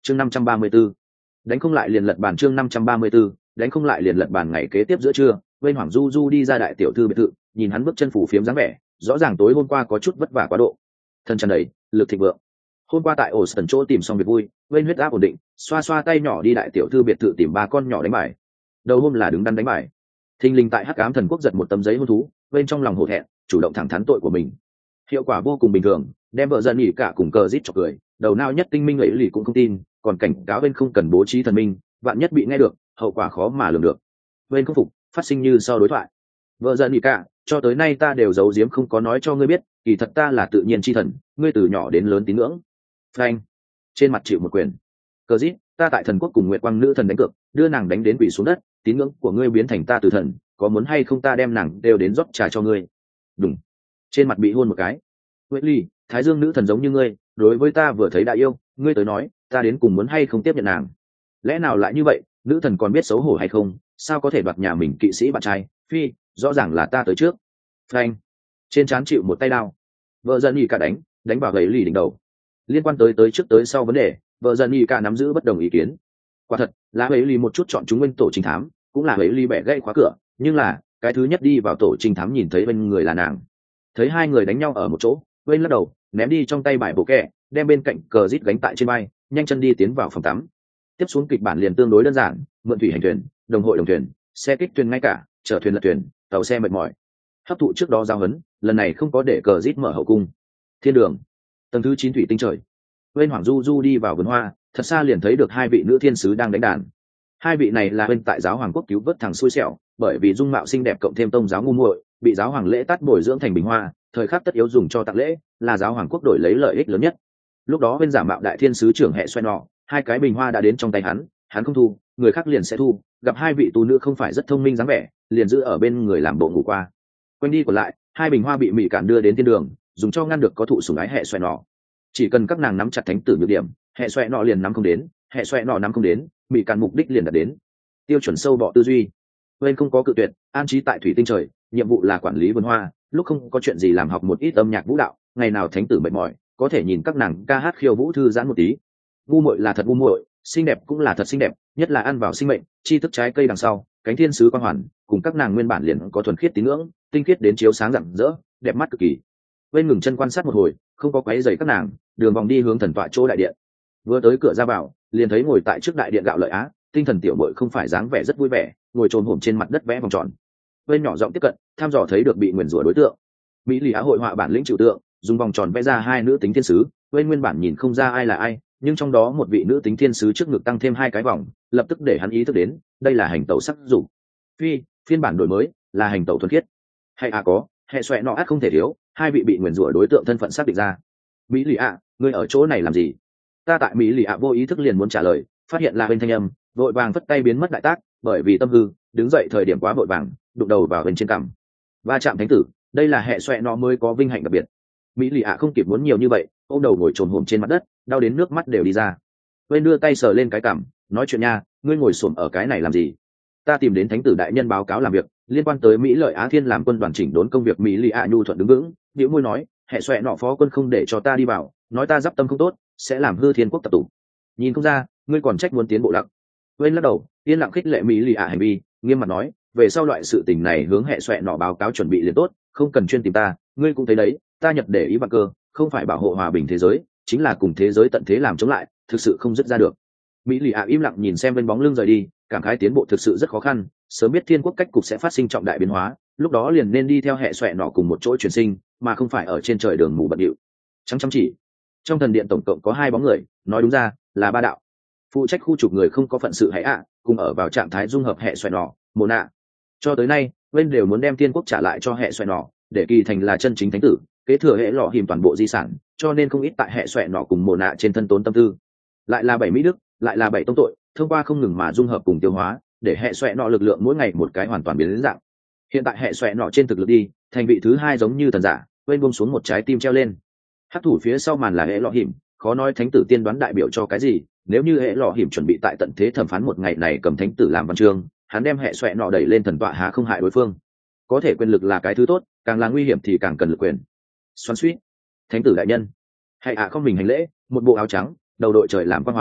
chương 534. Đánh không lại liền lật bàn. Chương 534. Đánh không lại liền lật bàn. Ngày kế tiếp giữa trưa, bên Hoàng Du Du đi ra đại tiểu thư biệt thự, nhìn hắn bước chân phủ phiếm dáng vẻ, rõ ràng tối hôm qua có chút vất vả quá độ. Thân tràn đầy lực thịnh vượng. Hôm qua tại ổ sân chỗ tìm xong việc vui, bên huyết áp ổn định, xoa xoa tay nhỏ đi đại tiểu thư biệt thự tìm ba con nhỏ đánh bài. Đầu hôm là đứng đắn đánh bài. Thình lình tại Hắc Ám Thần Quốc giật một tấm giấy hôn thú, bên trong lòng hổ thẹn, chủ động thẳng thắn tội của mình. Hiệu quả vô cùng bình thường, đem vợ dần nghỉ cả cùng cờ rít chọc cười, đầu não nhất tinh minh ấy lì cũng không tin, còn cảnh cáo bên không cần bố trí thần minh, vạn nhất bị nghe được, hậu quả khó mà lường được. Bên không phục, phát sinh như sau đối thoại. Vợ dần nghỉ cả, cho tới nay ta đều giấu giếm không có nói cho ngươi biết, kỳ thật ta là tự nhiên chi thần, ngươi từ nhỏ đến lớn tín ngưỡng. Frank, trên mặt chịu một quyền. Cờ rít, ta tại thần quốc cùng Nguyệt Quang nữ thần đánh cược, đưa nàng đánh đến quỷ xuống đất, tín ngưỡng của ngươi biến thành ta từ thần, có muốn hay không ta đem nàng đều đến rót trà cho ngươi. Đúng, trên mặt bị hôn một cái. Whitley, Thái Dương nữ thần giống như ngươi, đối với ta vừa thấy đã yêu, ngươi tới nói, ta đến cùng muốn hay không tiếp nhận nàng. Lẽ nào lại như vậy, nữ thần còn biết xấu hổ hay không, sao có thể đoạt nhà mình kỵ sĩ bạn trai, phi, rõ ràng là ta tới trước. Frank, trên trán chịu một tay đao. Vợ dân nhì cả đánh vào gầy lì đỉnh đầu. Liên quan tới trước tới sau vấn đề, vợ dân nhì cả nắm giữ bất đồng ý kiến. Quả thật, là gầy lì một chút chọn chúng nguyên tổ trinh thám, cũng là gầy lì bẻ gãy khóa cửa, nhưng là cái thứ nhất đi vào tổ trinh thám nhìn thấy bên người là nàng. Thấy hai người đánh nhau ở một chỗ, bên lắc đầu ném đi trong tay bài bộ kẹ, đem bên cạnh cờ rít gánh tại trên bay, nhanh chân đi tiến vào phòng tắm. Tiếp xuống kịch bản liền tương đối đơn giản, mượn thủy hành thuyền, đồng hội đồng thuyền, xe kích thuyền ngay cả, chở thuyền lật thuyền, tàu xe mệt mỏi. Hấp thụ trước đó giao hấn, lần này không có để cờ rít mở hậu cung. Thiên đường, tầng thứ 9 thủy tinh trời. Bên Hoàng Du Du đi vào vườn hoa, thật xa liền thấy được hai vị nữ thiên sứ đang đánh đàn. Hai vị này là bên tại giáo hoàng quốc cứu vớt thằng xui xẻo, bởi vì dung mạo xinh đẹp cộng thêm tông giáo ngu muội, bị giáo hoàng lễ tắt bồi dưỡng thành bình hoa, thời khắc tất yếu dùng cho tặng lễ, là giáo hoàng quốc đổi lấy lợi ích lớn nhất. Lúc đó bên giả mạo đại thiên sứ trưởng hệ xoay nọ, hai cái bình hoa đã đến trong tay hắn không thu, người khác liền sẽ thu, gặp hai vị tu nữ không phải rất thông minh dáng vẻ, liền giữ ở bên người làm bộ ngủ qua. Quanh đi còn lại, hai bình hoa bị mỹ cản đưa đến thiên đường, dùng cho ngăn được có thụ sủng ái hệ xoay nọ. Chỉ cần các nàng nắm chặt thánh tử nhược điểm, hệ xoay nọ liền nắm không đến, hệ xoay nọ nắm không đến, mỹ cản mục đích liền đạt đến. Tiêu chuẩn sâu bọ tư duy. Bên không có cự tuyệt, an trí tại thủy tinh trời, nhiệm vụ là quản lý vườn hoa, lúc không có chuyện gì làm học một ít âm nhạc vũ đạo, ngày nào thánh tử mệt mỏi, có thể nhìn các nàng ca hát khiêu vũ thư giãn một tí. Ngu muội là thật ngu muội, xinh đẹp cũng là thật xinh đẹp, nhất là ăn vào sinh mệnh, chi thức trái cây đằng sau, cánh thiên sứ quang hoàn, cùng các nàng nguyên bản liền có thuần khiết tín ngưỡng, tinh khiết đến chiếu sáng rạng rỡ, đẹp mắt cực kỳ. Bên ngừng chân quan sát một hồi, không có quấy rầy các nàng, đường vòng đi hướng thần tọa chỗ đại điện. Vừa tới cửa ra vào, liền thấy ngồi tại trước đại điện gạo lợi á, tinh thần tiểu muội không phải dáng vẻ rất vui vẻ, ngồi trồn hổm trên mặt đất vẽ vòng tròn. Bên nhỏ giọng tiếp cận, thăm dò thấy được bị nguyền rủa đối tượng. Mỹ lì á hội họa bản lĩnh trừu tượng, dùng vòng tròn vẽ ra hai nữ tính thiên sứ, bên nguyên bản nhìn không ra ai là ai, nhưng trong đó một vị nữ tính thiên sứ trước ngực tăng thêm hai cái vòng, lập tức để hắn ý thức đến, đây là hành tẩu sắc dục. Phiên bản đổi mới, là hành tẩu thuần khiết. Hay có, hệ xoẹ nọ át không thể thiếu, hai vị bị nguyền rủa đối tượng thân phận xác định ra. Mỹ lì ạ, ngươi ở chỗ này làm gì? Ta tại Mỹ lì ạ vô ý thức liền muốn trả lời, phát hiện là bên thanh âm, vội vàng vất tay biến mất đại tác, bởi vì tâm hư, đứng dậy thời điểm quá vội vàng, đụng đầu vào bên trên cằm. Va chạm thánh tử, đây là hệ xoẹ nọ mới có vinh hạnh đặc biệt. Mỹ lì ạ không kịp muốn nhiều như vậy, ôm đầu ngồi trồm hổm trên mặt đất, đau đến nước mắt đều đi ra. Bên đưa tay sờ lên cái cằm, nói chuyện nha, ngươi ngồi xổm ở cái này làm gì? Ta tìm đến thánh tử đại nhân báo cáo làm việc, liên quan tới Mỹ lợi Á Thiên làm quân đoàn chỉnh đốn công việc. Mỹ lì ạ nhu thuận đứng vững, bĩu môi nói, hệ xoẹ nọ phó quân không để cho ta đi vào, nói ta giáp tâm không tốt, sẽ làm hư thiên quốc tập tụ. Nhìn không ra, ngươi còn trách muốn tiến bộ lặc. Bên lắc đầu, yên lặng khích lệ Mỹ lì ạ hành vi, nghiêm mặt nói, về sau loại sự tình này hướng hệ xoẹ nọ báo cáo chuẩn bị liền tốt, không cần chuyên tìm ta, ngươi cũng thấy đấy, ta nhật để ý vào cơ, không phải bảo hộ hòa bình thế giới, chính là cùng thế giới tận thế làm chống lại, thực sự không dứt ra được. Mỹ lì ạ im lặng nhìn xem bên bóng lưng rời đi, cảm khái tiến bộ thực sự rất khó khăn, sớm biết thiên quốc cách cục sẽ phát sinh trọng đại biến hóa, lúc đó liền nên đi theo hệ xoẹ nọ cùng một chỗ chuyển sinh, mà không phải ở trên trời đường mù bận điệu. Chăm chỉ. Trong thần điện tổng cộng có 2 bóng người, nói đúng ra là 3 đạo. Phụ trách khu trục người không có phận sự hãy cùng ở vào trạng thái dung hợp hệ xoẹ nọ, mồ nạ. Cho tới nay, bên đều muốn đem thiên quốc trả lại cho hệ xoẹ nọ, để kỳ thành là chân chính thánh tử, kế thừa hệ lọ hiểm toàn bộ di sản, cho nên không ít tại hệ xoẹ nọ cùng mồ nạ trên thân tốn tâm tư. Lại là 7 mỹ đức, lại là 7 tông tội, thông qua không ngừng mà dung hợp cùng tiêu hóa, để hệ xoẹ nọ lực lượng mỗi ngày một cái hoàn toàn biến đến dạng. Hiện tại hệ xoẹ nọ trên thực lực đi, thành vị thứ 2 giống như thần giả, bên buông xuống một trái tim treo lên. Hắc thủ phía sau màn là hệ lọ hiểm, khó nói thánh tử tiên đoán đại biểu cho cái gì, nếu như hệ lọ hiểm chuẩn bị tại tận thế thẩm phán một ngày này cầm thánh tử làm văn chương, hắn đem hệ xoẹ nọ đẩy lên thần tọa há không hại đối phương. Có thể quyền lực là cái thứ tốt, càng là nguy hiểm thì càng cần lực quyền. Xoắn xuýt, thánh tử đại nhân. Hay không mình hành lễ, một bộ áo trắng, đầu đội trời làm quan hoàn,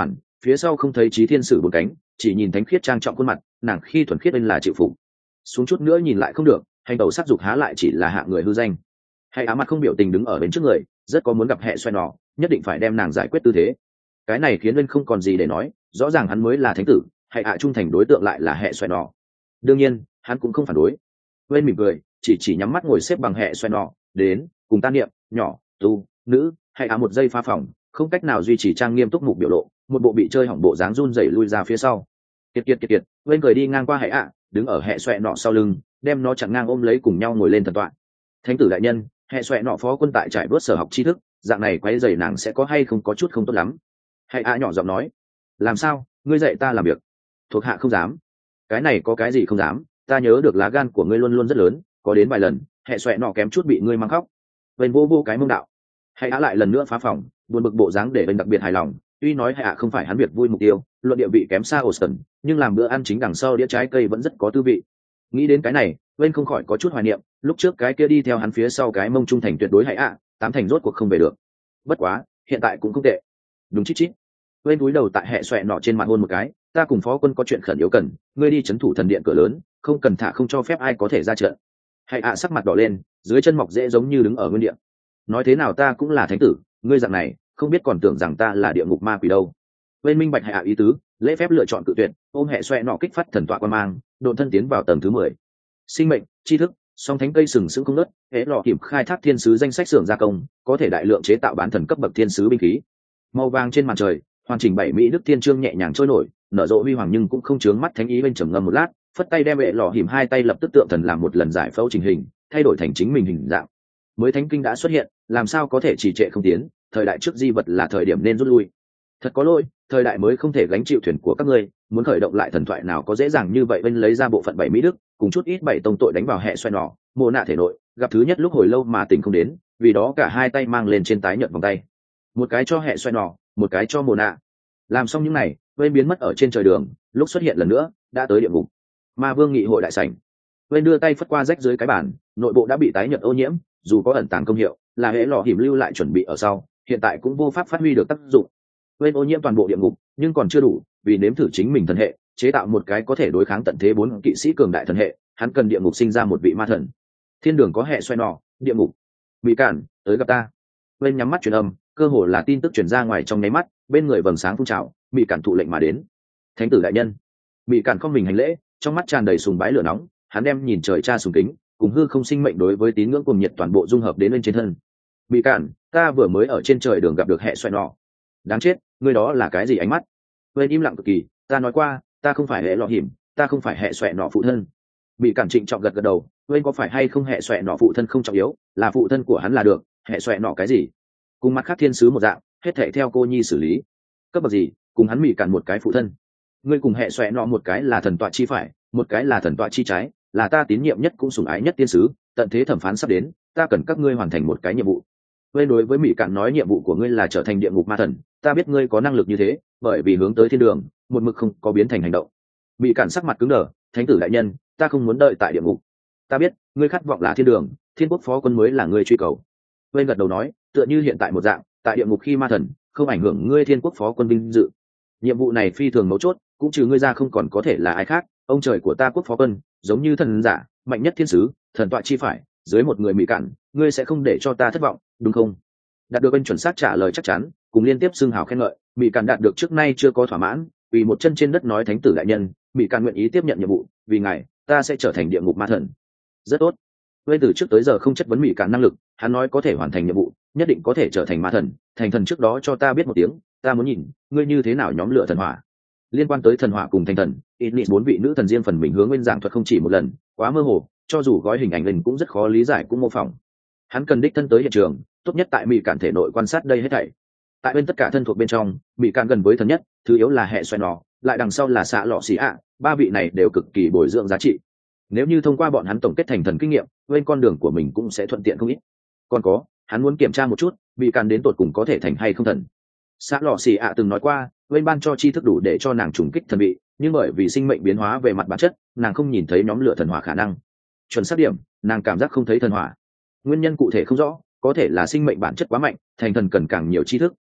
phía sau không thấy trí thiên sử bốn cánh, chỉ nhìn thánh khiết trang trọng khuôn mặt, nàng khi thuần khiết bên là chịu phục. Xuống chút nữa nhìn lại không được, hành tẩu sắc dục há lại chỉ là hạ người hư danh. Hay á mặt không biểu tình đứng ở bên trước người, rất có muốn gặp hệ xoay nọ, nhất định phải đem nàng giải quyết tư thế. Cái này khiến bên không còn gì để nói, rõ ràng hắn mới là thánh tử, hay hạ trung thành đối tượng lại là hệ xoay nọ. Đương nhiên hắn cũng không phản đối. Bên mỉm cười, chỉ nhắm mắt ngồi xếp bằng hệ xoay nọ, đến cùng ta niệm nhỏ tu nữ, hay á một giây pha phòng, không cách nào duy trì trang nghiêm túc mục biểu lộ, một bộ bị chơi hỏng bộ dáng run rẩy lui ra phía sau. Kiệt bên cười đi ngang qua hệ ạ, đứng ở hệ xoẹ nọ sau lưng, đem nó chặn ngang ôm lấy cùng nhau ngồi lên thần tọa. Thánh tử đại nhân, hệ xoẹ nọ phó quân tại trải bớt sở học tri thức, dạng này quấy rầy nàng sẽ có hay không có chút không tốt lắm. Hệ ạ nhỏ giọng nói, làm sao, ngươi dạy ta làm việc? Thuộc hạ không dám. Cái này có cái gì không dám, ta nhớ được lá gan của ngươi luôn luôn rất lớn, có đến vài lần hệ xoẹ nọ kém chút bị ngươi mang khóc. Bên vô cái mông đạo. Hệ ạ lại lần nữa phá phòng, buồn bực bộ dáng để bên đặc biệt hài lòng. Tuy nói hệ ạ không phải hắn việc vui mục tiêu, luận địa vị kém xa Austin, nhưng làm bữa ăn chính đằng sau đĩa trái cây vẫn rất có tư vị. Nghĩ đến cái này, bên không khỏi có chút hoài niệm, lúc trước cái kia đi theo hắn phía sau cái mông trung thành tuyệt đối hệ ạ, tám thành rốt cuộc không về được. Bất quá, hiện tại cũng không tệ. Đúng chít. Bên cúi đầu tại hệ xoẹ nọ trên mặt hôn một cái, ta cùng phó quân có chuyện khẩn yếu cần, ngươi đi trấn thủ thần điện cửa lớn, không cần thả không cho phép ai có thể ra trận. Hệ ạ sắc mặt đỏ lên, dưới chân mọc dễ giống như đứng ở nguyên địa. Nói thế nào ta cũng là thánh tử, ngươi dạng này không biết còn tưởng rằng ta là địa ngục ma quỷ đâu. Bên minh bạch hệ ạ ý tứ, lễ phép lựa chọn cự tuyệt, ôm hệ xoẹ nọ kích phát thần tọa quan mang, độn thân tiến vào tầng thứ 10. Sinh mệnh tri thức, song thánh cây sừng sững không nứt, hễ lọ kiểm khai thác thiên sứ danh sách xưởng gia công, có thể đại lượng chế tạo bán thần cấp bậc thiên sứ binh khí. Màu vàng trên màn trời, hoàn chỉnh 7 mỹ đức thiên chương nhẹ nhàng trôi nổi, nở rộ huy hoàng nhưng cũng không chướng mắt thánh ý. Bên trầm ngâm một lát, phất tay đem hệ lọ hiểm hai tay lập tức tượng thần làm một lần giải phẫu chỉnh hình, thay đổi thành chính mình hình dạng. Mới thánh kinh đã xuất hiện, làm sao có thể trì trệ không tiến, thời đại trước di vật là thời điểm nên rút lui. Thật có lỗi, thời đại mới không thể gánh chịu thuyền của các ngươi, muốn khởi động lại thần thoại nào có dễ dàng như vậy. Bên lấy ra bộ phận 7 mỹ đức, cùng chút ít 7 tông tội đánh vào hệ xoay nỏ, mồ nạ thể nội, gặp thứ nhất lúc hồi lâu mà tỉnh không đến, vì đó cả hai tay mang lên trên tái nhợt vòng tay. Một cái cho hệ xoay nỏ, một cái cho mồ nạ. Làm xong những này, bên biến mất ở trên trời đường, lúc xuất hiện lần nữa, đã tới địa ngục. Ma Vương nghị hội đại sảnh. Bên đưa tay phất qua rách dưới cái bàn, nội bộ đã bị tái nhợt ô nhiễm, dù có ẩn tàng công hiệu, là hệ lọ hiểm lưu lại chuẩn bị ở sau, hiện tại cũng vô pháp phát huy được tác dụng. Bên ô nhiễm toàn bộ địa ngục, nhưng còn chưa đủ, vì nếm thử chính mình thần hệ, chế tạo một cái có thể đối kháng tận thế 4 kỵ sĩ cường đại thần hệ, hắn cần địa ngục sinh ra một vị ma thần. Thiên đường có hệ xoay nọ, địa ngục. Mỹ Cản, tới gặp ta. Bên nhắm mắt truyền âm, cơ hồ là tin tức truyền ra ngoài trong nháy mắt, bên người vầng sáng phun trào, Mỹ Cản thụ lệnh mà đến. Thánh tử đại nhân. Mỹ Cản không mình hành lễ, trong mắt tràn đầy sùng bái lửa nóng, hắn đem nhìn trời cha sùng kính, cùng hư không sinh mệnh đối với tín ngưỡng cùng nhiệt toàn bộ dung hợp đến lên trên thân. Mỹ Cản, ta vừa mới ở trên trời đường gặp được hệ xoay nọ. Đáng chết, ngươi đó là cái gì ánh mắt? Bên im lặng cực kỳ, ta nói qua, ta không phải hệ lọ hiểm, ta không phải hệ xoẹ nọ phụ thân. Mỹ Cản trịnh trọng gật gật đầu, bên có phải hay không hệ xoẹ nọ phụ thân không trọng yếu, là phụ thân của hắn là được, hệ xoẹ nọ cái gì? Cùng mắt khác thiên sứ một dạng, hết thảy theo cô nhi xử lý. Cấp bậc gì, cùng hắn Mỹ Cản một cái phụ thân. Ngươi cùng hệ xoẹ nọ một cái là thần tọa chi phải, một cái là thần tọa chi trái, là ta tín nhiệm nhất cũng sủng ái nhất tiên sứ, tận thế thẩm phán sắp đến, ta cần các ngươi hoàn thành một cái nhiệm vụ. Bên đối với Mỹ Cản nói nhiệm vụ của ngươi là trở thành địa ngục ma thần, ta biết ngươi có năng lực như thế, bởi vì hướng tới thiên đường, một mực không có biến thành hành động. Mỹ Cản sắc mặt cứng đờ, thánh tử đại nhân, ta không muốn đợi tại địa ngục. Ta biết, ngươi khát vọng là thiên đường, thiên quốc phó quân mới là ngươi truy cầu. Bên gật đầu nói, tựa như hiện tại một dạng, tại địa ngục khi ma thần, không ảnh hưởng ngươi thiên quốc phó quân vinh dự. Nhiệm vụ này phi thường mấu chốt, cũng trừ ngươi ra không còn có thể là ai khác, ông trời của ta quốc phó quân, giống như thần giả, mạnh nhất thiên sứ, thần tọa chi phải, dưới một người Mỹ Cản, ngươi sẽ không để cho ta thất vọng, đúng không? Đạt được bên chuẩn xác trả lời chắc chắn, cùng liên tiếp xưng hào khen ngợi, Mỹ Cản đạt được trước nay chưa có thỏa mãn, vì một chân trên đất nói thánh tử đại nhân, Mỹ Cản nguyện ý tiếp nhận nhiệm vụ, vì ngài, ta sẽ trở thành địa ngục ma thần. Rất tốt. Bên từ trước tới giờ không chất vấn Mỹ Cản năng lực, hắn nói có thể hoàn thành nhiệm vụ, nhất định có thể trở thành ma thần, thành thần trước đó cho ta biết một tiếng, ta muốn nhìn, ngươi như thế nào nhóm lửa thần hỏa. Liên quan tới thần hỏa cùng thành thần, Ignis 4 vị nữ thần riêng phần mình hướng nguyên giảng thuật không chỉ một lần, quá mơ hồ, cho dù gói hình ảnh lên cũng rất khó lý giải cũng mô phỏng. Hắn cần đích thân tới hiện trường, tốt nhất tại Mỹ Cản thể nội quan sát đây hết thảy. Tại bên tất cả thân thuộc bên trong, Mỹ Cản gần với thần nhất, thứ yếu là hệ xoay nọ, lại đằng sau là xạ lọ xì ạ, ba vị này đều cực kỳ bồi dưỡng giá trị. Nếu như thông qua bọn hắn tổng kết thành thần kinh nghiệm, bên con đường của mình cũng sẽ thuận tiện không ít. Còn có, hắn muốn kiểm tra một chút, Mỹ Cản đến tột cùng có thể thành hay không thần. Xạ lọ xì ạ từng nói qua, bên ban cho tri thức đủ để cho nàng trùng kích thần vị, nhưng bởi vì sinh mệnh biến hóa về mặt bản chất, nàng không nhìn thấy nhóm lửa thần hỏa khả năng. Chuẩn xác điểm, nàng cảm giác không thấy thần hỏa. Nguyên nhân cụ thể không rõ, có thể là sinh mệnh bản chất quá mạnh, thành thần cần càng nhiều tri thức,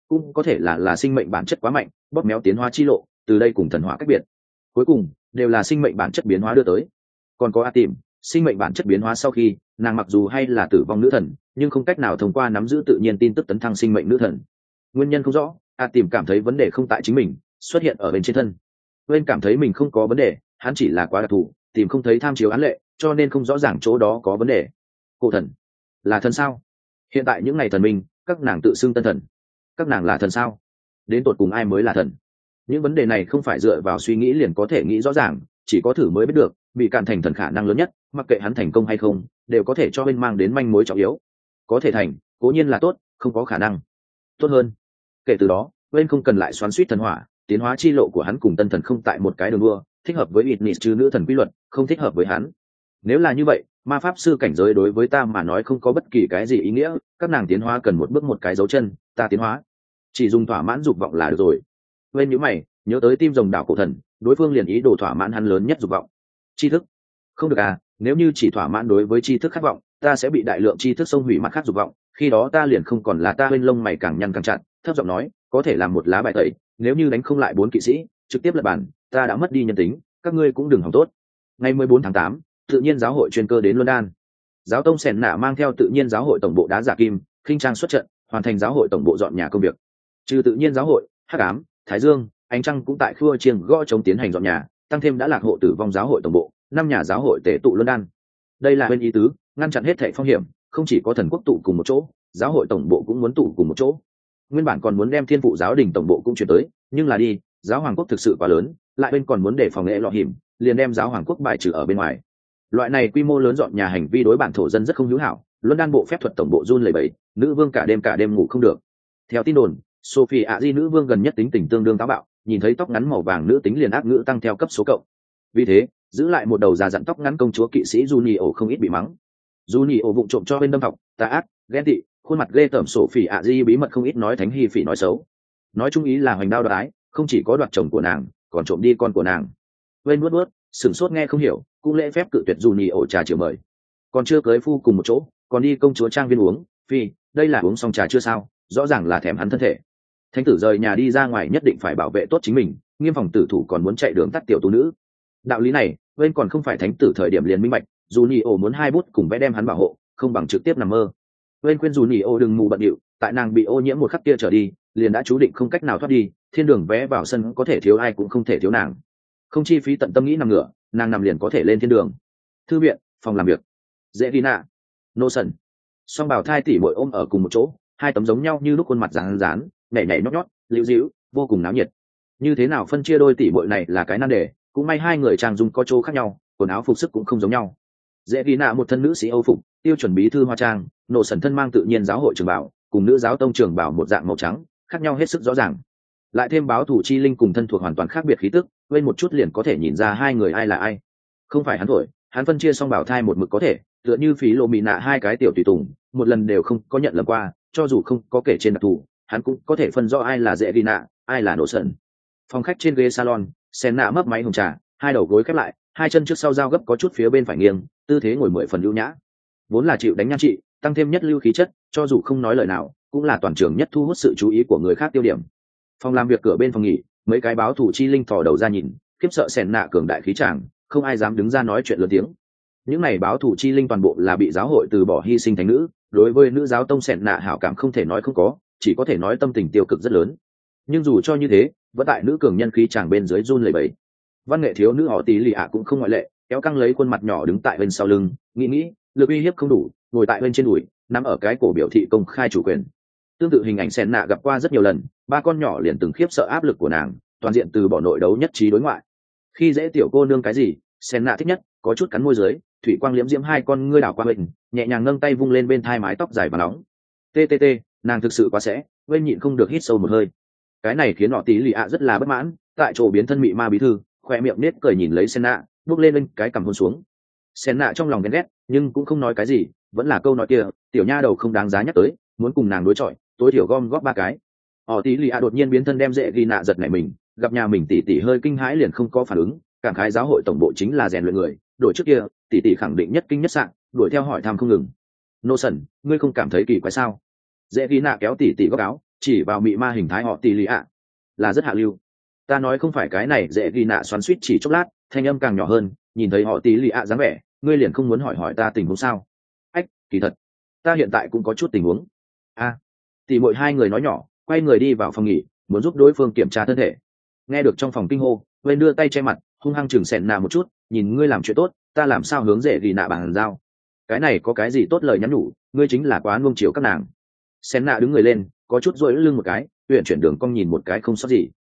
cũng có thể là sinh mệnh bản chất quá mạnh bóp méo tiến hóa chi lộ, từ đây cùng thần hóa cách biệt. Cuối cùng đều là sinh mệnh bản chất biến hóa đưa tới. Còn có A Tìm, sinh mệnh bản chất biến hóa sau khi nàng mặc dù hay là tử vong nữ thần, nhưng không cách nào thông qua nắm giữ tự nhiên tin tức tấn thăng sinh mệnh nữ thần. Nguyên nhân không rõ, A Tìm cảm thấy vấn đề không tại chính mình, xuất hiện ở bên trên thân. Quên cảm thấy mình không có vấn đề, hắn chỉ là quá đặc thù, tìm không thấy tham chiếu án lệ, cho nên không rõ ràng chỗ đó có vấn đề. Cổ thần là thần sao? Hiện tại những ngày thần minh, các nàng tự xưng tân thần, các nàng là thần sao? Đến tột cùng ai mới là thần? Những vấn đề này không phải dựa vào suy nghĩ liền có thể nghĩ rõ ràng, chỉ có thử mới biết được. Bị cản thành thần khả năng lớn nhất, mặc kệ hắn thành công hay không đều có thể cho bên mang đến manh mối trọng yếu. Có thể thành cố nhiên là tốt, không có khả năng tốt hơn. Kể từ đó bên không cần lại xoắn suýt thần hỏa, tiến hóa chi lộ của hắn cùng tân thần không tại một cái đường đua, thích hợp với Ignis chứ nữ thần quy luật, không thích hợp với hắn. Nếu là như vậy, ma pháp sư cảnh giới đối với ta mà nói không có bất kỳ cái gì ý nghĩa, các nàng tiến hóa cần một bước một cái dấu chân, ta tiến hóa chỉ dùng thỏa mãn dục vọng là được rồi. Bên nhíu mày, nhớ tới tim rồng đảo cổ thần, đối phương liền ý đồ thỏa mãn hắn lớn nhất dục vọng. Tri thức không được à, nếu như chỉ thỏa mãn đối với tri thức khát vọng, ta sẽ bị đại lượng tri thức xông hủy mặt khác dục vọng, khi đó ta liền không còn là ta. Bên lông mày càng nhăn càng chặt, thấp giọng nói, có thể làm một lá bài tẩy, nếu như đánh không lại 4 kỵ sĩ trực tiếp lật bàn, ta đã mất đi nhân tính, các ngươi cũng đừng hòng tốt. Ngày 14 tháng 8, tự nhiên giáo hội chuyên cơ đến London. Giáo tông Sèn Nạ mang theo tự nhiên giáo hội tổng bộ đá giả kim khinh trang xuất trận, hoàn thành giáo hội tổng bộ dọn nhà công việc. Trừ tự nhiên giáo hội, hắc ám, thái dương, ánh trăng cũng tại khua chiêng gõ chống tiến hành dọn nhà, tăng thêm đã lạc hộ tử vong giáo hội tổng bộ, 5 nhà giáo hội tề tụ London. Đây là bên ý tứ, ngăn chặn hết thảy phong hiểm, không chỉ có thần quốc tụ cùng một chỗ, giáo hội tổng bộ cũng muốn tụ cùng một chỗ. Nguyên bản còn muốn đem thiên phụ giáo đình tổng bộ cũng chuyển tới, nhưng là đi, giáo hoàng quốc thực sự quá lớn, lại bên còn muốn để phòng lệ lọ hiểm, liền đem giáo hoàng quốc bài trừ ở bên ngoài. Loại này quy mô lớn dọn nhà hành vi đối bản thổ dân rất không hữu hảo. London bộ phép thuật tổng bộ run lẩy bẩy, nữ vương cả đêm ngủ không được. Theo tin đồn, Sophie ạ di nữ vương gần nhất tính tình tương đương táo bạo, nhìn thấy tóc ngắn màu vàng nữ tính liền ác ngữ tăng theo cấp số cộng. Vì thế, giữ lại một đầu già dặn tóc ngắn công chúa kỵ sĩ Junio không ít bị mắng. Junio vụng trộm cho bên đâm học, tà ác, ghen tị, khuôn mặt ghê tởm. Sophie ạ di bí mật không ít nói thánh hi phỉ nói xấu. Nói chung ý là hoành đao đoạt ái, không chỉ có đoạt chồng của nàng, còn trộm đi con của nàng. Quên nuốt sửng sốt nghe không hiểu, cũng lễ phép cự tuyệt Junio trà chiều mời. Còn chưa cưới phu cùng một chỗ, còn đi công chúa trang viên uống, phi, đây là uống xong trà chưa sao, rõ ràng là thèm hắn thân thể. Thánh tử rời nhà đi ra ngoài nhất định phải bảo vệ tốt chính mình, nghiêm phòng tử thủ còn muốn chạy đường tắt tiểu tú nữ. Đạo lý này bên còn không phải thánh tử thời điểm liền minh bạch, Junio muốn 2 bút cùng vẽ đem hắn bảo hộ, không bằng trực tiếp nằm mơ. Bên khuyên Junio đừng mù bận điệu, tại nàng bị ô nhiễm một khắc kia trở đi, liền đã chú định không cách nào thoát đi, thiên đường vẽ vào sân có thể thiếu ai cũng không thể thiếu nàng. Không chi phí tận tâm nghĩ nằm ngửa, nàng nằm liền có thể lên thiên đường. Thư viện, phòng làm việc, dễ đi nạ, nô sần, song bảo thai tỉ muội ôm ở cùng một chỗ, 2 tấm giống nhau như lúc khuôn mặt rán rán, nhảy nhót nhót, liễu díu, vô cùng náo nhiệt. Như thế nào phân chia đôi tỉ muội này là cái nan đề, cũng may 2 người trang dung có chỗ khác nhau, quần áo phục sức cũng không giống nhau. Dễ đi nạ một thân nữ sĩ Âu phục, tiêu chuẩn bí thư hoa trang, nô sần thân mang tự nhiên giáo hội trường bảo, cùng nữ giáo tông trường bảo một dạng màu trắng, khác nhau hết sức rõ ràng. Lại thêm báo thủ chi linh cùng thân thuộc hoàn toàn khác biệt khí tức, bên một chút liền có thể nhìn ra 2 người ai là ai. Không phải hắn thổi, hắn phân chia xong bảo thai một mực có thể, tựa như phí lộ mì nạ 2 cái tiểu tùy tùng, một lần đều không có nhận lầm qua, cho dù không có kể trên đặc thù, hắn cũng có thể phân rõ ai là dễ đi nạ, ai là nổ sần. Phòng khách trên ghế salon, sen nạ mấp máy hồng trà, 2 đầu gối khép lại, 2 chân trước sau giao gấp có chút phía bên phải nghiêng, tư thế ngồi 10 phần ưu nhã. Vốn là chịu đánh nhan trị, tăng thêm nhất lưu khí chất, cho dù không nói lời nào, cũng là toàn trường nhất thu hút sự chú ý của người khác tiêu điểm. Phòng làm việc cửa bên phòng nghỉ, mấy cái báo thủ chi linh thò đầu ra nhìn, khiếp sợ sen nạ cường đại khí tràng, không ai dám đứng ra nói chuyện lớn tiếng. Những này báo thủ chi linh toàn bộ là bị giáo hội từ bỏ hy sinh thánh nữ, đối với nữ giáo tông sẹn nạ hảo cảm không thể nói không có, chỉ có thể nói tâm tình tiêu cực rất lớn. Nhưng dù cho như thế, vẫn tại nữ cường nhân khí chàng bên dưới run lẩy bẩy. Văn nghệ thiếu nữ họ tí lì ạ cũng không ngoại lệ, kéo căng lấy khuôn mặt nhỏ đứng tại bên sau lưng, nghĩ lực uy hiếp không đủ, ngồi tại bên trên đùi, nằm ở cái cổ biểu thị công khai chủ quyền. Tương tự hình ảnh sẹn nạ gặp qua rất nhiều lần, 3 con nhỏ liền từng khiếp sợ áp lực của nàng, toàn diện từ bỏ nội đấu nhất trí đối ngoại. Khi dễ tiểu cô nương cái gì, sẹn nạ thích nhất, có chút cắn môi dưới, thủy quang liễm diễm 2 con ngươi đảo qua mình, nhẹ nhàng nâng tay vung lên bên thai mái tóc dài và nóng. TTT, nàng thực sự quá sẽ, bên nhịn không được hít sâu một hơi. Cái này khiến họ tí lì ạ rất là bất mãn, tại chỗ biến thân mị ma bí thư, khoe miệng nết cười nhìn lấy Senna, bước lên cái cằm hôn xuống. Senna trong lòng ghen ghét, nhưng cũng không nói cái gì, vẫn là câu nói kia, tiểu nha đầu không đáng giá nhắc tới, muốn cùng nàng đối chọi, tối thiểu gom góp 3 cái. Họ tí lì ạ đột nhiên biến thân đem dễ ghi nạ giật nảy mình, gặp nhà mình tỷ tỷ hơi kinh hãi liền không có phản ứng, cảm khái giáo hội tổng bộ chính là rèn luyện người, đổi trước kia, tỷ tỷ khẳng định nhất kinh nhất sạng, đuổi theo hỏi thăm không ngừng. Nô sần, ngươi không cảm thấy kỳ quái sao? Dễ ghi nạ kéo tỷ tỷ góc áo, chỉ vào mị ma hình thái họ tỷ lì ạ, là rất hạ lưu. Ta nói không phải cái này dễ ghi nạ xoắn suýt chỉ chốc lát, thanh âm càng nhỏ hơn, nhìn thấy họ tỷ lì ạ dáng vẻ, ngươi liền không muốn hỏi hỏi ta tình huống sao? Ách, kỳ thật ta hiện tại cũng có chút tình huống. A, tỷ muội hai người nói nhỏ, quay người đi vào phòng nghỉ, muốn giúp đối phương kiểm tra thân thể. Nghe được trong phòng kinh hô, Quên đưa tay che mặt, hung hăng chừng sẹn nạ một chút, nhìn ngươi làm chuyện tốt, ta làm sao hướng dễ ghi nạ bằng giao? Cái này có cái gì tốt lời nhắn nhủ, ngươi chính là quá nuông chiều các nàng. Sẹn nạ đứng người lên, có chút duỗi lưng một cái, uyển chuyển đường cong nhìn một cái không sót gì.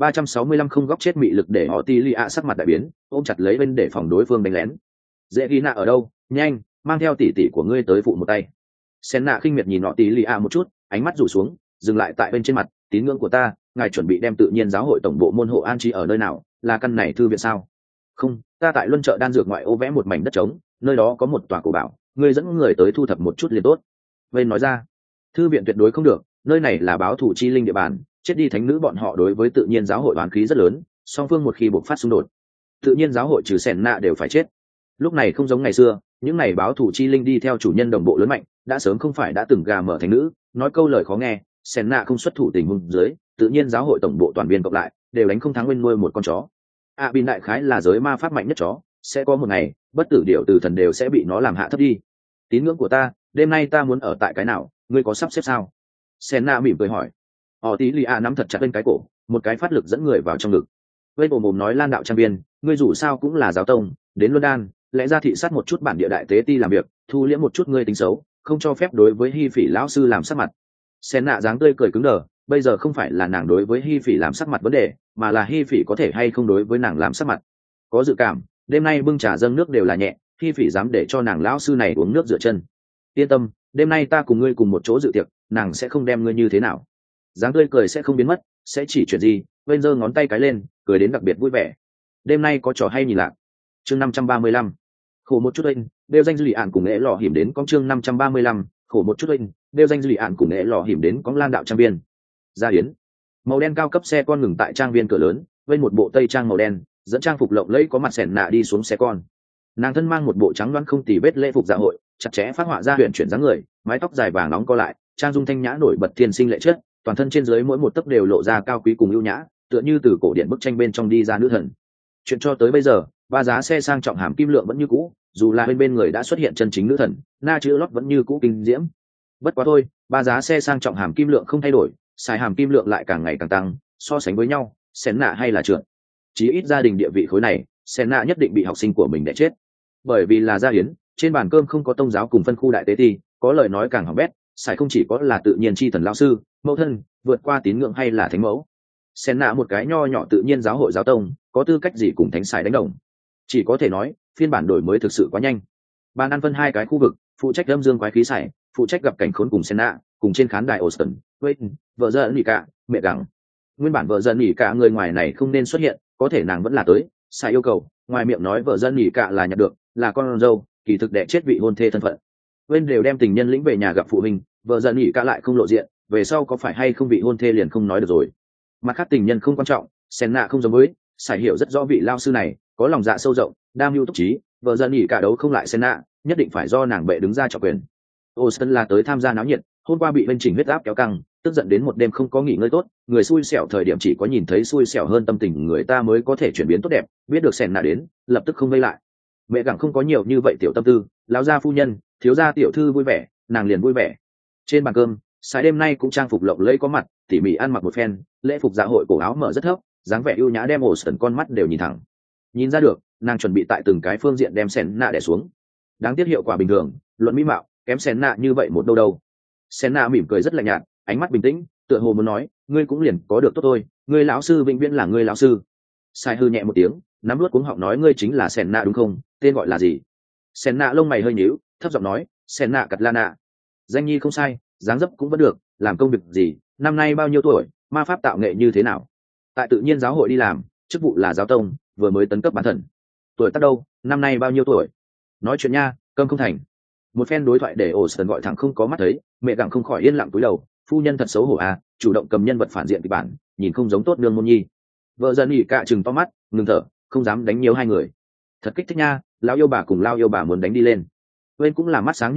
365 không góc chết mị lực để họ tí lì ạ sắc mặt đại biến, ôm chặt lấy bên để phòng đối phương đánh lén. Dễ ghi nạ ở đâu? Nhanh, mang theo tỷ tỷ của ngươi tới phụ một tay. Sen nạ khinh miệt nhìn họ tí lì ạ một chút, ánh mắt rủ xuống, dừng lại tại bên trên mặt. Tín ngưỡng của ta, ngài chuẩn bị đem tự nhiên giáo hội tổng bộ môn hộ an trí ở nơi nào? Là căn này thư viện sao? Không, ta tại luân chợ đan dược ngoại ô vẽ một mảnh đất trống, nơi đó có một tòa cổ bảo, ngươi dẫn người tới thu thập một chút liền tốt. Bên nói ra, thư viện tuyệt đối không được, nơi này là báo thủ chi linh địa bàn, chết đi thánh nữ bọn họ đối với tự nhiên giáo hội oán khí rất lớn, song phương một khi bộc phát xung đột, tự nhiên giáo hội trừ sẻn nạ đều phải chết. Lúc này không giống ngày xưa, những này báo thủ chi linh đi theo chủ nhân đồng bộ lớn mạnh, đã sớm không phải đã từng gà mở thánh nữ, nói câu lời khó nghe, sẻn nạ không xuất thủ tình huống dưới, tự nhiên giáo hội tổng bộ toàn viên cộng lại đều đánh không thắng nguyên nuôi một con chó. Bin đại khái là giới ma pháp mạnh nhất chó, sẽ có một ngày bất tử điệu từ thần đều sẽ bị nó làm hạ thấp đi. Tín ngưỡng của ta, đêm nay ta muốn ở tại cái nào, ngươi có sắp xếp sao? Senna mỉm cười hỏi. Họ tí lì nắm thật chặt lên cái cổ, một cái phát lực dẫn người vào trong ngực. Vây bồ mồm nói Lan đạo trang viên, ngươi dù sao cũng là giáo tông, đến London, lẽ ra thị sát một chút bản địa đại tế ti làm việc, thu liễm một chút ngươi tính xấu, không cho phép đối với Hi Phỉ lão sư làm sắc mặt. Senna dáng tươi cười cứng đờ, bây giờ không phải là nàng đối với Hi Phỉ làm sắc mặt vấn đề, mà là Hi Phỉ có thể hay không đối với nàng làm sắc mặt. Có dự cảm, đêm nay bưng trà dâng nước đều là nhẹ, Hi Phỉ dám để cho nàng lão sư này uống nước rửa chân. Yên tâm, đêm nay ta cùng ngươi cùng một chỗ dự tiệc, nàng sẽ không đem ngươi như thế nào. Dáng tươi cười sẽ không biến mất, sẽ chỉ chuyện gì. Bên giơ ngón tay cái lên, cười đến đặc biệt vui vẻ. Đêm nay có trò hay nhìn lạc. Chương 535. Khổ một chút anh, đeo danh lì ạn cùng nghệ lò hiểm đến con chương 535. Khổ một chút anh, đeo danh lì ạn cùng nghệ lò hiểm đến con Lan đạo trang viên. Gia Yến. Màu đen cao cấp xe con ngừng tại trang viên cửa lớn, bên một bộ tây trang màu đen, dẫn trang phục lộng lẫy có mặt sẻn nạ đi xuống xe con. Nàng thân mang một bộ trắng đoán không tì vết lễ phục dạ hội, chặt chẽ phát họa ra huyền chuyển dáng người, mái tóc dài vàng nóng co lại, trang dung thanh nhã nổi bật thiên sinh lệ chất, toàn thân trên dưới mỗi một tấc đều lộ ra cao quý cùng ưu nhã, tựa như từ cổ điển bức tranh bên trong đi ra nữ thần. Chuyện cho tới bây giờ, ba giá xe sang trọng hàm kim lượng vẫn như cũ, dù là bên người đã xuất hiện chân chính nữ thần, na chữ lót vẫn như cũ kinh diễm. Bất quá thôi, ba giá xe sang trọng hàm kim lượng không thay đổi, xài hàm kim lượng lại càng ngày càng tăng, so sánh với nhau, xén nạ hay là trượt. Chí ít gia đình địa vị khối này, xén nạ nhất định bị học sinh của mình đẻ chết. Bởi vì là gia hiến, trên bàn cơm không có tông giáo cùng phân khu đại tế ti, có lời nói càng hỏng bét, xài không chỉ có là tự nhiên chi thần lão sư, mẫu thân, vượt qua tín ngưỡng hay là thánh mẫu. Xén nạ một cái nho nhỏ tự nhiên giáo hội giáo tông, có tư cách gì cùng thánh xài đánh đồng? Chỉ có thể nói, phiên bản đổi mới thực sự quá nhanh. Bàn ăn phân hai cái khu vực, phụ trách âm dương quái khí xài, phụ trách gặp cảnh khốn cùng xén nạ, cùng trên khán đài Austin, Wayne, vợ dân nghỉ cả, mẹ gặng. Nguyên bản vợ dân nghỉ cả người ngoài này không nên xuất hiện, có thể nàng vẫn là tới, xài yêu cầu, ngoài miệng nói vợ dân nghỉ cả là nhận được, là con dâu, kỳ thực đẻ chết vị hôn thê thân phận. Bên đều đem tình nhân lĩnh về nhà gặp phụ huynh, vợ dân nghỉ cả lại không lộ diện, về sau có phải hay không vị hôn thê liền không nói được rồi. Mặt khác tình nhân không quan trọng, xén nạ không giống với, xài hiểu rất rõ vị lao sư này, có lòng dạ sâu rộng, đam mưu túc trí, vợ dân nghỉ cả đấu không lại xén nạ, nhất định phải do nàng bệ đứng ra trọng quyền. Austin là tới tham gia náo nhiệt, hôm qua bị bên chỉnh huyết áp kéo căng, tức giận đến một đêm không có nghỉ ngơi tốt, người xui xẻo thời điểm chỉ có nhìn thấy xui xẻo hơn tâm tình người ta mới có thể chuyển biến tốt đẹp, biết được xẻn nạ đến, lập tức không vây lại. Mẹ gặng không có nhiều như vậy tiểu tâm tư, lão gia phu nhân, thiếu gia tiểu thư vui vẻ, nàng liền vui vẻ. Trên bàn cơm, sáng đêm nay cũng trang phục lộng lẫy có mặt, tỉ mỉ ăn mặc một phen, lễ phục dạ hội cổ áo mở rất thấp, dáng vẻ ưu nhã đem Austin con mắt đều nhìn thẳng. Nhìn ra được, nàng chuẩn bị tại từng cái phương diện đem xẻn nạ đè xuống. Đáng tiếc hiệu quả bình thường, luận mỹ mạo, kém xẻn nạ như vậy một đâu đâu. Xẻn nạ mỉm cười rất lạnh nhạt, ánh mắt bình tĩnh, tựa hồ muốn nói, ngươi cũng liền có được tốt thôi, ngươi lão sư vĩnh viễn là ngươi lão sư. Sai hư nhẹ một tiếng, nắm nuốt cuống họng nói ngươi chính là xẻn nạ đúng không, tên gọi là gì? Xẻn nạ lông mày hơi nhíu, thấp giọng nói, xẻn nạ cật la nạ. Danh nhi không sai, dáng dấp cũng vẫn được, làm công việc gì, năm nay bao nhiêu tuổi, ma pháp tạo nghệ như thế nào? Tại tự nhiên giáo hội đi làm, chức vụ là giáo tông, vừa mới tấn cấp bán thần. Tuổi tác đâu, năm nay bao nhiêu tuổi? Nói chuyện nha, cơm không thành. Một phen đối thoại để Austin gọi thẳng không có mắt thấy, mẹ gặng không khỏi yên lặng cúi đầu, phu nhân thật xấu hổ à, chủ động cầm nhân vật phản diện kịch bản, nhìn không giống tốt nương môn nhi. Vợ dân nghỉ cạ chừng to mắt, ngừng thở, không dám đánh nhiều hai người. Thật kích thích nha, lão yêu bà cùng lao yêu bà muốn đánh đi lên. Quên cũng là mắt sáng như đuốc,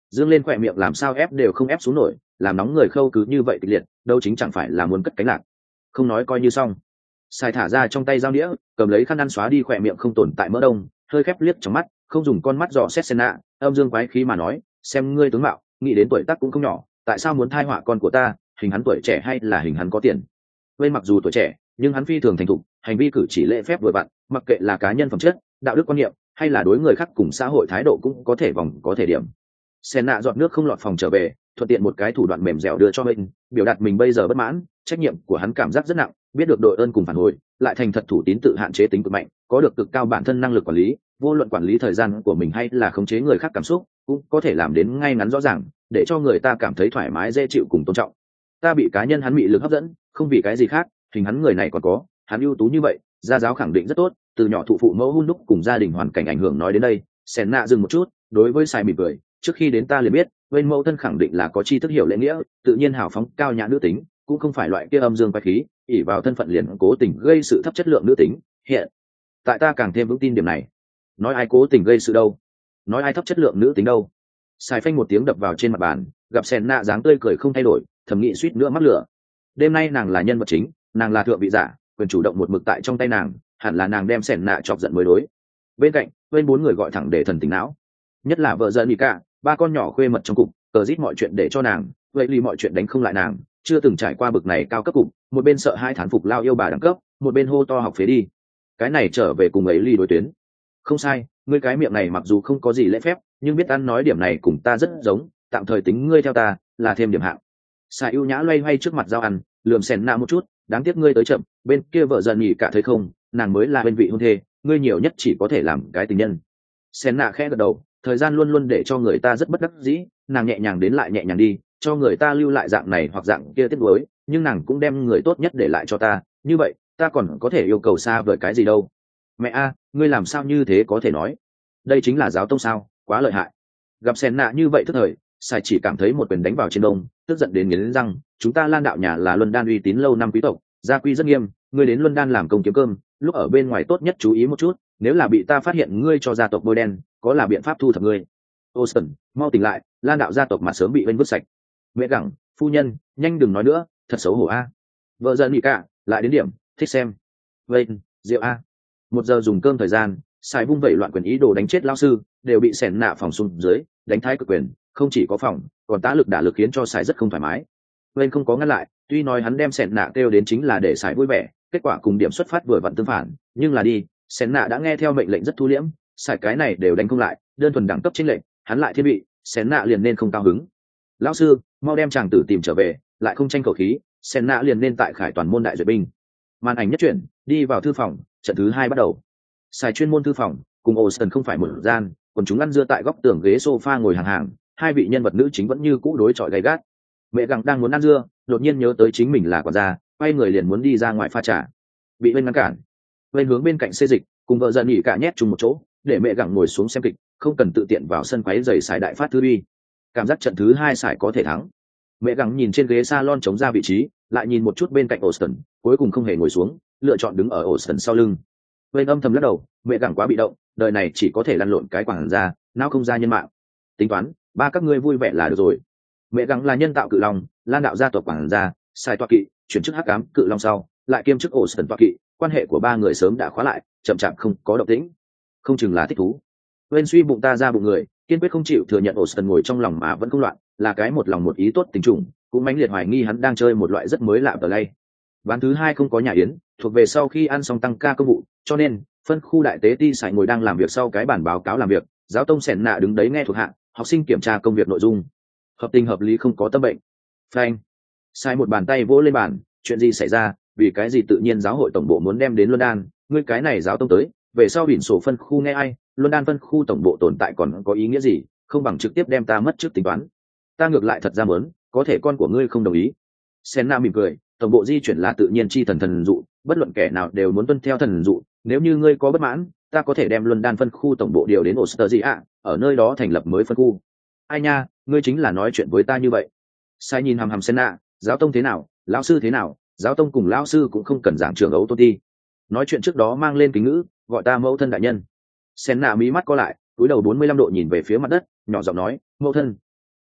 dương lên khỏe miệng làm sao ép đều không ép xuống nổi, làm nóng người khâu cứ như vậy kịch liệt, đâu chính chẳng phải là muốn cất cánh lạc. Không nói coi như xong. Sai thả ra trong tay dao đĩa, cầm lấy khăn ăn xóa đi khỏe miệng không tồn tại mỡ đông, hơi khép liếc trong mắt, không dùng con mắt dò xét Senna, âm dương quái khí mà nói, xem ngươi tướng mạo, nghĩ đến tuổi tác cũng không nhỏ, tại sao muốn thai họa con của ta, hình hắn tuổi trẻ hay là hình hắn có tiền? Bên mặc dù tuổi trẻ, nhưng hắn phi thường thành thục, hành vi cử chỉ lễ phép vừa vặn, mặc kệ là cá nhân phẩm chất, đạo đức quan niệm, hay là đối người khác cùng xã hội thái độ cũng có thể vòng có thể điểm. Senna giọt nước không lọt phòng trở về, thuận tiện một cái thủ đoạn mềm dẻo đưa cho mình, biểu đạt mình bây giờ bất mãn, trách nhiệm của hắn cảm giác rất nặng, biết được đội ơn cùng phản hồi, lại thành thật thủ tín tự hạn chế tính cực mạnh, có được cực cao bản thân năng lực quản lý, vô luận quản lý thời gian của mình hay là khống chế người khác cảm xúc, cũng có thể làm đến ngay ngắn rõ ràng, để cho người ta cảm thấy thoải mái dễ chịu cùng tôn trọng. Ta bị cá nhân hắn mị lực hấp dẫn, không vì cái gì khác, hình hắn người này còn có, hắn ưu tú như vậy, gia giáo khẳng định rất tốt, từ nhỏ thụ phụ mẫu hun đúc cùng gia đình hoàn cảnh ảnh hưởng nói đến đây, Senna dừng một chút, đối với Sai mỉm cười, trước khi đến ta liền biết, bên mẫu thân khẳng định là có tri thức hiểu lễ nghĩa, tự nhiên hào phóng cao nhã nữ tính, cũng không phải loại kia âm dương quái khí, ỷ vào thân phận liền cố tình gây sự thấp chất lượng nữ tính. Hiện tại ta càng thêm vững tin điểm này. Nói ai cố tình gây sự đâu? Nói ai thấp chất lượng nữ tính đâu? Sai phanh một tiếng đập vào trên mặt bàn, gặp Senna dáng tươi cười không thay đổi, thầm nghĩ suýt nữa mắc lửa. Đêm nay nàng là nhân vật chính, nàng là thượng vị giả, quyền chủ động một mực tại trong tay nàng, hẳn là nàng đem Senna chọc giận mới đối. Bên cạnh, bên bốn người gọi thẳng để thần tỉnh não, nhất là vợ dân Mika, ba con nhỏ khuê mật trong cục, cờ rít mọi chuyện để cho nàng, vậy lì mọi chuyện đánh không lại nàng, chưa từng trải qua bực này cao cấp cục, một bên sợ hai thán phục lao yêu bà đẳng cấp, một bên hô to học phế đi. Cái này trở về cùng ấy ly đối tuyến. Không sai, ngươi cái miệng này mặc dù không có gì lễ phép, nhưng biết ăn nói điểm này cùng ta rất giống, tạm thời tính ngươi theo ta, là thêm điểm hạng. Sai ưu nhã loay hoay trước mặt dao ăn, lườm Senna một chút, đáng tiếc ngươi tới chậm, bên kia vợ dần nhỉ cả thấy không, nàng mới là bên vị hôn thê, ngươi nhiều nhất chỉ có thể làm cái tình nhân. Senna khẽ gật đầu, thời gian luôn luôn để cho người ta rất bất đắc dĩ, nàng nhẹ nhàng đến lại nhẹ nhàng đi, cho người ta lưu lại dạng này hoặc dạng kia tiếc nuối, nhưng nàng cũng đem người tốt nhất để lại cho ta, như vậy ta còn có thể yêu cầu xa vời cái gì đâu. Mẹ a, ngươi làm sao như thế có thể nói? Đây chính là giáo tông sao, quá lợi hại. Gặp Senna như vậy tức thời, Sai chỉ cảm thấy một quyền đánh vào trên đông, tức giận đến nghiến răng, chúng ta Lan đạo nhà là Luân Đan uy tín lâu năm quý tộc, gia quy rất nghiêm, ngươi đến Luân Đan làm công kiếm cơm, lúc ở bên ngoài tốt nhất chú ý một chút, nếu là bị ta phát hiện ngươi cho gia tộc bôi đen, có là biện pháp thu thập ngươi. Austin, mau tỉnh lại, Lan đạo gia tộc mặt sớm bị bên vứt sạch. Mẹ gặng, phu nhân, nhanh đừng nói nữa, thật xấu hổ a. Vợ dân bị cả, lại đến điểm, thích xem. Vậy, rượu a. 1 giờ dùng cơm thời gian, Sai vung vẩy loạn quyền ý đồ đánh chết lão sư, đều bị xẻn nạ phòng xuống dưới, đánh thái cực quyền, không chỉ có phòng, còn tá lực đả lực khiến cho Sai rất không thoải mái. Bên không có ngăn lại, tuy nói hắn đem xẻn nạ kêu đến chính là để Sai vui vẻ, kết quả cùng điểm xuất phát vừa vặn tương phản, nhưng là đi, xẻn nạ đã nghe theo mệnh lệnh rất thu liễm, Sai cái này đều đánh không lại, đơn thuần đẳng cấp chính lệnh, hắn lại thiên vị, xẻn nạ liền nên không cao hứng. Lão sư, mau đem chàng tử tìm trở về, lại không tranh khẩu khí, xẻn nạ liền nên tại khải toàn môn đại duyệt binh. Màn ảnh nhất chuyển, đi vào thư phòng, trận thứ 2 bắt đầu. Sai chuyên môn thư phòng, cùng Austin không phải một gian, còn chúng ăn dưa tại góc tường ghế sofa ngồi hàng hàng, hai vị nhân vật nữ chính vẫn như cũ đối chọi gay gắt. Mẹ gặng đang muốn ăn dưa, đột nhiên nhớ tới chính mình là quản gia, quay người liền muốn đi ra ngoài pha trà, bị bên ngăn cản. Bên hướng bên cạnh xê dịch, cùng vợ giận nghỉ cả nhét chung một chỗ, để mẹ gặng ngồi xuống xem kịch, không cần tự tiện vào sân quấy giày Sai đại phát thư uy. Cảm giác trận thứ 2 Sai có thể thắng. Mẹ gặng nhìn trên ghế salon chống ra vị trí, lại nhìn một chút bên cạnh Austin, cuối cùng không hề ngồi xuống, lựa chọn đứng ở Austin sau lưng. Bên âm thầm lắc đầu, mẹ gặng quá bị động, đời này chỉ có thể lăn lộn cái quảng ra, não không ra nhân mạng. Tính toán, ba các ngươi vui vẻ là được rồi. Mẹ gặng là nhân tạo cự long, Lan đạo gia tộc quảng gia, Sai toa kỵ, chuyển chức hắc ám cự long sau, lại kiêm chức Austin toa kỵ, quan hệ của ba người sớm đã khóa lại, chậm chạp không có động tĩnh. Không chừng là thích thú. Bên suy bụng ta ra bụng người, kiên quyết không chịu thừa nhận Austin ngồi trong lòng mà vẫn không loạn, là cái một lòng một ý tốt tình trùng, cũng mãnh liệt hoài nghi hắn đang chơi một loại rất mới lạ play. Ván thứ 2 không có nhà yến, thuộc về sau khi ăn xong tăng ca công vụ, cho nên phân khu đại tế ti Sai ngồi đang làm việc sau cái bản báo cáo làm việc, giáo tông sẻn nạ đứng đấy nghe thuộc hạ, học sinh kiểm tra công việc nội dung, hợp tình hợp lý không có tâm bệnh. Phanh. Sai một bàn tay vỗ lên bàn, chuyện gì xảy ra, vì cái gì tự nhiên giáo hội tổng bộ muốn đem đến London, ngươi cái này giáo tông tới, về sau biển sổ phân khu nghe ai, London phân khu tổng bộ tồn tại còn có ý nghĩa gì, không bằng trực tiếp đem ta mất trước tính toán. Ta ngược lại thật ra muốn, có thể con của ngươi không đồng ý. Senna mỉm cười, tổng bộ di chuyển là tự nhiên chi thần dụ, bất luận kẻ nào đều muốn tuân theo thần dụ, nếu như ngươi có bất mãn, ta có thể đem London phân khu tổng bộ điều đến Australia, ở nơi đó thành lập mới phân khu. Ai nha, ngươi chính là nói chuyện với ta như vậy. Sai nhìn hàm hàm Senna, giáo tông thế nào, lão sư thế nào, giáo tông cùng lão sư cũng không cần giảng trường ấu tôn ti. Nói chuyện trước đó mang lên kính ngữ, gọi ta mẫu thân đại nhân. Senna mí mắt co lại, cúi đầu 45 độ nhìn về phía mặt đất, nhỏ giọng nói, mẫu thân.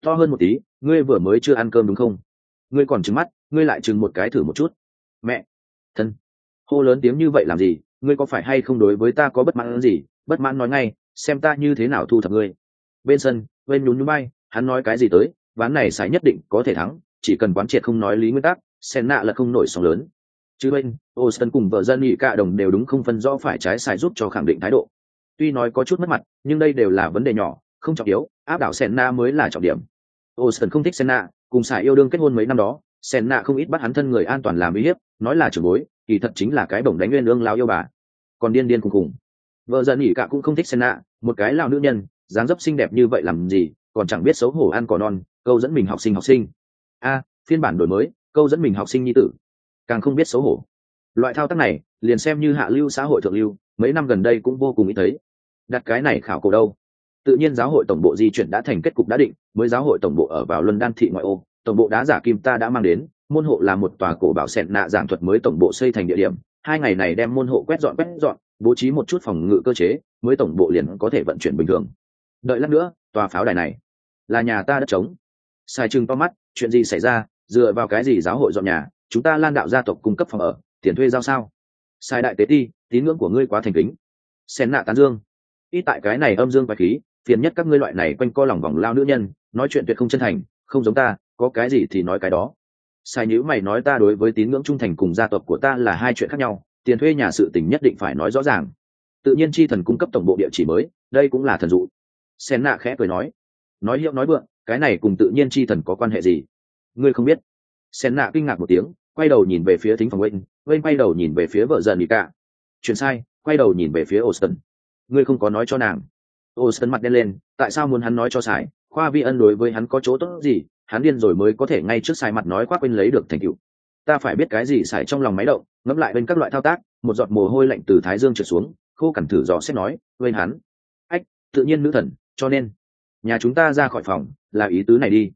To hơn một tí, ngươi vừa mới chưa ăn cơm đúng không? Ngươi còn trừng mắt, ngươi lại trừng một cái thử một chút. Mẹ thân, hô lớn tiếng như vậy làm gì? Ngươi có phải hay không đối với ta có bất mãn gì? Bất mãn nói ngay, xem ta như thế nào thu thập ngươi. Bên sân bên nhún nhún bay, hắn nói cái gì tới, ván này Sải nhất định có thể thắng, chỉ cần quán triệt không nói lý nguyên tắc, Senna là không nổi sóng lớn. Chứ bên Austin cùng vợ dân nghị cả đồng đều đúng không phân rõ phải trái sai giúp cho khẳng định thái độ. Tuy nói có chút mất mặt, nhưng đây đều là vấn đề nhỏ, không trọng yếu, áp đảo Senna mới là trọng điểm. Austin không thích Senna, cùng Sải yêu đương kết hôn mấy năm đó, Senna không ít bắt hắn thân người an toàn làm uy hiếp, nói là trưởng bối, kỳ thật chính là cái bổng đánh nguyên ương lao yêu bà. Còn điên điên cùng cùng. Vợ dân nghị cả cũng không thích Senna, một cái lão nữ nhân, dáng dấp xinh đẹp như vậy làm gì, còn chẳng biết xấu hổ ăn cỏ non, câu dẫn mình học sinh. Phiên bản đổi mới, câu dẫn mình học sinh nhi tử, càng không biết xấu hổ. Loại thao tác này liền xem như hạ lưu xã hội thượng lưu, mấy năm gần đây cũng vô cùng ít thấy. Đặt cái này khảo cổ đâu? Tự nhiên giáo hội tổng bộ di chuyển đã thành kết cục đã định, mới giáo hội tổng bộ ở vào London thị ngoại ô, tổng bộ đá giả kim ta đã mang đến, môn hộ là một tòa cổ bảo sẹn nạ giảng thuật mới tổng bộ xây thành địa điểm. 2 ngày này đem môn hộ quét dọn, bố trí một chút phòng ngự cơ chế, mới tổng bộ liền có thể vận chuyển bình thường. Đợi lát nữa, tòa pháo đài này là nhà ta đất trống. Sai trừng to mắt, chuyện gì xảy ra, dựa vào cái gì giáo hội dọn nhà, chúng ta Lan đạo gia tộc cung cấp phòng ở, tiền thuê giao sao? Sai đại tế ti, tín ngưỡng của ngươi quá thành kính. Sen nạ tán dương, ít tại cái này âm dương quái khí, phiền nhất các ngươi loại này quanh co lòng vòng lao nữ nhân, nói chuyện tuyệt không chân thành, không giống ta, có cái gì thì nói cái đó. Sai nhữ mày nói ta đối với tín ngưỡng trung thành cùng gia tộc của ta là hai chuyện khác nhau, tiền thuê nhà sự tình nhất định phải nói rõ ràng. Tự nhiên chi thần cung cấp tổng bộ địa chỉ mới, đây cũng là thần dụ. Sen nạ khẽ cười nói hiệu nói vượng, cái này cùng tự nhiên chi thần có quan hệ gì? Ngươi không biết? Sen nạ kinh ngạc một tiếng, quay đầu nhìn về phía thính phòng Wayne quay đầu nhìn về phía vợ dần đi cả. Chuyện sai, quay đầu nhìn về phía Austin. Ngươi không có nói cho nàng. Austin mặt đen lên, tại sao muốn hắn nói cho Sải? Khoa vi ân đối với hắn có chỗ tốt gì? Hắn điên rồi mới có thể ngay trước Sải mặt nói khoác quên lấy được thành tựu. Ta phải biết cái gì Sải trong lòng máy động, ngẫm lại bên các loại thao tác, một giọt mồ hôi lạnh từ thái dương trượt xuống, khô cẩn thử dò xét nói, bên hắn. Ách, tự nhiên nữ thần, cho nên nhà chúng ta ra khỏi phòng, là ý tứ này đi.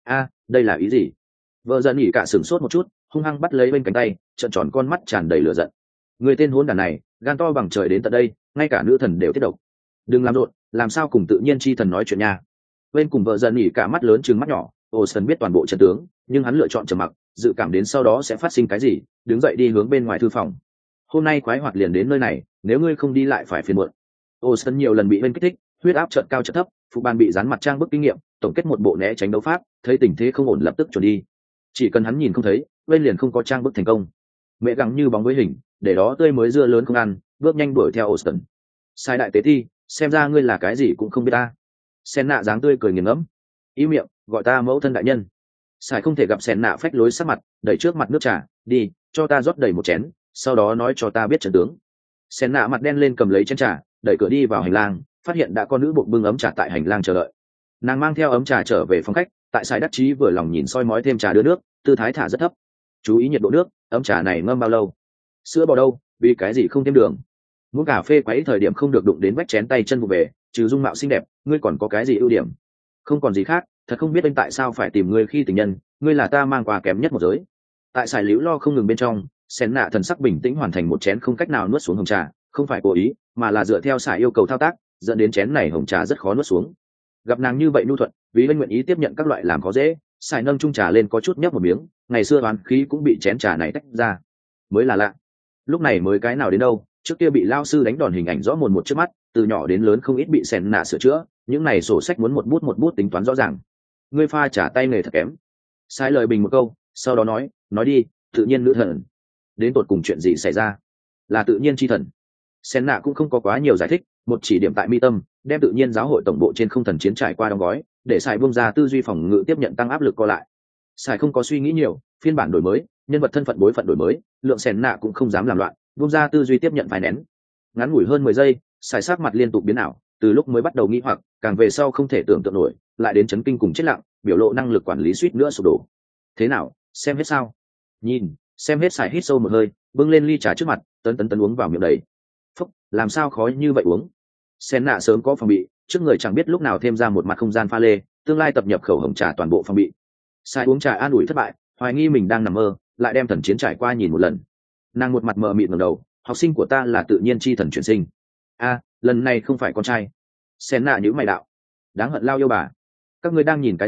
Đây là ý gì? Vợ giận nghỉ cả sửng sốt một chút, hung hăng bắt lấy bên cánh tay, trợn tròn con mắt tràn đầy lửa giận. Người tên hỗn đản này, gan to bằng trời đến tận đây, ngay cả nữ thần đều tiết độc. Đừng làm rộn, làm sao cùng tự nhiên chi thần nói chuyện nha. Bên cùng vợ giận nghỉ cả mắt lớn trừng mắt nhỏ, Olsen biết toàn bộ trận tướng, nhưng hắn lựa chọn trầm mặc, dự cảm đến sau đó sẽ phát sinh cái gì, đứng dậy đi hướng bên ngoài thư phòng. Hôm nay quái hoạt liền đến nơi này, nếu ngươi không đi lại phải phiền muộn. Olsen nhiều lần bị bên kích thích, huyết áp chợt cao chợt thấp, phục ban bị dán mặt trang bức kinh nghiệm, tổng kết một bộ né tránh đấu pháp, thấy tình thế không ổn lập tức chuẩn đi. Chỉ cần hắn nhìn không thấy, bên liền không có trang bức thành công. Mẹ gắng như bóng với hình, để đó tươi mới dưa lớn không ăn, bước nhanh đuổi theo Austin. Sai đại tế thi, xem ra ngươi là cái gì cũng không biết ta. Sen nạ dáng tươi cười nghiền ngẫm, ý miệng gọi ta mẫu thân đại nhân. Sai không thể gặp Sen nạ phách lối sắc mặt, đẩy trước mặt nước trà, đi, cho ta rót đầy một chén, sau đó nói cho ta biết trận tướng. Sen nạ mặt đen lên cầm lấy chén trà, đẩy cửa đi vào hành lang, phát hiện đã có nữ buộc bưng ấm trà tại hành lang chờ đợi. Nàng mang theo ấm trà trở về phòng khách, tại Sai đắc chí vừa lòng nhìn soi mói thêm trà đưa nước, tư thái thả rất thấp. Chú ý nhiệt độ nước, ấm trà này ngâm bao lâu? Sữa bò đâu, vì cái gì không thêm đường? Muốn cà phê quấy thời điểm không được đụng đến vách chén tay chân vụ về, trừ dung mạo xinh đẹp, ngươi còn có cái gì ưu điểm? Không còn gì khác, thật không biết anh tại sao phải tìm ngươi khi tình nhân, ngươi là ta mang quà kém nhất một giới. Tại Sải liễu lo không ngừng bên trong, Sen nạ thần sắc bình tĩnh hoàn thành một chén không cách nào nuốt xuống hồng trà, không phải cố ý, mà là dựa theo Sải yêu cầu thao tác, dẫn đến chén này hồng trà rất khó nuốt xuống. Gặp nàng như vậy nhu thuận, vì bên nguyện ý tiếp nhận các loại làm khó dễ, Sải nâng chung trà lên có chút nhấp một miếng, ngày xưa oán khí cũng bị chén trà này tách ra. Mới là lạ, lúc này mới cái nào đến đâu, trước kia bị lao sư đánh đòn hình ảnh rõ mồn một trước mắt, từ nhỏ đến lớn không ít bị Sen nạ sửa chữa, những này sổ sách muốn một bút tính toán rõ ràng. Ngươi pha trả tay nghề thật kém. Sai lời bình một câu, sau đó nói đi, tự nhiên nữ thần, đến tột cùng chuyện gì xảy ra? Là tự nhiên chi thần. Sen nạ cũng không có quá nhiều giải thích, một chỉ điểm tại mi tâm, đem tự nhiên giáo hội tổng bộ trên không thần chiến trải qua đóng gói, để Sai buông ra tư duy phòng ngự tiếp nhận tăng áp lực co lại. Sai không có suy nghĩ nhiều, phiên bản đổi mới, nhân vật thân phận bối phận đổi mới, lượng Sen nạ cũng không dám làm loạn, buông ra tư duy tiếp nhận phải nén. Ngắn ngủi hơn 10 giây, Sai sắc mặt liên tục biến ảo, từ lúc mới bắt đầu nghi hoặc, càng về sau không thể tưởng tượng nổi, lại đến chấn kinh cùng chết lặng, biểu lộ năng lực quản lý suýt nữa sụp đổ. Thế nào, xem hết sao? Nhìn, xem hết. Sai hít sâu một hơi, bưng lên ly trà trước mặt, tấn uống vào miệng đầy. Phúc, làm sao khó như vậy uống? Sen nạ sớm có phòng bị, trước người chẳng biết lúc nào thêm ra một mặt không gian pha lê, tương lai tập nhập khẩu hồng trà toàn bộ phòng bị. Sai uống trà an ủi thất bại, hoài nghi mình đang nằm mơ, lại đem thần chiến trải qua nhìn một lần. Nàng một mặt mờ mịt ngẩng đầu, học sinh của ta là tự nhiên chi thần chuyển sinh. Lần này không phải con trai. Sen nạ nhíu mày đạo, đáng hận lao yêu bà, các ngươi đang nhìn cái gì?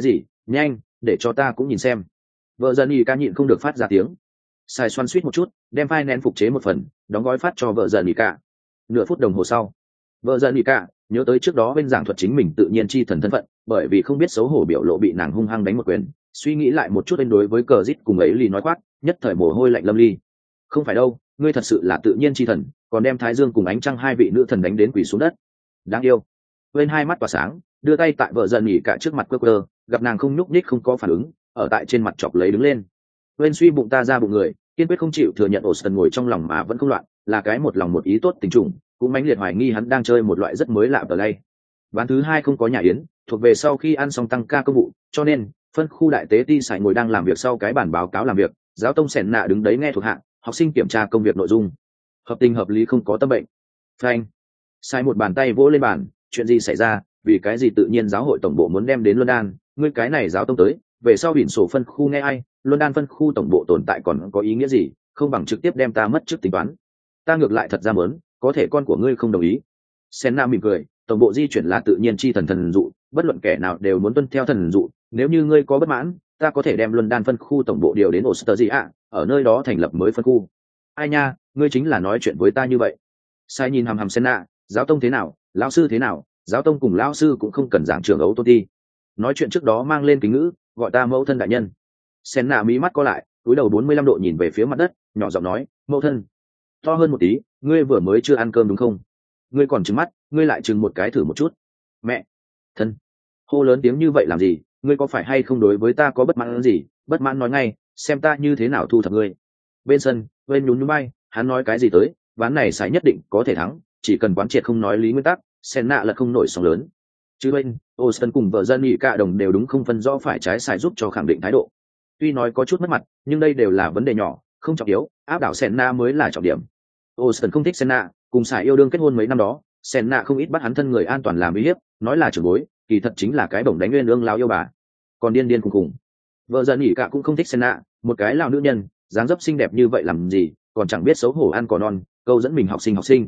nhanh, để cho ta cũng nhìn xem. Vợ dần ý ca nhịn không được phát ra tiếng. Sai xoắn suýt một chút, đem file nén phục chế một phần, đóng gói phát cho vợ dần ý ca. Nửa phút đồng hồ sau, vợ dần ý ca nhớ tới trước đó bên giảng thuật chính mình tự nhiên chi thần thân phận, bởi vì không biết xấu hổ biểu lộ bị nàng hung hăng đánh một quyền, suy nghĩ lại một chút bên đối với cờ rít cùng ấy lì nói quát, nhất thời mồ hôi lạnh lâm ly. Không phải đâu, ngươi thật sự là tự nhiên chi thần, còn đem Thái Dương cùng ánh trăng hai vị nữ thần đánh đến quỳ xuống đất. Đáng yêu. Bên hai mắt tỏa sáng, đưa tay tại vợ dần nhỉ cả trước mặt quơ, gặp nàng không nhúc nhích không có phản ứng, ở tại trên mặt chọc lấy đứng lên. Bên suy bụng ta ra bụng người, kiên quyết không chịu thừa nhận Austin ngồi trong lòng mà vẫn không loạn, là cái một lòng một ý tốt tình trùng, cũng mãnh liệt hoài nghi hắn đang chơi một loại rất mới lạ tờ lay. Ván thứ hai không có nhà yến, thuộc về sau khi ăn xong tăng ca công vụ, cho nên phân khu đại tế ti sải ngồi đang làm việc sau cái bản báo cáo làm việc, giáo tông sẻn nạ đứng đấy nghe thuộc hạ, học sinh kiểm tra công việc nội dung, hợp tình hợp lý không có tâm bệnh. Phanh. Sai một bàn tay vỗ lên bàn, chuyện gì xảy ra, vì cái gì tự nhiên giáo hội tổng bộ muốn đem đến London, ngươi cái này giáo tông tới, về sau biển sổ phân khu nghe ai, London phân khu tổng bộ tồn tại còn có ý nghĩa gì, không bằng trực tiếp đem ta mất trước tính toán. Ta ngược lại thật ra muốn, có thể con của ngươi không đồng ý. Senna mỉm cười, tổng bộ di chuyển là tự nhiên chi thần dụ, bất luận kẻ nào đều muốn tuân theo thần dụ, nếu như ngươi có bất mãn, ta có thể đem London phân khu tổng bộ điều đến Australia, ở nơi đó thành lập mới phân khu. Ai nha, ngươi chính là nói chuyện với ta như vậy. Sai nhìn hằm hằm Senna, giáo tông thế nào, lão sư thế nào, giáo tông cùng lão sư cũng không cần giảng trường ấu tôn ti. Nói chuyện trước đó mang lên kính ngữ, gọi ta mẫu thân đại nhân. Senna mí mắt co lại, cúi đầu 45 độ nhìn về phía mặt đất, nhỏ giọng nói, mẫu thân. To hơn một tí, ngươi vừa mới chưa ăn cơm đúng không? Ngươi còn trừng mắt, ngươi lại trừng một cái thử một chút. Mẹ, thân, hô lớn tiếng như vậy làm gì? Ngươi có phải hay không đối với ta có bất mãn gì? Bất mãn nói ngay, xem ta như thế nào thu thập ngươi. Bên sân, bên nhún nhún bay, hắn nói cái gì tới? Ván này sai nhất định có thể thắng, chỉ cần quán triệt không nói lý nguyên tắc, Senna là không nổi sóng lớn. Chứ bên, Austin cùng vợ dân nghị cả đồng đều đúng không phân rõ phải trái sai giúp cho khẳng định thái độ. Tuy nói có chút mất mặt, nhưng đây đều là vấn đề nhỏ, không trọng yếu, áp đảo Senna mới là trọng điểm. Austin không thích Senna, cùng xài yêu đương kết hôn mấy năm đó, Senna không ít bắt hắn thân người an toàn làm uy hiếp, nói là trưởng bối, kỳ thật chính là cái bổng đánh nguyên ương lao yêu bà. Còn điên điên cùng cùng. Vợ dân nghỉ cả cũng không thích Senna, một cái lao nữ nhân, dáng dấp xinh đẹp như vậy làm gì, còn chẳng biết xấu hổ ăn cỏ non, câu dẫn mình học sinh.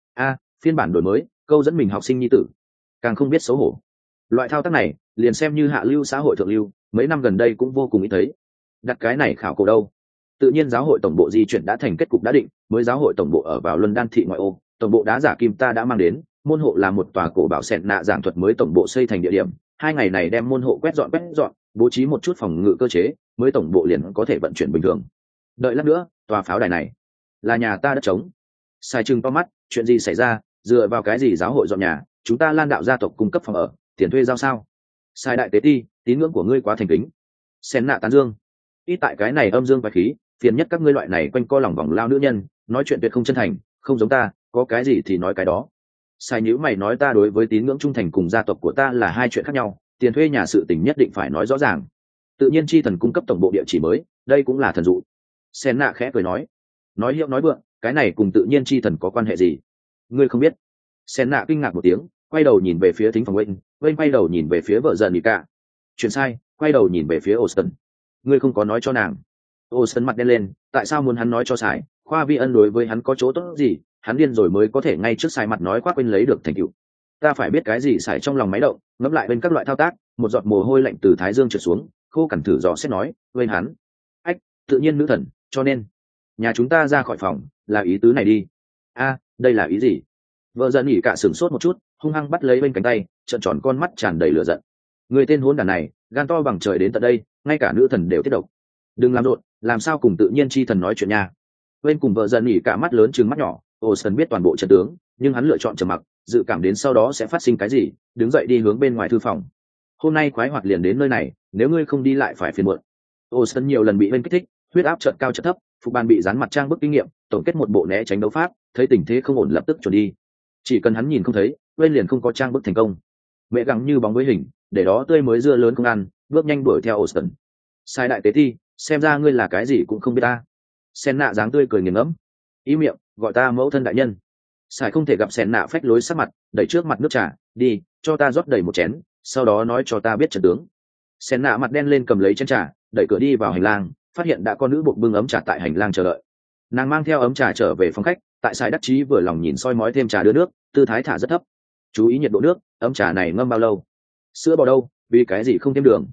Phiên bản đổi mới, câu dẫn mình học sinh nhi tử, càng không biết xấu hổ. Loại thao tác này, liền xem như hạ lưu xã hội thượng lưu, mấy năm gần đây cũng vô cùng ít thấy. Đặt cái này khảo cổ đâu? Tự nhiên giáo hội tổng bộ di chuyển đã thành kết cục đã định, mới giáo hội tổng bộ ở vào London thị ngoại ô, tổng bộ đá giả kim ta đã mang đến, môn hộ là một tòa cổ bảo sẹn nạ giảng thuật mới tổng bộ xây thành địa điểm, 2 ngày này đem môn hộ quét dọn, bố trí một chút phòng ngự cơ chế, mới tổng bộ liền có thể vận chuyển bình thường. Đợi lát nữa, tòa pháo đài này là nhà ta đất trống. Sai trừng to mắt, chuyện gì xảy ra, dựa vào cái gì giáo hội dọn nhà, chúng ta Lan đạo gia tộc cung cấp phòng ở, tiền thuê giao sao? Sai đại tế ti, tín ngưỡng của ngươi quá thành kính. Xén nạ tán dương. Ít tại cái này âm dương quái khí, phiền nhất các ngươi loại này quanh co lòng vòng lao nữ nhân, nói chuyện tuyệt không chân thành, không giống ta, có cái gì thì nói cái đó. Sai nhữ mày nói ta đối với tín ngưỡng trung thành cùng gia tộc của ta là hai chuyện khác nhau, tiền thuê nhà sự tình nhất định phải nói rõ ràng. Tự nhiên chi thần cung cấp tổng bộ địa chỉ mới, đây cũng là thần dụ. Xén nạ khẽ cười nói hiệu nói vượng, cái này cùng tự nhiên chi thần có quan hệ gì? Ngươi không biết. Xén nạ kinh ngạc một tiếng, quay đầu nhìn về phía thính phòng Wayne quay đầu nhìn về phía vợ dần Nika. Chuyện sai, quay đầu nhìn về phía Austin. Ngươi không có nói cho nàng. Austin mặt đen lên, tại sao muốn hắn nói cho Sải? Khoa vi ân đối với hắn có chỗ tốt gì? Hắn điên rồi mới có thể ngay trước Sải mặt nói quát quên lấy được thành tựu. Ta phải biết cái gì Sải trong lòng máy động, ngẫm lại bên các loại thao tác, một giọt mồ hôi lạnh từ thái dương trượt xuống, khô cẩn thử dò xét nói, Wayne hắn. Ách, tự nhiên nữ thần, cho nên nhà chúng ta ra khỏi phòng, là ý tứ này đi. Đây là ý gì? Vợ dần nhỉ cả sửng sốt một chút, hung hăng bắt lấy bên cánh tay, trợn tròn con mắt tràn đầy lửa giận. Người tên hỗn đản này, gan to bằng trời đến tận đây, ngay cả nữ thần đều tiết độc. Đừng làm rộn, làm sao cùng tự nhiên chi thần nói chuyện nha. Bên cùng vợ dần nhỉ cả mắt lớn trừng mắt nhỏ, Olsen biết toàn bộ trận tướng, nhưng hắn lựa chọn trầm mặc, dự cảm đến sau đó sẽ phát sinh cái gì, đứng dậy đi hướng bên ngoài thư phòng. Hôm nay khoái hoạt liền đến nơi này, nếu ngươi không đi lại phải phiền muộn. Olsen nhiều lần bị bên kích thích, huyết áp chợt cao chợt thấp, phục bàn bị dán mặt trang bức kinh nghiệm, tổng kết một bộ né tránh đấu pháp, thấy tình thế không ổn lập tức chuẩn đi. Chỉ cần hắn nhìn không thấy, bên liền không có trang bức thành công. Mẹ gắng như bóng với hình, để đó tươi mới dưa lớn không ăn, bước nhanh đuổi theo Austin. Sai đại tế ti, xem ra ngươi là cái gì cũng không biết ta. Sen nạ dáng tươi cười nghiền ngẫm. Ý miệng, gọi ta mẫu thân đại nhân. Sai không thể gặp Sen nạ phách lối sắc mặt, đẩy trước mặt nước trà, đi, cho ta rót đầy một chén, sau đó nói cho ta biết trận tướng. Sen nạ mặt đen lên cầm lấy chén trà, đẩy cửa đi vào hành lang, phát hiện đã có nữ buộc bưng ấm trà tại hành lang chờ đợi. Nàng mang theo ấm trà trở về phòng khách, tại Sai đắc chí vừa lòng nhìn soi mói thêm trà đưa nước, tư thái thả rất thấp. Chú ý nhiệt độ nước, ấm trà này ngâm bao lâu? Sữa bò đâu, vì cái gì không thêm đường?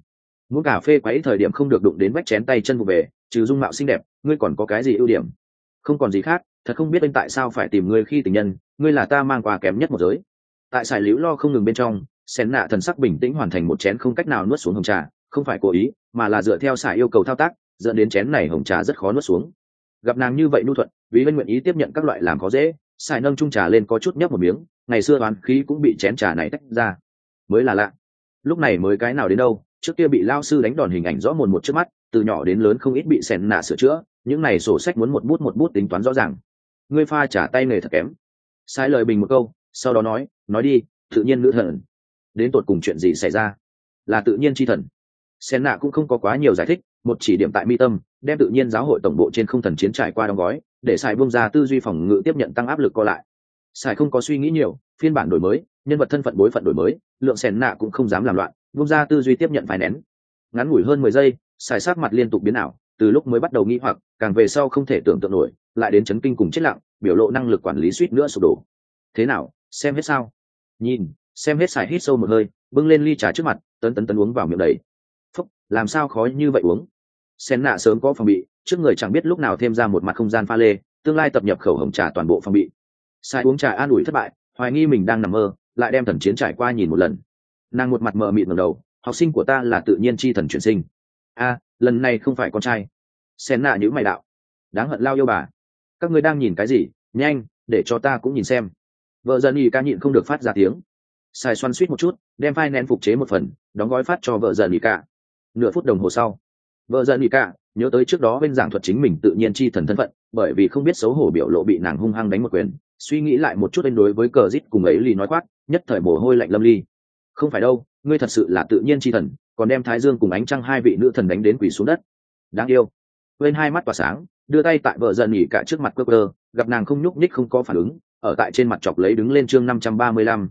Muốn cà phê quấy thời điểm không được đụng đến vách chén tay chân vụ về, trừ dung mạo xinh đẹp ngươi còn có cái gì ưu điểm? Không còn gì khác, thật không biết anh tại sao phải tìm ngươi khi tình nhân, ngươi là ta mang quà kém nhất một giới. Tại xài liễu lo không ngừng bên trong, sen nạ thần sắc bình tĩnh hoàn thành một chén không cách nào nuốt xuống hồng trà, không phải cố ý mà là dựa theo xài yêu cầu thao tác, dẫn đến chén này hồng trà rất khó nuốt xuống. Gặp nàng như vậy nhu thuận, vì bên nguyện ý tiếp nhận các loại làm khó dễ, xài nâng chung trà lên có chút nhấp một miếng, ngày xưa oán khí cũng bị chén trà này tách ra. Mới là lạ, lúc này mới cái nào đến đâu, trước kia bị lao sư đánh đòn hình ảnh rõ mồn một trước mắt, từ nhỏ đến lớn không ít bị sen nạ sửa chữa, những này sổ sách muốn một bút tính toán rõ ràng. Ngươi pha trả tay nghề thật kém. Sai lời bình một câu, sau đó nói đi, tự nhiên nữ thần đến tột cùng chuyện gì xảy ra? Là tự nhiên chi thần. Sen nạ cũng không có quá nhiều giải thích, một chỉ điểm tại mi tâm, đem tự nhiên giáo hội tổng bộ trên không thần chiến trải qua đóng gói, để Sai bung ra tư duy phòng ngự tiếp nhận tăng áp lực co lại. Sai không có suy nghĩ nhiều, phiên bản đổi mới, nhân vật thân phận bối phận đổi mới, lượng Sen nạ cũng không dám làm loạn, bung ra tư duy tiếp nhận phải nén. Ngắn ngủi hơn 10 giây, Sai sát mặt liên tục biến ảo, từ lúc mới bắt đầu nghi hoặc, càng về sau không thể tưởng tượng nổi, lại đến chấn kinh cùng chết lặng, biểu lộ năng lực quản lý suýt nữa sụp đổ. Thế nào, xem hết sao? Nhìn, xem hết. Sai hít sâu một hơi, bưng lên ly trà trước mặt, tấn uống vào miệng đầy. Phúc, làm sao khó như vậy uống? Sen nạ sớm có phòng bị, trước người chẳng biết lúc nào thêm ra một mặt không gian pha lê, tương lai tập nhập khẩu hồng trà toàn bộ phòng bị. Sai uống trà an ủi thất bại, hoài nghi mình đang nằm mơ, lại đem thần chiến trải qua nhìn một lần. Nàng một mặt mờ mịt ngẩng đầu, học sinh của ta là tự nhiên chi thần chuyển sinh. A, lần này không phải con trai. Sen nạ nhíu mày đạo, đáng hận lao yêu bà. Các ngươi đang nhìn cái gì? Nhanh, để cho ta cũng nhìn xem. Vợ dần ý ca nhịn không được phát ra tiếng. Sai xoắn suýt một chút, đem file nén phục chế một phần, đóng gói phát cho vợ dần ý ca. Nửa phút đồng hồ sau, vợ dần ý ca nhớ tới trước đó bên giảng thuật chính mình tự nhiên chi thần thân phận, bởi vì không biết xấu hổ biểu lộ bị nàng hung hăng đánh một quyền, suy nghĩ lại một chút bên đối với cờ rít cùng ấy lì nói quát, nhất thời mồ hôi lạnh lâm ly. Không phải đâu, ngươi thật sự là tự nhiên chi thần, còn đem Thái Dương cùng ánh trăng hai vị nữ thần đánh đến quỳ xuống đất. Đáng yêu. Bên hai mắt tỏa sáng, đưa tay tại vợ dần ý cả trước mặt cơ, gặp nàng không nhúc nhích không có phản ứng, ở tại trên mặt chọc lấy đứng lên chương 535,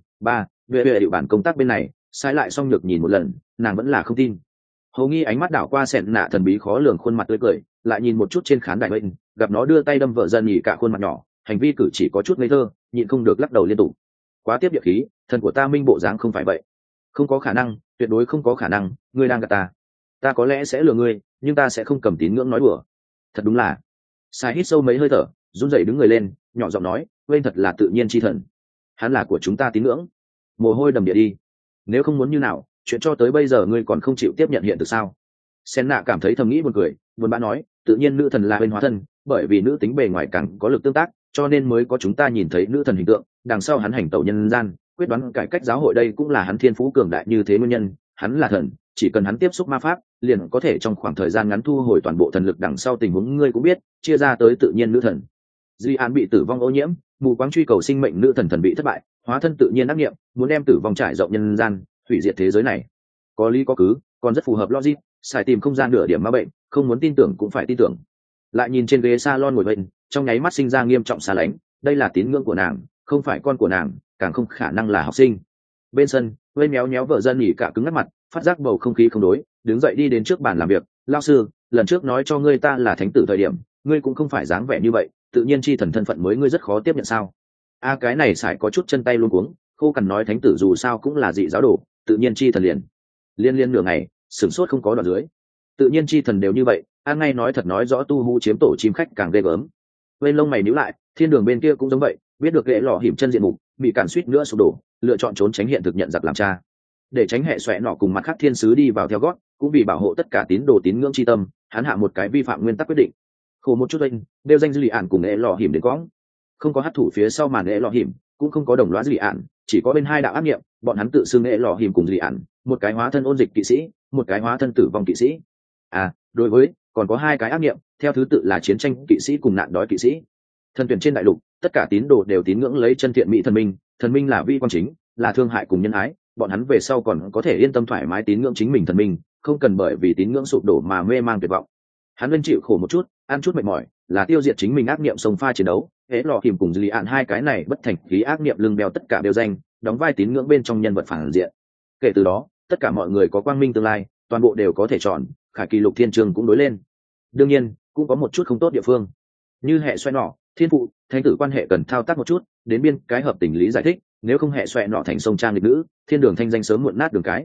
về địa bản công tác bên này, Sai lại xong nhược nhìn một lần, nàng vẫn là không tin. Hầu nghi ánh mắt đảo qua sẹn nạ thần bí khó lường khuôn mặt tươi cười, lại nhìn một chút trên khán đài bên, gặp nó đưa tay đâm vợ dần nhỉ cả khuôn mặt nhỏ, hành vi cử chỉ có chút ngây thơ, nhịn không được lắc đầu liên tục. Quá tiếp địa khí, thần của ta minh bộ dáng không phải vậy. Không có khả năng, tuyệt đối không có khả năng, ngươi đang gạt ta. Ta có lẽ sẽ lừa ngươi, nhưng ta sẽ không cầm tín ngưỡng nói đùa. Thật đúng là. Sai hít sâu mấy hơi thở, run rẩy đứng người lên, nhỏ giọng nói, quên thật là tự nhiên chi thần. Hắn là của chúng ta tín ngưỡng. Mồ hôi đầm địa đi. Nếu không muốn như nào, chuyện cho tới bây giờ ngươi còn không chịu tiếp nhận hiện thực sao? Sen nạ cảm thấy thầm nghĩ buồn cười, buồn bã nói, tự nhiên nữ thần là bên hóa thân, bởi vì nữ tính bề ngoài càng có lực tương tác, cho nên mới có chúng ta nhìn thấy nữ thần hình tượng, đằng sau hắn hành tẩu nhân gian, quyết đoán cải cách giáo hội đây cũng là hắn thiên phú cường đại như thế nguyên nhân, hắn là thần, chỉ cần hắn tiếp xúc ma pháp, liền có thể trong khoảng thời gian ngắn thu hồi toàn bộ thần lực đằng sau tình huống ngươi cũng biết, chia ra tới tự nhiên nữ thần. Duy An bị tử vong ô nhiễm, mù quáng truy cầu sinh mệnh nữ thần thần bị thất bại, hóa thân tự nhiên ác nghiệm, muốn đem tử vong trải rộng nhân gian, hủy diệt thế giới này. Có lý có cứ, còn rất phù hợp logic, xài tìm không gian nửa điểm ma bệnh, không muốn tin tưởng cũng phải tin tưởng. Lại nhìn trên ghế salon ngồi bệnh, trong nháy mắt sinh ra nghiêm trọng xa lánh, đây là tín ngưỡng của nàng, không phải con của nàng, càng không khả năng là học sinh. Bên sân, Vây méo méo vợ dân nhỉ cả cứng ngắt mặt, phát giác bầu không khí không đối, đứng dậy đi đến trước bàn làm việc. Lao sư, lần trước nói cho ngươi ta là thánh tử thời điểm, ngươi cũng không phải dáng vẻ như vậy, tự nhiên chi thần thân phận mới ngươi rất khó tiếp nhận sao? A cái này xài có chút chân tay luôn cuống, khô cằn nói thánh tử dù sao cũng là dị giáo đồ, tự nhiên chi thần liên nửa ngày, sửng sốt không có đoạn dưới. Tự nhiên chi thần đều như vậy, an ngay nói thật nói rõ tu hú chiếm tổ chim khách càng ghê gớm. Bên lông mày nhíu lại, thiên đường bên kia cũng giống vậy, biết được ghệ lọ hiểm chân diện mục, bị cản suýt nữa sụp đổ, lựa chọn trốn tránh hiện thực nhận giặc làm cha. Để tránh hệ xoẹ nọ cùng mặt khác thiên sứ đi vào theo gót, cũng vì bảo hộ tất cả tín đồ tín ngưỡng chi tâm, hắn hạ một cái vi phạm nguyên tắc quyết định. Khổ một chút anh, đều danh dư lì ản cùng ghệ lọ hiểm đến quõng. Không có hắc thủ phía sau màn ghệ lọ hiểm, cũng không có đồng lõa dư ản, chỉ có bên hai đạo ác nghiệm, bọn hắn tự xưng ghệ lọ hiểm cùng dư ản, một cái hóa thân ôn dịch kỵ sĩ, một cái hóa thân tử vong kỵ sĩ. À, đối với, còn có hai cái ác nghiệm, theo thứ tự là chiến tranh kỵ sĩ cùng nạn đói kỵ sĩ. Thần tuyển trên đại lục, tất cả tín đồ đều tín ngưỡng lấy chân thiện mỹ thần minh là vi quan chính, là thương hại cùng nhân ái, bọn hắn về sau còn có thể yên tâm thoải mái tín ngưỡng chính mình thần minh, không cần bởi vì tín ngưỡng sụp đổ mà mê mang tuyệt vọng. Hắn lên chịu khổ một chút, ăn chút mệt mỏi, là tiêu diệt chính mình ác niệm sông pha chiến đấu, hễ lò kìm cùng dư lý ạn hai cái này bất thành khí ác niệm lưng đeo tất cả đều danh, đóng vai tín ngưỡng bên trong nhân vật phản diện. Kể từ đó, tất cả mọi người có quang minh tương lai, toàn bộ đều có thể chọn, khải kỳ lục thiên trường cũng đối lên. Đương nhiên, cũng có một chút không tốt địa phương, như hệ xoay nọ, thiên phụ, thánh tử quan hệ cần thao tác một chút, đến biên cái hợp tình lý giải thích, nếu không hệ xoẹ nọ thành sông trang nghịch nữ, thiên đường thanh danh sớm muộn nát đường cái.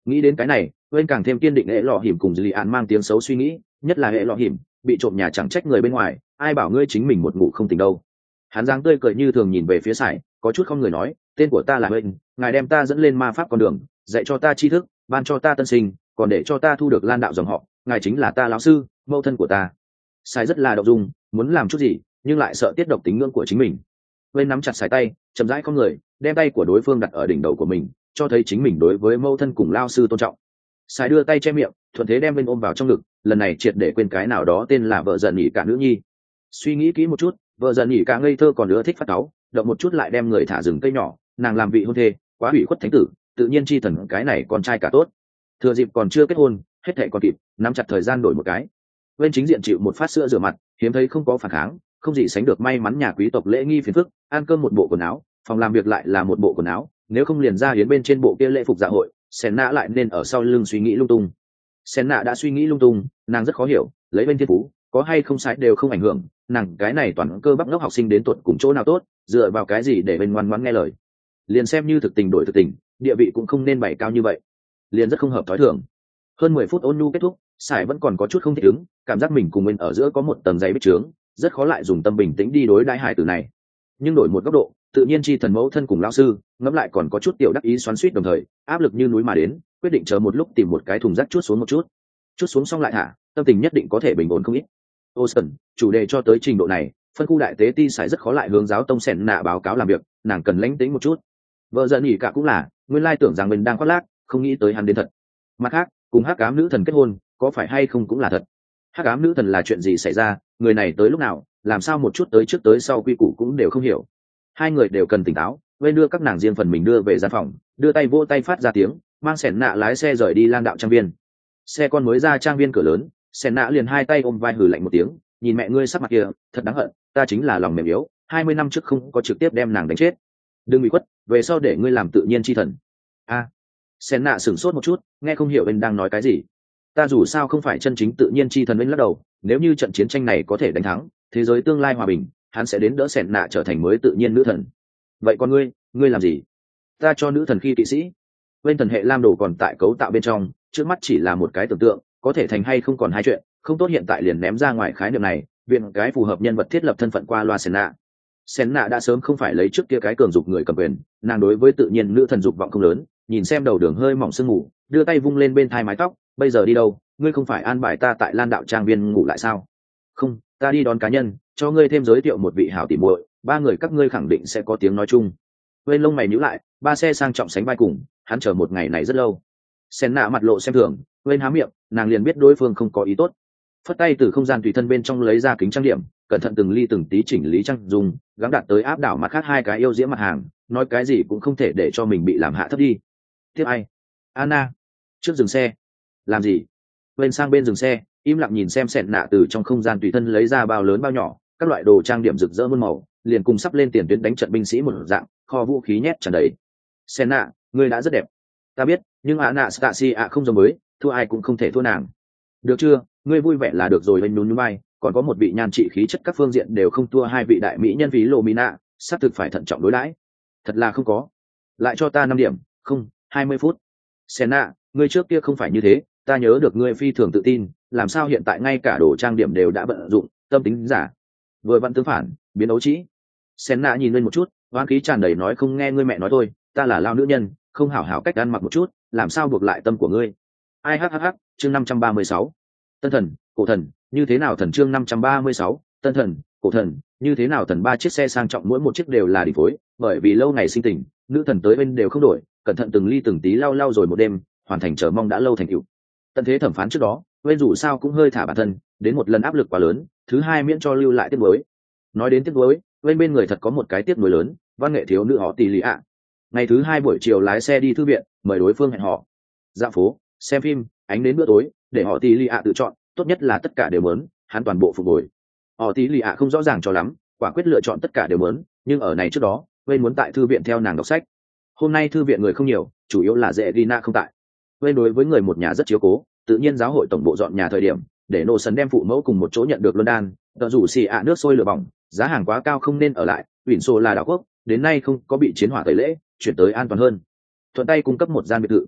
Nghĩ đến cái này, quên càng thêm kiên định hệ lọ hiểm cùng dư lì ạn mang tiếng xấu suy nghĩ, nhất là hệ lọ hiểm bị trộm nhà chẳng trách người bên ngoài, ai bảo ngươi chính mình một ngủ không tỉnh đâu. Hắn dáng tươi cười như thường nhìn về phía sải, có chút không người nói, tên của ta là Huynh, ngài đem ta dẫn lên ma pháp con đường, dạy cho ta tri thức, ban cho ta tân sinh, còn để cho ta thu được lan đạo dòng họ, ngài chính là ta lão sư, mẫu thân của ta. Sải rất là động dung, muốn làm chút gì, nhưng lại sợ tiết độc tính ngưỡng của chính mình. Huynh nắm chặt sải tay, chậm rãi con người, đem tay của đối phương đặt ở đỉnh đầu của mình, cho thấy chính mình đối với mẫu thân cùng lao sư tôn trọng. Sải đưa tay che miệng, thuận thế đem Huynh ôm vào trong ngực, lần này triệt để quên cái nào đó tên là vợ dần nhỉ cả nữ nhi. Suy nghĩ kỹ một chút, vợ dần nhỉ cả ngây thơ còn nữa thích phát cáu, động một chút lại đem người thả rừng cây nhỏ, nàng làm vị hôn thê, quá ủy khuất thánh tử, tự nhiên chi thần cái này con trai cả tốt. Thừa dịp còn chưa kết hôn, hết thảy còn kịp, nắm chặt thời gian đổi một cái. Bên chính diện chịu một phát sữa rửa mặt, hiếm thấy không có phản kháng, không gì sánh được may mắn nhà quý tộc lễ nghi phiền phức, ăn cơm một bộ quần áo, phòng làm việc lại là một bộ quần áo, nếu không liền ra hiến bên trên bộ kia lễ phục dạ hội, Senna lại nên ở sau lưng suy nghĩ lung tung. Senna đã suy nghĩ lung tung, nàng rất khó hiểu, lấy bên thiên phú, có hay không sai đều không ảnh hưởng, nàng cái này toàn cơ bắp ngốc học sinh đến tuột cùng chỗ nào tốt, dựa vào cái gì để bên ngoan ngoãn nghe lời. Liền xem như thực tình đổi thực tình, địa vị cũng không nên bày cao như vậy, liền rất không hợp thói thường. Hơn 10 phút ôn nhu kết thúc, Sải vẫn còn có chút không thích ứng, cảm giác mình cùng bên ở giữa có một tầng dày bích trướng, rất khó lại dùng tâm bình tĩnh đi đối đãi hài tử này. Nhưng đổi một góc độ, tự nhiên chi thần mẫu thân cùng lão sư, ngẫm lại còn có chút tiểu đắc ý xoắn xuýt đồng thời, áp lực như núi mà đến, quyết định chờ một lúc tìm một cái thùng rác chuốt xuống một chút xuống xong lại thả, tâm tình nhất định có thể bình ổn không ít. Olsen, chủ đề cho tới trình độ này, phân khu đại tế ti Sải rất khó lại hướng giáo tông sẹn nạ báo cáo làm việc, nàng cần lãnh tĩnh một chút. Vợ giận nhỉ cả cũng là, nguyên lai tưởng rằng mình đang khoác lác, không nghĩ tới hắn đến thật. Mặt khác, cùng hắc ám nữ thần kết hôn, có phải hay không cũng là thật. Hắc ám nữ thần là chuyện gì xảy ra, người này tới lúc nào, làm sao một chút tới trước tới sau quy củ cũng đều không hiểu. Hai người đều cần tỉnh táo, bên đưa các nàng riêng phần mình đưa về gian phòng, đưa tay vỗ tay phát ra tiếng, mang sẹn nạ lái xe rời đi lang đạo trang viên. Xe con mới ra trang viên cửa lớn, sẹn nạ liền hai tay ôm vai hừ lạnh một tiếng, nhìn mẹ ngươi sắc mặt kia, thật đáng hận, ta chính là lòng mềm yếu, 20 năm trước không có trực tiếp đem nàng đánh chết. Đừng bị khuất, về sau để ngươi làm tự nhiên chi thần. A. Sẹn nạ sửng sốt một chút, nghe không hiểu bên đang nói cái gì. Ta dù sao không phải chân chính tự nhiên chi thần, bên lắc đầu, nếu như trận chiến tranh này có thể đánh thắng, thế giới tương lai hòa bình, hắn sẽ đến đỡ sẹn nạ trở thành mới tự nhiên nữ thần. Vậy còn ngươi làm gì? Ta cho nữ thần khi kỵ sĩ. Bên thần hệ lam đồ còn tại cấu tạo bên trong, trước mắt chỉ là một cái tưởng tượng, có thể thành hay không còn hai chuyện, không tốt hiện tại liền ném ra ngoài khái niệm này, viện cái phù hợp nhân vật thiết lập thân phận qua loa Senna. Senna đã sớm không phải lấy trước kia cái cường dục người cầm quyền, nàng đối với tự nhiên nữ thần dục vọng không lớn, nhìn xem đầu đường hơi mỏng sương ngủ, đưa tay vung lên bên thai mái tóc, bây giờ đi đâu, ngươi không phải an bài ta tại Lan đạo trang viên ngủ lại sao? Không, ta đi đón cá nhân, cho ngươi thêm giới thiệu một vị hảo tỉ muội, ba người các ngươi khẳng định sẽ có tiếng nói chung. Bên lông mày nhíu lại, ba xe sang trọng sánh vai cùng, hắn chờ một ngày này rất lâu. Senna mặt lộ xem thường, bên há miệng, nàng liền biết đối phương không có ý tốt. Phất tay từ không gian tùy thân bên trong lấy ra kính trang điểm, cẩn thận từng ly từng tí chỉnh lý trang dùng, gắng đạt tới áp đảo mặt khác hai cái yêu diễm mặt hàng, nói cái gì cũng không thể để cho mình bị làm hạ thấp đi. Tiếp ai? Anna. Trước dừng xe. Làm gì? Bên sang bên dừng xe, im lặng nhìn xem sẹn nạ từ trong không gian tùy thân lấy ra bao lớn bao nhỏ, các loại đồ trang điểm rực rỡ muôn màu, liền cùng sắp lên tiền tuyến đánh trận binh sĩ một dạng, kho vũ khí nhét tràn đầy. Sẹn nạ, ngươi đã rất đẹp. Ta biết, nhưng Anastasia không giống mới, thua ai cũng không thể thua nàng. Được chưa, ngươi vui vẻ là được rồi. Bên nhún nhún vai, còn có một vị nhan trị khí chất các phương diện đều không thua hai vị đại mỹ nhân ví Lomina, xác thực phải thận trọng đối đãi. Thật là không có. Lại cho ta 5 điểm, không, 20 phút. Senna, ngươi trước kia không phải như thế, ta nhớ được ngươi phi thường tự tin, làm sao hiện tại ngay cả đồ trang điểm đều đã vận dụng, tâm tính giả. Vừa vặn tương phản, biến ấu trĩ. Senna nhìn lên một chút, oán khí tràn đầy nói, không nghe ngươi mẹ nói thôi, ta là lao nữ nhân, không hảo hảo cách ăn mặc một chút, làm sao buộc lại tâm của ngươi. Ai hhh, chương 536. Tân thần, cổ thần, như thế nào thần, chương 536, tân thần, cổ thần, như thế nào thần. 3 chiếc xe sang trọng mỗi một chiếc đều là đỉnh phối, bởi vì lâu ngày sinh tình, nữ thần tới bên đều không đổi, cẩn thận từng ly từng tí lau rồi một đêm, hoàn thành chờ mong đã lâu thành tựu. Tận thế thẩm phán trước đó, bên dù sao cũng hơi thả bản thân, đến một lần áp lực quá lớn, thứ hai miễn cho lưu lại tiếc nuối. Nói đến tiếc nuối, bên người thật có một cái tiếc nuối lớn, văn nghệ thiếu nữ họ Tỷ Lý ạ. Ngày thứ hai buổi chiều lái xe đi thư viện, mời đối phương hẹn họ. Dạo phố, xem phim, ánh đến bữa tối, để họ Tỷ Lý ạ tự chọn, tốt nhất là tất cả đều muốn, hắn toàn bộ phục hồi. Họ Tỷ Lý ạ không rõ ràng cho lắm, quả quyết lựa chọn tất cả đều muốn, nhưng ở này trước đó, bên muốn tại thư viện theo nàng đọc sách. Hôm nay thư viện người không nhiều, chủ yếu là dễ Gina không tại. Bên đối với người một nhà rất chiếu cố, tự nhiên giáo hội tổng bộ dọn nhà thời điểm, để nô sấn đem phụ mẫu cùng một chỗ nhận được London, tờ rủ xì ạ nước sôi lửa bỏng, giá hàng quá cao không nên ở lại, Uyển Sô là đảo quốc, đến nay không có bị chiến hỏa tẩy lễ, chuyển tới an toàn hơn. Thuận tay cung cấp một gian biệt thự.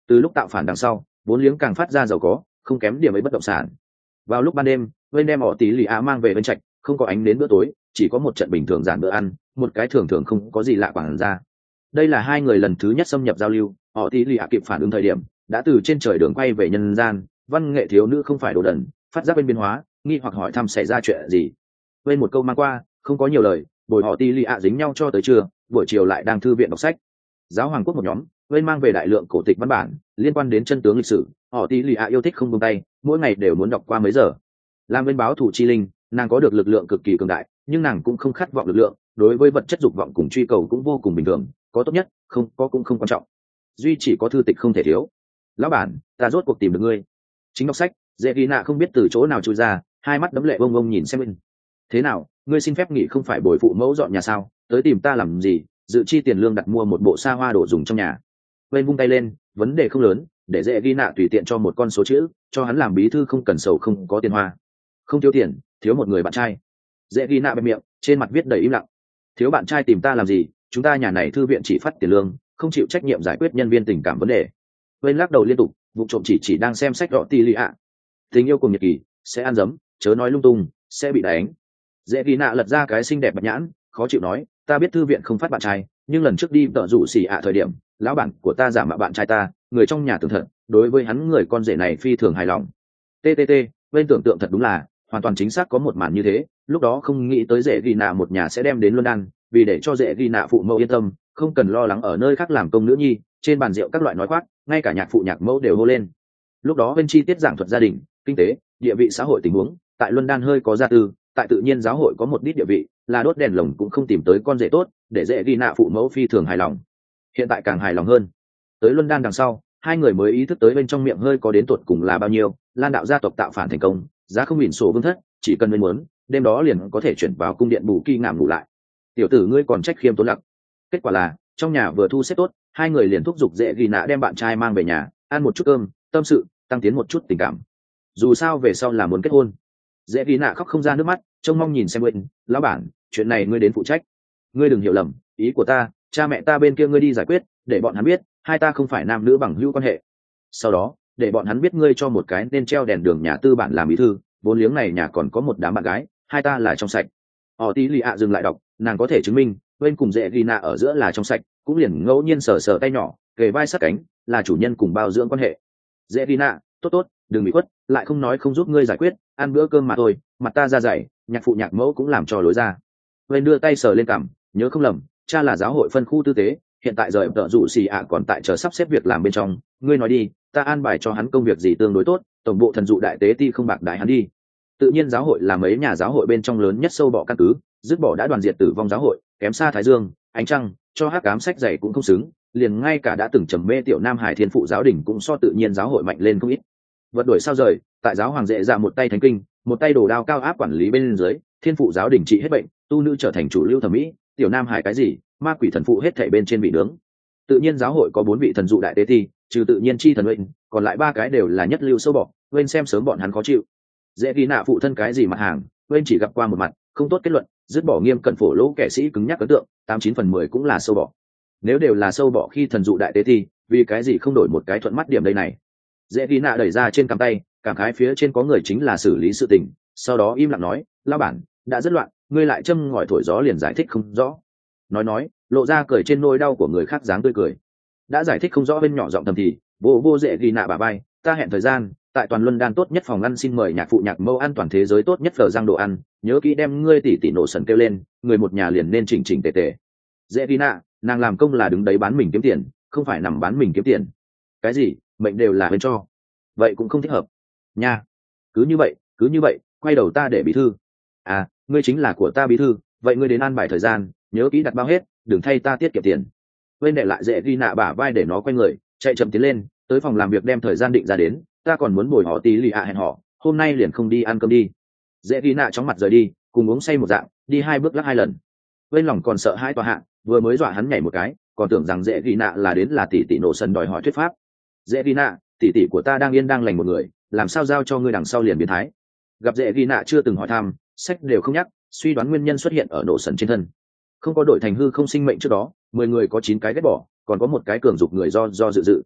Từ lúc tạo phản đằng sau vốn liếng càng phát ra giàu có, không kém điểm ấy bất động sản. Vào lúc ban đêm bên đem họ tí lì á mang về bên trạch, không có ánh đến bữa tối, chỉ có một trận bình thường giản bữa ăn, một cái thường thường không có gì lạ quản ra. Đây là hai người lần thứ nhất xâm nhập giao lưu, họ tí lì á kịp phản ứng thời điểm đã từ trên trời đường quay về nhân gian. Văn nghệ thiếu nữ không phải đồ đần, phát giác bên biến hóa, nghi hoặc hỏi thăm xảy ra chuyện gì. Bên một câu mang qua, không có nhiều lời, bồi họ tí lì á dính nhau cho tới trưa, buổi chiều lại đang thư viện đọc sách. Giáo hoàng quốc một nhóm bên mang về đại lượng cổ tịch văn bản liên quan đến chân tướng lịch sử, họ tí lì ạ yêu thích không buông tay, mỗi ngày đều muốn đọc qua mấy giờ. Làm bên báo thủ chi linh, nàng có được lực lượng cực kỳ cường đại, nhưng nàng cũng không khát vọng lực lượng, đối với vật chất dục vọng cùng truy cầu cũng vô cùng bình thường, có tốt nhất, không có cũng không quan trọng, duy chỉ có thư tịch không thể thiếu. Lão bản, ta rốt cuộc tìm được ngươi. Chính đọc sách, dễ ghi nạ không biết từ chỗ nào chui ra, hai mắt đấm lệ bông bông nhìn xem bên. Thế nào, ngươi xin phép nghỉ không phải bồi phụ mẫu dọn nhà sao, tới tìm ta làm gì? Dự chi tiền lương đặt mua một bộ xa hoa đồ dùng trong nhà. Bên vung tay lên, vấn đề không lớn, để dễ ghi nạ tùy tiện cho một con số chữ, cho hắn làm bí thư không cần sầu không có tiền hoa. Không thiếu tiền, thiếu một người bạn trai. Dễ ghi nạ bên miệng, trên mặt viết đầy im lặng. Thiếu bạn trai tìm ta làm gì? Chúng ta nhà này thư viện chỉ phát tiền lương, không chịu trách nhiệm giải quyết nhân viên tình cảm vấn đề. Bên lắc đầu liên tục, vụ trộm chỉ đang xem sách rõ ti lì ạ. Tình yêu cùng nhật kỳ, sẽ ăn dấm, chớ nói lung tung, sẽ bị đánh. Dễ ghi nạ lật ra cái xinh đẹp bạch nhãn, khó chịu nói, ta biết thư viện không phát bạn trai, nhưng lần trước đi tợ rủ xì ạ thời điểm lão bản của ta giả mạo bạn trai ta, người trong nhà tưởng thật, đối với hắn người con rể này phi thường hài lòng. TTT, bên tưởng tượng thật đúng là hoàn toàn chính xác có một màn như thế, lúc đó không nghĩ tới dễ ghi nạ một nhà sẽ đem đến London, vì để cho dễ ghi nạ phụ mẫu yên tâm, không cần lo lắng ở nơi khác làm công nữ nhi, trên bàn rượu các loại nói khoác, ngay cả nhạc phụ nhạc mẫu đều hô lên. Lúc đó bên chi tiết giảng thuật gia đình, kinh tế, địa vị xã hội tình huống, tại London hơi có gia tư, tại tự nhiên giáo hội có một ít địa vị, là đốt đèn lồng cũng không tìm tới con rể tốt, để dễ ghi nạ phụ mẫu phi thường hài lòng. Hiện tại càng hài lòng hơn. Tới London đằng sau, hai người mới ý thức tới bên trong miệng hơi có đến tuột cùng là bao nhiêu. Lan đạo gia tộc tạo phản thành công, giá không ỉn sổ vương thất, chỉ cần bên muốn, đêm đó liền có thể chuyển vào cung điện bù kỳ ngảm ngủ lại. Tiểu tử ngươi còn trách khiêm tốn lặc. Kết quả là trong nhà vừa thu xếp tốt, hai người liền thúc giục dễ ghi nạ đem bạn trai mang về nhà, ăn một chút cơm, tâm sự, tăng tiến một chút tình cảm. Dù sao về sau là muốn kết hôn. Dễ ghi nạ khóc không ra nước mắt, trông mong nhìn xem bên. Lão bản, chuyện này ngươi đến phụ trách. Ngươi đừng hiểu lầm, ý của ta, cha mẹ ta bên kia ngươi đi giải quyết, để bọn hắn biết hai ta không phải nam nữ bằng hữu quan hệ. Sau đó để bọn hắn biết ngươi cho một cái nên treo đèn đường nhà tư bản làm bí thư, vốn liếng này nhà còn có một đám bạn gái, hai ta là trong sạch. Họ tí lì ạ dừng lại đọc, nàng có thể chứng minh bên cùng dễ ghi nạ ở giữa là trong sạch, cũng liền ngẫu nhiên sờ sờ tay nhỏ, kề vai sát cánh, là chủ nhân cùng bao dưỡng quan hệ. Dễ ghi nạ, tốt tốt, đừng bị khuất, lại không nói không giúp ngươi giải quyết, ăn bữa cơm mà thôi, mặt ta ra dày, nhạc phụ nhạc mẫu cũng làm cho lối ra. Bên đưa tay sờ lên cằm, nhớ không lầm, cha là giáo hội phân khu tư tế, hiện tại rời tợ dụ xì ạ còn tại chờ sắp xếp việc làm bên trong, ngươi nói đi, ta an bài cho hắn công việc gì tương đối tốt, tổng bộ thần dụ đại tế ti không bạc đại hắn đi. Tự nhiên giáo hội là mấy nhà giáo hội bên trong lớn nhất sâu bọ căn cứ, dứt bỏ đã đoàn diệt tử vong giáo hội, kém xa Thái Dương, ánh trăng, cho hắc ám sách dày cũng không xứng, liền ngay cả đã từng trầm mê tiểu Nam Hải Thiên phụ giáo đình cũng so tự nhiên giáo hội mạnh lên không ít. Vật đổi sao rời, tại giáo hoàng dễ ra một tay thánh kinh, một tay đồ đao cao áp quản lý bên dưới, Thiên phụ giáo đình trị hết bệnh, tu nữ trở thành chủ lưu thẩm mỹ, tiểu Nam Hải cái gì, ma quỷ thần phụ hết thảy bên trên vị nướng. Tự nhiên giáo hội có 4 vị thần dụ đại tế thi, trừ tự nhiên chi thần Uyên, còn lại 3 cái đều là nhất lưu sâu bọ, Uyên xem sớm bọn hắn khó chịu. Dễ ghi nạ phụ thân cái gì mặt hàng, Uyên chỉ gặp qua một mặt, không tốt kết luận, dứt bỏ nghiêm cẩn phổ lỗ kẻ sĩ cứng nhắc ấn tượng, 89/10 cũng là sâu bọ. Nếu đều là sâu bọ khi thần dụ đại tế thi, vì cái gì không đổi một cái thuận mắt điểm đây này? Dễ ghi nạ đẩy ra trên cằm tay, cảm khái phía trên có người chính là xử lý sự tình, sau đó im lặng nói, lão bản, đã rất loạn, ngươi lại châm ngòi thổi gió liền giải thích không rõ. Nói lộ ra cười trên nỗi đau của người khác dáng tươi cười. Đã giải thích không rõ bên nhỏ giọng thầm thì vô dễ ghi nạ bà bay, ta hẹn thời gian tại toàn luân đan tốt nhất phòng ăn, xin mời nhạc phụ nhạc mẫu ăn toàn thế giới tốt nhất phở giang đồ ăn, nhớ kỹ đem ngươi tỉ nổ sần kêu lên, người một nhà liền nên chỉnh tề tề. Dễ ghi nạ, nàng làm công là đứng đấy bán mình kiếm tiền, không phải nằm bán mình kiếm tiền. Cái gì mệnh đều là bên cho, vậy cũng không thích hợp nha. Cứ như vậy quay đầu ta để bí thư. À, ngươi chính là của ta bí thư, vậy ngươi đến an bài thời gian, nhớ kỹ đặt bao hết, đừng thay ta tiết kiệm tiền. Bên đệ lại dễ ghi nạ bả vai để nó quay người chạy chậm tiến lên tới phòng làm việc đem thời gian định ra đến, ta còn muốn bồi họ tí lì ạ hẹn họ, hôm nay liền không đi ăn cơm đi. Dễ ghi nạ chóng mặt rời đi, cùng uống say một dạng, đi 2 bước lắc 2 lần. Bên lòng còn sợ hai tòa hạ, vừa mới dọa hắn nhảy một cái, còn tưởng rằng dễ ghi nạ là đến là tỷ nổ sần đòi hỏi thuyết pháp. Dễ ghi nạ, tỷ của ta đang yên đang lành một người, làm sao giao cho ngươi đằng sau liền biến thái. Gặp dễ ghi nạ chưa từng hỏi thăm, sách đều không nhắc, suy đoán nguyên nhân xuất hiện ở nổ sần trên thân. Không có đổi thành hư không sinh mệnh trước đó 10 người có 9 cái ghét bỏ, còn có một cái cường dục người do dự.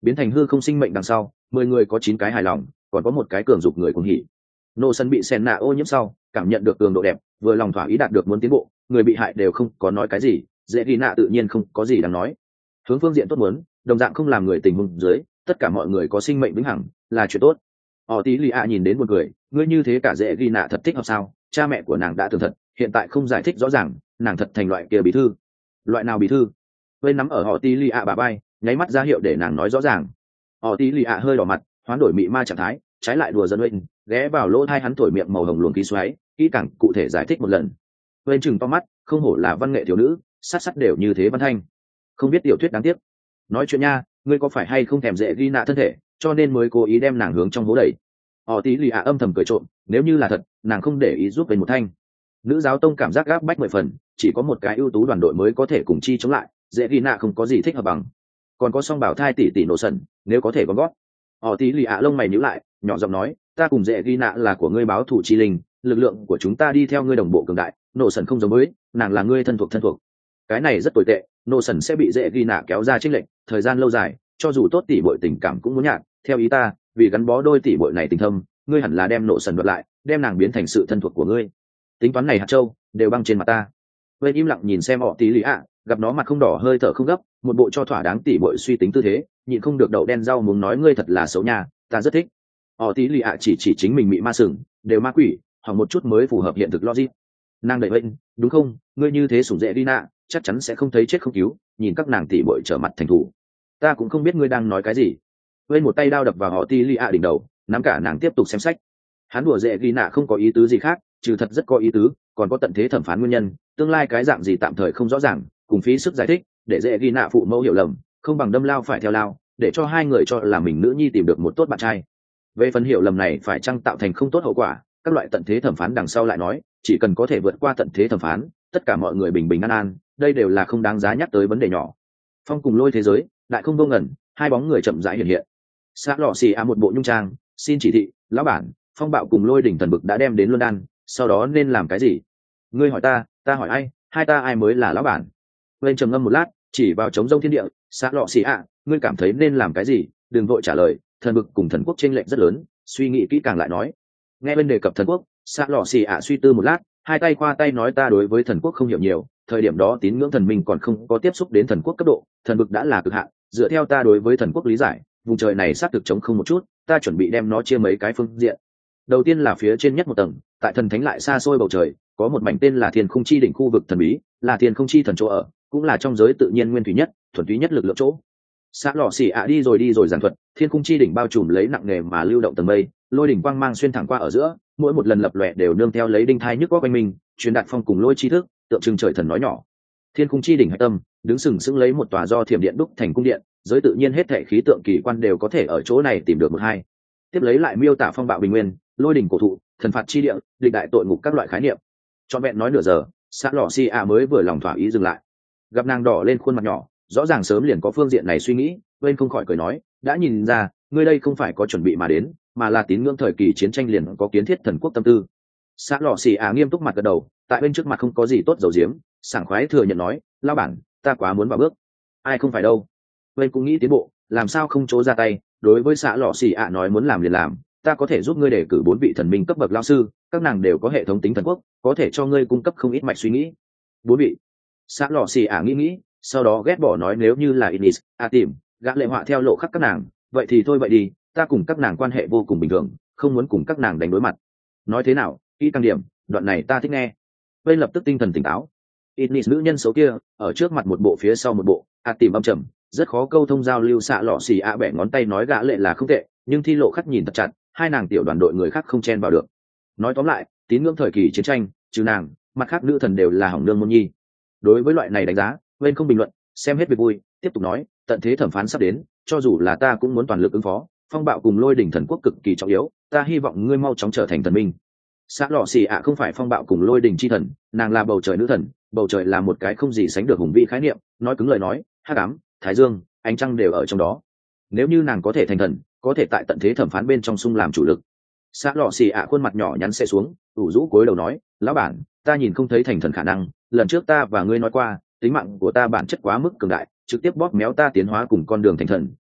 biến thành hư không sinh mệnh đằng sau 10 người có 9 cái hài lòng, còn có một cái cường dục người cùng hỉ. Nô sân bị sen nạ ô nhiễm sau cảm nhận được cường độ đẹp, vừa lòng thỏa ý đạt được muốn tiến bộ, người bị hại đều không có nói cái gì, dễ ghi nạ tự nhiên không có gì đáng nói. Hướng phương diện tốt muốn, đồng dạng không làm người tình huống dưới, tất cả mọi người có sinh mệnh vĩnh hằng là chuyện tốt. Họ tí lì ạ nhìn đến một người, ngươi như thế cả dễ ghi nạ thật thích hợp sao? Cha mẹ của nàng đã tường thật, hiện tại không giải thích rõ ràng, nàng thật thành loại kia bí thư. Loại nào bí thư? Vây nắm ở họ tí lì ạ bà bay, nháy mắt ra hiệu để nàng nói rõ ràng. Họ tí lì ạ hơi đỏ mặt, hoán đổi mị ma trạng thái, trái lại đùa dân Uyên, ghé vào lỗ tai hắn thổi miệng màu hồng luồng khí xoáy, kỹ càng cụ thể giải thích một lần. Uyên chừng to mắt, không hổ là văn nghệ thiếu nữ, sát sát đều như thế văn thanh. Không biết tiểu thuyết đáng tiếc. Nói chuyện nha, ngươi có phải hay không thèm dễ ghi nạ thân thể, cho nên mới cố ý đem nàng hướng trong hố đẩy. Họ tí lì ạ âm thầm cười trộm, nếu như là thật, nàng không để ý giúp về một thanh. Nữ giáo tông cảm giác gáp bách 10 phần, chỉ có một cái ưu tú đoàn đội mới có thể cùng chi chống lại, dễ ghi nạ không có gì thích hợp bằng. Còn có song bảo thai tỷ tỷ nổ sần, nếu có thể con gót. Họ tí lì ạ lông mày nhíu lại, nhỏ giọng nói, ta cùng dễ ghi nạ là của ngươi báo thủ chi linh, lực lượng của chúng ta đi theo ngươi đồng bộ cường đại, nổ sần không giống với, nàng là ngươi thân thuộc. Cái này rất tồi tệ, nổ sần sẽ bị dễ ghi nạ kéo ra chênh lệch, thời gian lâu dài, cho dù tốt tỷ muội tình cảm cũng muốn nhạt, theo ý ta, vì gắn bó đôi tỷ muội này tình thâm, ngươi hẳn là đem nổ sần đoạt lại, đem nàng biến thành sự thân thuộc của ngươi. Tính toán này hạt châu đều băng trên mặt ta. Bên im lặng nhìn xem họ tí lì ạ, gặp nó mặt không đỏ hơi thở không gấp, một bộ cho thỏa đáng tỷ muội suy tính tư thế, nhịn không được đậu đen rau muốn nói ngươi thật là xấu nha, ta rất thích. Họ tí lì ạ chỉ chính mình mị ma sừng, đều ma quỷ, hoặc một chút mới phù hợp hiện thực logic. Nàng đẩy bên, đúng không, ngươi như thế sủng dễ đi nạ, chắc chắn sẽ không thấy chết không cứu, nhìn các nàng tỷ muội trở mặt thành thủ. Ta cũng không biết ngươi đang nói cái gì. Bên một tay đao đập vào họ tí lì ạ đỉnh đầu, nắm cả nàng tiếp tục xem sách. Hắn đùa dễ ghi nạ không có ý tứ gì khác, trừ thật rất có ý tứ, còn có tận thế thẩm phán nguyên nhân, tương lai cái dạng gì tạm thời không rõ ràng, cùng phí sức giải thích, để dễ ghi nạ phụ mẫu hiểu lầm, không bằng đâm lao phải theo lao, để cho hai người cho là mình nữ nhi tìm được một tốt bạn trai. Về phần hiểu lầm này phải chăng tạo thành không tốt hậu quả, các loại tận thế thẩm phán đằng sau lại nói, chỉ cần có thể vượt qua tận thế thẩm phán, tất cả mọi người bình bình an an, đây đều là không đáng giá nhắc tới vấn đề nhỏ. Phong cùng lôi thế giới, lại không vô ngẩn, hai bóng người chậm rãi hiện hiện. Sát lọ xì một bộ nhung trang, xin chỉ thị, lão bản, Phong bạo cùng lôi đỉnh thần bực đã đem đến London, sau đó nên làm cái gì? Ngươi hỏi ta hỏi ai, hai ta ai mới là lão bản? Bên trầm ngâm một lát, chỉ vào trống rông thiên địa, Sát lọ xì ngươi cảm thấy nên làm cái gì? Đừng vội trả lời, thần bực cùng thần quốc chênh lệch rất lớn, suy nghĩ kỹ càng lại nói. Nghe bên đề cập thần quốc, Sát lọ xì suy tư một lát, hai tay qua tay nói ta đối với thần quốc không hiểu nhiều, thời điểm đó tín ngưỡng thần minh còn không có tiếp xúc đến thần quốc cấp độ, thần bực đã là cực hạn, dựa theo ta đối với thần quốc lý giải, vùng trời này xác thực chống không một chút, ta chuẩn bị đem nó chia mấy cái phương diện. Đầu tiên là phía trên nhất một tầng, tại thần thánh lại xa xôi bầu trời, có một mảnh tên là Thiên Không Chi đỉnh khu vực thần bí, là Thiên Không Chi thần chỗ ở, cũng là trong giới tự nhiên nguyên thủy nhất, thuần túy nhất lực lượng chỗ. Sát lọ xì đi rồi giảng thuật, Thiên Không Chi đỉnh bao trùm lấy nặng nề mà lưu động tầng mây, lôi đỉnh quang mang xuyên thẳng qua ở giữa, mỗi một lần lập lòe đều nương theo lấy đinh thai nhức óc quanh mình, truyền đạt phong cùng lôi chi thức, tượng trưng trời thần nói nhỏ. Thiên Không Chi đỉnh hạch tâm, đứng sừng sững lấy một tòa do thiểm điện đúc thành cung điện, giới tự nhiên hết thảy khí tượng kỳ quan đều có thể ở chỗ này tìm được một hai. Tiếp lấy lại miêu tả phong bạo bình nguyên, lôi đỉnh cổ thụ, thần phạt chi địa, địch đại tội ngục các loại khái niệm. Trọn vẹn nói nửa giờ, Sát lọ xì mới vừa lòng thỏa ý dừng lại. Gặp nàng đỏ lên khuôn mặt nhỏ, rõ ràng sớm liền có phương diện này suy nghĩ, bên không khỏi cười nói, đã nhìn ra, ngươi đây không phải có chuẩn bị mà đến, mà là tín ngưỡng thời kỳ chiến tranh liền có kiến thiết thần quốc tâm tư. Sát lọ xì nghiêm túc mặt gật đầu, tại bên trước mặt không có gì tốt dầu diếm, sảng khoái thừa nhận nói, lao bản, ta quá muốn vào bước. Ai không phải đâu. Bên cũng nghĩ tiến bộ, làm sao không chỗ ra tay, đối với xã lọ xì nói muốn làm liền làm, ta có thể giúp ngươi đề cử 4 vị thần minh cấp bậc lao sư, các nàng đều có hệ thống tính thần quốc, có thể cho ngươi cung cấp không ít mạch suy nghĩ. 4 vị. Xã lọ xì nghĩ, sau đó ghét bỏ nói nếu như là Inis, tìm, gã lệ họa theo lộ khắc các nàng, vậy thì thôi vậy đi, ta cùng các nàng quan hệ vô cùng bình thường, không muốn cùng các nàng đánh đối mặt. Nói thế nào, kỹ càng điểm, đoạn này ta thích nghe. Bên lập tức tinh thần tỉnh táo. Inis nữ nhân xấu kia, ở trước mặt một bộ phía sau một bộ, tìm âm trầm, rất khó câu thông giao lưu. Xạ lọ xì bẻ ngón tay nói gã lệ là không tệ, nhưng thi lộ khắc nhìn thật chặt, hai nàng tiểu đoàn đội người khác không chen vào được. Nói tóm lại, tín ngưỡng thời kỳ chiến tranh, trừ nàng, mặt khác nữ thần đều là hỏng nương môn nhi. Đối với loại này đánh giá, bên không bình luận, xem hết việc vui, tiếp tục nói, tận thế thẩm phán sắp đến, cho dù là ta cũng muốn toàn lực ứng phó, phong bạo cùng lôi đỉnh thần quốc cực kỳ trọng yếu, ta hy vọng ngươi mau chóng trở thành thần minh. Xạ lọ xì không phải phong bạo cùng lôi đỉnh chi thần, nàng là bầu trời nữ thần, bầu trời là một cái không gì sánh được hùng vĩ khái niệm, nói cứng lời nói, hắc ám, thái dương, ánh trăng đều ở trong đó. Nếu như nàng có thể thành thần, có thể tại tận thế thẩm phán bên trong xung làm chủ lực. Xạ lọ xì khuôn mặt nhỏ nhắn xe xuống, ủ rũ cúi đầu nói, lão bản, ta nhìn không thấy thành thần khả năng, lần trước ta và ngươi nói qua, tính mạng của ta bản chất quá mức cường đại, trực tiếp bóp méo ta tiến hóa cùng con đường thành thần,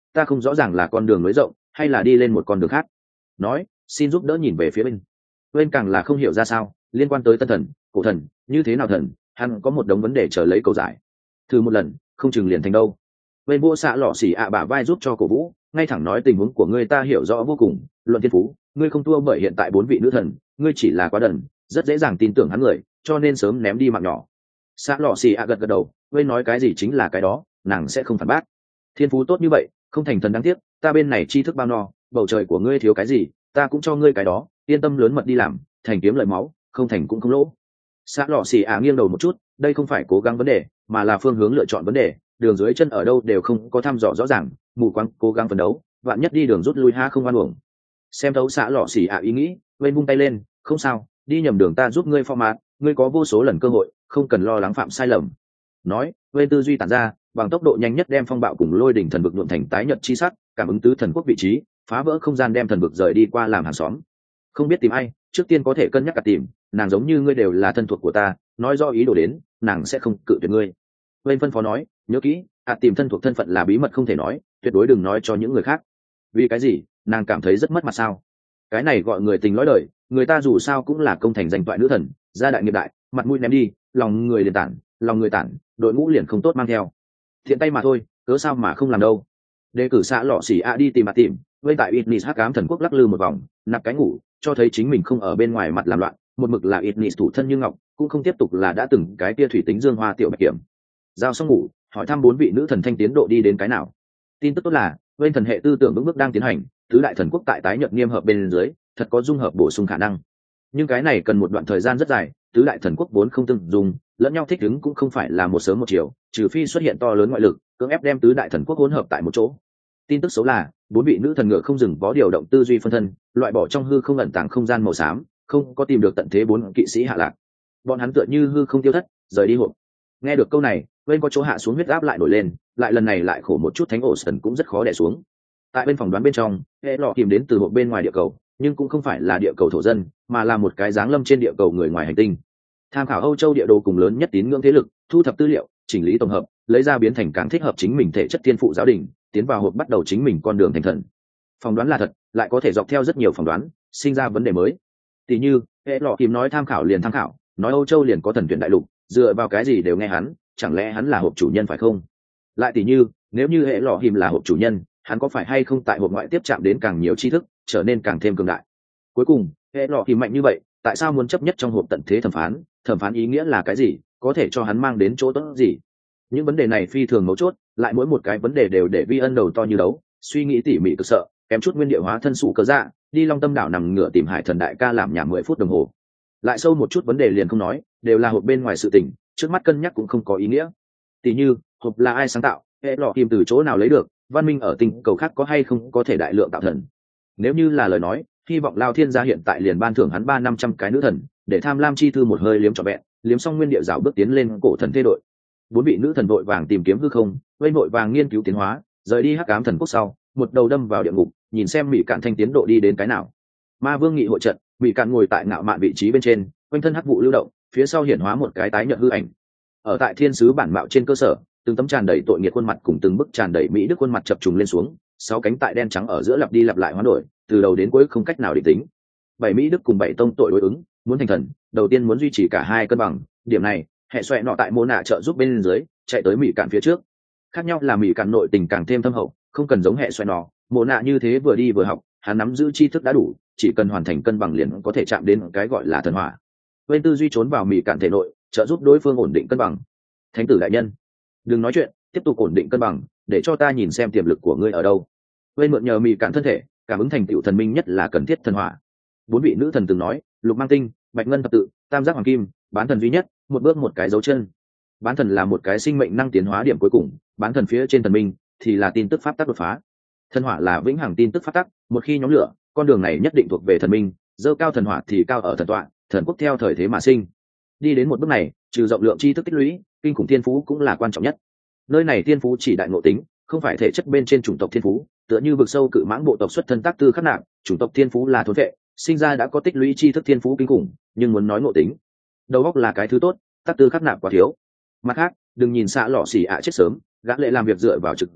ta không rõ ràng là con đường nối rộng hay là đi lên một con đường khác. Nói xin giúp đỡ nhìn về phía bên càng là không hiểu ra sao, liên quan tới tân thần cổ thần như thế nào thần, hắn có một đống vấn đề chờ lấy câu giải. Thử một lần không chừng liền thành đâu. Bên vua xạ lọ xỉ bả vai giúp cho cổ vũ, ngay thẳng nói tình huống của ngươi ta hiểu rõ vô cùng, luận thiên phú ngươi không thua bởi hiện tại 4 vị nữ thần, ngươi chỉ là quá đần, rất dễ dàng tin tưởng hắn người, cho nên sớm ném đi mạng nhỏ. Xạ lọ xỉ gật gật đầu, bên nói cái gì chính là cái đó, nàng sẽ không phản bác. Thiên phú tốt như vậy không thành thần đáng tiếc, ta bên này tri thức bao no, bầu trời của ngươi thiếu cái gì ta cũng cho ngươi cái đó, yên tâm lớn mật đi làm, thành kiếm lợi máu, không thành cũng không lỗ. Xạ lọ xỉ nghiêng đầu một chút, đây không phải cố gắng vấn đề mà là phương hướng lựa chọn vấn đề, đường dưới chân ở đâu đều không có thăm dò rõ ràng, mù quáng cố gắng phấn đấu, vạn nhất đi đường rút lui ha không oan uổng. Xem thấu xạ lọ xỉ ý nghĩ, bên vung tay lên, không sao, đi nhầm đường ta giúp ngươi format, ngươi có vô số lần cơ hội, không cần lo lắng phạm sai lầm. Nói bên tư duy tản ra, bằng tốc độ nhanh nhất đem phong bạo cùng lôi đỉnh thần vực nhuộm thành tái nhật chi sắc, cảm ứng tứ thần quốc vị trí, phá vỡ không gian đem thần vực rời đi qua làm hàng xóm. Không biết tìm ai, trước tiên có thể cân nhắc cả tìm, nàng giống như ngươi đều là thân thuộc của ta, nói do ý đồ đến, nàng sẽ không cự tuyệt ngươi. Bên phân phó nói, nhớ kỹ, tìm thân thuộc thân phận là bí mật không thể nói, tuyệt đối đừng nói cho những người khác. Vì cái gì? Nàng cảm thấy rất mất mặt sao? Cái này gọi người tình lõi đời, người ta dù sao cũng là công thành danh toại nữ thần, gia đại nghiệp đại, mặt mũi ném đi, lòng người liền tản, lòng người tản, đội ngũ liền không tốt mang theo. Thiện tay mà thôi, cớ sao mà không làm đâu. Đề cử xạ lọ xỉ đi tìm tìm, bên tại Idnis hắc ám thần quốc lắc lư một vòng, nạp cái ngủ, cho thấy chính mình không ở bên ngoài mặt làm loạn, một mực là Idnis thủ thân như ngọc, cũng không tiếp tục là đã từng cái tia thủy tính dương hoa tiểu bạch kiểm. Giao xong ngủ, hỏi thăm 4 vị nữ thần thanh tiến độ đi đến cái nào. Tin tức tốt là bên thần hệ tư tưởng vững bước đang tiến hành, tứ đại thần quốc tại tái nhật nghiêm hợp bên dưới, thật có dung hợp bổ sung khả năng. Nhưng cái này cần một đoạn thời gian rất dài, tứ đại thần quốc vốn không tương dùng, lẫn nhau thích ứng cũng không phải là một sớm một chiều, trừ phi xuất hiện to lớn ngoại lực cưỡng ép đem tứ đại thần quốc hỗn hợp tại một chỗ. Tin tức xấu là 4 vị nữ thần ngựa không dừng vó điều động tư duy phân thân, loại bỏ trong hư không ẩn tàng không gian màu xám, không có tìm được tận thế 4 kỵ sĩ hạ lạc. Bọn hắn tựa như hư không tiêu thất, rời đi hộp. Nghe được câu này, bên có chỗ hạ xuống huyết áp lại nổi lên, lại lần này lại khổ một chút, thánh ổ sần cũng rất khó đè xuống. Tại bên phòng đoán bên trong, hệ lọ tìm đến từ hộp bên ngoài địa cầu, nhưng cũng không phải là địa cầu thổ dân, mà là một cái giáng lâm trên địa cầu người ngoài hành tinh. Tham khảo Âu Châu địa đồ cùng lớn nhất tín ngưỡng thế lực, thu thập tư liệu, chỉnh lý tổng hợp, lấy ra biến thành càng thích hợp chính mình thể chất thiên phụ giáo đình, tiến vào hộp bắt đầu chính mình con đường thành thần. Phỏng đoán là thật, lại có thể dọc theo rất nhiều phỏng đoán, sinh ra vấn đề mới. Tỷ như, hệ lọ tìm nói tham khảo liền tham khảo, nói Âu Châu liền có thần tuyển đại lục, dựa vào cái gì đều nghe hắn, chẳng lẽ hắn là hộp chủ nhân phải không? Lại tỷ như, nếu như hệ lọ tìm là hộp chủ nhân, hắn có phải hay không tại hộp ngoại tiếp chạm đến càng nhiều tri thức, trở nên càng thêm cường đại. Cuối cùng, hệ lọ tìm mạnh như vậy, tại sao muốn chấp nhất trong hộp tận thế thẩm phán? Thẩm phán ý nghĩa là cái gì, có thể cho hắn mang đến chỗ tốt gì? Những vấn đề này phi thường mấu chốt, lại mỗi một cái vấn đề đều để Vi Ân đầu to như đấu, suy nghĩ tỉ mỉ cực sợ, kém chút nguyên địa hóa thân sụ cớ dạ, đi Long Tâm đảo nằm ngửa tìm Hải Thần đại ca làm nhà 10 phút đồng hồ. Lại sâu một chút vấn đề liền không nói, đều là hộp bên ngoài sự tình, trước mắt cân nhắc cũng không có ý nghĩa. Tỷ như, hộp là ai sáng tạo, hệ lọ tìm từ chỗ nào lấy được, văn minh ở tinh cầu khác có hay không có thể đại lượng tạo thần. Nếu như là lời nói, hy vọng Lao Thiên gia hiện tại liền ban thưởng hắn 300-500 cái nữ thần, để tham lam chi thư một hơi liếm trọn vẹn, liếm xong nguyên địa rào bước tiến lên cổ thần thế đội. 4 vị nữ thần vội vàng tìm kiếm hư không, vây vội vàng nghiên cứu tiến hóa, rời đi hắc ám thần quốc sau, một đầu đâm vào địa ngục, nhìn xem Mỹ Cạn thanh tiến độ đi đến cái nào. Ma Vương nghị hội trận, Mỹ Cạn ngồi tại ngạo mạn vị trí bên trên, quanh thân hắc vụ lưu động, phía sau hiển hóa một cái tái nhợt hư ảnh. Ở tại thiên sứ bản mạo trên cơ sở, từng tấm tràn đầy tội nghiệt khuôn mặt cùng từng bức tràn đầy mỹ đức khuôn mặt chập trùng lên xuống, 6 cánh tại đen trắng ở giữa lặp đi lặp lại hoán đổi, từ đầu đến cuối không cách nào định tính. 7 mỹ đức cùng 7 tông tội đối ứng, muốn thành thần, đầu tiên muốn duy trì cả hai cân bằng, điểm này, hệ xoẹ nọ tại mô nạ trợ giúp bên dưới, chạy tới Mỹ Cạn phía trước. Khác nhau là Mỹ Cạn nội tình càng thêm thâm hậu, không cần giống hệ xoẹ nọ, mô nạ như thế vừa đi vừa học, hắn nắm giữ tri thức đã đủ, chỉ cần hoàn thành cân bằng liền có thể chạm đến cái gọi là thần hỏa. Bên tư duy trốn vào Mỹ Cạn thể nội, trợ giúp đối phương ổn định cân bằng. Thánh tử đại nhân, đừng nói chuyện, tiếp tục ổn định cân bằng, để cho ta nhìn xem tiềm lực của ngươi ở đâu. Bên mượn nhờ Mỹ Cạn thân thể, cảm ứng thành tựu thần minh nhất là cần thiết thần hỏa. 4 vị nữ thần từng nói, lục mang tinh, bạch ngân thập tự, tam giác hoàng kim, bán thần duy nhất, một bước một cái dấu chân. Bán thần là một cái sinh mệnh năng tiến hóa điểm cuối cùng, bán thần phía trên thần minh thì là tin tức pháp tắc đột phá. Thần hỏa là vĩnh hằng tin tức pháp tắc, một khi nhóm lửa, con đường này nhất định thuộc về thần minh, dơ cao thần hỏa thì cao ở thần tọa, thần quốc theo thời thế mà sinh. Đi đến một bước này, trừ rộng lượng tri thức tích lũy, kinh khủng thiên phú cũng là quan trọng nhất. Nơi này thiên phú chỉ đại ngộ tính, không phải thể chất bên trên chủng tộc thiên phú, tựa như vực sâu cự mãng bộ tộc xuất thân tác tư khắc nạp, chủng tộc thiên phú là thốn vệ, sinh ra đã có tích lũy tri thức thiên phú kinh khủng, nhưng muốn nói ngộ tính, đầu óc là cái thứ tốt, tác tư khắc nạp quá thiếu. Mặt khác, đừng nhìn xạ lọ xỉ chết sớm, gã lệ làm việc dựa vào trực giác,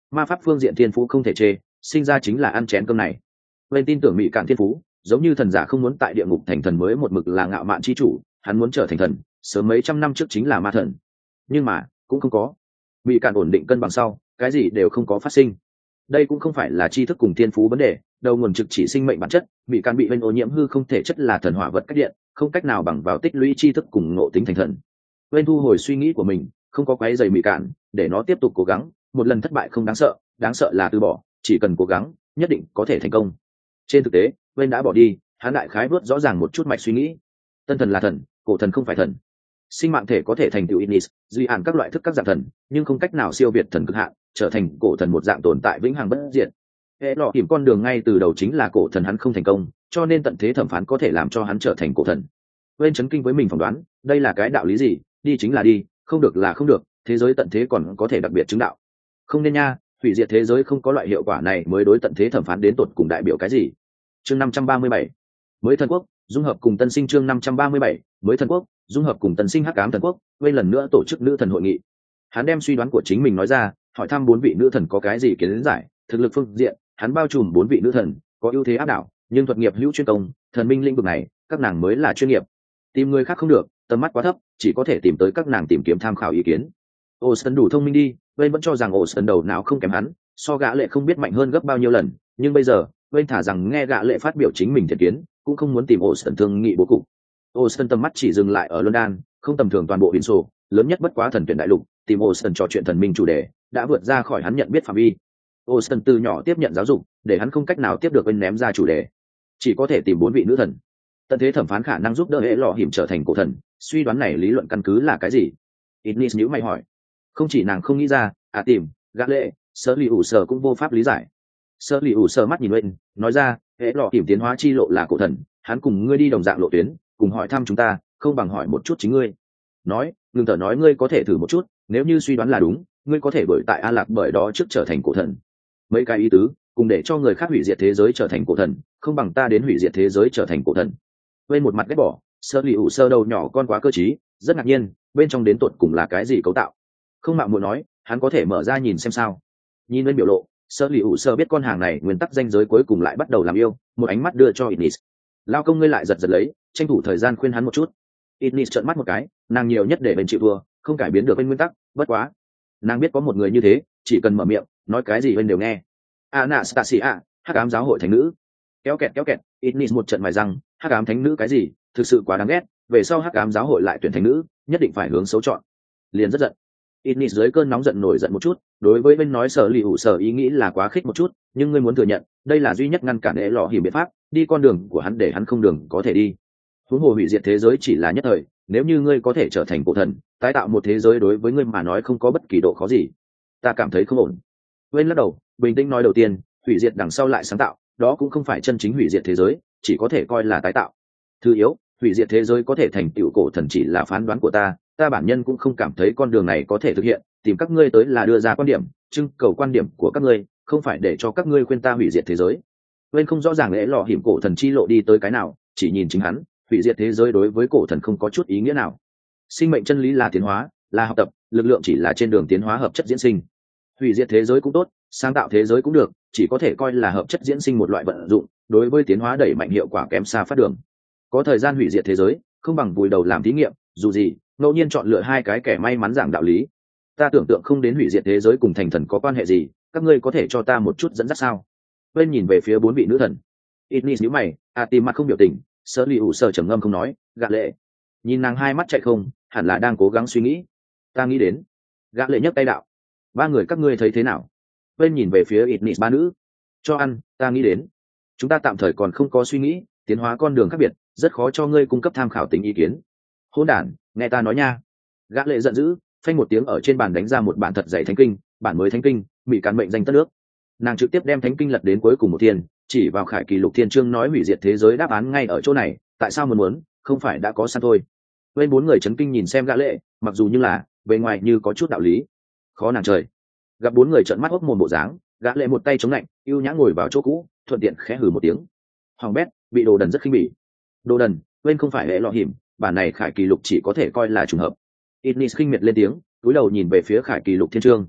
ma pháp phương diện thiên phú không thể chê, sinh ra chính là ăn chén cơm này. Bên tin tưởng mỹ cạn thiên phú giống như thần giả không muốn tại địa ngục thành thần mới một mực là ngạo mạn chi chủ, hắn muốn trở thành thần sớm mấy trăm năm trước chính là ma thần, nhưng mà cũng không có. Mỹ cạn ổn định cân bằng sau, cái gì đều không có phát sinh. Đây cũng không phải là tri thức cùng thiên phú vấn đề, đầu nguồn trực chỉ sinh mệnh bản chất. Mỹ cạn bị bên ô nhiễm hư không thể chất là thần hỏa vật cách điện, không cách nào bằng vào tích lũy tri thức cùng ngộ tính thành thần. Bên thu hồi suy nghĩ của mình, không có quấy rầy Mỹ cạn, để nó tiếp tục cố gắng. Một lần thất bại không đáng sợ là từ bỏ, chỉ cần cố gắng nhất định có thể thành công. Trên thực tế bên đã bỏ đi, hắn đại khái vớt rõ ràng một chút mạch suy nghĩ. Tân thần là thần, cổ thần không phải thần. Sinh mạng thể có thể thành tựu Ignis, duy hạn các loại thức các dạng thần, nhưng không cách nào siêu việt thần cực hạn, trở thành cổ thần một dạng tồn tại vĩnh hằng bất diệt. Hệ lọ tìm con đường ngay từ đầu chính là cổ thần hắn không thành công, cho nên tận thế thẩm phán có thể làm cho hắn trở thành cổ thần. Bên chấn kinh với mình phỏng đoán, đây là cái đạo lý gì, đi chính là đi, không được là không được, thế giới tận thế còn có thể đặc biệt chứng đạo. Không nên nha, hủy diệt thế giới không có loại hiệu quả này mới đối tận thế thẩm phán đến tột cùng đại biểu cái gì. Chương 537, mới thần quốc dung hợp cùng tân sinh. Chương 537, mới thần quốc dung hợp cùng tân sinh hắc ám thần quốc. Vây lần nữa tổ chức nữ thần hội nghị, hắn đem suy đoán của chính mình nói ra, hỏi thăm 4 vị nữ thần có cái gì kiến giải. Thực lực phương diện, hắn bao trùm 4 vị nữ thần có ưu thế áp đảo, nhưng thuật nghiệp hữu chuyên công, thần minh lĩnh vực này các nàng mới là chuyên nghiệp. Tìm người khác không được, tầm mắt quá thấp, chỉ có thể tìm tới các nàng tìm kiếm tham khảo ý kiến. Olsen đủ thông minh đi, Vây vẫn cho rằng Olsen đầu não không kém hắn, so gã lệ không biết mạnh hơn gấp bao nhiêu lần, nhưng bây giờ Vây thả rằng nghe gã lệ phát biểu chính mình thiện kiến, cũng không muốn tìm Olsen thương nghị bố cục. Olsen tầm mắt chỉ dừng lại ở London, không tầm thường toàn bộ Vinso, lớn nhất bất quá thần tuyển đại lục, tìm Olsen trò chuyện thần minh chủ đề, đã vượt ra khỏi hắn nhận biết phạm vi. Olsen từ nhỏ tiếp nhận giáo dục, để hắn không cách nào tiếp được bên ném ra chủ đề, chỉ có thể tìm 4 vị nữ thần. Tận thế thẩm phán khả năng giúp đỡ hệ lọ hiểm trở thành cổ thần, suy đoán này lý luận căn cứ là cái gì? Ignis nhíu mày hỏi. Không chỉ nàng không nghĩ ra, tìm gã lệ, Sơ Lì ủ Sở cũng vô pháp lý giải. Sơ Lì ủ Sở mắt nhìn lên, nói ra, hệ lọ hiểm tiến hóa chi lộ là cổ thần, hắn cùng ngươi đi đồng dạng lộ tuyến, cùng hỏi thăm chúng ta, không bằng hỏi một chút chính ngươi. Nói, ngừng thở nói, ngươi có thể thử một chút, nếu như suy đoán là đúng, ngươi có thể bởi tại An Lạc bởi đó trước trở thành cổ thần. Mấy cái ý tứ, cùng để cho người khác hủy diệt thế giới trở thành cổ thần, không bằng ta đến hủy diệt thế giới trở thành cổ thần. Bên một mặt ghét bỏ, Sơ Lì ủ Sơ đầu nhỏ con quá cơ trí, rất ngạc nhiên, bên trong đến tột cùng là cái gì cấu tạo. Không mạo muội nói, hắn có thể mở ra nhìn xem sao. Nhìn lên biểu lộ, Sơ Lì ủ Sơ biết con hàng này nguyên tắc danh giới cuối cùng lại bắt đầu làm yêu, một ánh mắt đưa cho Ignis. Lao công ngươi lại giật giật lấy, tranh thủ thời gian khuyên hắn một chút. Ignis trợn mắt một cái, nàng nhiều nhất để bên chịu thua, không cải biến được bên nguyên tắc, bất quá nàng biết có một người như thế, chỉ cần mở miệng nói cái gì bên đều nghe. Anastasia, hắc ám giáo hội thánh nữ. Kéo kẹt, Ignis một trận mài răng, hắc ám thánh nữ cái gì, thực sự quá đáng ghét, về sau hắc ám giáo hội lại tuyển thánh nữ, nhất định phải hướng xấu chọn. Liền rất giận. Ignis dưới cơn nóng giận nổi giận một chút, đối với bên nói Sở Lì ủ Sở ý nghĩ là quá khích một chút, nhưng ngươi muốn thừa nhận, đây là duy nhất ngăn cản hệ lọ hiểm biện pháp, đi con đường của hắn để hắn không đường có thể đi. Huống hồ hủy diệt thế giới chỉ là nhất thời, nếu như ngươi có thể trở thành cổ thần, tái tạo một thế giới đối với ngươi mà nói không có bất kỳ độ khó gì. Ta cảm thấy không ổn. Bên lắc đầu, bình tĩnh nói, đầu tiên, hủy diệt đằng sau lại sáng tạo, đó cũng không phải chân chính hủy diệt thế giới, chỉ có thể coi là tái tạo. Thứ yếu, hủy diệt thế giới có thể thành tựu cổ thần chỉ là phán đoán của ta bản nhân cũng không cảm thấy con đường này có thể thực hiện, tìm các ngươi tới là đưa ra quan điểm, trưng cầu quan điểm của các ngươi, không phải để cho các ngươi khuyên ta hủy diệt thế giới. Bên không rõ ràng lẽ lọ hiểm cổ thần chi lộ đi tới cái nào, chỉ nhìn chính hắn, hủy diệt thế giới đối với cổ thần không có chút ý nghĩa nào. Sinh mệnh chân lý là tiến hóa, là học tập, lực lượng chỉ là trên đường tiến hóa hợp chất diễn sinh. Hủy diệt thế giới cũng tốt, sáng tạo thế giới cũng được, chỉ có thể coi là hợp chất diễn sinh một loại vận dụng, đối với tiến hóa đẩy mạnh hiệu quả kém xa phát đường. Có thời gian hủy diệt thế giới, không bằng vùi đầu làm thí nghiệm, dù gì, ngẫu nhiên chọn lựa 2 cái kẻ may mắn giảng đạo lý. Ta tưởng tượng không đến hủy diệt thế giới cùng thành thần có quan hệ gì, các ngươi có thể cho ta một chút dẫn dắt sao? Bên nhìn về phía 4 vị nữ thần. Ignis nhíu mày, tìm mặt không biểu tình, Sơ Lì ủ Sơ trầm ngâm không nói, gã lệ. Nhìn nàng 2 mắt chạy không, hẳn là đang cố gắng suy nghĩ. Ta nghĩ đến. Gã lệ nhấc tay đạo. 3 người các ngươi thấy thế nào? Bên nhìn về phía Ignis 3 nữ. Cho ăn, ta nghĩ đến. Chúng ta tạm thời còn không có suy nghĩ, tiến hóa con đường khác biệt, rất khó cho ngươi cung cấp tham khảo tính ý kiến. Hỗn đản, nghe ta nói nha. Gã lệ giận dữ, phanh một tiếng ở trên bàn đánh ra một bản thật dày thánh kinh, bản mới thánh kinh, bị cán mệnh danh tất nước. Nàng trực tiếp đem thánh kinh lật đến cuối cùng một thiên, chỉ vào Khải Kỳ Lục Thiên Chương nói hủy diệt thế giới đáp án ngay ở chỗ này, tại sao muốn, không phải đã có sẵn thôi. Bên 4 người chấn kinh nhìn xem gã lệ, mặc dù như là bề ngoài như có chút đạo lý, khó nàng trời. Gặp 4 người trợn mắt hốc mồm bộ dáng, gã lệ một tay chống lạnh, ưu nhã ngồi vào chỗ cũ, thuận tiện khẽ hừ một tiếng. Hoàng bét, bị đồ đần rất khinh bỉ. Đồ đần, bên không phải hệ lọ hiểm, bản này Khải Kỳ Lục chỉ có thể coi là trùng hợp. Ignis khinh miệt lên tiếng, cúi đầu nhìn về phía Khải Kỳ Lục Thiên Chương.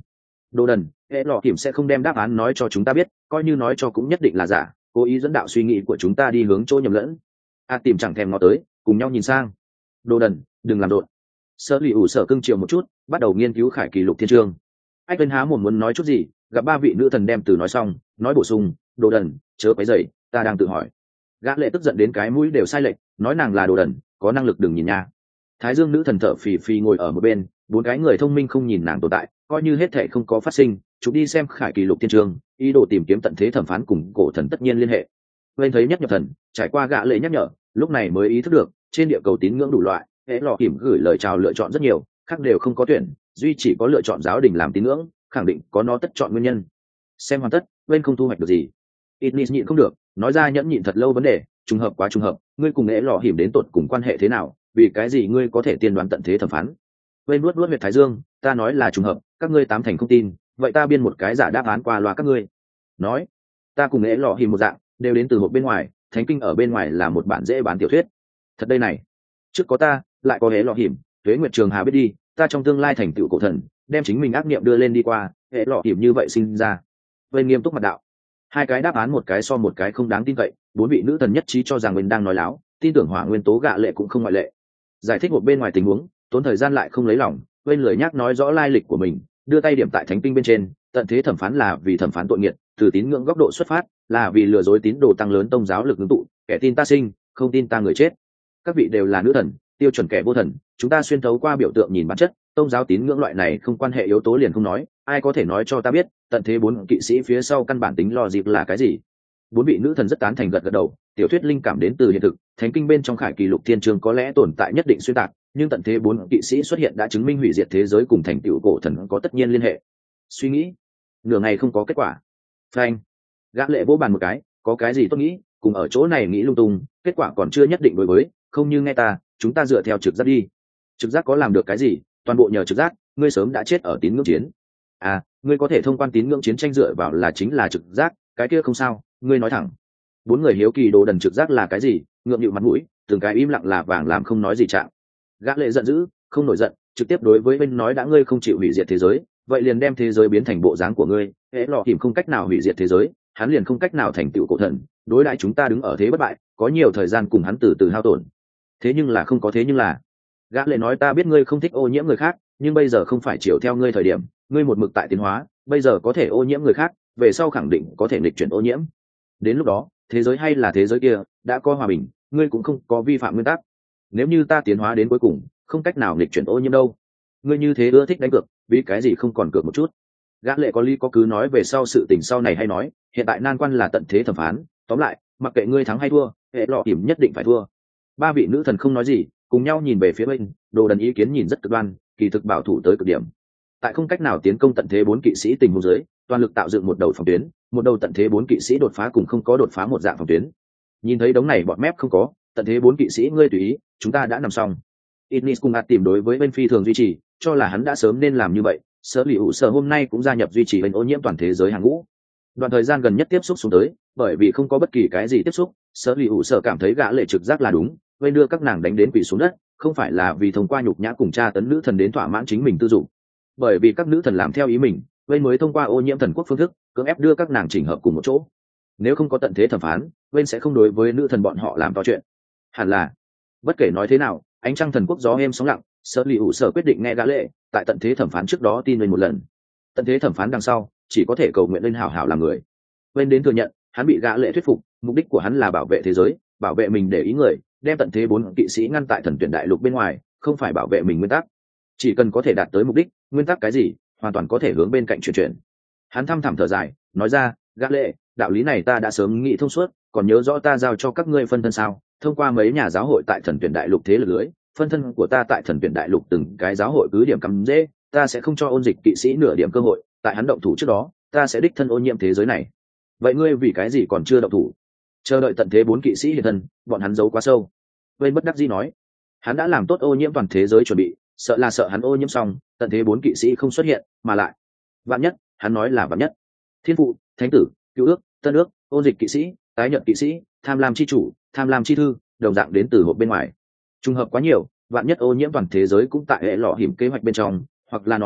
Đồ đần, hệ lọ hiểm sẽ không đem đáp án nói cho chúng ta biết, coi như nói cho cũng nhất định là giả, cố ý dẫn đạo suy nghĩ của chúng ta đi hướng chỗ nhầm lẫn. Tìm chẳng thèm ngó tới, cùng nhau nhìn sang. Đồ đần, đừng làm rộn. Sở lì ủ sở cưng chiều một chút, bắt đầu nghiên cứu khải kỷ lục thiên chương. Ách bên há mồm muốn nói chút gì, gặp ba vị nữ thần đem từ nói xong, nói bổ sung, đồ đần, chớ quấy rầy, ta đang tự hỏi. Gã lệ tức giận đến cái mũi đều sai lệch, nói nàng là đồ đần, có năng lực đừng nhìn nha. Thái Dương nữ thần thở phì phì ngồi ở một bên, bốn cái người thông minh không nhìn nàng tồn tại, coi như hết thệ không có phát sinh, chúng đi xem khải kỷ lục thiên chương, ý đồ tìm kiếm tận thế thẩm phán cùng cổ thần tất nhiên liên hệ. Bên thấy nhất nhập thần, trải qua gã lệ nhắc nhở, lúc này mới ý thức được, trên địa cầu tín ngưỡng đủ loại, hễ lọ hiểm gửi lời chào lựa chọn rất nhiều, khác đều không có tuyển, duy chỉ có lựa chọn giáo đình làm tín ngưỡng, khẳng định có nó tất chọn nguyên nhân. Xem hoàn tất, bên không thu hoạch được gì. Idnis nhịn không được, nói ra nhẫn nhịn thật lâu vấn đề, trùng hợp quá trùng hợp, ngươi cùng hễ lọ hiểm đến tột cùng quan hệ thế nào, vì cái gì ngươi có thể tiên đoán tận thế thẩm phán. Bên nuốt huyệt thái dương, ta nói là trùng hợp, các ngươi tám thành không tin, vậy ta biên một cái giả đáp án qua loa các ngươi. Nói, ta cùng hễ lọ hiểm một dạng, đều đến từ một bên ngoài, thánh kinh ở bên ngoài là một bản dễ bán tiểu thuyết. Thật đây này, trước có ta, lại có hễ lọ hiểm, Tuế Nguyệt Trường Hà biết đi, ta trong tương lai thành tựu cổ thần, đem chính mình ác niệm đưa lên đi qua, hễ lọ hiểm như vậy sinh ra. Bên nghiêm túc mặt đạo, hai cái đáp án một cái so một cái không đáng tin cậy, bốn vị nữ thần nhất trí cho rằng mình đang nói láo, tin tưởng hỏa nguyên tố gạ lệ cũng không ngoại lệ. Giải thích một bên ngoài tình huống, tốn thời gian lại không lấy lòng, bên lười nhắc nói rõ lai lịch của mình, đưa tay điểm tại thánh kinh bên trên, tận thế thẩm phán là vì thẩm phán tội nghiệt, từ tín ngưỡng góc độ xuất phát, là vì lừa dối tín đồ tăng lớn tông giáo lực ngưng tụ, kẻ tin ta sinh, không tin ta người chết. Các vị đều là nữ thần, tiêu chuẩn kẻ vô thần, chúng ta xuyên thấu qua biểu tượng nhìn bản chất, tông giáo tín ngưỡng loại này không quan hệ yếu tố liền không nói, ai có thể nói cho ta biết, tận thế bốn kỵ sĩ phía sau căn bản tính lo dịp là cái gì? Bốn vị nữ thần rất tán thành gật gật đầu, tiểu thuyết linh cảm đến từ hiện thực, thánh kinh bên trong khải kỷ lục thiên chương có lẽ tồn tại nhất định xuyên tạc, nhưng tận thế bốn kỵ sĩ xuất hiện đã chứng minh hủy diệt thế giới cùng thành tựu cổ thần có tất nhiên liên hệ. Suy nghĩ nửa ngày không có kết quả. Phanh, gã lệ vỗ bàn một cái, có cái gì tốt nghĩ, cùng ở chỗ này nghĩ lung tung, kết quả còn chưa nhất định đối với, không như nghe ta, chúng ta dựa theo trực giác đi. Trực giác có làm được cái gì, toàn bộ nhờ trực giác, ngươi sớm đã chết ở tín ngưỡng chiến. Ngươi có thể thông quan tín ngưỡng chiến tranh dựa vào là chính là trực giác, cái kia không sao, ngươi nói thẳng. Bốn người hiếu kỳ đồ đần trực giác là cái gì, ngượng nghịu mặt mũi, từng cái im lặng là vàng làm không nói gì trạng. Gã lệ giận dữ, không nổi giận, trực tiếp đối với bên nói đã ngươi không chịu hủy diệt thế giới, vậy liền đem thế giới biến thành bộ dáng của ngươi, hễ lọ tìm không cách nào hủy diệt thế giới, hắn liền không cách nào thành tựu cổ thần, đối đãi chúng ta đứng ở thế bất bại, có nhiều thời gian cùng hắn từ từ hao tổn. Thế nhưng là không có thế nhưng là. Gã lệ nói ta biết ngươi không thích ô nhiễm người khác, nhưng bây giờ không phải chiều theo ngươi thời điểm, ngươi một mực tại tiến hóa, bây giờ có thể ô nhiễm người khác, về sau khẳng định có thể nghịch chuyển ô nhiễm. Đến lúc đó, thế giới hay là thế giới kia, đã có hòa bình, ngươi cũng không có vi phạm nguyên tắc. Nếu như ta tiến hóa đến cuối cùng, không cách nào nghịch chuyển ô nhiễm đâu. Ngươi như thế ưa thích đánh cược, vì cái gì không còn cược một chút? Gã lệ có lý có cứ nói về sau sự tình sau này hay nói, hiện tại nan quan là tận thế thẩm phán, tóm lại, mặc kệ ngươi thắng hay thua, hệ lọ hiểm nhất định phải thua. Ba vị nữ thần không nói gì, cùng nhau nhìn về phía bên, đồ đần ý kiến nhìn rất cực đoan, kỳ thực bảo thủ tới cực điểm. Tại không cách nào tiến công tận thế bốn kỵ sĩ tình huống dưới, toàn lực tạo dựng một đầu phòng tuyến, một đầu tận thế bốn kỵ sĩ đột phá cùng không có đột phá một dạng phòng tuyến. Nhìn thấy đống này bọn mép không có, tận thế bốn kỵ sĩ ngươi tùy ý, chúng ta đã nằm xong. Idnis cùng tìm đối với bên phi thường duy trì, cho là hắn đã sớm nên làm như vậy. Sở Lì ủ Sở hôm nay cũng gia nhập duy trì bên ô nhiễm toàn thế giới hàng ngũ. Đoạn thời gian gần nhất tiếp xúc xuống tới, bởi vì không có bất kỳ cái gì tiếp xúc, Sở Lì ủ Sở cảm thấy gã lệ trực giác là đúng, bên đưa các nàng đánh đến quỳ xuống đất, không phải là vì thông qua nhục nhã cùng tra tấn nữ thần đến thỏa mãn chính mình tư dụng, bởi vì các nữ thần làm theo ý mình, bên mới thông qua ô nhiễm thần quốc phương thức cưỡng ép đưa các nàng chỉnh hợp cùng một chỗ. Nếu không có tận thế thẩm phán, bên sẽ không đối với nữ thần bọn họ làm to chuyện. Hẳn là, bất kể nói thế nào, ánh trăng thần quốc gió êm sóng lặng, Sở Lì ủ Sở quyết định nghe gã lệ, tại tận thế thẩm phán trước đó tin lên một lần. Tận thế thẩm phán đằng sau, chỉ có thể cầu nguyện lên hảo hảo làm người. Bên đến thừa nhận, hắn bị gã lệ thuyết phục, mục đích của hắn là bảo vệ thế giới, bảo vệ mình để ý người, đem tận thế bốn kỵ sĩ ngăn tại thần tuyển đại lục bên ngoài, không phải bảo vệ mình nguyên tắc. Chỉ cần có thể đạt tới mục đích, nguyên tắc cái gì, hoàn toàn có thể hướng bên cạnh chuyển. Hắn thăm thẳm thở dài, nói ra, gã lệ, đạo lý này ta đã sớm nghĩ thông suốt, còn nhớ rõ ta giao cho các ngươi phân thân sao? Thông qua mấy nhà giáo hội tại thần tuyển đại lục thế lực lưới, phân thân của ta tại thần tuyển đại lục từng cái giáo hội cứ điểm cắm dễ, ta sẽ không cho ôn dịch kỵ sĩ nửa điểm cơ hội, tại hắn động thủ trước đó, ta sẽ đích thân ô nhiễm thế giới này. Vậy ngươi vì cái gì còn chưa động thủ? Chờ đợi tận thế bốn kỵ sĩ hiện thân, bọn hắn giấu quá sâu. Bên bất đắc dĩ nói, hắn đã làm tốt ô nhiễm toàn thế giới chuẩn bị, sợ là sợ hắn ô nhiễm xong, tận thế bốn kỵ sĩ không xuất hiện, mà lại vạn nhất, hắn nói là vạn nhất. Thiên phụ, thánh tử, cứu ước, tân ước, ôn dịch kỵ sĩ, tái nhận kỵ sĩ, tham lam chi chủ, tham lam chi thư, đồng dạng đến từ hộp bên ngoài. Trùng hợp quá nhiều, vạn nhất ô nhiễm toàn thế giới cũng tại hệ lọ hiểm kế hoạch bên trong, hoặc là nói,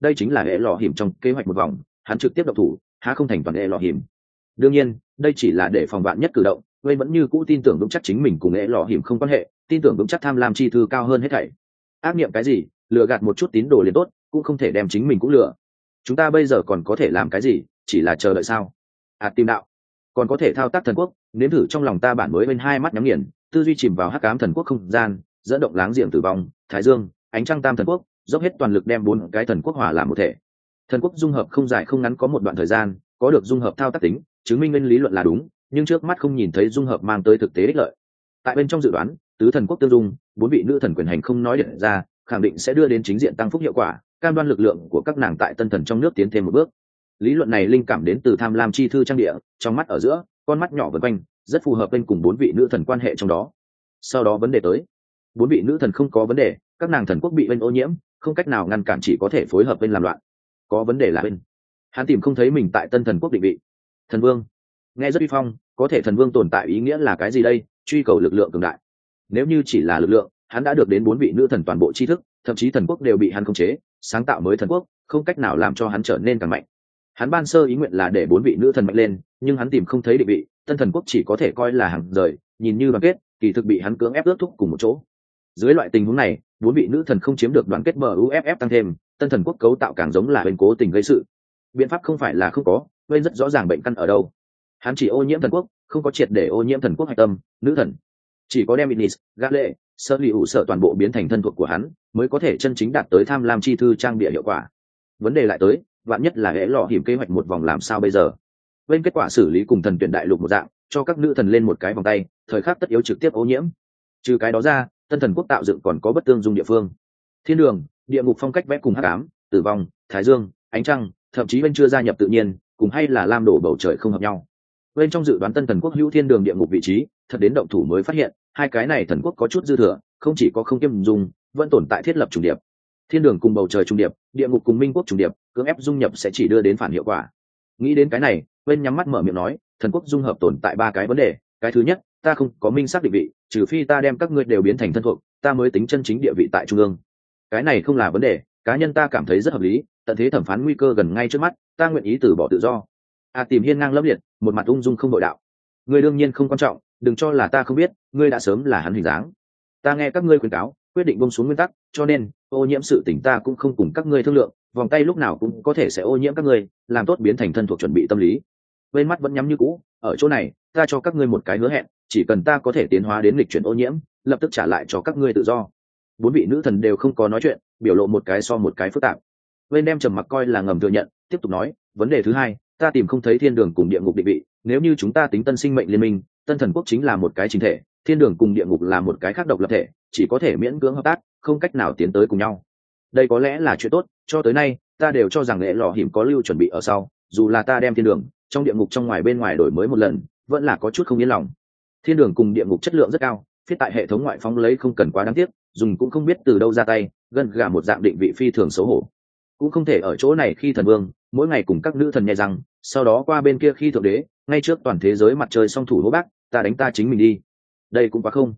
đây chính là hệ lọ hiểm trong kế hoạch một vòng, hắn trực tiếp động thủ há không thành toàn hệ lọ hiểm. Đương nhiên đây chỉ là để phòng vạn nhất cử động, Wayne vẫn như cũ tin tưởng vững chắc chính mình cùng hệ lọ hiểm không quan hệ, tin tưởng vững chắc tham lam chi thư cao hơn hết thảy. Ác niệm cái gì, lừa gạt một chút tín đồ liền tốt, cũng không thể đem chính mình cũng lừa. Chúng ta bây giờ còn có thể làm cái gì, chỉ là chờ đợi sao? Tìm đạo còn có thể thao tác thần quốc, nếm thử trong lòng ta bản mới bên hai mắt nhắm nghiền, tư duy chìm vào hắc ám thần quốc không gian, dẫn động láng giềng tử vong, thái dương, ánh trăng tam thần quốc, dốc hết toàn lực đem bốn cái thần quốc hòa làm một thể. Thần quốc dung hợp không dài không ngắn có một đoạn thời gian, có được dung hợp thao tác tính, chứng minh nguyên lý luận là đúng, nhưng trước mắt không nhìn thấy dung hợp mang tới thực tế ích lợi. Tại bên trong dự đoán, tứ thần quốc tương dung, bốn vị nữ thần quyền hành không nói điện ra, khẳng định sẽ đưa đến chính diện tăng phúc hiệu quả, cam đoan lực lượng của các nàng tại tân thần trong nước tiến thêm một bước. Lý luận này linh cảm đến từ tham lam chi thư trang địa, trong mắt ở giữa, con mắt nhỏ vần quanh, rất phù hợp bên cùng bốn vị nữ thần quan hệ trong đó. Sau đó vấn đề tới, bốn vị nữ thần không có vấn đề, các nàng thần quốc bị bên ô nhiễm, không cách nào ngăn cản, chỉ có thể phối hợp bên làm loạn. Có vấn đề là bên hắn tìm không thấy mình tại tân thần quốc định vị. Thần vương nghe rất uy phong, có thể thần vương tồn tại ý nghĩa là cái gì đây? Truy cầu lực lượng cường đại. Nếu như chỉ là lực lượng, hắn đã được đến bốn vị nữ thần toàn bộ tri thức, thậm chí thần quốc đều bị hắn khống chế, sáng tạo mới thần quốc, không cách nào làm cho hắn trở nên càng mạnh. Hắn ban sơ ý nguyện là để bốn vị nữ thần mạnh lên, nhưng hắn tìm không thấy định vị, tân thần quốc chỉ có thể coi là hàng rời, nhìn như đoàn kết, kỳ thực bị hắn cưỡng ép ước thúc cùng một chỗ. Dưới loại tình huống này, bốn vị nữ thần không chiếm được đoàn kết MUFF tăng thêm, tân thần quốc cấu tạo càng giống là bên cố tình gây sự. Biện pháp không phải là không có, bên rất rõ ràng bệnh căn ở đâu. Hắn chỉ ô nhiễm thần quốc, không có triệt để ô nhiễm thần quốc hạch tâm, nữ thần. Chỉ có đem Inis, Gale, sơ lì ủ sợ toàn bộ biến thành thân thuộc của hắn, mới có thể chân chính đạt tới tham lam chi thư trang bịa hiệu quả. Vấn đề lại tới, vạn nhất là hệ lọ hiểm kế hoạch một vòng làm sao bây giờ? Bên kết quả xử lý cùng thần tuyển đại lục một dạng, cho các nữ thần lên một cái vòng tay, thời khắc tất yếu trực tiếp ô nhiễm. Trừ cái đó ra, tân thần quốc tạo dựng còn có bất tương dung địa phương. Thiên đường, địa ngục phong cách vẽ cùng hắc ám, tử vong, thái dương, ánh trăng, thậm chí bên chưa gia nhập tự nhiên, cùng hay là lam đổ bầu trời không hợp nhau. Bên trong dự đoán tân thần quốc hữu thiên đường địa ngục vị trí, thật đến động thủ mới phát hiện, hai cái này thần quốc có chút dư thừa, không chỉ có không kiêm dung, vẫn tồn tại thiết lập trùng điệp. Thiên đường cùng bầu trời trùng điệp, địa ngục cùng minh quốc trùng điệp, cưỡng ép dung nhập sẽ chỉ đưa đến phản hiệu quả. Nghĩ đến cái này, bên nhắm mắt mở miệng nói, thần quốc dung hợp tồn tại ba cái vấn đề. Cái thứ nhất, ta không có minh xác định vị, trừ phi ta đem các ngươi đều biến thành thân thuộc, ta mới tính chân chính địa vị tại trung ương. Cái này không là vấn đề, cá nhân ta cảm thấy rất hợp lý, tận thế thẩm phán nguy cơ gần ngay trước mắt, ta nguyện ý từ bỏ tự do. Tìm hiên ngang lẫm liệt, một mặt ung dung không đội đạo. Ngươi đương nhiên không quan trọng, đừng cho là ta không biết, ngươi đã sớm là hắn hình dáng. Ta nghe các ngươi khuyên cáo, quyết định buông xuống nguyên tắc, cho nên ô nhiễm sự tình ta cũng không cùng các ngươi thương lượng, vòng tay lúc nào cũng có thể sẽ ô nhiễm các ngươi, làm tốt biến thành thân thuộc chuẩn bị tâm lý. Bên mắt vẫn nhắm như cũ, ở chỗ này, ta cho các ngươi một cái hứa hẹn, chỉ cần ta có thể tiến hóa đến lịch chuyển ô nhiễm, lập tức trả lại cho các ngươi tự do. Bốn vị nữ thần đều không có nói chuyện, biểu lộ một cái so một cái phức tạp. Bên đem trầm mặc coi là ngầm thừa nhận, tiếp tục nói, vấn đề thứ hai, ta tìm không thấy thiên đường cùng địa ngục định vị, nếu như chúng ta tính tân sinh mệnh liên minh, tân thần quốc chính là một cái chính thể, thiên đường cùng địa ngục là một cái khác độc lập thể, chỉ có thể miễn cưỡng hợp tác, không cách nào tiến tới cùng nhau. Đây có lẽ là chuyện tốt, cho tới nay ta đều cho rằng lễ lò hiểm có lưu chuẩn bị ở sau, dù là ta đem thiên đường trong địa ngục trong ngoài bên ngoài đổi mới một lần, vẫn là có chút không yên lòng. Thiên đường cùng địa ngục chất lượng rất cao, phía tại hệ thống ngoại phóng lấy không cần quá đáng tiếc, dùng cũng không biết từ đâu ra tay, gần gà một dạng định vị phi thường xấu hổ. Cũng không thể ở chỗ này khi thần vương, mỗi ngày cùng các nữ thần nhẹ rằng, sau đó qua bên kia khi thượng đế, ngay trước toàn thế giới mặt trời song thủ hô bác, ta đánh ta chính mình đi. Đây cũng quá không.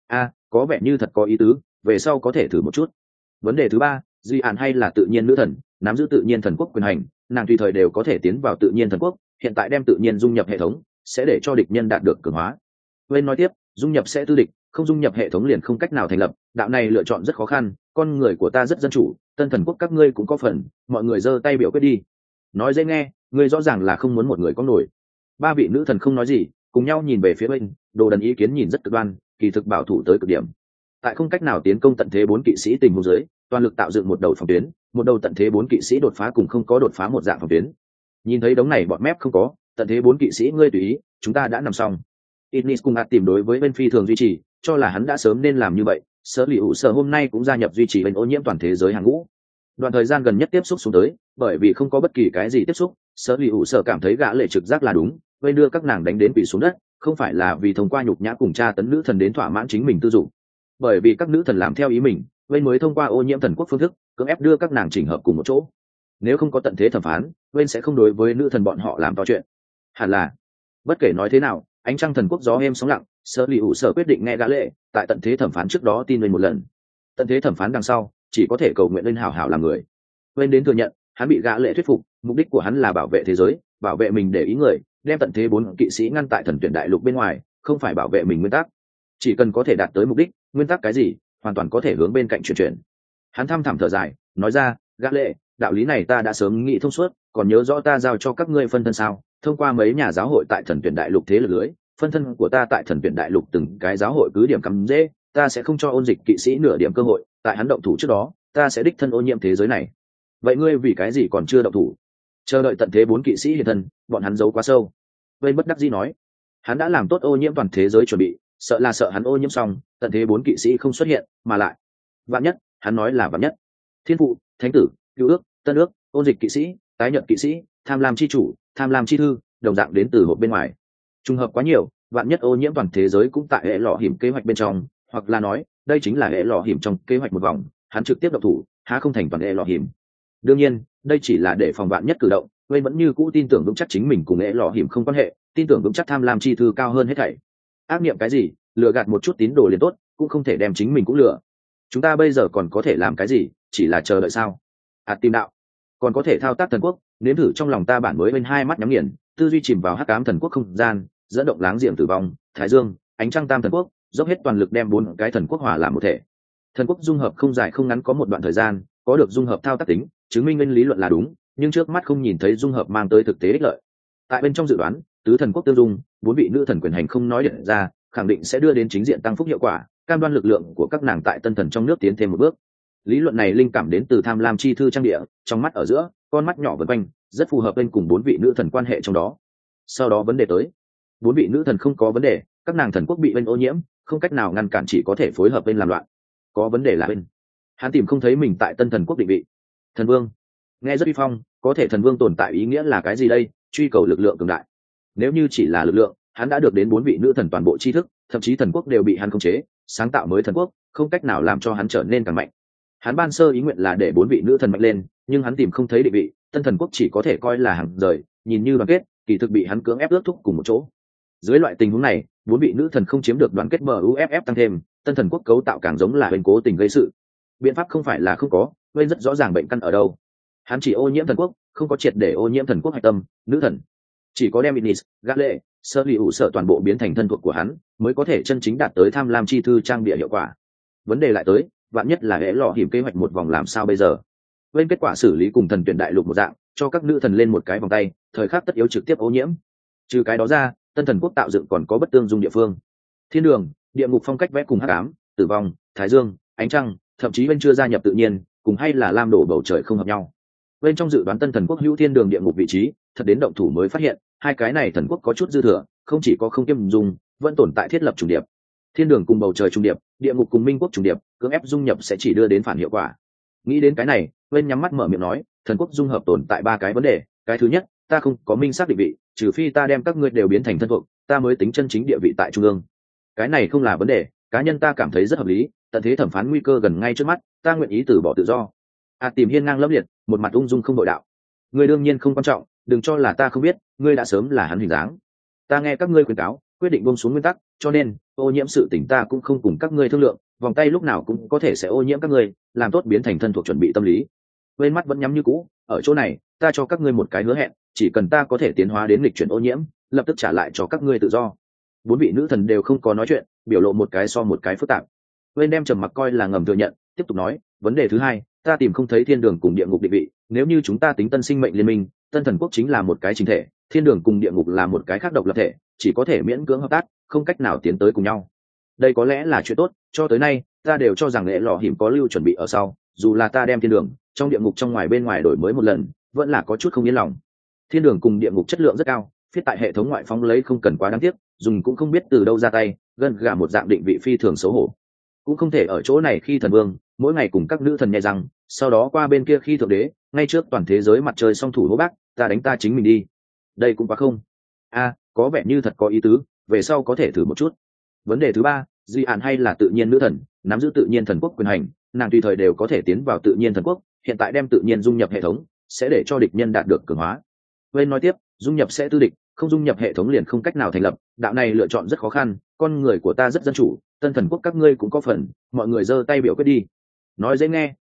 Có vẻ như thật có ý tứ, về sau có thể thử một chút. Vấn đề thứ ba, Duy An hay là tự nhiên nữ thần, nắm giữ tự nhiên thần quốc quyền hành, nàng tùy thời đều có thể tiến vào tự nhiên thần quốc, hiện tại đem tự nhiên dung nhập hệ thống, sẽ để cho địch nhân đạt được cường hóa. Bên nói tiếp, dung nhập sẽ tư địch, không dung nhập hệ thống liền không cách nào thành lập, đạo này lựa chọn rất khó khăn, con người của ta rất dân chủ, tân thần quốc các ngươi cũng có phần, mọi người giơ tay biểu quyết đi. Nói dễ nghe, ngươi rõ ràng là không muốn một người có nổi. Ba vị nữ thần không nói gì, cùng nhau nhìn về phía bên, đồ đần ý kiến nhìn rất cực đoan, kỳ thực bảo thủ tới cực điểm. Tại không cách nào tiến công tận thế bốn kỵ sĩ tình huống dưới, toàn lực tạo dựng một đầu phòng tuyến, một đầu tận thế bốn kỵ sĩ đột phá cùng không có đột phá một dạng phòng tuyến. Nhìn thấy đống này bọn mép không có, tận thế bốn kỵ sĩ ngươi tùy ý, chúng ta đã nằm xong. Idnis cùng tìm đối với bên phi thường duy trì, cho là hắn đã sớm nên làm như vậy. Sở Lý Hữu Sở hôm nay cũng gia nhập duy trì bên ô nhiễm toàn thế giới hàng ngũ. Đoạn thời gian gần nhất tiếp xúc xuống tới, bởi vì không có bất kỳ cái gì tiếp xúc, Sở Lý Hữu Sở cảm thấy gã lệ trực giác là đúng, bên đưa các nàng đánh đến quỷ xuống đất, không phải là vì thông qua nhục nhã cùng tra tấn nữ thần đến thỏa mãn chính mình tư dụng, bởi vì các nữ thần làm theo ý mình, bên mới thông qua ô nhiễm thần quốc phương thức cưỡng ép đưa các nàng chỉnh hợp cùng một chỗ. Nếu không có tận thế thẩm phán, bên sẽ không đối với nữ thần bọn họ làm to chuyện. Hẳn là, bất kể nói thế nào, ánh trăng thần quốc gió êm sóng lặng, Sở Lý Hữu Sở quyết định nghe gã lệ, tại tận thế thẩm phán trước đó tin lên một lần. Tận thế thẩm phán đằng sau, chỉ có thể cầu nguyện lên hảo hảo làm người. Quên đến thừa nhận hắn bị gã lệ thuyết phục, mục đích của hắn là bảo vệ thế giới, bảo vệ mình để ý người, đem tận thế 4 kỵ sĩ ngăn tại thần tuyển đại lục bên ngoài, không phải bảo vệ mình nguyên tắc. Chỉ cần có thể đạt tới mục đích, nguyên tắc cái gì hoàn toàn có thể hướng bên cạnh chuyển. Hắn thăm thẳm thở dài nói ra, gã lệ, đạo lý này ta đã sớm nghĩ thông suốt, còn nhớ rõ ta giao cho các ngươi phân thân sao? Thông qua mấy nhà giáo hội tại thần tuyển đại lục thế lực lưới, phân thân của ta tại thần tuyển đại lục từng cái giáo hội cứ điểm cắm dễ, ta sẽ không cho ôn dịch kỵ sĩ nửa điểm cơ hội, tại hắn động thủ trước đó ta sẽ đích thân ô nhiễm thế giới này. Vậy ngươi vì cái gì còn chưa động thủ? Chờ đợi tận thế 4 kỵ sĩ hiện thân, bọn hắn giấu quá sâu. Vên bất đắc dĩ nói, hắn đã làm tốt ô nhiễm toàn thế giới chuẩn bị, sợ hắn ô nhiễm xong tận thế 4 kỵ sĩ không xuất hiện, mà lại vạn nhất, hắn nói là vạn nhất, thiên phụ, thánh tử, cựu ước, tân ước, ôn dịch kỵ sĩ, tái nhận kỵ sĩ, tham lam chi chủ, tham lam chi thư, đồng dạng đến từ hộp bên ngoài. Trùng hợp quá nhiều, vạn nhất ô nhiễm toàn thế giới cũng tại hệ lọ hiểm kế hoạch bên trong, hoặc là nói đây chính là hệ lọ hiểm trong kế hoạch một vòng, hắn trực tiếp động thủ há không thành toàn hệ lọ hiểm. Đương nhiên đây chỉ là để phòng vạn nhất cử động, Wayne vẫn như cũ tin tưởng vững chắc chính mình cùng hệ lọ hiểm không quan hệ, tin tưởng vững chắc tham lam chi thư cao hơn hết thảy. Ác niệm cái gì, lừa gạt một chút tín đồ liền tốt, cũng không thể đem chính mình cũng lừa. Chúng ta bây giờ còn có thể làm cái gì, chỉ là chờ đợi sao? Tìm đạo còn có thể thao tác thần quốc, nếm thử trong lòng ta bản mới bên hai mắt nhắm nghiền, tư duy chìm vào hắc ám thần quốc không gian, dẫn động láng giềng tử vong, thái dương, ánh trăng tam thần quốc, dốc hết toàn lực đem 4 cái thần quốc hòa làm một thể. Thần quốc dung hợp không dài không ngắn có một đoạn thời gian, có được dung hợp thao tác tính, chứng minh nguyên lý luận là đúng, nhưng trước mắt không nhìn thấy dung hợp mang tới thực tế ích lợi. Tại bên trong dự đoán, tứ thần quốc tương dung, 4 vị nữ thần quyền hành không nói điện ra, khẳng định sẽ đưa đến chính diện tăng phúc hiệu quả, cam đoan lực lượng của các nàng tại tân thần trong nước tiến thêm một bước. Lý luận này linh cảm đến từ tham lam chi thư trang địa, trong mắt ở giữa, con mắt nhỏ vần quanh, rất phù hợp bên cùng 4 vị nữ thần quan hệ trong đó. Sau đó vấn đề tới, 4 vị nữ thần không có vấn đề, các nàng thần quốc bị bên ô nhiễm, không cách nào ngăn cản, chỉ có thể phối hợp bên làm loạn. Có vấn đề là bên hắn tìm không thấy mình tại tân thần quốc định vị. Thần vương nghe rất uy phong, có thể thần vương tồn tại ý nghĩa là cái gì đây? Truy cầu lực lượng cường đại. Nếu như chỉ là lực lượng, hắn đã được đến 4 vị nữ thần toàn bộ tri thức, thậm chí thần quốc đều bị hắn khống chế, sáng tạo mới thần quốc không cách nào làm cho hắn trở nên càng mạnh. Hắn ban sơ ý nguyện là để 4 vị nữ thần mạnh lên, nhưng hắn tìm không thấy định vị, tân thần quốc chỉ có thể coi là hàng rời, nhìn như đoàn kết, kỳ thực bị hắn cưỡng ép ước thúc cùng một chỗ. Dưới loại tình huống này, 4 vị nữ thần không chiếm được đoàn kết MUFF tăng thêm, tân thần quốc cấu tạo càng giống là bên cố tình gây sự. Biện pháp không phải là không có, bên rất rõ ràng bệnh căn ở đâu. Hắn chỉ ô nhiễm thần quốc, không có triệt để ô nhiễm thần quốc hạch tâm, nữ thần. Chỉ có đem Inis, Gale, sơ lì ủ sợ toàn bộ biến thành thân thuộc của hắn, mới có thể chân chính đạt tới tham lam chi thư trang địa hiệu quả. Vấn đề lại tới, vạn nhất là hệ lọ hiểm kế hoạch một vòng làm sao bây giờ? Bên kết quả xử lý cùng thần tuyển đại lục một dạng, cho các nữ thần lên một cái vòng tay, thời khắc tất yếu trực tiếp ô nhiễm. Trừ cái đó ra, tân thần quốc tạo dựng còn có bất tương dung địa phương. Thiên đường, địa ngục phong cách vẽ cùng hắc ám, tử vong, thái dương, ánh trăng, thậm chí bên chưa gia nhập tự nhiên, cùng hay là lam đổ bầu trời không hợp nhau. Bên trong dự đoán tân thần quốc hữu thiên đường địa ngục vị trí, thật đến động thủ mới phát hiện, hai cái này thần quốc có chút dư thừa, không chỉ có không kiêm dung, vẫn tồn tại thiết lập trùng điệp. Thiên đường cùng bầu trời trùng điệp, địa ngục cùng minh quốc trùng điệp, cưỡng ép dung nhập sẽ chỉ đưa đến phản hiệu quả. Nghĩ đến cái này, bên nhắm mắt mở miệng nói, thần quốc dung hợp tồn tại 3 cái vấn đề, cái thứ nhất, ta không có minh xác định vị, trừ phi ta đem các ngươi đều biến thành thân thuộc, ta mới tính chân chính địa vị tại trung ương. Cái này không là vấn đề, cá nhân ta cảm thấy rất hợp lý, tận thế thẩm phán nguy cơ gần ngay trước mắt, ta nguyện ý từ bỏ tự do. Tìm hiên ngang lẫm liệt, một mặt ung dung không đội đạo. Ngươi đương nhiên không quan trọng, đừng cho là ta không biết, ngươi đã sớm là hắn hình dáng. Ta nghe các ngươi khuyên cáo, quyết định buông xuống nguyên tắc, cho nên ô nhiễm sự tình ta cũng không cùng các ngươi thương lượng, vòng tay lúc nào cũng có thể sẽ ô nhiễm các ngươi, làm tốt biến thành thân thuộc chuẩn bị tâm lý. Bên mắt vẫn nhắm như cũ, ở chỗ này, ta cho các ngươi một cái hứa hẹn, chỉ cần ta có thể tiến hóa đến lịch chuyển ô nhiễm, lập tức trả lại cho các ngươi tự do. 4 vị nữ thần đều không có nói chuyện, biểu lộ một cái so một cái phức tạp. Bên đem trầm mặc coi là ngầm thừa nhận, tiếp tục nói, vấn đề thứ hai, ta tìm không thấy thiên đường cùng địa ngục định vị, nếu như chúng ta tính tân sinh mệnh liên minh, tân thần quốc chính là một cái chính thể, thiên đường cùng địa ngục là một cái khác độc lập thể, chỉ có thể miễn cưỡng hợp tác, không cách nào tiến tới cùng nhau. Đây có lẽ là chuyện tốt, cho tới nay ta đều cho rằng lễ lò hiểm có lưu chuẩn bị ở sau, dù là ta đem thiên đường trong địa ngục trong ngoài bên ngoài đổi mới một lần, vẫn là có chút không yên lòng. Thiên đường cùng địa ngục chất lượng rất cao, viết tại hệ thống ngoại phóng lấy không cần quá đáng tiếc, dùng cũng không biết từ đâu ra tay, gần gà một dạng định vị phi thường xấu hổ. Cũng không thể ở chỗ này khi thần vương, mỗi ngày cùng các nữ thần nhẹ rằng, sau đó qua bên kia khi thượng đế, ngay trước toàn thế giới mặt trời song thủ hô bác, ta đánh ta chính mình đi. Đây cũng quá không. Có vẻ như thật có ý tứ, về sau có thể thử một chút. Vấn đề thứ ba, Duy Hạn hay là tự nhiên nữ thần, nắm giữ tự nhiên thần quốc quyền hành, nàng tùy thời đều có thể tiến vào tự nhiên thần quốc, hiện tại đem tự nhiên dung nhập hệ thống, sẽ để cho địch nhân đạt được cường hóa. Bên nói tiếp, dung nhập sẽ tư địch, không dung nhập hệ thống liền không cách nào thành lập, đạo này lựa chọn rất khó khăn, con người của ta rất dân chủ, tân thần quốc các ngươi cũng có phần, mọi người giơ tay biểu quyết đi. Nói dễ nghe,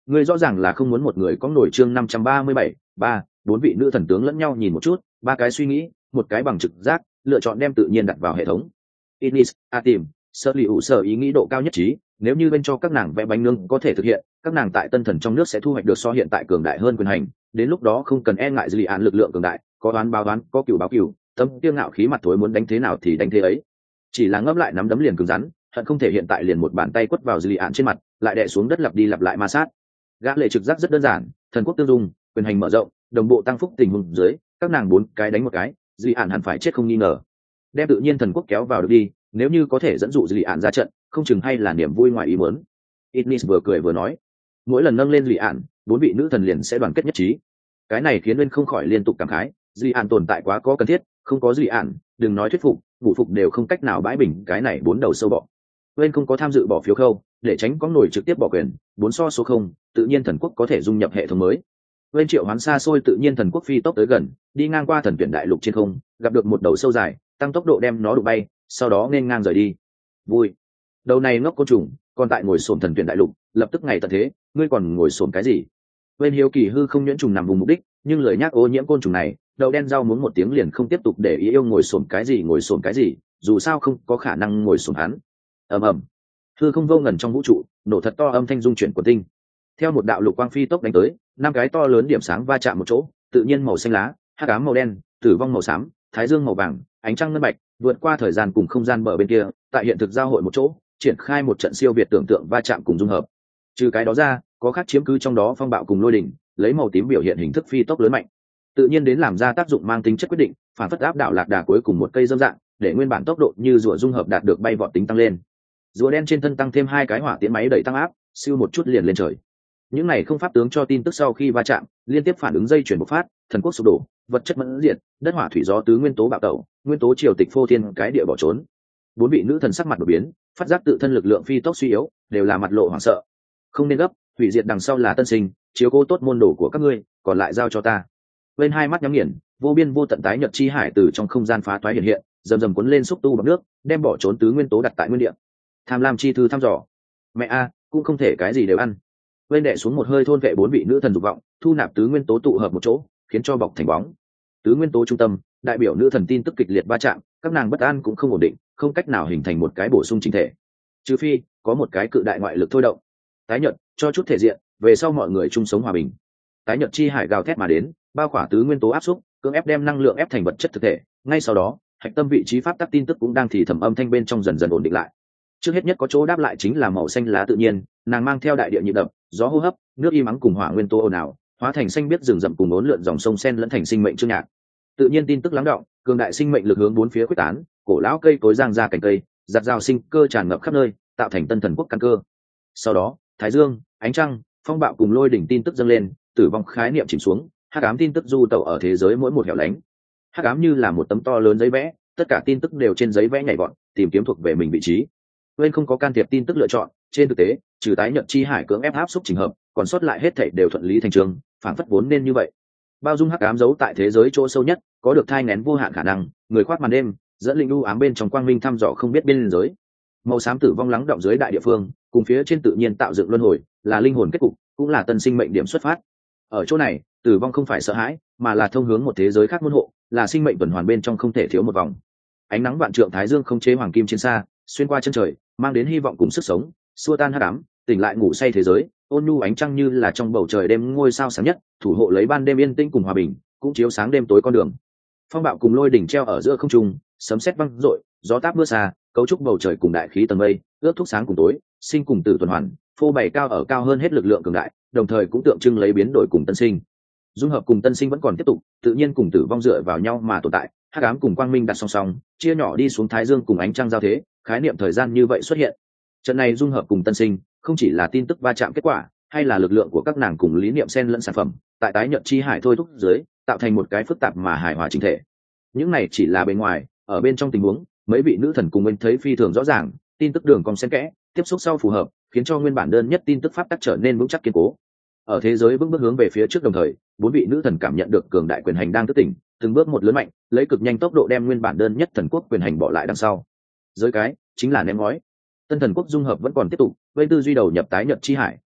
Ngươi rõ ràng là không muốn một người có nổi chương 537, ba, bốn vị nữ thần tướng lẫn nhau nhìn một chút, ba cái suy nghĩ, một cái bằng trực giác, lựa chọn đem tự nhiên đặt vào hệ thống. Inis, Atim, Sở Lý Hữu Sở ý nghĩ độ cao nhất trí, nếu như bên cho các nàng vẽ bánh nướng có thể thực hiện, các nàng tại Tân Thần trong nước sẽ thu hoạch được so hiện tại cường đại hơn quyền hành, đến lúc đó không cần e ngại dư án lực lượng cường đại, có đoán báo đoán, có cửu báo cửu, tâm tiêu ngạo khí mặt thối muốn đánh thế nào thì đánh thế ấy. Chỉ là ngấp lại nắm đấm liền cứng rắn, hận không thể hiện tại liền một bàn tay quất vào dư án trên mặt, lại đè xuống đất lặp đi lặp lại ma sát. Gã lệ trực giác rất đơn giản, thần quốc tương dung, quyền hành mở rộng, đồng bộ tăng phúc tình huống dưới, các nàng bốn cái đánh một cái, dư án hẳn phải chết không nghi ngờ. Đem tự nhiên thần quốc kéo vào được đi, nếu như có thể dẫn dụ dư án ra trận, không chừng hay là niềm vui ngoài ý muốn. Idnis vừa cười vừa nói, mỗi lần nâng lên dư án, bốn vị nữ thần liền sẽ đoàn kết nhất trí. Cái này khiến Nguyên không khỏi liên tục cảm khái, dư án tồn tại quá có cần thiết, không có dư án, đừng nói thuyết phục, vũ phục đều không cách nào bãi bình cái này bốn đầu sâu bọ. Nguyên không có tham dự bỏ phiếu khâu, để tránh có nổi trực tiếp bỏ quyền, bốn so số không, tự nhiên thần quốc có thể dung nhập hệ thống mới. Nguyên triệu hoán xa xôi tự nhiên thần quốc phi tốc tới gần, đi ngang qua thần tuyển đại lục trên không, gặp được một đầu sâu dài, tăng tốc độ đem nó đụng bay, sau đó nên ngang rời đi. Vui. Đầu này ngốc côn trùng, còn tại ngồi xổm thần tuyển đại lục, lập tức ngày tận thế, ngươi còn ngồi xổm cái gì? Nguyên hiếu kỳ hư không nhuyễn trùng nằm vùng mục đích, nhưng lời nhắc ô nhiễm côn trùng này, đầu đen rau muốn một tiếng liền không tiếp tục để ý yêu ngồi xổm cái gì, dù sao không có khả năng ngồi xổm hắn. Ầm ầm. Hư không vô ngần trong vũ trụ, nổ thật to âm thanh dung chuyển của tinh. Theo một đạo lục quang phi tốc đánh tới, năm cái to lớn điểm sáng va chạm một chỗ, tự nhiên màu xanh lá, hắc ám màu đen, tử vong màu xám, thái dương màu vàng, ánh trăng ngân bạch, vượt qua thời gian cùng không gian bờ bên kia, tại hiện thực giao hội một chỗ, triển khai một trận siêu việt tưởng tượng va chạm cùng dung hợp. Trừ cái đó ra, có khác chiếm cứ trong đó phong bạo cùng lôi đỉnh, lấy màu tím biểu hiện hình thức phi tốc lớn mạnh. Tự nhiên đến làm ra tác dụng mang tính chất quyết định, phản phất áp đảo lạc đà cuối cùng một cây dâm dạng, để nguyên bản tốc độ như rùa dung hợp đạt được bay vọt tính tăng lên. Rùa đen trên thân tăng thêm hai cái hỏa tiễn máy đẩy tăng áp, siêu một chút liền lên trời. Những này không pháp tướng cho tin tức sau khi va chạm, liên tiếp phản ứng dây chuyển bộc phát, thần quốc sụp đổ, vật chất mẫn diệt, đất hỏa thủy gió tứ nguyên tố bạo tẩu, nguyên tố triều tịch phô thiên cái địa bỏ trốn. Bốn vị nữ thần sắc mặt đổi biến, phát giác tự thân lực lượng phi tốc suy yếu, đều là mặt lộ hoảng sợ. Không nên gấp, hủy diệt đằng sau là tân sinh, chiếu cố tốt môn đồ của các ngươi, còn lại giao cho ta. Bên hai mắt nhắm nghiền, vô biên vô tận tái nhật chi hải từ trong không gian phá toái hiện hiện, dầm dầm cuốn lên xúc tu bằng nước, đem bỏ trốn tứ nguyên tố đặt tại nguyên địa. Tham lam chi thư thăm dò, mẹ a, cũng không thể cái gì đều ăn. Bên đệ xuống một hơi thôn vệ bốn vị nữ thần dục vọng, thu nạp tứ nguyên tố tụ hợp một chỗ, khiến cho bọc thành bóng. Tứ nguyên tố trung tâm, đại biểu nữ thần tin tức kịch liệt va chạm, các nàng bất an cũng không ổn định, không cách nào hình thành một cái bổ sung chính thể. Trừ phi có một cái cự đại ngoại lực thôi động. Tái nhật cho chút thể diện, về sau mọi người chung sống hòa bình. Tái nhật chi hải gào thét mà đến, bao khỏa tứ nguyên tố áp xúc, cưỡng ép đem năng lượng ép thành vật chất thực thể. Ngay sau đó, hạch tâm vị trí pháp tắc tin tức cũng đang thì thầm âm thanh bên trong dần dần ổn định lại. Trước hết nhất có chỗ đáp lại chính là màu xanh lá tự nhiên, nàng mang theo đại địa nhịp đập, gió hô hấp, nước y mắng cùng hỏa nguyên tố ồn ào, hóa thành xanh biết rừng rậm cùng ốn lượn dòng sông sen lẫn thành sinh mệnh chương nhạc. Tự nhiên tin tức lắng đọng, cường đại sinh mệnh lực hướng bốn phía quyết tán, cổ lão cây cối giang ra cành cây, giạt rào sinh cơ tràn ngập khắp nơi, tạo thành tân thần quốc căn cơ. Sau đó, thái dương, ánh trăng, phong bạo cùng lôi đỉnh tin tức dâng lên, tử vong khái niệm chìm xuống, hắc ám tin tức du tẩu ở thế giới mỗi một hẻo lánh. Hắc ám như là một tấm to lớn giấy vẽ, tất cả tin tức đều trên giấy vẽ nhảy vọt, tìm kiếm thuộc về mình vị trí. Nguyên không có can thiệp tin tức lựa chọn, trên thực tế, trừ tái nhận chi hải cưỡng ép áp xúc chỉnh hợp, còn sót lại hết thảy đều thuận lý thành trường, phản phất vốn nên như vậy. Bao dung hắc ám giấu tại thế giới chỗ sâu nhất, có được thai nghén vô hạn khả năng, người khoác màn đêm, dẫn linh u ám bên trong quang minh thăm dò không biết biên giới. Màu xám tử vong lắng động dưới đại địa phương, cùng phía trên tự nhiên tạo dựng luân hồi, là linh hồn kết cục, cũng là tân sinh mệnh điểm xuất phát. Ở chỗ này, tử vong không phải sợ hãi, mà là thông hướng một thế giới khác môn hộ, là sinh mệnh tuần hoàn bên trong không thể thiếu một vòng. Ánh nắng vạn trượng thái dương không chế hoàng kim trên xa, xuyên qua chân trời, mang đến hy vọng cùng sức sống, xua tan hắc ám, tỉnh lại ngủ say thế giới. Ôn nhu ánh trăng như là trong bầu trời đêm ngôi sao sáng nhất, thủ hộ lấy ban đêm yên tĩnh cùng hòa bình, cũng chiếu sáng đêm tối con đường. Phong bạo cùng lôi đỉnh treo ở giữa không trung, sấm sét vang rội, gió táp mưa xa, cấu trúc bầu trời cùng đại khí tầng mây, ướt thúc sáng cùng tối, sinh cùng tử tuần hoàn, phô bày cao ở cao hơn hết lực lượng cường đại, đồng thời cũng tượng trưng lấy biến đổi cùng tân sinh. Dung hợp cùng tân sinh vẫn còn tiếp tục, tự nhiên cùng tử vong dựa vào nhau mà tồn tại, hắc ám cùng quang minh đặt song song, chia nhỏ đi xuống thái dương cùng ánh trăng giao thế, khái niệm thời gian như vậy xuất hiện. Trận này dung hợp cùng tân sinh, không chỉ là tin tức va chạm kết quả, hay là lực lượng của các nàng cùng lý niệm xen lẫn sản phẩm, tại tái nhận chi hải thôi thúc dưới, tạo thành một cái phức tạp mà hài hòa chỉnh thể. Những này chỉ là bên ngoài, ở bên trong tình huống, mấy vị nữ thần cùng mình thấy phi thường rõ ràng, tin tức đường cong xen kẽ, tiếp xúc sau phù hợp, khiến cho nguyên bản đơn nhất tin tức pháp tắc trở nên vững chắc kiên cố. Ở thế giới vững bước hướng về phía trước đồng thời, bốn vị nữ thần cảm nhận được cường đại quyền hành đang thức tỉnh, từng bước một lớn mạnh, lấy cực nhanh tốc độ đem nguyên bản đơn nhất thần quốc quyền hành bỏ lại đằng sau. Giới cái chính là ném ngói. Tân thần quốc dung hợp vẫn còn tiếp tục, với tư duy đầu nhập tái nhật chi hải,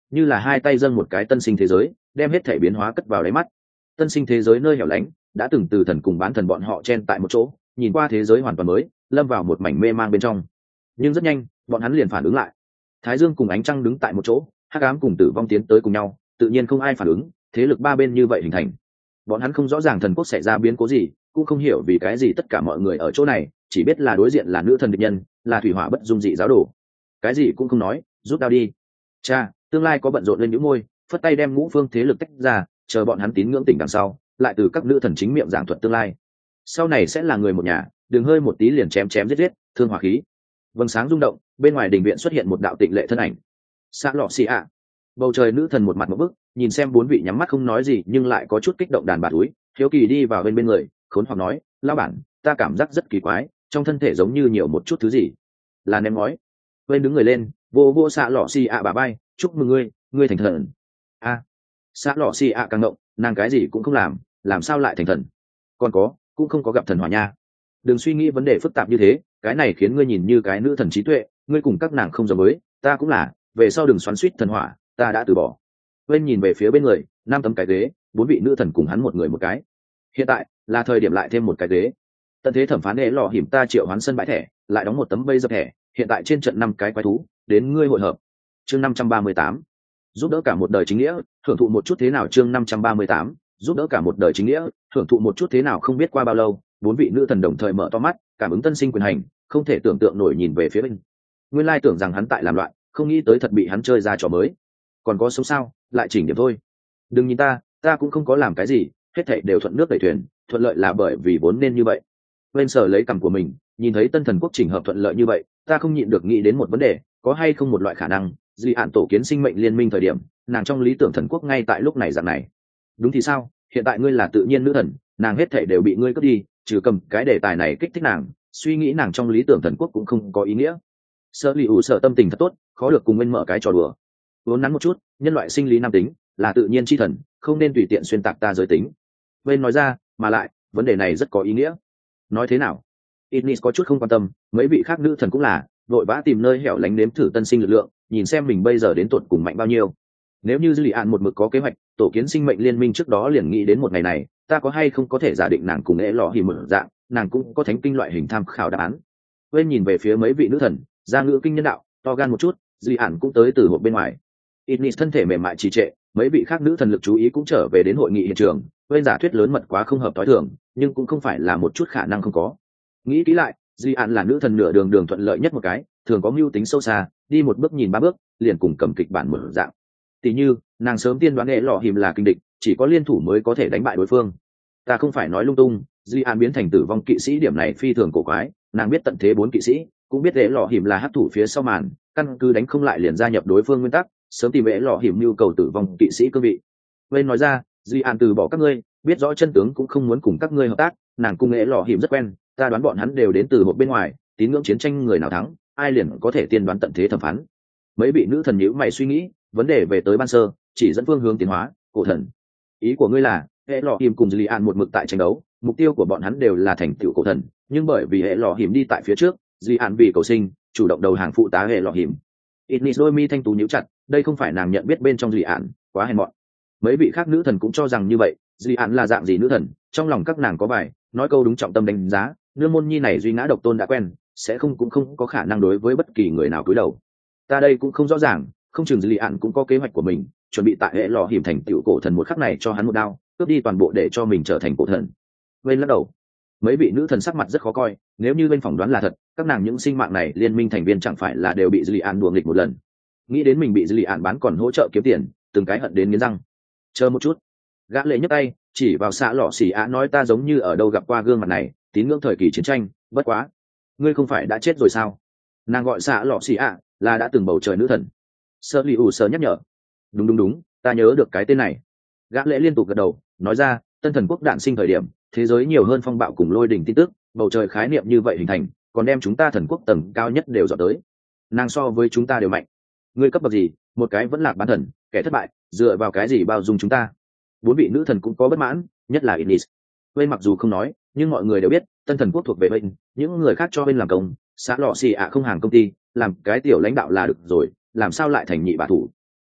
như là hai tay dâng một cái tân sinh thế giới, đem hết thể biến hóa cất vào đáy mắt. Tân sinh thế giới nơi hẻo lánh, đã từng từ thần cùng bán thần bọn họ chen tại một chỗ, nhìn qua thế giới hoàn toàn mới, lâm vào một mảnh mê mang bên trong. Nhưng rất nhanh, bọn hắn liền phản ứng lại. Thái Dương cùng ánh trăng đứng tại một chỗ, hắc ám cùng tử vong tiến tới cùng nhau, tự nhiên không ai phản ứng, thế lực ba bên như vậy hình thành. Bọn hắn không rõ ràng thần quốc xảy ra biến cố gì, cũng không hiểu vì cái gì tất cả mọi người ở chỗ này, chỉ biết là đối diện là nữ thần địch nhân, là thủy hỏa bất dung dị giáo đồ. Cái gì cũng không nói, rút đao đi. Cha, tương lai có bận rộn lên nhũ môi, phất tay đem ngũ phương thế lực tách ra, chờ bọn hắn tín ngưỡng tỉnh đằng sau, lại từ các nữ thần chính miệng giảng thuật tương lai. Sau này sẽ là người một nhà, đừng hơi một tí liền chém chém giết giết, thương hỏa khí. Vầng sáng rung động, bên ngoài đình viện xuất hiện một đạo tịnh lệ thân ảnh. Sa lọ xì ạ. Bầu trời nữ thần một mặt một bức, nhìn xem bốn vị nhắm mắt không nói gì nhưng lại có chút kích động đàn bà túi, hiếu kỳ đi vào bên người, khốn hoặc nói, lão bản, ta cảm giác rất kỳ quái, trong thân thể giống như nhiều một chút thứ gì. Là ném ngói. Bên đứng người lên, vô vô xạ lọ xì ạ bà bay, chúc mừng ngươi thành thần. A. Xạ lọ xì ạ càng động, nàng cái gì cũng không làm sao lại thành thần? Còn có, cũng không có gặp thần hỏa nha. Đừng suy nghĩ vấn đề phức tạp như thế, cái này khiến ngươi nhìn như cái nữ thần trí tuệ, ngươi cùng các nàng không giống với, ta cũng là, về sau đừng xoắn xuýt thần hỏa, ta đã từ bỏ. Bên nhìn về phía bên người, 5 tấm cái ghế, 4 vị nữ thần cùng hắn một người một cái. Hiện tại là thời điểm lại thêm một cái ghế. Tận thế thẩm phán đệ lọ hiểm ta triệu hoán sân bãi thẻ, lại đóng một tấm vây dập thẻ, hiện tại trên trận 5 cái quái thú, đến ngươi hội hợp. Chương 538. Giúp đỡ cả một đời chính nghĩa, hưởng thụ một chút thế nào chương 538, giúp đỡ cả một đời chính nghĩa, hưởng thụ một chút thế nào không biết qua bao lâu, 4 vị nữ thần đồng thời mở to mắt, cảm ứng tân sinh quyền hành, không thể tưởng tượng nổi nhìn về phía bên. Nguyên lai tưởng rằng hắn tại làm loạn, không nghĩ tới thật bị hắn chơi ra trò mới. Còn có sống sao, lại chỉnh điểm thôi. Đừng nhìn ta cũng không có làm cái gì, hết thảy đều thuận nước đẩy thuyền, thuận lợi là bởi vì vốn nên như vậy. Bên sở lấy cằm của mình, nhìn thấy tân thần quốc chỉnh hợp thuận lợi như vậy, ta không nhịn được nghĩ đến một vấn đề, có hay không một loại khả năng, dị hạn tổ kiến sinh mệnh liên minh thời điểm, nàng trong lý tưởng thần quốc ngay tại lúc này dạng này. Đúng thì sao, hiện tại ngươi là tự nhiên nữ thần, nàng hết thảy đều bị ngươi cướp đi, trừ cầm cái đề tài này kích thích nàng, suy nghĩ nàng trong lý tưởng thần quốc cũng không có ý nghĩa. Sở Lý ủ sở tâm tình thật tốt, khó được cùng bên mở cái trò đùa. Vốn nắn một chút, nhân loại sinh lý nam tính, là tự nhiên chi thần, không nên tùy tiện xuyên tạc ta giới tính. Bên nói ra, mà lại, vấn đề này rất có ý nghĩa. Nói thế nào? Ignis có chút không quan tâm, mấy vị khác nữ thần cũng là, vội vã tìm nơi hẻo lánh nếm thử tân sinh lực lượng, nhìn xem mình bây giờ đến tột cùng mạnh bao nhiêu. Nếu như Dư Lị An một mực có kế hoạch, tổ kiến sinh mệnh liên minh trước đó liền nghĩ đến một ngày này, ta có hay không có thể giả định nàng cùng ế lọ hì một dạng, nàng cũng có thánh kinh loại hình tham khảo đáp án. Bên nhìn về phía mấy vị nữ thần, ra ngữ kinh nhân đạo, to gan một chút, Dư Lị An cũng tới từ hộp bên ngoài. Ignis thân thể mềm mại trì trệ, mấy vị khác nữ thần lực chú ý cũng trở về đến hội nghị hiện trường. Bên giả thuyết lớn mật quá không hợp tối thường, nhưng cũng không phải là một chút khả năng không có. Nghĩ kỹ lại, Di An là nữ thần nửa đường thuận lợi nhất một cái, thường có mưu tính sâu xa, đi một bước nhìn 3 bước, liền cùng cầm kịch bản mở dạng. Tỷ như, nàng sớm tiên đoán nghệ lọ hìm là kinh địch, chỉ có liên thủ mới có thể đánh bại đối phương. Ta không phải nói lung tung, Di An biến thành tử vong kỵ sĩ điểm này phi thường cổ quái, nàng biết tận thế 4 kỵ sĩ, cũng biết nghệ lọ hìm là hắc thủ phía sau màn, căn cứ đánh không lại liền gia nhập đối phương nguyên tắc, sớm tìm nghệ lọ hìm nhu cầu tử vong kỵ sĩ cương vị. Bên nói ra, Di An từ bỏ các ngươi, biết rõ chân tướng cũng không muốn cùng các ngươi hợp tác, nàng cùng nghệ lọ hìm rất quen, ta đoán bọn hắn đều đến từ hộp bên ngoài, tín ngưỡng chiến tranh người nào thắng, ai liền có thể tiên đoán tận thế thẩm phán. Mấy vị nữ thần nhíu mày suy nghĩ, vấn đề về tới ban sơ, chỉ dẫn phương hướng tiến hóa, cổ thần. Ý của ngươi là, hệ lọ hiểm cùng Dư Lý An một mực tại tranh đấu, mục tiêu của bọn hắn đều là thành tựu cổ thần, nhưng bởi vì hệ lọ hiểm đi tại phía trước, Dư Lý An vì cầu sinh, chủ động đầu hàng phụ tá hệ lọ hiểm. Ignis đôi mi thanh tú nhíu chặt, đây không phải nàng nhận biết bên trong Dư Lý An, quá hèn mọn. Mấy vị khác nữ thần cũng cho rằng như vậy, Dư Lý An là dạng gì nữ thần, trong lòng các nàng có bài, nói câu đúng trọng tâm đánh giá, nương môn nhi này duy ngã độc tôn đã quen, sẽ cũng không có khả năng đối với bất kỳ người nào cúi đầu. Ta đây cũng không rõ ràng, không chừng Dư Lý An cũng có kế hoạch của mình, chuẩn bị tại hệ lò hiểm thành tiểu cổ thần một khắc này cho hắn một đao, cướp đi toàn bộ để cho mình trở thành cổ thần. Bên lắc đầu, mấy vị nữ thần sắc mặt rất khó coi, nếu như bên phỏng đoán là thật, các nàng những sinh mạng này liên minh thành viên chẳng phải là đều bị Dư Lý An đùa nghịch một lần. Nghĩ đến mình bị Dư Lý An bán còn hỗ trợ kiếm tiền, từng cái hận đến nghiến răng. Chờ một chút, gã lệ nhấc tay chỉ vào xạ lọ xỉ ạ nói, ta giống như ở đâu gặp qua gương mặt này, tín ngưỡng thời kỳ chiến tranh, bất quá ngươi không phải đã chết rồi sao? Nàng gọi xạ lọ xỉ ạ là đã từng bầu trời nữ thần. Sơ Lý ủ sơ nhắc nhở. Đúng, ta nhớ được cái tên này. Gã lệ liên tục gật đầu, nói ra, tân thần quốc đản sinh thời điểm, thế giới nhiều hơn phong bạo cùng lôi đỉnh tin tức, bầu trời khái niệm như vậy hình thành, còn đem chúng ta thần quốc tầng cao nhất đều dọn tới. Nàng so với chúng ta đều mạnh. Ngươi cấp bậc gì? Một cái vẫn lạc bán thần, kẻ thất bại, dựa vào cái gì bao dung chúng ta? 4 vị nữ thần cũng có bất mãn, nhất là Ignis. Bên mặc dù không nói, nhưng mọi người đều biết, tân thần quốc thuộc về bên, những người khác cho bên làm công, xã lọ xì ạ không hàng công ty, làm cái tiểu lãnh đạo là được rồi, làm sao lại thành nhị bá thủ?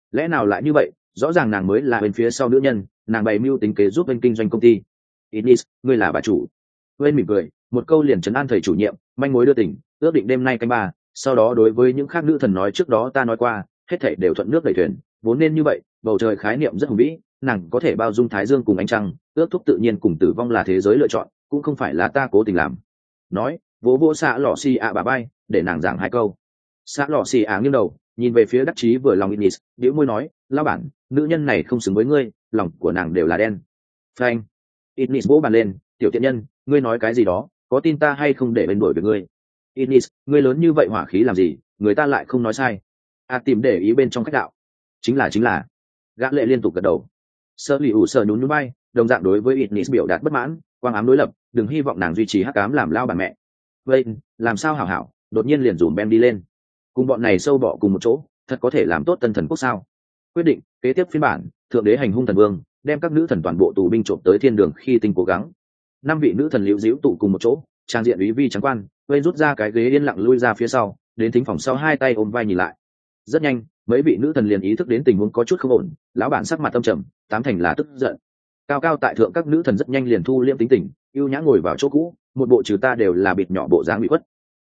lẽ nào lại như vậy? Rõ ràng nàng mới là bên phía sau nữ nhân, nàng bày mưu tính kế giúp bên kinh doanh công ty. Inis, ngươi là bà chủ. Bên mỉm cười, một câu liền trấn an thầy chủ nhiệm, manh mối đưa tỉnh, ước định đêm nay canh ba. Sau đó đối với những khác nữ thần nói trước đó ta nói qua, hết thảy đều thuận nước đẩy thuyền, vốn nên như vậy. Bầu trời khái niệm rất hùng vĩ, nàng có thể bao dung thái dương cùng ánh trăng, ước thúc tự nhiên cùng tử vong là thế giới lựa chọn, cũng không phải là ta cố tình làm. Nói, vỗ vỗ xạ lọ xì ạ bà bay, để nàng giảng hai câu. Xạ lọ xì ạ nghiêng đầu, nhìn về phía đắc chí vừa lòng Inis, bĩu môi nói, lão bản, nữ nhân này không xứng với ngươi, lòng của nàng đều là đen. Phanh. Inis vỗ bàn lên, tiểu tiện nhân, ngươi nói cái gì đó, có tin ta hay không để bên đuổi với ngươi? Inis, ngươi lớn như vậy hỏa khí làm gì, người ta lại không nói sai. Tìm để ý bên trong khách đạo. Chính là. Gã lệ liên tục gật đầu. Sơ lì ủ sờ nhún nhún bay, đồng dạng đối với Inis biểu đạt bất mãn, quang ám đối lập, đừng hy vọng nàng duy trì hắc ám làm lao bản mẹ. Vậy, làm sao hảo, đột nhiên liền dùm Ben đi lên. Cùng bọn này sâu bọ cùng một chỗ, thật có thể làm tốt tân thần quốc sao? Quyết định, kế tiếp phiên bản, thượng đế hành hung thần vương, đem các nữ thần toàn bộ tù binh trộm tới thiên đường khi tinh cố gắng. 5 vị nữ thần liễu diễu tụ cùng một chỗ, trang diện úy vi trắng quan, quên rút ra cái ghế yên lặng lui ra phía sau, đến thính phòng sau hai tay ôm vai nhìn lại. Rất nhanh, mấy vị nữ thần liền ý thức đến tình huống có chút không ổn, lão bản sắc mặt âm trầm, tám thành là tức giận. Cao cao tại thượng các nữ thần rất nhanh liền thu liễm tính tình, ưu nhã ngồi vào chỗ cũ, một bộ trừ ta đều là bịt nhỏ bộ dáng bị khuất.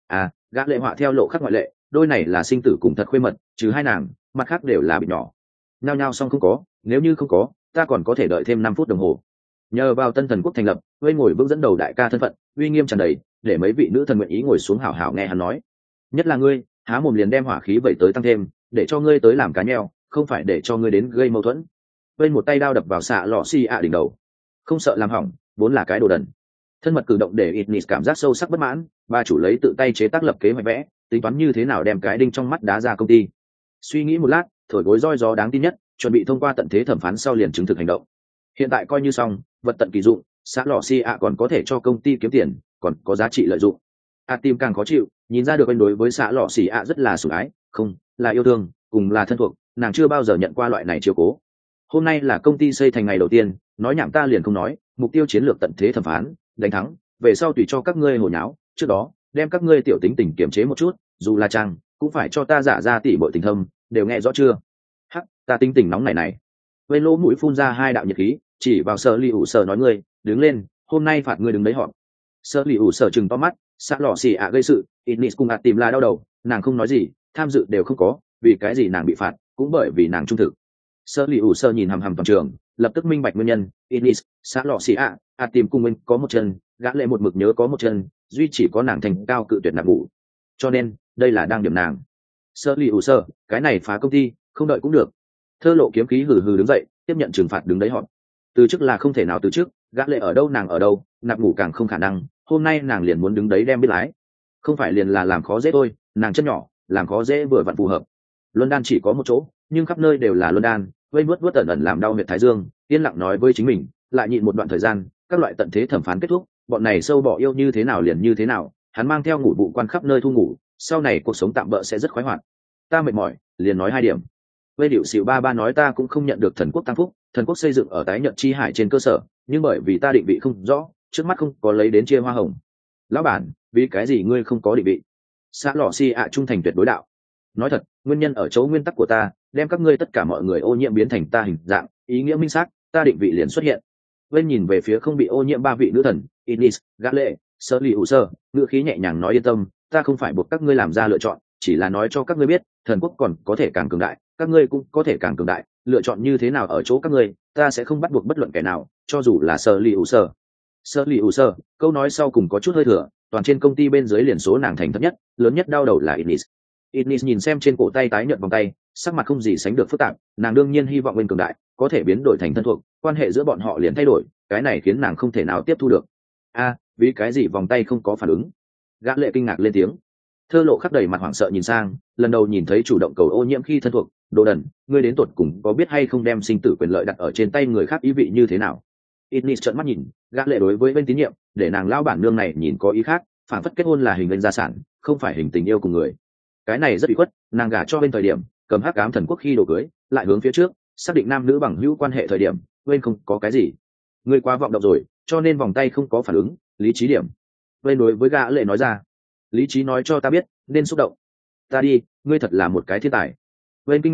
Gã lệ họa theo lộ khắc ngoại lệ, đôi này là sinh tử cùng thật khuê mật, trừ hai nàng, mặt khác đều là bịt nhỏ. Nhao nhao xong không có, nếu như không có, ta còn có thể đợi thêm 5 phút đồng hồ. Nhờ vào tân thần quốc thành lập, vây ngồi vững dẫn đầu đại ca thân phận, uy nghiêm tràn đầy, để mấy vị nữ thần nguyện ý ngồi xuống hảo hảo nghe hắn nói. Nhất là ngươi, há mồm liền đem hỏa khí vẩy tới tăng thêm, để cho ngươi tới làm cá nheo, không phải để cho ngươi đến gây mâu thuẫn. Vây một tay đao đập vào xạ lọ xì ạ đỉnh đầu, không sợ làm hỏng, vốn là cái đồ đần. Thân mật cử động để Inis cảm giác sâu sắc bất mãn, bà chủ lấy tự tay chế tác lập kế hoạch vẽ, tính toán như thế nào đem cái đinh trong mắt đá ra công ty. Suy nghĩ một lát, thổi gối roi gió đáng tin nhất, chuẩn bị thông qua tận thế thẩm phán sau liền chứng thực hành động. Hiện tại coi như xong, vật tận kỳ dụng, xã lò xì ạ còn có thể cho công ty kiếm tiền, còn có giá trị lợi dụng. Tim càng khó chịu, nhìn ra được anh đối với xã lò xì ạ rất là sủng ái, không là yêu thương, cùng là thân thuộc, nàng chưa bao giờ nhận qua loại này chiếu cố. Hôm nay là công ty xây thành ngày đầu tiên, nói nhảm ta liền không nói, mục tiêu chiến lược tận thế thẩm phán, đánh thắng, về sau tùy cho các ngươi hồi nháo, trước đó đem các ngươi tiểu tính tình kiềm chế một chút, dù là trang cũng phải cho ta giả ra tỉ bội tình thâm, đều nghe rõ chưa? Hắc, ta tính tình nóng này. Bên lỗ mũi phun ra 2 đạo nhiệt khí, chỉ vào Sở Lì ủ Sở nói ngươi, đứng lên, hôm nay phạt ngươi đứng đấy họp. Sở Lì ủ Sở chừng to mắt, xã lọ xì ạ gây sự, Inis cùng tìm là đau đầu, nàng không nói gì, tham dự đều không có, vì cái gì nàng bị phạt, cũng bởi vì nàng trung thực. Sở Lì ủ Sở nhìn hằm hằm toàn trường, lập tức minh bạch nguyên nhân, Inis, xã lọ xì ạ, tìm cùng mình có một chân, gã lệ một mực nhớ có một chân, duy chỉ có nàng thành cao cự tuyệt nạp ngủ. Cho nên, đây là đang điểm nàng. Sở Lì ủ Sở, cái này phá công ty, không đợi cũng được. Thơ lộ kiếm khí hừ hừ đứng dậy, tiếp nhận trừng phạt đứng đấy họp. Từ chức là không thể nào từ chức, gã lệ ở đâu nàng ở đâu, nạp ngủ càng không khả năng, hôm nay nàng liền muốn đứng đấy đem biết lái. Không phải liền là làm khó dễ thôi, nàng chân nhỏ, làm khó dễ vừa vặn phù hợp. Luân đan chỉ có một chỗ, nhưng khắp nơi đều là luân đan, vây vuốt ẩn ẩn làm đau huyệt thái dương, yên lặng nói với chính mình, lại nhịn một đoạn thời gian, các loại tận thế thẩm phán kết thúc, bọn này sâu bọ yêu như thế nào liền như thế nào, hắn mang theo ngủ vụ quan khắp nơi thu ngủ, sau này cuộc sống tạm bỡ sẽ rất khoái hoạt. Ta mệt mỏi, liền nói 2 điểm. Vây điệu xỉu ba nói ta cũng không nhận được thần quốc tăng phúc, thần quốc xây dựng ở tái nhận chi hải trên cơ sở, nhưng bởi vì ta định vị không rõ, trước mắt không có lấy đến chia hoa hồng. Lão bản, vì cái gì ngươi không có định vị? Xã lò xì ạ trung thành tuyệt đối đạo. Nói thật, nguyên nhân ở chỗ nguyên tắc của ta, đem các ngươi tất cả mọi người ô nhiễm biến thành ta hình dạng, ý nghĩa minh xác, ta định vị liền xuất hiện. Vây nhìn về phía không bị ô nhiễm 3 vị nữ thần, Inis, gã lệ, Sở Lì ủ Sở, ngữ khí nhẹ nhàng nói yên tâm, ta không phải buộc các ngươi làm ra lựa chọn, chỉ là nói cho các ngươi biết, thần quốc còn có thể càng cường đại, các ngươi cũng có thể càng cường đại, lựa chọn như thế nào ở chỗ các ngươi, ta sẽ không bắt buộc bất luận kẻ nào, cho dù là Sở Lì ủ Sở. Sở Lì ủ Sở, câu nói sau cùng có chút hơi thừa, toàn trên công ty bên dưới liền số nàng thành thấp nhất, lớn nhất đau đầu là Inis. Inis nhìn xem trên cổ tay tái nhợt vòng tay, sắc mặt không gì sánh được phức tạp, nàng đương nhiên hy vọng bên cường đại có thể biến đổi thành thân thuộc, quan hệ giữa bọn họ liền thay đổi, cái này khiến nàng không thể nào tiếp thu được. Vì cái gì vòng tay không có phản ứng? Gã lệ kinh ngạc lên tiếng. Thơ lộ khắc đầy mặt hoảng sợ nhìn sang, lần đầu nhìn thấy chủ động cầu ô nhiễm khi thân thuộc, đồ đần, ngươi đến tuột cùng có biết hay không đem sinh tử quyền lợi đặt ở trên tay người khác ý vị như thế nào? Inis trợn mắt nhìn, gã lệ đối với bên tín nhiệm, để nàng lao bản nương này nhìn có ý khác, phản phất kết hôn là hình lên gia sản, không phải hình tình yêu cùng người. Cái này rất bị khuất, nàng gả cho bên thời điểm, cầm hắc ám thần quốc khi đồ cưới, lại hướng phía trước, xác định nam nữ bằng hữu quan hệ thời điểm, bên không có cái gì. Ngươi quá vọng động rồi, cho nên vòng tay không có phản ứng, lý trí điểm. Bên đối với gã lệ nói ra, lý trí nói cho ta biết, nên xúc động. Ta đi, ngươi thật là một cái thiên tài. Bên kinh ngạc,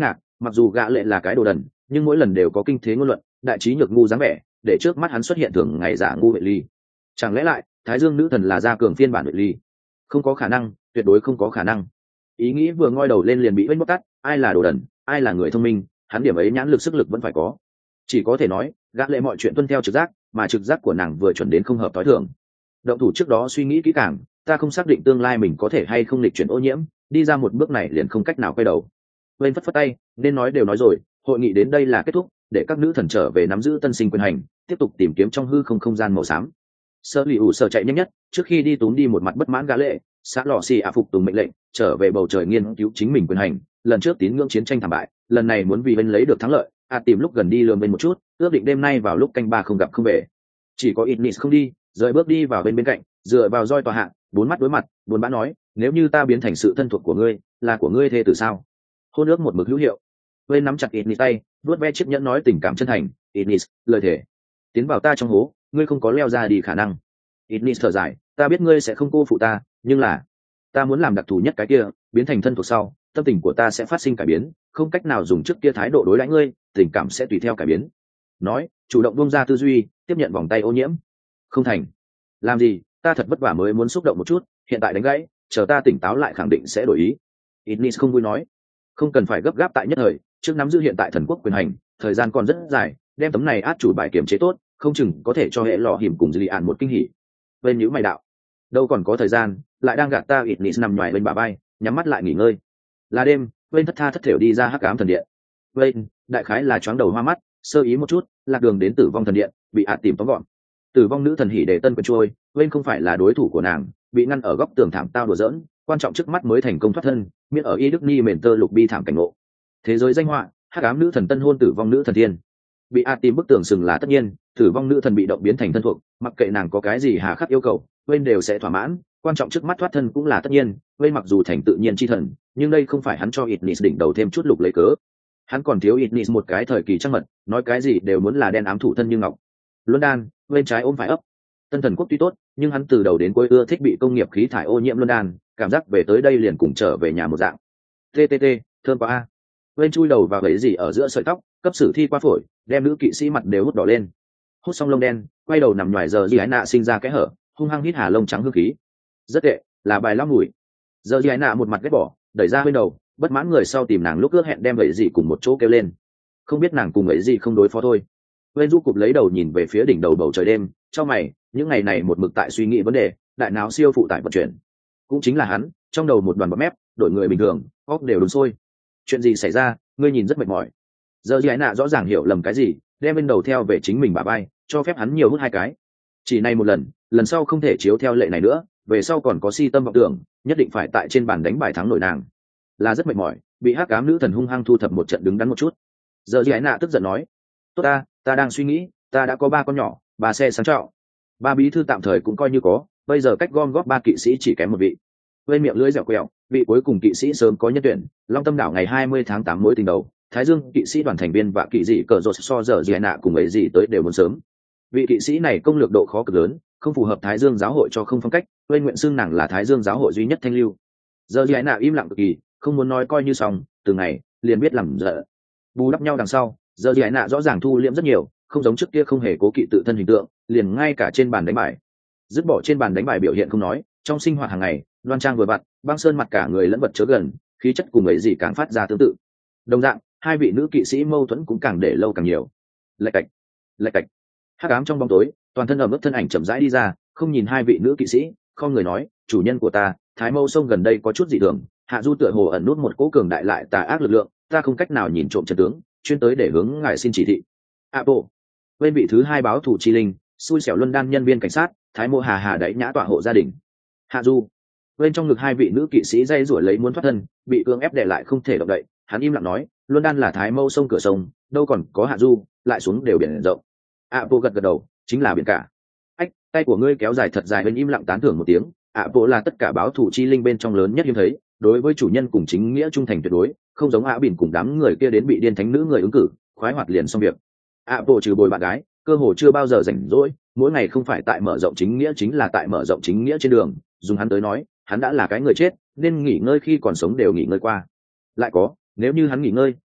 mặc dù gã lệ là cái đồ đần nhưng mỗi lần đều có kinh thế ngôn luận, đại trí nhược ngu dáng vẻ, để trước mắt hắn xuất hiện thường ngày giả ngu vệ ly. Chẳng lẽ lại thái dương nữ thần là gia cường phiên bản vệ ly? Không có khả năng, tuyệt đối không có khả năng. Ý nghĩ vừa ngoi đầu lên liền bị vênh bóc tắt. Ai là đồ đần, ai là người thông minh, hắn điểm ấy nhãn lực sức lực vẫn phải có. Chỉ có thể nói gã lệ mọi chuyện tuân theo trực giác, mà trực giác của nàng vừa chuẩn đến không hợp tối thường. Động thủ trước đó suy nghĩ kỹ càng, ta không xác định tương lai mình có thể hay không lịch chuyển ô nhiễm, đi ra một bước này liền không cách nào quay đầu. Vênh phất phất tay, nên nói đều nói rồi, hội nghị đến đây là kết thúc, để các nữ thần trở về nắm giữ tân sinh quyền hành, tiếp tục tìm kiếm trong hư không không gian màu xám. Sơ lì ủ sở chạy nhanh nhất, trước khi đi túm đi một mặt bất mãn gã lệ, xã lọ xì phục tùng mệnh lệnh, trở về bầu trời nghiên cứu chính mình quyền hành. Lần trước tín ngưỡng chiến tranh thảm bại, lần này muốn vì bên lấy được thắng lợi, tìm lúc gần đi lườm bên một chút, ước định đêm nay vào lúc canh ba không gặp không về. Chỉ có Ignis không đi, rời bước đi vào bên cạnh, dựa vào roi tòa hạ, bốn mắt đối mặt, buồn bã nói, nếu như ta biến thành sự thân thuộc của ngươi, là của ngươi thê tử sao? Hôn ước một mực hữu hiệu. Bên nắm chặt Ignis tay, vuốt ve chiếc nhẫn nói tình cảm chân thành, Ignis, lời thề, tiến vào ta trong hố, ngươi không có leo ra đi khả năng. Ignis thở dài, ta biết ngươi sẽ không cô phụ ta, nhưng là ta muốn làm đặc thù nhất cái kia, biến thành thân thuộc sau, tâm tình của ta sẽ phát sinh cải biến, không cách nào dùng trước kia thái độ đối đãi ngươi, tình cảm sẽ tùy theo cải biến. Nói, chủ động buông ra tư duy, tiếp nhận vòng tay ô nhiễm. Không thành. Làm gì, ta thật vất vả mới muốn xúc động một chút, hiện tại đánh gãy, chờ ta tỉnh táo lại khẳng định sẽ đổi ý. Ignis không vui nói, không cần phải gấp gáp tại nhất thời, trước nắm giữ hiện tại thần quốc quyền hành, thời gian còn rất dài, đem tấm này át chủ bài kiểm chế tốt, không chừng có thể cho hệ lọ hiểm cùng dì ạn một kinh hỉ. Bên nhữ mày đạo, đâu còn có thời gian, lại đang gạt ta. Ignis nằm ngoài bên bả vai, nhắm mắt lại nghỉ ngơi. Là đêm, bên thất tha thất thểu đi ra hắc ám thần điện. Bên đại khái là choáng đầu hoa mắt, sơ ý một chút, lạc đường đến tử vong thần điện, bị tìm tóm gọn. Tử vong nữ thần hỉ để tân quyền trôi, bên không phải là đối thủ của nàng, bị ngăn ở góc tường thảm tao đùa giỡn, quan trọng trước mắt mới thành công thoát thân, miễn ở y đức ni mền tơ lục bi thảm cảnh ngộ. Thế giới danh họa, hắc ám nữ thần tân hôn tử vong nữ thần thiên, bị tìm bức tường sừng là tất nhiên, tử vong nữ thần bị động biến thành thân thuộc, mặc kệ nàng có cái gì hà khắc yêu cầu, bên đều sẽ thỏa mãn, quan trọng trước mắt thoát thân cũng là tất nhiên. Bên mặc dù thành tự nhiên chi thần, nhưng đây không phải hắn cho Ignis đỉnh đầu thêm chút lục lấy cớ, hắn còn thiếu Ignis một cái thời kỳ trăng mật, nói cái gì đều muốn là đen ám thủ thân như ngọc. Luân đan, bên trái ôm phải ấp. Tân thần quốc tuy tốt, nhưng hắn từ đầu đến cuối ưa thích bị công nghiệp khí thải ô nhiễm luân đan, cảm giác về tới đây liền cùng trở về nhà một dạng. TTT, thơm quá a. Bên chui đầu vào bẫy gì ở giữa sợi tóc, cấp sử thi qua phổi, đem nữ kỵ sĩ mặt đều hút đỏ lên. Hút xong lông đen, quay đầu nằm ngoài giờ Di Ái Nạ sinh ra cái hở, hung hăng hít hà lông trắng hương khí. Rất tệ, là bài lắm mùi. Giờ Di Ái Nạ một mặt ghét bỏ, đẩy ra bên đầu, bất mãn người sau tìm nàng lúc ước hẹn đem bẫy gì cùng một chỗ kêu lên. Không biết nàng cùng bẫy gì không đối phó thôi. Bên du cụp lấy đầu nhìn về phía đỉnh đầu bầu trời đêm, trong mày, những ngày này một mực tại suy nghĩ vấn đề, đại não siêu phụ tải vận chuyển. Cũng chính là hắn, trong đầu một đoàn bọt mép, đổi người bình thường, óc đều đun sôi. Chuyện gì xảy ra, ngươi nhìn rất mệt mỏi. Giờ Di Ái Nạ rõ ràng hiểu lầm cái gì, đem bên đầu theo về chính mình bả vai, cho phép hắn nhiều hút hai cái. Chỉ này một lần, lần sau không thể chiếu theo lệ này nữa, về sau còn có si tâm vọng tưởng, nhất định phải tại trên bàn đánh bài thắng nổi nàng. Là rất mệt mỏi, bị hắc ám nữ thần hung hăng thu thập một trận đứng đắn một chút. Giờ Di Ái Nạ tức giận nói, tốt ta đang suy nghĩ, ta đã có 3 con nhỏ, 3 xe sáng trọng, 3 bí thư tạm thời cũng coi như có, bây giờ cách gom góp 3 kỵ sĩ chỉ kém một vị. Bên miệng lưỡi dẻo quẹo, vị cuối cùng kỵ sĩ sớm có nhân tuyển, Long Tâm đảo ngày 20 tháng 8 mối tình đầu, Thái Dương kỵ sĩ đoàn thành viên và kỵ sĩ cờ rột so giờ Di Ái Nạ cùng ấy gì tới đều muốn sớm. Vị kỵ sĩ này công lược độ khó cực lớn, không phù hợp Thái Dương giáo hội cho không phong cách, bên nguyện xưng nàng là Thái Dương giáo hội duy nhất thanh lưu. Giờ Di Ái Nạ im lặng cực kỳ, không muốn nói coi như xong, từ ngày liền biết làm dở. Bù đắp nhau đằng sau, giờ Di Ái Nạ rõ ràng thu liễm rất nhiều, không giống trước kia không hề cố kỵ tự thân hình tượng, liền ngay cả trên bàn đánh bài, dứt bỏ trên bàn đánh bài biểu hiện không nói, trong sinh hoạt hàng ngày, đoan trang vừa vặn, băng sơn mặt cả người lẫn vật chớ gần, khí chất cùng ấy gì càng phát ra tương tự. Đồng dạng, hai vị nữ kỵ sĩ mâu thuẫn cũng càng để lâu càng nhiều. Lạch cạch. Hắc ám trong bóng tối, toàn thân ẩm ướt thân ảnh chậm rãi đi ra, không nhìn hai vị nữ kỵ sĩ, không người nói, chủ nhân của ta, Thái Mâu sông gần đây có chút dị thường, hạ du tựa hồ ẩn nút một cỗ cường đại lại tà ác lực lượng, ta không cách nào nhìn trộm trận tướng, chuyên tới để hướng ngài xin chỉ thị. Bộ bên vị thứ 2 báo thủ chi linh, xui xẻo luân đan nhân viên cảnh sát, Thái Mô hà đẩy nhã tọa hộ gia đình. Hạ du bên trong ngực hai vị nữ kỵ sĩ dây rủi lấy muốn thoát thân, bị cưỡng ép để lại không thể động đậy, hắn im lặng nói, luân đan là Thái Mâu sông cửa sông, đâu còn có hạ du, lại xuống đều biển rộng. Bộ gật đầu, chính là biển cả. Ách, tay của ngươi kéo dài thật dài, bên im lặng tán thưởng một tiếng. Bộ là tất cả báo thủ chi linh bên trong lớn nhất hiếm thấy, đối với chủ nhân cùng chính nghĩa trung thành tuyệt đối, không giống Bỉn cùng đám người kia đến bị điên thánh nữ người ứng cử, khoái hoạt liền xong việc. Bộ trừ bồi bạn gái, cơ hồ chưa bao giờ rảnh rỗi, mỗi ngày không phải tại mở rộng chính nghĩa chính là tại mở rộng chính nghĩa trên đường, dùng hắn tới nói, hắn đã là cái người chết, nên nghỉ ngơi khi còn sống đều nghỉ ngơi qua. Lại có, nếu như hắn nghỉ ngơi,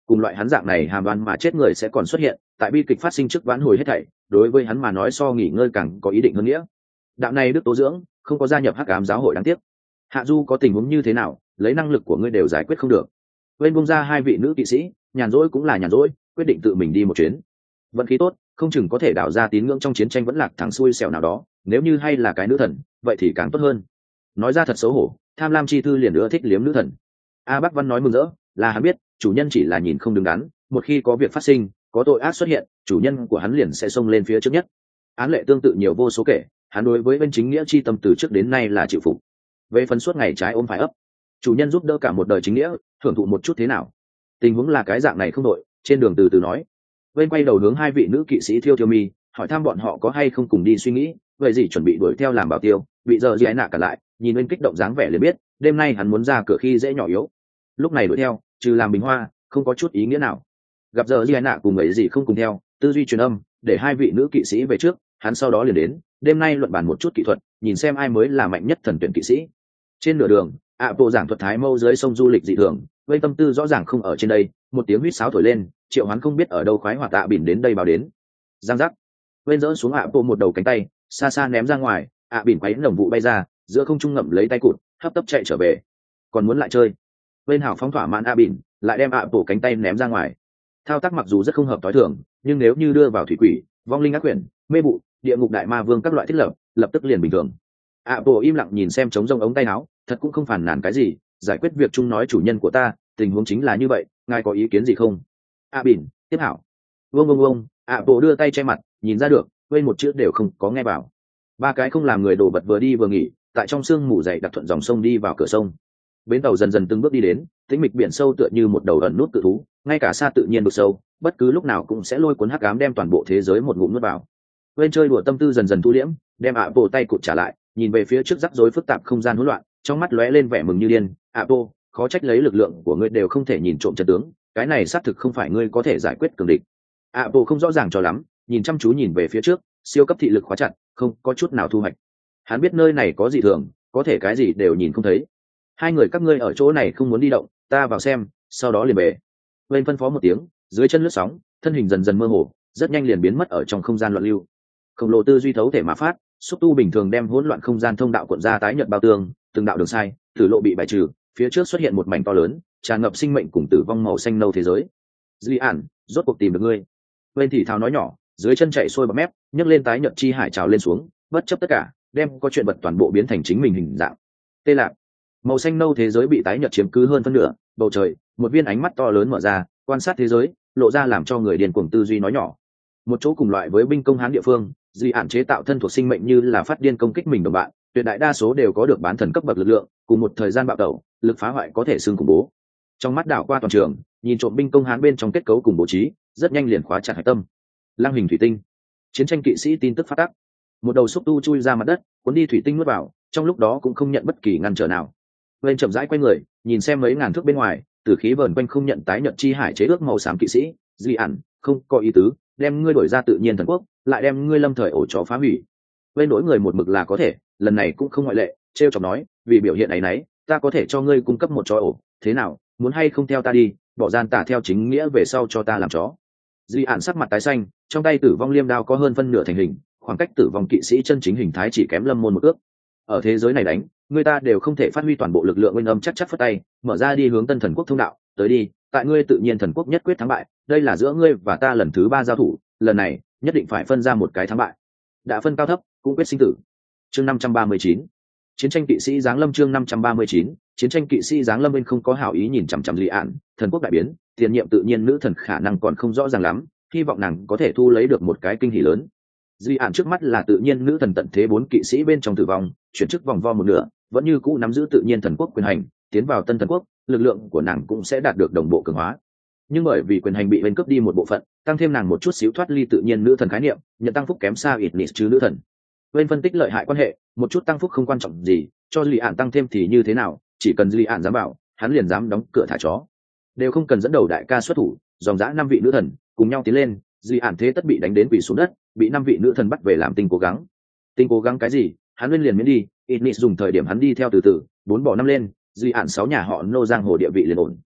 cùng loại hắn dạng này hàm đoán mà chết người sẽ còn xuất hiện tại bi kịch phát sinh trước vãn hồi hết thảy, đối với hắn mà nói so nghỉ ngơi càng có ý định hơn nghĩa. Đạo này đức tố dưỡng không có gia nhập hắc ám giáo hội đáng tiếc. Hạ Du có tình huống như thế nào, lấy năng lực của ngươi đều giải quyết không được. Bên bung ra hai vị nữ kỵ sĩ, nhàn rỗi cũng là nhàn rỗi, quyết định tự mình đi một chuyến. Vận khí tốt, không chừng có thể đảo ra tín ngưỡng trong chiến tranh vẫn lạc thẳng xuôi xẻo nào đó, nếu như hay là cái nữ thần, vậy thì càng tốt hơn. Nói ra thật xấu hổ, tham lam chi thư liền nữa thích liếm nữ thần. A Bắc Văn nói mừng rỡ, là hắn biết, chủ nhân chỉ là nhìn không đứng đắn, một khi có việc phát sinh, có tội ác xuất hiện, chủ nhân của hắn liền sẽ xông lên phía trước nhất. Án lệ tương tự nhiều vô số kể, hắn đối với bên chính nghĩa chi tâm từ trước đến nay là chịu phục. Về phần suốt ngày trái ôm phải ấp, chủ nhân giúp đỡ cả một đời chính nghĩa, thưởng thụ một chút thế nào? Tình huống là cái dạng này không đội, trên đường từ từ nói. Bên quay đầu hướng hai vị nữ kỵ sĩ Thiêu Thiêu Mi, hỏi thăm bọn họ có hay không cùng đi suy nghĩ, vậy gì chuẩn bị đuổi theo làm bảo tiêu, bị giờ gì nạ cả lại, nhìn bên kích động dáng vẻ liền biết, đêm nay hắn muốn ra cửa khi dễ nhỏ yếu. Lúc này đuổi theo, trừ làm bình hoa, không có chút ý nghĩa nào. Gặp giờ gì nạ cùng ấy gì không cùng theo, tư duy truyền âm, để hai vị nữ kỵ sĩ về trước, hắn sau đó liền đến, đêm nay luận bàn một chút kỹ thuật, nhìn xem ai mới là mạnh nhất thần tuyển kỵ sĩ. Trên nửa đường, bộ giảng thuật thái mâu dưới sông du lịch dị thường, vây tâm tư rõ ràng không ở trên đây, một tiếng huýt sáo thổi lên, triệu hoán không biết ở đâu khoái hoạt bỉn đến đây báo đến. Giang giác, bên dỡ xuống bộ một đầu cánh tay, xa xa ném ra ngoài, bỉn quấy nồng vụ bay ra, giữa không trung ngậm lấy tay cụt, hấp tấp chạy trở về. Còn muốn lại chơi? Bên hảo phóng thỏa mãn bỉn, lại đem bộ cánh tay ném ra ngoài. Thao tác mặc dù rất không hợp tối thường, nhưng nếu như đưa vào thủy quỷ, vong linh ác quyển, mê vụ, địa ngục đại ma vương các loại thiết lập tức liền bình thường. Bộ im lặng nhìn xem trống rông ống tay áo, thật cũng không phản nàn cái gì, giải quyết việc chung nói chủ nhân của ta, tình huống chính là như vậy, ngài có ý kiến gì không? Bỉn, tiếp hảo. Vông. Bộ đưa tay che mặt, nhìn ra được, quên một chữ đều không có nghe vào. Ba cái không làm người đổ bật vừa đi vừa nghỉ, tại trong sương mù dày đặc thuận dòng sông đi vào cửa sông. Bến tàu dần dần từng bước đi đến, tĩnh mịch biển sâu tựa như một đầu ẩn nút cự thú, ngay cả xa tự nhiên vực sâu, bất cứ lúc nào cũng sẽ lôi cuốn hắc ám đem toàn bộ thế giới một ngụm nuốt vào. Bên chơi đùa tâm tư dần dần thu liễm, đem bộ tay cụt trả lại, nhìn về phía trước rắc rối phức tạp không gian hỗn loạn, trong mắt lóe lên vẻ mừng như điên. Bộ, khó trách lấy lực lượng của ngươi đều không thể nhìn trộm trận tướng, cái này xác thực không phải ngươi có thể giải quyết cường địch. Bộ không rõ ràng cho lắm, nhìn chăm chú nhìn về phía trước, siêu cấp thị lực khóa chặt, không có chút nào thu hoạch. Hắn biết nơi này có dị thường, có thể cái gì đều nhìn không thấy. Hai người các ngươi ở chỗ này không muốn đi động, ta vào xem, sau đó liền về. Bên phân phó một tiếng, dưới chân lướt sóng, thân hình dần dần mơ hồ, rất nhanh liền biến mất ở trong không gian loạn lưu. Khổng lồ tư duy thấu thể mà phát, xúc tu bình thường đem hỗn loạn không gian thông đạo cuộn ra tái nhợt bao tường, từng đạo đường sai, tử lộ bị bài trừ, phía trước xuất hiện một mảnh to lớn, tràn ngập sinh mệnh cùng tử vong màu xanh nâu thế giới. Duy Ản, rốt cuộc tìm được ngươi. Bên thì thào nói nhỏ, dưới chân chạy xuôi bọt mép, nhấc lên tái nhợt chi hải trào lên xuống, bất chấp tất cả, đem có chuyện vật toàn bộ biến thành chính mình hình dạng. Tê lạc, màu xanh nâu thế giới bị tái nhợt chiếm cứ hơn phân nửa, bầu trời, một viên ánh mắt to lớn mở ra, quan sát thế giới, lộ ra làm cho người điên cuồng tư duy nói nhỏ. Một chỗ cùng loại với binh công hán địa phương, Duy Ản chế tạo thân thuộc sinh mệnh như là phát điên công kích mình đồng bạn, tuyệt đại đa số đều có được bán thần cấp bậc lực lượng, cùng một thời gian bạo tẩu, lực phá hoại có thể xương khủng bố. Trong mắt đảo qua toàn trường, nhìn trộm binh công hán bên trong kết cấu cùng bố trí, rất nhanh liền khóa chặt hải tâm. Lăng hình thủy tinh, chiến tranh kỵ sĩ tin tức phát tác, một đầu xúc tu chui ra mặt đất, cuốn đi thủy tinh nuốt vào, trong lúc đó cũng không nhận bất kỳ ngăn trở nào. Bên chậm rãi quay người, nhìn xem mấy ngàn thước bên ngoài, tử khí vờn quanh không nhận tái nhận chi hải chế ước màu xám kỵ sĩ, Duy Ản, không có ý tứ, đem ngươi đổi ra tự nhiên thần quốc, lại đem ngươi lâm thời ổ chó phá hủy. Bên nỗi người một mực là có thể, lần này cũng không ngoại lệ, trêu chọc nói, vì biểu hiện ấy nấy, ta có thể cho ngươi cung cấp một chó ổ, thế nào, muốn hay không theo ta đi, bỏ gian tả theo chính nghĩa về sau cho ta làm chó. Duy Ản sắc mặt tái xanh, trong tay tử vong liêm đao có hơn phân nửa thành hình, khoảng cách tử vong kỵ sĩ chân chính hình thái chỉ kém lâm môn một ước. Ở thế giới này đánh, người ta đều không thể phát huy toàn bộ lực lượng, nguyên âm chắc phất tay, mở ra đi hướng tân thần quốc thông đạo, tới đi, tại ngươi tự nhiên thần quốc nhất quyết thắng bại, đây là giữa ngươi và ta lần thứ 3 giao thủ, lần này nhất định phải phân ra một cái thắng bại. Đã phân cao thấp, cũng quyết sinh tử. Chương 539. Chiến tranh kỵ sĩ giáng lâm. Chương 539. Chiến tranh kỵ sĩ giáng lâm. Bên không có hảo ý nhìn chằm chằm Lý Ản, thần quốc đại biến, tiền nhiệm tự nhiên nữ thần khả năng còn không rõ ràng lắm, hy vọng nàng có thể thu lấy được một cái kinh hỉ lớn. Duy Ản trước mắt là tự nhiên nữ thần tận thế 4 kỵ sĩ bên trong tử vong, chuyển chức vòng vo một nửa, vẫn như cũ nắm giữ tự nhiên thần quốc quyền hành, tiến vào tân thần quốc, lực lượng của nàng cũng sẽ đạt được đồng bộ cường hóa. Nhưng bởi vì quyền hành bị bên cướp đi một bộ phận, tăng thêm nàng một chút xíu thoát ly tự nhiên nữ thần khái niệm, nhận tăng phúc kém xa ít nịt chứ nữ thần. Bên phân tích lợi hại quan hệ, một chút tăng phúc không quan trọng gì, cho Duy Ản tăng thêm thì như thế nào, chỉ cần Duy Ản dám bảo, hắn liền dám đóng cửa thả chó. Đều không cần dẫn đầu đại ca xuất thủ, dòng dã 5 vị nữ thần cùng nhau tiến lên, Duy Ản thế tất bị đánh đến quỳ xuống đất, bị 5 vị nữ thần bắt về làm tinh cố gắng. Tinh cố gắng cái gì? Hắn lên liền miễn đi, ít nịt dùng thời điểm hắn đi theo từ từ, 4 bỏ 5 lên, Duy Ản 6 nhà họ nô giang hồ địa vị liền ổn.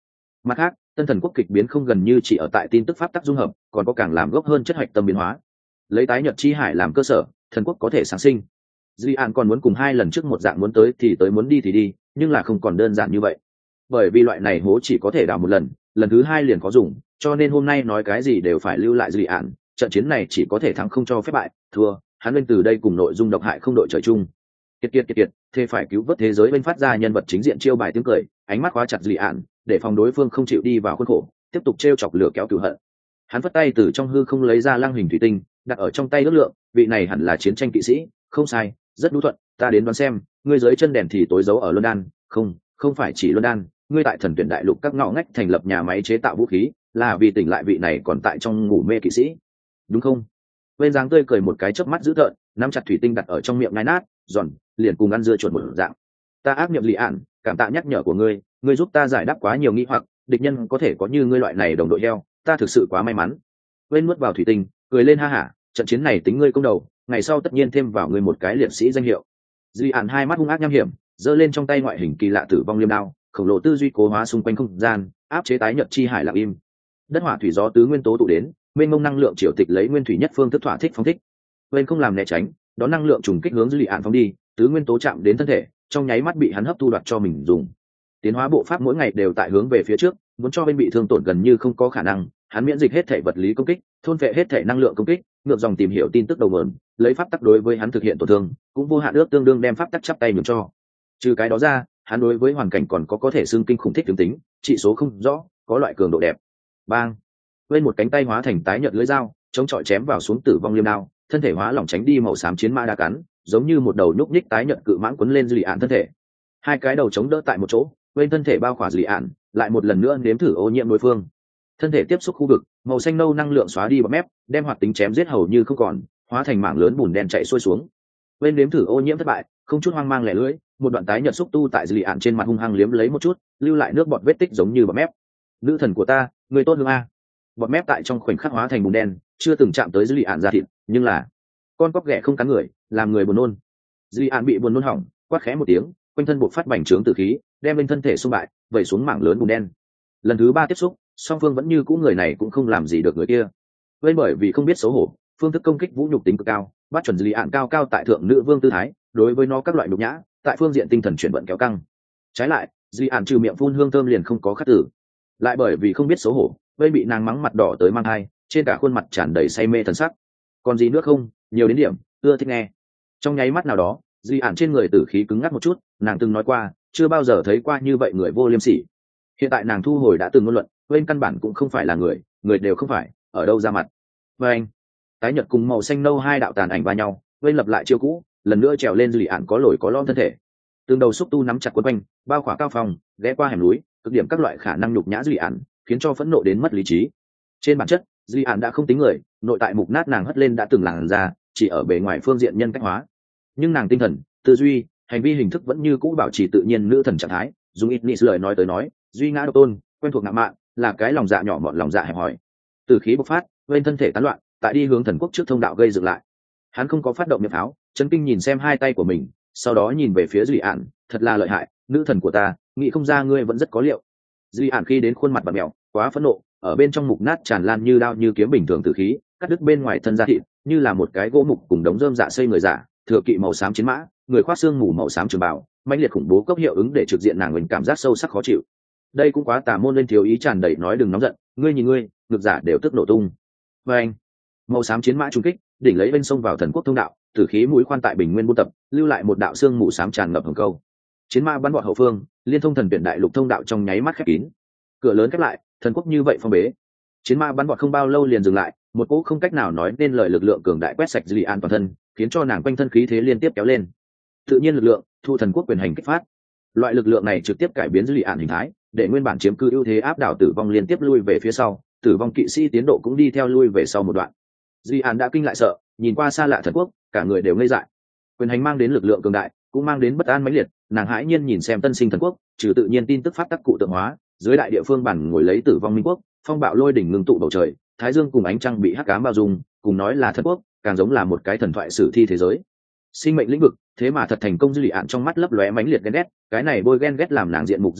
Mặt khác, tân thần quốc kịch biến không gần như chỉ ở tại tin tức pháp tắc dung hợp, còn có càng làm gốc hơn chất hạch tâm biến hóa. Lấy tái nhật chi hải làm cơ sở, thần quốc có thể sản sinh. Duy An còn muốn cùng 2 lần trước một dạng, muốn tới thì tới, muốn đi thì đi, nhưng là không còn đơn giản như vậy. Bởi vì loại này hố chỉ có thể đào một lần, lần thứ 2 liền có dùng, cho nên hôm nay nói cái gì đều phải lưu lại Duy An. Trận chiến này chỉ có thể thắng không cho phép bại, thua, hắn lên từ đây cùng nội dung độc hại không đội trời chung. Kiệt, thế phải cứu vớt thế giới, bên phát ra nhân vật chính diện chiêu bài tiếng cười, ánh mắt khóa chặt Duy An, để phòng đối phương không chịu đi vào khuôn khổ, tiếp tục trêu chọc lửa kéo cừu hận. Hắn vất tay từ trong hư không lấy ra lăng hình thủy tinh, đặt ở trong tay ước lượng, vị này hẳn là chiến tranh kỵ sĩ, không sai, rất đu thuận, ta đến đoán xem, ngươi dưới chân đèn thì tối giấu ở London, không phải chỉ London, ngươi tại thần tuyển đại lục các ngõ ngách thành lập nhà máy chế tạo vũ khí, là vì tỉnh lại vị này còn tại trong ngủ mê kỵ sĩ, đúng không? Bên dáng tươi cười một cái chớp mắt dữ tợn, nắm chặt thủy tinh đặt ở trong miệng ngai nát, giòn, liền cùng ăn dưa chuột một dạng. Ta ác niệm lì ạn, cảm tạ nhắc nhở của ngươi, ngươi giúp ta giải đáp quá nhiều nghi hoặc, địch nhân có thể có như ngươi loại này đồng đội heo, ta thực sự quá may mắn. Bên nuốt vào thủy tinh, cười lên ha hả, trận chiến này tính ngươi công đầu, ngày sau tất nhiên thêm vào ngươi một cái liệt sĩ danh hiệu. Duy Ản hai mắt hung ác nham hiểm, giơ lên trong tay ngoại hình kỳ lạ tử vong liêm đao, khổng lồ tư duy cố hóa xung quanh không gian, áp chế tái nhật chi hải lặng im. Đất hỏa thủy gió tứ nguyên tố tụ đến, mênh mông năng lượng triều tịch lấy nguyên thủy nhất phương thức thỏa thích phóng thích. Bên không làm né tránh, đón năng lượng trùng kích hướng Duy Ản phóng đi, tứ nguyên tố chạm đến thân thể, trong nháy mắt bị hắn hấp thu đoạt cho mình dùng. Tiến hóa bộ pháp mỗi ngày đều tại hướng về phía trước, muốn cho bên bị thương tổn gần như không có khả năng, hắn miễn dịch hết thể vật lý công kích, thôn phệ hết thể năng lượng công kích, ngược dòng tìm hiểu tin tức đầu nguồn, lấy pháp tắc đối với hắn thực hiện tổn thương, cũng vô hạn ước tương đương đem pháp tắc chắp tay nhường cho. Trừ cái đó ra, hắn đối với hoàn cảnh còn có thể xương kinh khủng thích tướng tính, trị số không rõ, có loại cường độ đẹp. Bang! Bên một cánh tay hóa thành tái nhợt lưỡi dao, chống chọi chém vào xuống tử vong liêm đao, thân thể hóa lỏng tránh đi màu xám chiến mã đa cắn, giống như một đầu nhúc nhích tái nhợt cự mãng quấn lên Duy Ản thân thể. Hai cái đầu chống đỡ tại một chỗ, bên thân thể bao khỏa Duy Ản, lại một lần nữa nếm thử ô nhiễm đối phương. Thân thể tiếp xúc khu vực, màu xanh nâu năng lượng xóa đi bọt mép, đem hoạt tính chém giết hầu như không còn, hóa thành mảng lớn bùn đen chạy xuôi xuống. Bên nếm thử ô nhiễm thất bại, không chút hoang mang lẻ lưỡi, một đoạn tái nhợt xúc tu tại Duy Ản trên mặt hung hăng liếm lấy một chút, lưu lại nước bọt vết tích giống như bọt mép. Nữ thần của ta, người tốt hương a. Bọt mép tại trong khoảnh khắc hóa thành bùn đen, chưa từng chạm tới Duy Ản da thịt, nhưng là con cóc ghẻ không cắn người, làm người buồn nôn. Duy Ản bị buồn nôn hỏng, quát khẽ một tiếng, quanh thân buộc phát bành trướng tử khí, đem bên thân thể xung bại, vẩy xuống mảng lớn bùn đen. Lần thứ 3 tiếp xúc, song phương vẫn như cũ người này cũng không làm gì được người kia. Bên bởi vì không biết xấu hổ, phương thức công kích vũ nhục tính cực cao, bắt chuẩn Duy Ản cao cao tại thượng nữ vương tư thái, đối với nó các loại nhục nhã, tại phương diện tinh thần chuyển vận kéo căng. Trái lại, Duy Ản trừ miệng phun hương thơm liền không có khắc tử. Lại bởi vì không biết xấu hổ, bên bị nàng mắng mặt đỏ tới mang hai, trên cả khuôn mặt tràn đầy say mê thần sắc. Còn gì nữa không, nhiều đến điểm, ưa thích nghe. Trong nháy mắt nào đó, Duy Ản trên người tử khí cứng ngắc một chút, nàng từng nói qua, chưa bao giờ thấy qua như vậy người vô liêm sỉ. Hiện tại nàng thu hồi đã từng ngôn luận, bên căn bản cũng không phải là người đều không phải, ở đâu ra mặt. Và anh, tái nhật cùng màu xanh nâu hai đạo tàn ảnh va nhau, bên lập lại chiêu cũ, lần nữa trèo lên Duy Ản có lồi có lõm thân thể. Từng đầu xúc tu nắm chặt quấn quanh, bao khỏa cao phòng, ghé qua hẻm núi, cực điểm các loại khả năng nhục nhã Duy Ản, khiến cho phẫn nộ đến mất lý trí. Trên bản chất, Duy Ản đã không tính người, nội tại mục nát nàng hất lên đã từng làn ra, chỉ ở bề ngoài phương diện nhân cách hóa. Nhưng nàng tinh thần, tư duy, hành vi hình thức vẫn như cũ bảo trì tự nhiên nữ thần trạng thái. Dùng ít nị lời nói tới nói, duy ngã độc tôn, quen thuộc ngạo mạn, là cái lòng dạ nhỏ mọn lòng dạ hẹp hòi. Từ khí bộc phát, bên thân thể tán loạn, tại đi hướng thần quốc trước thông đạo gây dựng lại. Hắn không có phát động miệng pháo, chấn kinh nhìn xem hai tay của mình, sau đó nhìn về phía Duy Ản, thật là lợi hại, nữ thần của ta, nghĩ không ra ngươi vẫn rất có liệu. Duy Ản khi đến khuôn mặt bặm mèo, quá phẫn nộ, ở bên trong mục nát tràn lan như đao như kiếm bình thường tử khí, cắt đứt bên ngoài thân da thịt, như là một cái gỗ mục cùng đống rơm dạ xây người giả, thừa kỵ màu xám chiến mã, người khoác xương mù màu xám trường bào, mãnh liệt khủng bố cấp hiệu ứng để trực diện nàng mình cảm giác sâu sắc khó chịu. Đây cũng quá tà môn, lên thiếu ý tràn đầy nói đừng nóng giận, ngươi nhìn ngươi, ngực giả đều tức nổ tung. Và anh, màu xám chiến mã trùng kích, đỉnh lấy bên sông vào thần quốc thông đạo, tử khí mũi khoan tại bình nguyên buôn tập, lưu lại một đạo xương mù xám tràn ngập hồng câu. Chiến mã bắn vọt hậu phương, liên thông thần tuyển đại lục thông đạo trong nháy mắt khép kín. Cửa lớn khép lại, thần quốc như vậy phong bế. Chiến mã bắn vọt không bao lâu liền dừng lại, một cỗ không cách nào nói nên lời lực lượng cường đại quét sạch Duy Ản toàn thân, khiến cho nàng quanh thân khí thế liên tiếp kéo lên. Tự nhiên lực lượng, thu thần quốc quyền hành kích phát. Loại lực lượng này trực tiếp cải biến Duy Ản hình thái, để nguyên bản chiếm cư ưu thế áp đảo tử vong liên tiếp lui về phía sau, tử vong kỵ sĩ tiến độ cũng đi theo lui về sau một đoạn. Duy Ản đã kinh lại sợ, nhìn qua xa lạ thần quốc, cả người đều ngây dại. Quyền hành mang đến lực lượng cường đại, cũng mang đến bất an mãnh liệt, nàng hãi nhiên nhìn xem tân sinh thần quốc, trừ tự nhiên tin tức pháp tắc cụ tượng hóa, dưới đại địa phương bản ngồi lấy tử vong minh quốc, phong bạo lôi đỉnh ngưng tụ bầu trời, thái dương cùng ánh trăng bị hắc ám bao dung, cùng nói là thần quốc, càng giống là một cái thần thoại sử thi thế giới. Sinh mệnh lĩnh vực, thế mà thật thành công. Duy Ản trong mắt lấp lóe mãnh liệt ghen ghét, cái này bôi ghen ghét làm nàng diện mục dữ tợn,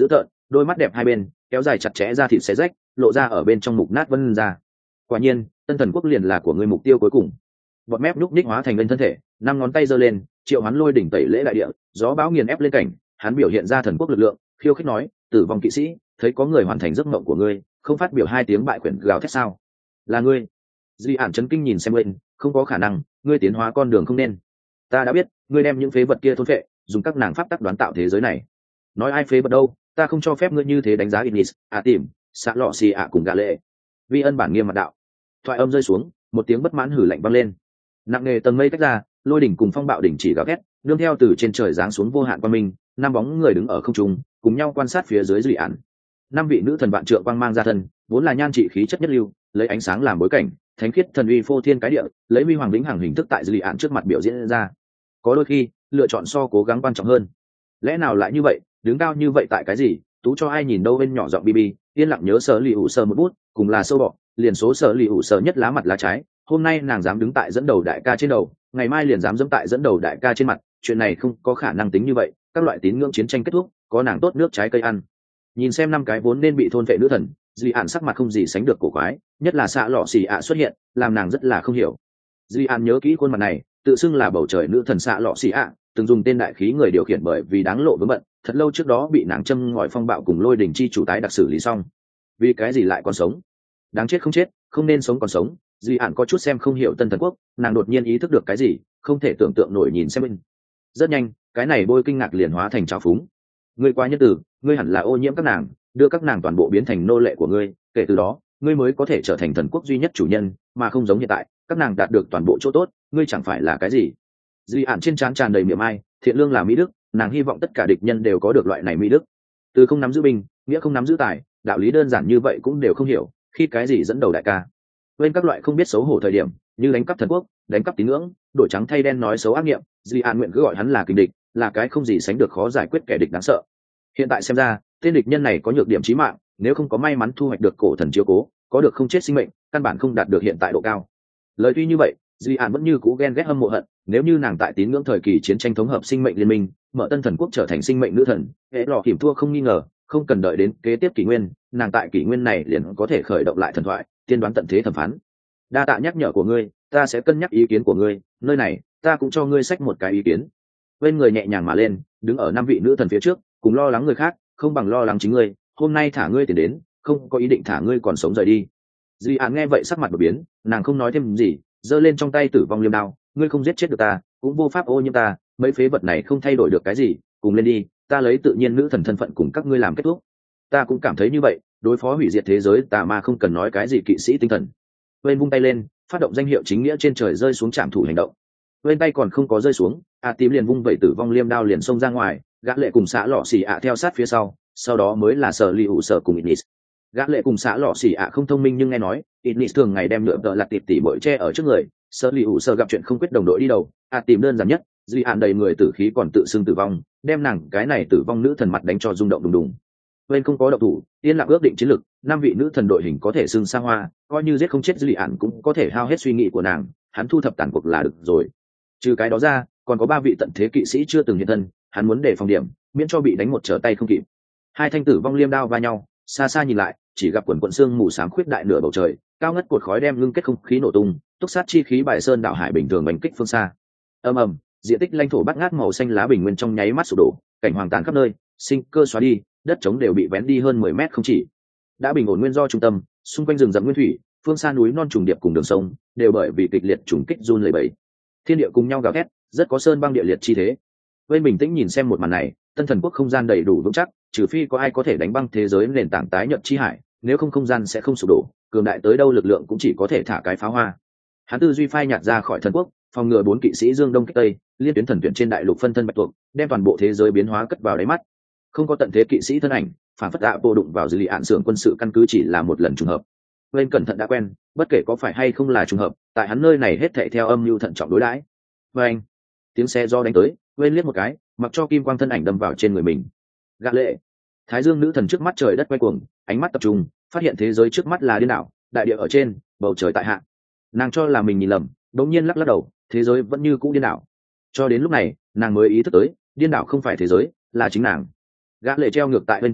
đôi mắt đẹp hai bên kéo dài chặt chẽ ra thịt xé rách, lộ ra ở bên trong mục nát vân ra. Quả nhiên tân thần quốc liền là của ngươi mục tiêu cuối cùng. Bọt mép nhúc nhích hóa thành bên thân thể, năm ngón tay giơ lên, triệu hoán lôi đỉnh tẩy lễ đại địa, gió bão nghiền ép lên cảnh, hắn biểu hiện ra thần quốc lực lượng, khiêu khích nói, tử vong kỵ sĩ, thấy có người hoàn thành giấc mộng của ngươi, không phát biểu hai tiếng bại quyển gào thét sao? Là ngươi? Di ản chấn kinh nhìn xem lên, không có khả năng, ngươi tiến hóa con đường không nên. Ta đã biết, ngươi đem những phế vật kia thôn phệ, dùng các nàng pháp tắc đoán tạo thế giới này. Nói ai phế vật đâu, ta không cho phép ngươi như thế đánh giá Ignis, tìm, xạ lọ xì cùng gã lệ. Vi ân bản nghiêm mặt đạo. Thoại âm rơi xuống, một tiếng bất mãn hử lạnh vang lên. Nặng nề tầng mây tách ra, lôi đỉnh cùng phong bạo đỉnh chỉ gào thét, nương theo từ trên trời giáng xuống vô hạn quang minh, năm bóng người đứng ở không trung, cùng nhau quan sát phía dưới Duy ản. Năm vị nữ thần vạn trượng quang mang ra thân, vốn là nhan trị khí chất nhất lưu, lấy ánh sáng làm bối cảnh, thánh khiết thần uy phô thiên cái địa, lấy huy hoàng vĩnh hằng hình thức tại Duy ản trước mặt biểu diễn ra. Có đôi khi, lựa chọn so cố gắng quan trọng hơn. Lẽ nào lại như vậy, đứng cao như vậy tại cái gì? Tú cho ai nhìn đâu bên nhỏ giọng bb, yên lặng nhớ sở lì ủ sơ một bút, cùng là sâu bọ, liền số sở lì ủ sơ nhất lá mặt lá trái. Hôm nay nàng dám đứng tại dẫn đầu đại ca trên đầu, ngày mai liền dám dẫm tại dẫn đầu đại ca trên mặt, chuyện này không có khả năng tính như vậy. Các loại tín ngưỡng chiến tranh kết thúc, có nàng tốt nước trái cây ăn. Nhìn xem năm cái vốn nên bị thôn vệ nữ thần, Duy An sắc mặt không gì sánh được cổ quái, nhất là xạ lọ xì xuất hiện, làm nàng rất là không hiểu. Duy An nhớ kỹ khuôn mặt này, tự xưng là bầu trời nữ thần xạ lọ xì từng dùng tên đại khí người điều khiển bởi vì đáng lộ vướng bận, thật lâu trước đó bị nàng châm ngòi phong bạo cùng lôi đình chi chủ tái đặc xử lý xong. Vì cái gì lại còn sống? Đáng chết không chết, không nên sống còn sống. Duy An có chút xem không hiểu tân thần quốc, nàng đột nhiên ý thức được cái gì, không thể tưởng tượng nổi nhìn xem mình. Rất nhanh, cái này bôi kinh ngạc liền hóa thành trào phúng. Ngươi quá nhân từ, ngươi hẳn là ô nhiễm các nàng, đưa các nàng toàn bộ biến thành nô lệ của ngươi, kể từ đó ngươi mới có thể trở thành thần quốc duy nhất chủ nhân, mà không giống hiện tại các nàng đạt được toàn bộ chỗ tốt, ngươi chẳng phải là cái gì. Duy ản trên trán tràn đầy miệng ai, thiện lương là mỹ đức, nàng hy vọng tất cả địch nhân đều có được loại này mỹ đức. Từ không nắm giữ binh, nghĩa không nắm giữ tài, đạo lý đơn giản như vậy cũng đều không hiểu, khi cái gì dẫn đầu đại ca. Bên các loại không biết xấu hổ thời điểm, như đánh cắp thần quốc, đánh cắp tín ngưỡng, đổi trắng thay đen nói xấu ác nghiệm, Duy ản nguyện cứ gọi hắn là kình địch, là cái không gì sánh được khó giải quyết kẻ địch đáng sợ. Hiện tại xem ra, tên địch nhân này có nhược điểm chí mạng, nếu không có may mắn thu hoạch được cổ thần chiếu cố, có được không chết sinh mệnh, căn bản không đạt được hiện tại độ cao. Lời tuy như vậy, Duy An vẫn như cũ ghen ghét hâm mộ hận, nếu như nàng tại tín ngưỡng thời kỳ chiến tranh thống hợp sinh mệnh liên minh, mở tân thần quốc trở thành sinh mệnh nữ thần, hệ lọ hiểm thua không nghi ngờ, không cần đợi đến kế tiếp kỷ nguyên, nàng tại kỷ nguyên này liền có thể khởi động lại thần thoại, tiên đoán tận thế thẩm phán. Đa tạ nhắc nhở của ngươi, ta sẽ cân nhắc ý kiến của ngươi, nơi này, ta cũng cho ngươi sách một cái ý kiến. Bên người nhẹ nhàng mà lên, đứng ở năm vị nữ thần phía trước, cùng lo lắng người khác, không bằng lo lắng chính ngươi. Hôm nay thả ngươi tiền đến, không có ý định thả ngươi còn sống rời đi. Duy An nghe vậy sắc mặt đột biến, nàng không nói thêm gì, giơ lên trong tay tử vong liêm đao, ngươi không giết chết được ta, cũng vô pháp ô nhiễm ta, mấy phế vật này không thay đổi được cái gì, cùng lên đi, ta lấy tự nhiên nữ thần thân phận cùng các ngươi làm kết thúc. Ta cũng cảm thấy như vậy, đối phó hủy diệt thế giới tà ma không cần nói cái gì kỵ sĩ tinh thần. Bên vung tay lên, phát động danh hiệu chính nghĩa trên trời rơi xuống trảm thủ hành động. Bên tay còn không có rơi xuống, tím liền vung vẩy tử vong liêm đao liền xông ra ngoài, gã lệ cùng xã lọ xì theo sát phía sau đó mới là sở li hữu sở cùng Ignis. Gã lệ cùng xã lọ xì không thông minh nhưng nghe nói Ignis thường ngày đem lượm tợ lặt tỉ bội che ở trước người, sở li hữu sở gặp chuyện không quyết đồng đội đi đầu, tìm đơn giản nhất, Duy An đầy người tử khí còn tự xưng tử vong, đem nàng cái này tử vong nữ thần mặt đánh cho rung động đùng đùng. Bên không có động thủ, yên lặng ước định chiến lược, năm vị nữ thần đội hình có thể xưng xa hoa, coi như giết không chết Duy An cũng có thể hao hết suy nghĩ của nàng, hắn thu thập tàn cuộc là được rồi. Trừ cái đó ra, còn có 3 vị tận thế kỵ sĩ chưa từng hiện thân, hắn muốn để phòng điểm, miễn cho bị đánh một trở tay không kịp. Hai thanh tử vong liêm đao va nhau, xa xa nhìn lại, chỉ gặp quần quần sương mù xám khuyết đại nửa bầu trời, cao ngất cột khói đem ngưng kết không khí nổ tung, túc sát chi khí bài sơn đạo hải bình thường đánh kích phương xa. Ầm ầm, diện tích lãnh thổ bát ngát màu xanh lá bình nguyên trong nháy mắt sụp đổ, cảnh hoàng tàn khắp nơi, sinh cơ xóa đi, đất trống đều bị vén đi hơn 10 mét không chỉ. Đã bình ổn nguyên do trung tâm, xung quanh rừng rậm nguyên thủy, phương xa núi non trùng điệp cùng đường sông, đều bởi vì kịch liệt trùng kích run lẩy bẩy. Thiên địa cùng nhau gào thét, rất có sơn băng địa liệt chi thế. Bên bình tĩnh nhìn xem một màn này, tân thần quốc không gian đầy đủ vững chắc, trừ phi có ai có thể đánh băng thế giới nền tảng tái nhợt chi hải, nếu không không gian sẽ không sụp đổ, cường đại tới đâu lực lượng cũng chỉ có thể thả cái pháo hoa. Hắn tư duy phai nhạt ra khỏi thần quốc, phòng ngừa 4 kỵ sĩ dương đông kích tây, liên tuyến thần tuyển trên đại lục phân thân bạch tuộc, đem toàn bộ thế giới biến hóa cất vào đáy mắt. Không có tận thế kỵ sĩ thân ảnh, phản phất đã bộ đụng vào dư lý án xưởng quân sự căn cứ chỉ là một lần trùng hợp. Bên cẩn thận đã quen, bất kể có phải hay không là trùng hợp, tại hắn nơi này hết thảy theo âm mưu thận trọng đối đãi. Và anh, tiếng xe do đánh tới, bên liếc một cái, mặc cho kim quang thân ảnh đâm vào trên người mình. Gã lệ, Thái Dương nữ thần trước mắt trời đất quay cuồng, ánh mắt tập trung, phát hiện thế giới trước mắt là điên đảo, đại địa ở trên, bầu trời tại hạ. Nàng cho là mình nhìn lầm, đột nhiên lắc lắc đầu, thế giới vẫn như cũ điên đảo. Cho đến lúc này, nàng mới ý thức tới, điên đảo không phải thế giới, là chính nàng. Gã lệ treo ngược tại bên trên thân,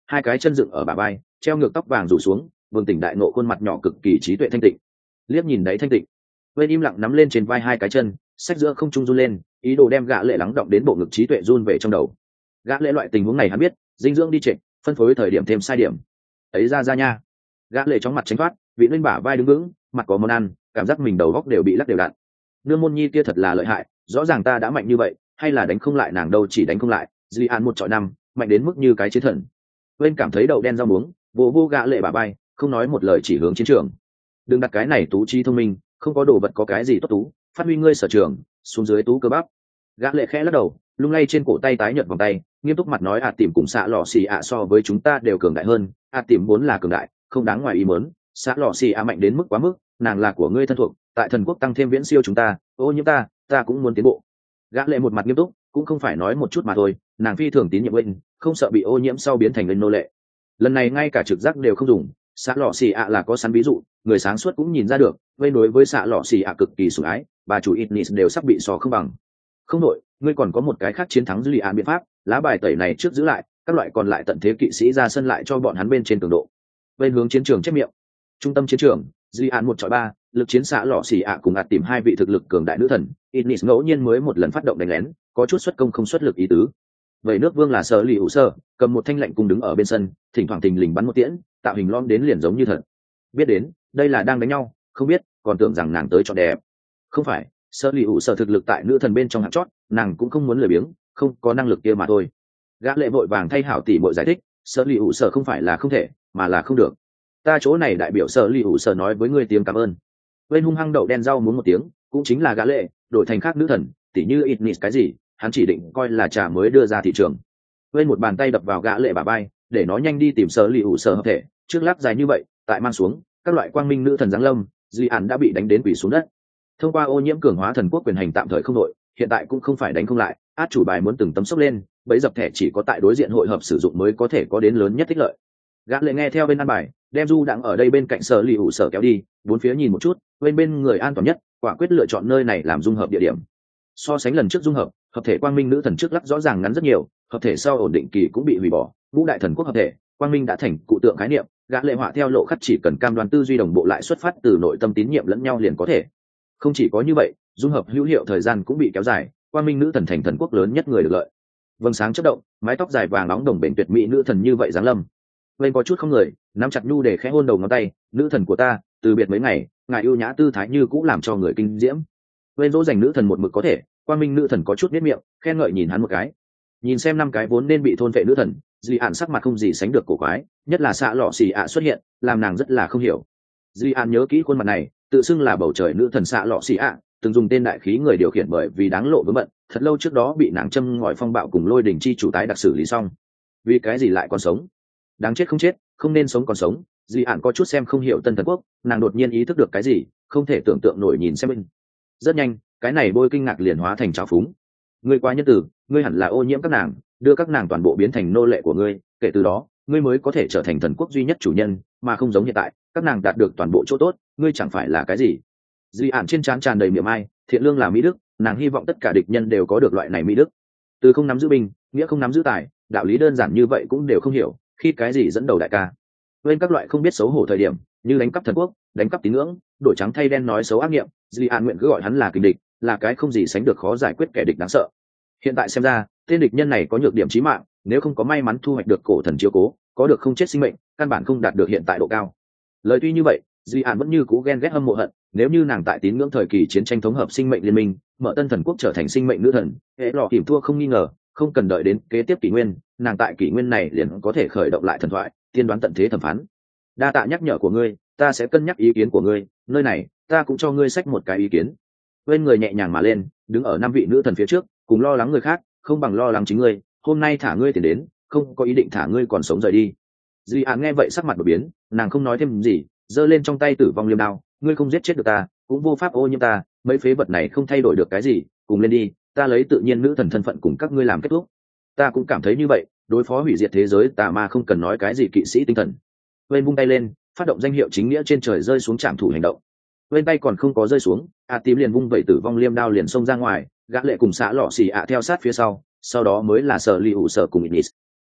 hai cái chân dựng ở bả vai, treo ngược tóc vàng rủ xuống, vương tỉnh đại nộ khuôn mặt nhỏ cực kỳ trí tuệ thanh tịnh. Liếc nhìn đấy thanh tịnh, bên im lặng nắm lên trên vai hai cái chân, sách giữa không trung run lên, ý đồ đem gã lệ lắng động đến bộ ngực trí tuệ run về trong đầu. Gã lệ loại tình huống này hắn biết, dinh dưỡng đi trệ, phân phối thời điểm thêm sai điểm. Ấy ra nha. Gã lệ chóng mặt tránh thoát, vị lên bả vai đứng vững, mặt có món ăn, cảm giác mình đầu góc đều bị lắc đều đặn. Nương môn nhi kia thật là lợi hại, rõ ràng ta đã mạnh như vậy, hay là đánh không lại nàng đâu, chỉ đánh không lại. Di An 1-5, mạnh đến mức như cái chiến thần. Bên cảm thấy đậu đen rau muống, vô gã lệ bả vai, không nói một lời chỉ hướng chiến trường. Đừng đặt cái này tú trí thông minh, không có đồ vật có cái gì tốt tú, phát huy ngươi sở trường, xuống dưới tú cơ bắp. Gã lệ khẽ lắc đầu, lung lay trên cổ tay tái nhợt vòng tay, nghiêm túc mặt nói tìm cùng xạ lọ xì so với chúng ta đều cường đại hơn, tìm vốn là cường đại, không đáng ngoài ý muốn, xạ lọ xì mạnh đến mức quá mức, nàng là của ngươi thân thuộc, tại thần quốc tăng thêm viễn siêu chúng ta, ô nhiễm ta cũng muốn tiến bộ. Gã lệ một mặt nghiêm túc, cũng không phải nói một chút mà thôi, nàng phi thường tín nhiệm bên, không sợ bị ô nhiễm sau biến thành lên nô lệ. Lần này ngay cả trực giác đều không dùng, xạ lọ xì là có sẵn ví dụ, người sáng suốt cũng nhìn ra được, vây đối với xạ lọ xì cực kỳ sủng ái, bà chủ Itnis đều sắp bị sò không bằng. Không đội, ngươi còn có một cái khác chiến thắng dư lì an biện pháp, lá bài tẩy này trước giữ lại, các loại còn lại tận thế kỵ sĩ ra sân lại cho bọn hắn bên trên cường độ. Bên hướng chiến trường chép miệng, trung tâm chiến trường, dư an 1-3, lực chiến xạ lọ xì cùng tìm hai vị thực lực cường đại nữ thần, Itnis ngẫu nhiên mới một lần phát động đánh lén, có chút xuất công không xuất lực ý tứ. Vậy nước vương là Sở Lì Hữu Sơ, cầm một thanh lạnh cung đứng ở bên sân, thỉnh thoảng thình lình bắn một tiễn, tạo hình lom đến liền giống như thật. Biết đến, đây là đang đánh nhau, không biết, còn tưởng rằng nàng tới chọn đẹp. Không phải, Sở Lì Hữu Sơ thực lực tại nữ thần bên trong hạng chót, nàng cũng không muốn lười biếng, không có năng lực kia mà thôi. Gã lệ vội vàng thay hảo tỷ muội giải thích, Sở Lì Hữu Sơ không phải là không thể, mà là không được. Ta chỗ này đại biểu Sở Lì Hữu Sơ nói với ngươi tiếng cảm ơn. Bên hung hăng đậu đen rau muốn một tiếng, cũng chính là gã lệ, đổi thành khác nữ thần, tỷ như Itnis cái gì, hắn chỉ định coi là trà mới đưa ra thị trường. Bên một bàn tay đập vào gã lệ bả vai, để nó nhanh đi tìm Sở Lì Hữu Sơ hợp thể, trước lắc dài như vậy, tại mang xuống, các loại quang minh nữ thần giáng lâm, Duy An đã bị đánh đến quỷ xuống đất. Thông qua ô nhiễm cường hóa thần quốc quyền hành tạm thời không đội, hiện tại cũng không phải đánh không lại, át chủ bài muốn từng tấm sốc lên, bấy dập thẻ chỉ có tại đối diện hội hợp sử dụng mới có thể có đến lớn nhất thích lợi. Gã lệ nghe theo bên ăn bài, đem Du đang ở đây bên cạnh Sở Lì Hữu Sơ kéo đi, bốn phía nhìn một chút, bên người an toàn nhất, quả quyết lựa chọn nơi này làm dung hợp địa điểm. So sánh lần trước dung hợp, hợp thể quang minh nữ thần trước lắc rõ ràng ngắn rất nhiều, hợp thể sau ổn định kỳ cũng bị hủy bỏ, ngũ đại thần quốc hợp thể, quang minh đã thành cụ tượng khái niệm, gã lệ họa theo lộ khắc chỉ cần cam đoan tư duy đồng bộ lại xuất phát từ nội tâm tín nhiệm lẫn nhau liền có thể. Không chỉ có như vậy, dung hợp hữu hiệu thời gian cũng bị kéo dài, quang minh nữ thần thành thần quốc lớn nhất người được lợi. Vầng sáng chớp động, mái tóc dài vàng nóng đồng bền tuyệt mỹ nữ thần như vậy giáng lâm. Bên có chút không người, nắm chặt nhu để khẽ hôn đầu ngón tay, nữ thần của ta, từ biệt mấy ngày, ngài yêu nhã tư thái như cũng làm cho người kinh diễm. Bên dỗ dành nữ thần một mực có thể, quang minh nữ thần có chút biết miệng, khen ngợi nhìn hắn một cái. Nhìn xem năm cái vốn nên bị thôn vệ nữ thần, Duy An sắc mặt không gì sánh được cổ quái, nhất là xạ lọ xì xuất hiện, làm nàng rất là không hiểu. Duy An nhớ kỹ khuôn mặt này, tự xưng là bầu trời nữ thần xạ lọ xì từng dùng tên đại khí người điều khiển bởi vì đáng lộ với bận, thật lâu trước đó bị nàng châm ngòi phong bạo cùng lôi đỉnh chi chủ tái đặc xử lý xong. Vì cái gì lại còn sống? Đáng chết không chết, không nên sống còn sống. Duy An có chút xem không hiểu tân thần quốc, nàng đột nhiên ý thức được cái gì, không thể tưởng tượng nổi nhìn xem bên. Rất nhanh, cái này bôi kinh ngạc liền hóa thành trào phúng. Ngươi quá nhân từ, ngươi hẳn là ô nhiễm các nàng, đưa các nàng toàn bộ biến thành nô lệ của ngươi, kể từ đó ngươi mới có thể trở thành thần quốc duy nhất chủ nhân, mà không giống hiện tại các nàng đạt được toàn bộ chỗ tốt, ngươi chẳng phải là cái gì. Duy Ản trên trán tràn đầy miệng ai, thiện lương là mỹ đức, nàng hy vọng tất cả địch nhân đều có được loại này mỹ đức. Từ không nắm giữ binh, nghĩa không nắm giữ tài, đạo lý đơn giản như vậy cũng đều không hiểu, khi cái gì dẫn đầu đại ca. Bên các loại không biết xấu hổ thời điểm, như đánh cắp thần quốc, đánh cắp tín ngưỡng, đổi trắng thay đen nói xấu ác nghiệm, Duy Ản nguyện cứ gọi hắn là kình địch, là cái không gì sánh được khó giải quyết kẻ địch đáng sợ. Hiện tại xem ra, tên địch nhân này có nhược điểm chí mạng, nếu không có may mắn thu hoạch được cổ thần chiếu cố, có được không chết sinh mệnh, căn bản không đạt được hiện tại độ cao. Lời tuy như vậy, Duy An vẫn như cũ ghen ghét hâm mộ hận, nếu như nàng tại tín ngưỡng thời kỳ chiến tranh thống hợp sinh mệnh liên minh, mở tân thần quốc trở thành sinh mệnh nữ thần, hệ lọ hiểm thua không nghi ngờ, không cần đợi đến kế tiếp kỷ nguyên, nàng tại kỷ nguyên này liền có thể khởi động lại thần thoại, tiên đoán tận thế thẩm phán. Đa tạ nhắc nhở của ngươi, ta sẽ cân nhắc ý kiến của ngươi, nơi này, ta cũng cho ngươi sách một cái ý kiến. Bên người nhẹ nhàng mà lên, đứng ở năm vị nữ thần phía trước, cùng lo lắng người khác, không bằng lo lắng chính ngươi, hôm nay thả ngươi tiền đến, không có ý định thả ngươi còn sống rời đi. Duy An nghe vậy sắc mặt đổi biến, nàng không nói thêm gì, giơ lên trong tay tử vong liêm đao, ngươi không giết chết được ta, cũng vô pháp ô nhiễm ta, mấy phế vật này không thay đổi được cái gì, cùng lên đi, ta lấy tự nhiên nữ thần thân phận cùng các ngươi làm kết thúc. Ta cũng cảm thấy như vậy, đối phó hủy diệt thế giới tà ma không cần nói cái gì kỵ sĩ tinh thần. Bên vung tay lên, phát động danh hiệu chính nghĩa trên trời rơi xuống trạm thủ hành động. Bên tay còn không có rơi xuống, tím liền vung vẩy tử vong liêm đao liền xông ra ngoài, gã lệ cùng xã lọ xì theo sát phía sau, sau đó mới là Sở Lì Hữu Sở cùng Ignis.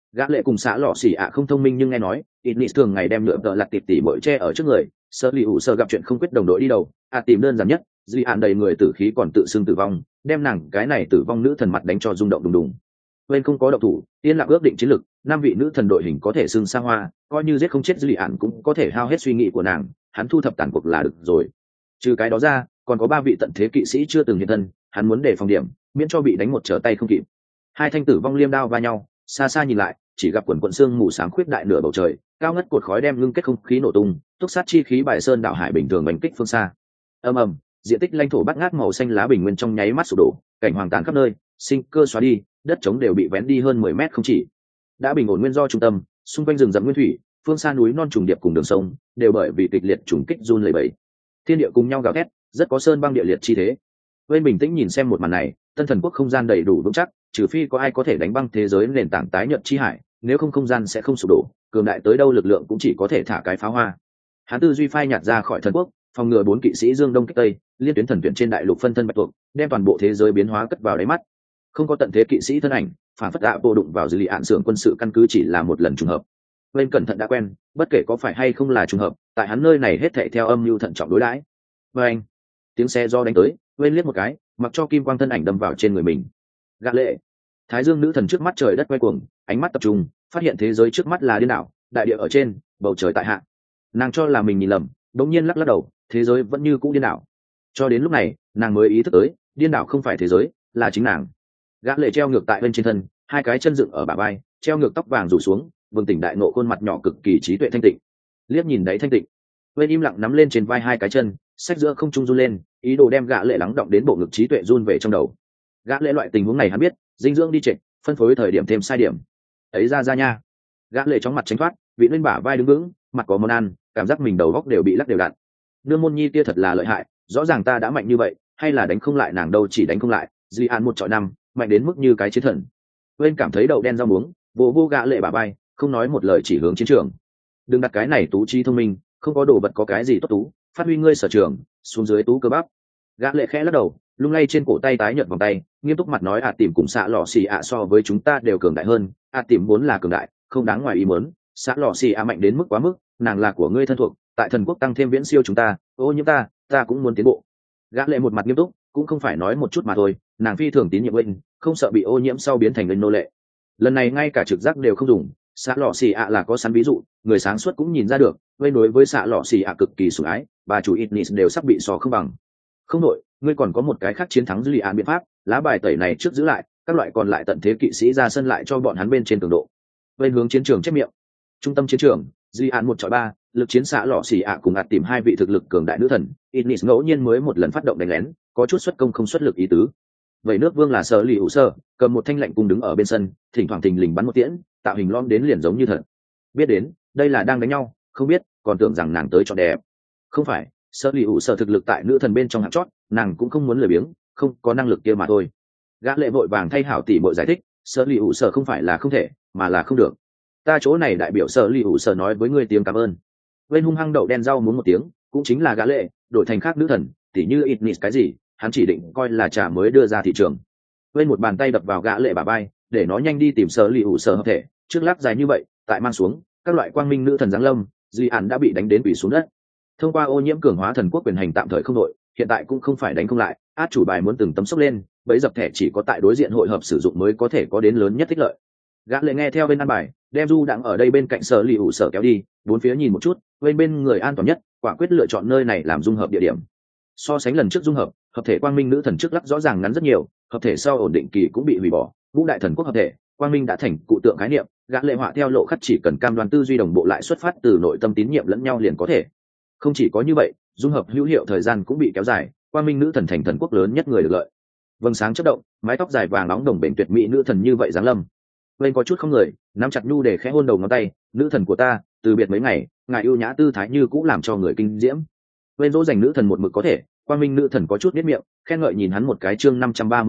Gã lệ cùng xã lọ xỉ ạ không thông minh nhưng nghe nói Idnis thường ngày đem lượm tợ lặt tịp tỉ bội che ở trước người, sợ lì ủ sợ gặp chuyện không quyết đồng đội đi đầu, tìm đơn giản nhất duy hạn đầy người tử khí còn tự xưng tử vong, đem nàng cái này tử vong nữ thần mặt đánh cho rung động đùng đùng. Bên không có động thủ, yên lặng ước định chiến lược, 5 vị nữ thần đội hình có thể xưng xa hoa, coi như giết không chết duy hạn cũng có thể hao hết suy nghĩ của nàng, hắn thu thập tàn cuộc là được rồi. Trừ cái đó ra, còn có 3 vị tận thế kỵ sĩ chưa từng hiện thân, hắn muốn để phòng điểm, miễn cho bị đánh một trở tay không kịp. Hai thanh tử vong liêm đao va nhau, xa xa nhìn lại, chỉ gặp quần quần xương mù xám khuyết đại nửa bầu trời, cao ngất cột khói đem ngưng kết không khí nổ tung, túc sát chi khí bài sơn đạo hải bình thường đánh kích phương xa. Ầm ầm, diện tích lãnh thổ bát ngát màu xanh lá bình nguyên trong nháy mắt sụp đổ, cảnh hoàng tàn khắp nơi, sinh cơ xóa đi, đất trống đều bị vén đi hơn 10 mét không chỉ. Đã bình ổn nguyên do trung tâm, xung quanh rừng rậm nguyên thủy, phương xa núi non trùng điệp cùng đường sông, đều bởi vì kịch liệt trùng kích run lẩy bẩy. Thiên địa cùng nhau gào thét, rất có sơn băng địa liệt chi thế. Bên bình tĩnh nhìn xem một màn này, tân thần quốc không gian đầy đủ vững chắc, trừ phi có ai có thể đánh băng thế giới nền tảng tái nhợt chi hải, nếu không không gian sẽ không sụp đổ, cường đại tới đâu lực lượng cũng chỉ có thể thả cái pháo hoa. Hắn tư duy phai nhạt ra khỏi thần quốc, phòng ngừa 4 kỵ sĩ dương đông kích tây, liên tuyến thần tuyển trên đại lục phân thân bạch tuộc, đem toàn bộ thế giới biến hóa cất vào đáy mắt. Không có tận thế kỵ sĩ thân ảnh, phản phất đã bộ đụng vào dư lý án xưởng quân sự căn cứ chỉ là một lần trùng hợp. Bên cẩn thận đã quen, bất kể có phải hay không là trùng hợp, tại hắn nơi này hết thảy theo âm mưu thận trọng đối đãi. Và anh, tiếng xe do đánh tới, bên liếc một cái, mặc cho kim quang thân ảnh đâm vào trên người mình. Gã lệ, Thái Dương nữ thần trước mắt trời đất quay cuồng, ánh mắt tập trung, phát hiện thế giới trước mắt là điên đảo, đại địa ở trên, bầu trời tại hạ. Nàng cho là mình nhìn lầm, đống nhiên lắc lắc đầu, thế giới vẫn như cũ điên đảo. Cho đến lúc này, nàng mới ý thức tới, điên đảo không phải thế giới, là chính nàng. Gã lệ treo ngược tại bên trên thân, hai cái chân dựng ở bả vai, treo ngược tóc vàng rủ xuống, vương tỉnh đại nộ khuôn mặt nhỏ cực kỳ trí tuệ thanh tịnh. Liếc nhìn đấy thanh tịnh, bên im lặng nắm lên trên vai hai cái chân, sách giữa không trung run lên, ý đồ đem gã lệ lắng động đến bộ ngực trí tuệ run về trong đầu. Gã lệ loại tình huống này hắn biết, dinh dưỡng đi trệch, phân phối thời điểm thêm sai điểm. Ấy ra nha. Gã lệ chóng mặt tránh thoát, vị lên bả vai đứng vững, mặt có món ăn, cảm giác mình đầu góc đều bị lắc đều đặn. Nương môn nhi kia thật là lợi hại, rõ ràng ta đã mạnh như vậy, hay là đánh không lại nàng đâu, chỉ đánh không lại, Di An 1-5, mạnh đến mức như cái chiến thần. Bên cảm thấy đậu đen rau muống, vô gã lệ bả vai, không nói một lời chỉ hướng chiến trường. Đừng đặt cái này tú trí thông minh, không có đồ vật có cái gì tốt tú, phát huy ngươi sở trường, xuống dưới tú cơ bắp. Gã lệ khẽ lắc đầu, lung lay trên cổ tay tái nhợt vòng tay, nghiêm túc mặt nói tìm cùng xạ lọ xì ạ so với chúng ta đều cường đại hơn, tìm vốn là cường đại, không đáng ngoài ý muốn, xạ lọ xì ạ mạnh đến mức quá mức, nàng là của ngươi thân thuộc, tại thần quốc tăng thêm viễn siêu chúng ta, ô nhiễm ta cũng muốn tiến bộ. Gã lệ một mặt nghiêm túc, cũng không phải nói một chút mà thôi, nàng phi thường tín nhiệm Linh, không sợ bị ô nhiễm sau biến thành Linh nô lệ. Lần này ngay cả trực giác đều không dùng, xạ lọ xì ạ là có sẵn ví dụ, người sáng suốt cũng nhìn ra được, Linh đối với xạ lọ xì ạ cực kỳ sủng ái, bà chủ Idnis đều sắp bị so không bằng. Không đội, ngươi còn có một cái khác chiến thắng dư lì án biện pháp, lá bài tẩy này trước giữ lại, các loại còn lại tận thế kỵ sĩ ra sân lại cho bọn hắn bên trên cường độ. Bên hướng chiến trường chép miệng, trung tâm chiến trường, dư lì án 1-3, lực chiến xã lọ xì ạ cùng tìm 2 vị thực lực cường đại nữ thần, Idnis ngẫu nhiên mới một lần phát động đánh lén, có chút xuất công không xuất lực ý tứ. Vậy nước vương là sở lì hữu sơ, cầm một thanh lạnh cung đứng ở bên sân, thỉnh thoảng thình lình bắn một tiễn, tạo hình lom đến liền giống như thật. Biết đến, đây là đang đánh nhau, không biết, còn tưởng rằng nàng tới chọn đẹp. Không phải, sở lì hữu sơ thực lực tại nữ thần bên trong hạng chót, nàng cũng không muốn lười biếng, không có năng lực kia mà thôi. Gã lệ vội vàng thay hảo tỷ muội giải thích, sở lì hữu sơ không phải là không thể, mà là không được. Ta chỗ này đại biểu sở lì hữu sơ nói với ngươi tiếng cảm ơn. Bên hung hăng đậu đen rau muốn một tiếng, cũng chính là gã lệ, đổi thành khác nữ thần, tỉ như Idnis cái gì, hắn chỉ định coi là trà mới đưa ra thị trường. Bên một bàn tay đập vào gã lệ bả vai, để nó nhanh đi tìm sở lì hữu sơ hợp thể, trước lắc dài như vậy, tại mang xuống, các loại quang minh nữ thần giáng lâm, Duy An đã bị đánh đến quỷ xuống đất. Thông qua ô nhiễm cường hóa thần quốc quyền hành tạm thời không đội, hiện tại cũng không phải đánh không lại, át chủ bài muốn từng tấm sốc lên, bấy dập thẻ chỉ có tại đối diện hội hợp sử dụng mới có thể có đến lớn nhất tích lợi. Gã lệ nghe theo bên ăn bài, đem du đang ở đây bên cạnh sở lì hữu sở kéo đi, bốn phía nhìn một chút, bên người an toàn nhất, quả quyết lựa chọn nơi này làm dung hợp địa điểm. So sánh lần trước dung hợp, hợp thể quang minh nữ thần trước lắc rõ ràng ngắn rất nhiều, hợp thể sau ổn định kỳ cũng bị hủy bỏ, ngũ đại thần quốc hợp thể, quang minh đã thành cụ tượng khái niệm, gã lệ họa theo lộ khắc chỉ cần cam đoan tư duy đồng bộ lại xuất phát từ nội tâm tín nhiệm lẫn nhau liền có thể. Không chỉ có như vậy, dung hợp hữu hiệu thời gian cũng bị kéo dài, quang minh nữ thần thành thần quốc lớn nhất người được lợi. Vầng sáng chớp động, mái tóc dài vàng nóng đồng bền tuyệt mỹ nữ thần như vậy giáng lâm. Bên có chút không người, nắm chặt nhu để khẽ hôn đầu ngón tay, nữ thần của ta, từ biệt mấy ngày, ngài ưu nhã tư thái như cũng làm cho người kinh diễm. Bên dỗ dành nữ thần một mực có thể, quang minh nữ thần có chút biết miệng, khen ngợi nhìn hắn một cái chương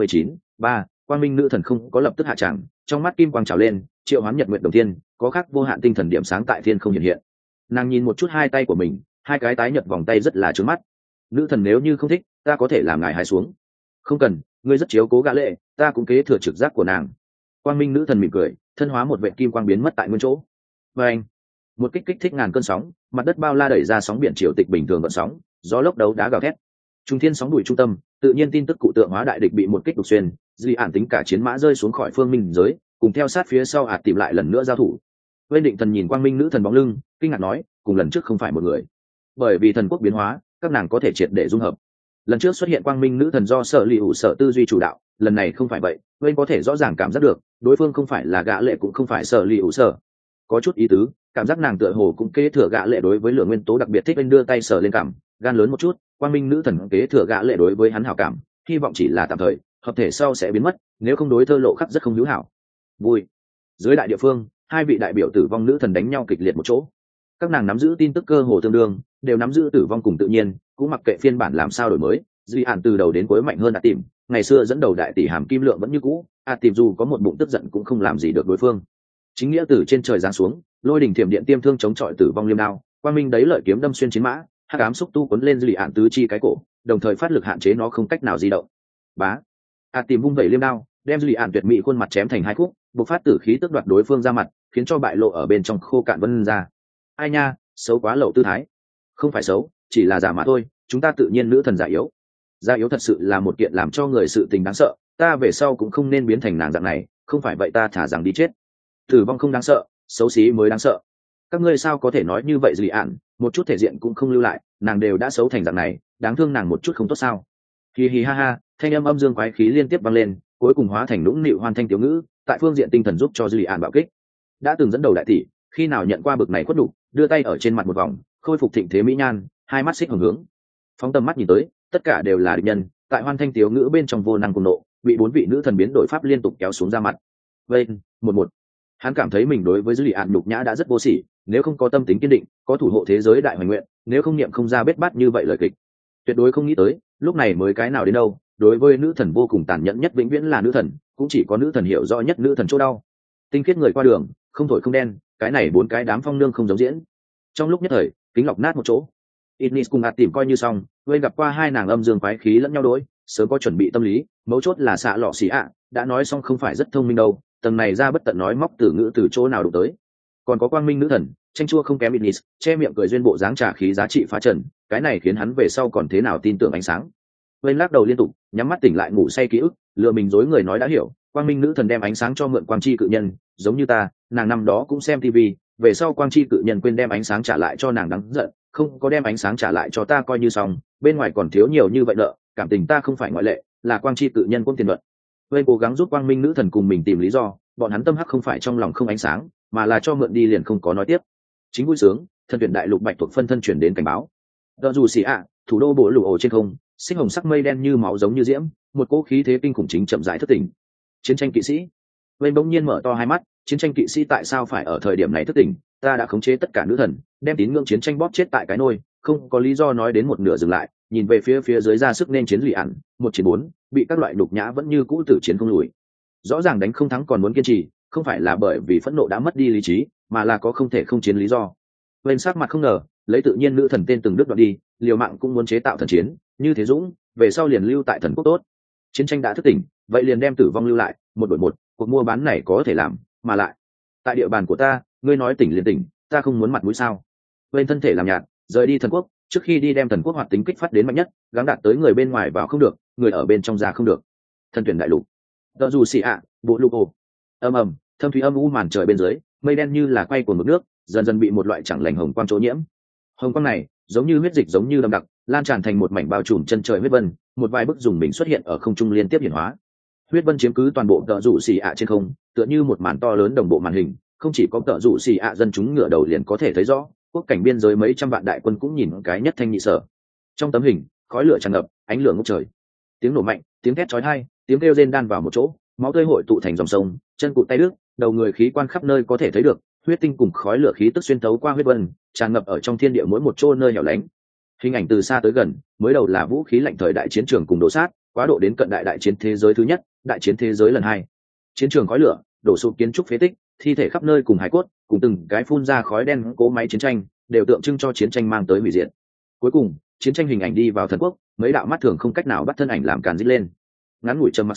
539, quang minh nữ thần không có lập tức hạ tràng, trong mắt kim quang trào lên, triệu hoán nhật nguyện đầu tiên, có khắc vô hạn tinh thần điểm sáng tại thiên không hiện hiện. Nàng nhìn một chút hai tay của mình, hai cái tái nhật vòng tay rất là trướng mắt. Nữ thần nếu như không thích, ta có thể làm ngài hái xuống. Không cần, ngươi rất chiếu cố gã lệ, ta cũng kế thừa trực giác của nàng. Quang minh nữ thần mỉm cười, thân hóa một vệ kim quang biến mất tại nguyên chỗ. Và anh, một kích thích ngàn cơn sóng, mặt đất bao la đẩy ra sóng biển triều tịch bình thường gợn sóng, gió lốc đấu đá gào thét. Trung thiên sóng đùi trung tâm, tự nhiên tin tức cụ tượng hóa đại địch bị một kích đục xuyên, Duy Ản tính cả chiến mã rơi xuống khỏi phương minh giới, cùng theo sát phía sau tìm lại lần nữa giao thủ. Bên Định Thần nhìn quang minh nữ thần bóng lưng, kinh ngạc nói, cùng lần trước không phải một người. Bởi vì thần quốc biến hóa, các nàng có thể triệt để dung hợp. Lần trước xuất hiện quang minh nữ thần do sở lì hữu sở tư duy chủ đạo, lần này không phải vậy. Bên có thể rõ ràng cảm giác được, đối phương không phải là gã lệ cũng không phải sở lì hữu sở. Có chút ý tứ, cảm giác nàng tựa hồ cũng kế thừa gã lệ đối với lửa nguyên tố đặc biệt thích. Bên đưa tay sờ lên cảm, gan lớn một chút. Quang minh nữ thần kế thừa gã lệ đối với hắn hảo cảm, hy vọng chỉ là tạm thời, hợp thể sau sẽ biến mất, nếu không đối thơ lộ khắc rất không hữu hảo. Vui. Dưới đại địa phương, hai vị đại biểu tử vong nữ thần đánh nhau kịch liệt một chỗ. Các nàng nắm giữ tin tức cơ hồ tương đương, đều nắm giữ tử vong cùng tự nhiên, cũng mặc kệ phiên bản làm sao đổi mới. Duy Ản từ đầu đến cuối mạnh hơn tìm, ngày xưa dẫn đầu đại tỷ hàm kim lượng vẫn như cũ, tìm dù có một bụng tức giận cũng không làm gì được đối phương. Chính nghĩa từ trên trời giáng xuống, lôi đỉnh thiểm điện tiêm thương chống chọi tử vong liêm đao, quang minh đấy lợi kiếm đâm xuyên chiến mã, hắc ám xúc tu cuốn lên Duy Ản tứ chi cái cổ, đồng thời phát lực hạn chế nó không cách nào di động. Bá, tìm vung vẩy liêm đao, đem Duy Ản tuyệt mỹ khuôn mặt chém thành hai khúc, bộc phát tử khí tước đoạt đối phương ra mặt, khiến cho bại lộ ở bên trong khô cạn vân ra. Ai nha, xấu quá lậu tư thái. Không phải xấu, chỉ là giả mà thôi, chúng ta tự nhiên nữ thần giả yếu. Giả yếu thật sự là một kiện làm cho người sự tình đáng sợ, ta về sau cũng không nên biến thành nàng dạng này, không phải vậy ta thả rằng đi chết. Tử vong không đáng sợ, xấu xí mới đáng sợ. Các ngươi sao có thể nói như vậy? Duy Ản một chút thể diện cũng không lưu lại, nàng đều đã xấu thành dạng này, đáng thương nàng một chút không tốt sao? Hì hì ha ha, thanh âm âm dương quái khí liên tiếp vang lên, cuối cùng hóa thành nũng nịu hoàn thanh tiểu ngữ, tại phương diện tinh thần giúp cho Duy Ản bạo kích. Đã từng dẫn đầu đại tỷ, khi nào nhận qua bực này khuất đủ, đưa tay ở trên mặt một vòng, khôi phục thịnh thế mỹ nhan, hai mắt xích hồng hướng, phóng tầm mắt nhìn tới, tất cả đều là địch nhân. Tại hoàn thanh tiểu ngữ bên trong vô năng cùng nộ, bị bốn vị nữ thần biến đổi pháp liên tục kéo xuống ra mặt. Vên, một, hắn cảm thấy mình đối với Duy Ản nhục nhã đã rất vô sỉ, nếu không có tâm tính kiên định, có thủ hộ thế giới đại hoành nguyện, nếu không niệm không ra bết bát như vậy lời kịch, tuyệt đối không nghĩ tới, lúc này mới cái nào đến đâu. Đối với nữ thần vô cùng tàn nhẫn nhất vĩnh viễn là nữ thần, cũng chỉ có nữ thần hiểu rõ nhất nữ thần chỗ đau. Tinh khiết người qua đường, không thổi không đen, cái này bốn cái đám phong nương không giống diễn. Trong lúc nhất thời, kính lọc nát một chỗ. Idnis cùng tìm coi như xong, quên gặp qua hai nàng âm dương quái khí lẫn nhau đối, sớm có chuẩn bị tâm lý, mấu chốt là xạ lọ xì đã nói xong không phải rất thông minh đâu, tầng này ra bất tận nói móc từ ngữ từ chỗ nào đụng tới. Còn có quang minh nữ thần, tranh chua không kém Idnis, che miệng cười duyên bộ dáng trà khí giá trị phá trần, cái này khiến hắn về sau còn thế nào tin tưởng ánh sáng. Quên lắc đầu liên tục, nhắm mắt tỉnh lại ngủ say ký ức, lừa mình dối người nói đã hiểu, quang minh nữ thần đem ánh sáng cho mượn quang chi cự nhân, giống như ta, nàng năm đó cũng xem tivi, về sau quang chi cự nhân quên đem ánh sáng trả lại cho nàng đáng giận, không có đem ánh sáng trả lại cho ta coi như xong, bên ngoài còn thiếu nhiều như vậy nợ, cảm tình ta không phải ngoại lệ, là quang chi cự nhân cũng tiền luận. Quên cố gắng giúp quang minh nữ thần cùng mình tìm lý do, bọn hắn tâm hắc không phải trong lòng không ánh sáng, mà là cho mượn đi liền không có nói tiếp. Chính vui sướng, thần tuyển đại lục bạch thuộc phân thân chuyển đến cảnh báo. Đợt dù xì thủ đô bộ lũ ổ trên không, xích hồng sắc mây đen như máu giống như diễm, một cỗ khí thế kinh khủng chính chậm rãi thức tỉnh. Chiến tranh kỵ sĩ. Bên bỗng nhiên mở to hai mắt, chiến tranh kỵ sĩ tại sao phải ở thời điểm này thức tỉnh? Ta đã khống chế tất cả nữ thần, đem tín ngưỡng chiến tranh bóp chết tại cái nôi, không có lý do nói đến một nửa dừng lại, nhìn về phía dưới ra sức nên chiến Duy Ản, 1-4, bị các loại nhục nhã vẫn như cũ tử chiến không lùi. Rõ ràng đánh không thắng còn muốn kiên trì, không phải là bởi vì phẫn nộ đã mất đi lý trí, mà là có không thể không chiến lý do. Bên sắc mặt không ngờ, lấy tự nhiên nữ thần tên từng đứt đoạn đi, liều mạng cũng muốn chế tạo thần chiến, như thế dũng, về sau liền lưu tại thần quốc tốt. Chiến tranh đã thức tỉnh, vậy liền đem tử vong lưu lại, 1-1, cuộc mua bán này có thể làm, mà lại tại địa bàn của ta, ngươi nói tỉnh liền tỉnh, ta không muốn mặt mũi sao? Bên thân thể làm nhạt, rời đi thần quốc, trước khi đi đem thần quốc hoạt tính kích phát đến mạnh nhất, gắng đạt tới người bên ngoài vào không được, người ở bên trong ra không được. Thần tuyển đại lục, đợt dù xì bộ lục ồ, ầm, thâm thúy âm u màn trời bên dưới, mây đen như là quay cuồng mực nước, dần dần bị một loại chẳng lành hồng quang chỗ nhiễm. Hồng quang này, giống như huyết dịch giống như đậm đặc, lan tràn thành một mảnh bao trùm chân trời huyết vân, một vài bức dùng mình xuất hiện ở không trung liên tiếp hiển hóa. Huyết vân chiếm cứ toàn bộ tợ rủ xì trên không, tựa như một màn to lớn đồng bộ màn hình, không chỉ có tợ rủ xì dân chúng ngửa đầu liền có thể thấy rõ, quốc cảnh biên giới mấy trăm vạn đại quân cũng nhìn cái nhất thanh nhị sở. Trong tấm hình, khói lửa tràn ngập, ánh lửa ngút trời, tiếng nổ mạnh, tiếng thét chói tai, tiếng kêu rên đan vào một chỗ, máu tươi hội tụ thành dòng sông, chân cụt tay đứt, đầu người khí quan khắp nơi có thể thấy được, huyết tinh cùng khói lửa khí tức xuyên thấu qua huyết vân, tràn ngập ở trong thiên địa mỗi một chỗ nơi hẻo lánh. Hình ảnh từ xa tới gần, mới đầu là vũ khí lạnh thời đại chiến trường cùng đổ sát, quá độ đến cận đại chiến thế giới thứ nhất, đại chiến thế giới lần hai. Chiến trường khói lửa, đổ sụp kiến trúc phế tích, thi thể khắp nơi cùng hải cốt, cùng từng cái phun ra khói đen cỗ máy chiến tranh, đều tượng trưng cho chiến tranh mang tới hủy diệt. Cuối cùng, chiến tranh hình ảnh đi vào thần quốc, mấy đạo mắt thường không cách nào bắt thân ảnh làm càn rít lên. Ngắn ngủi trầm mặc sau,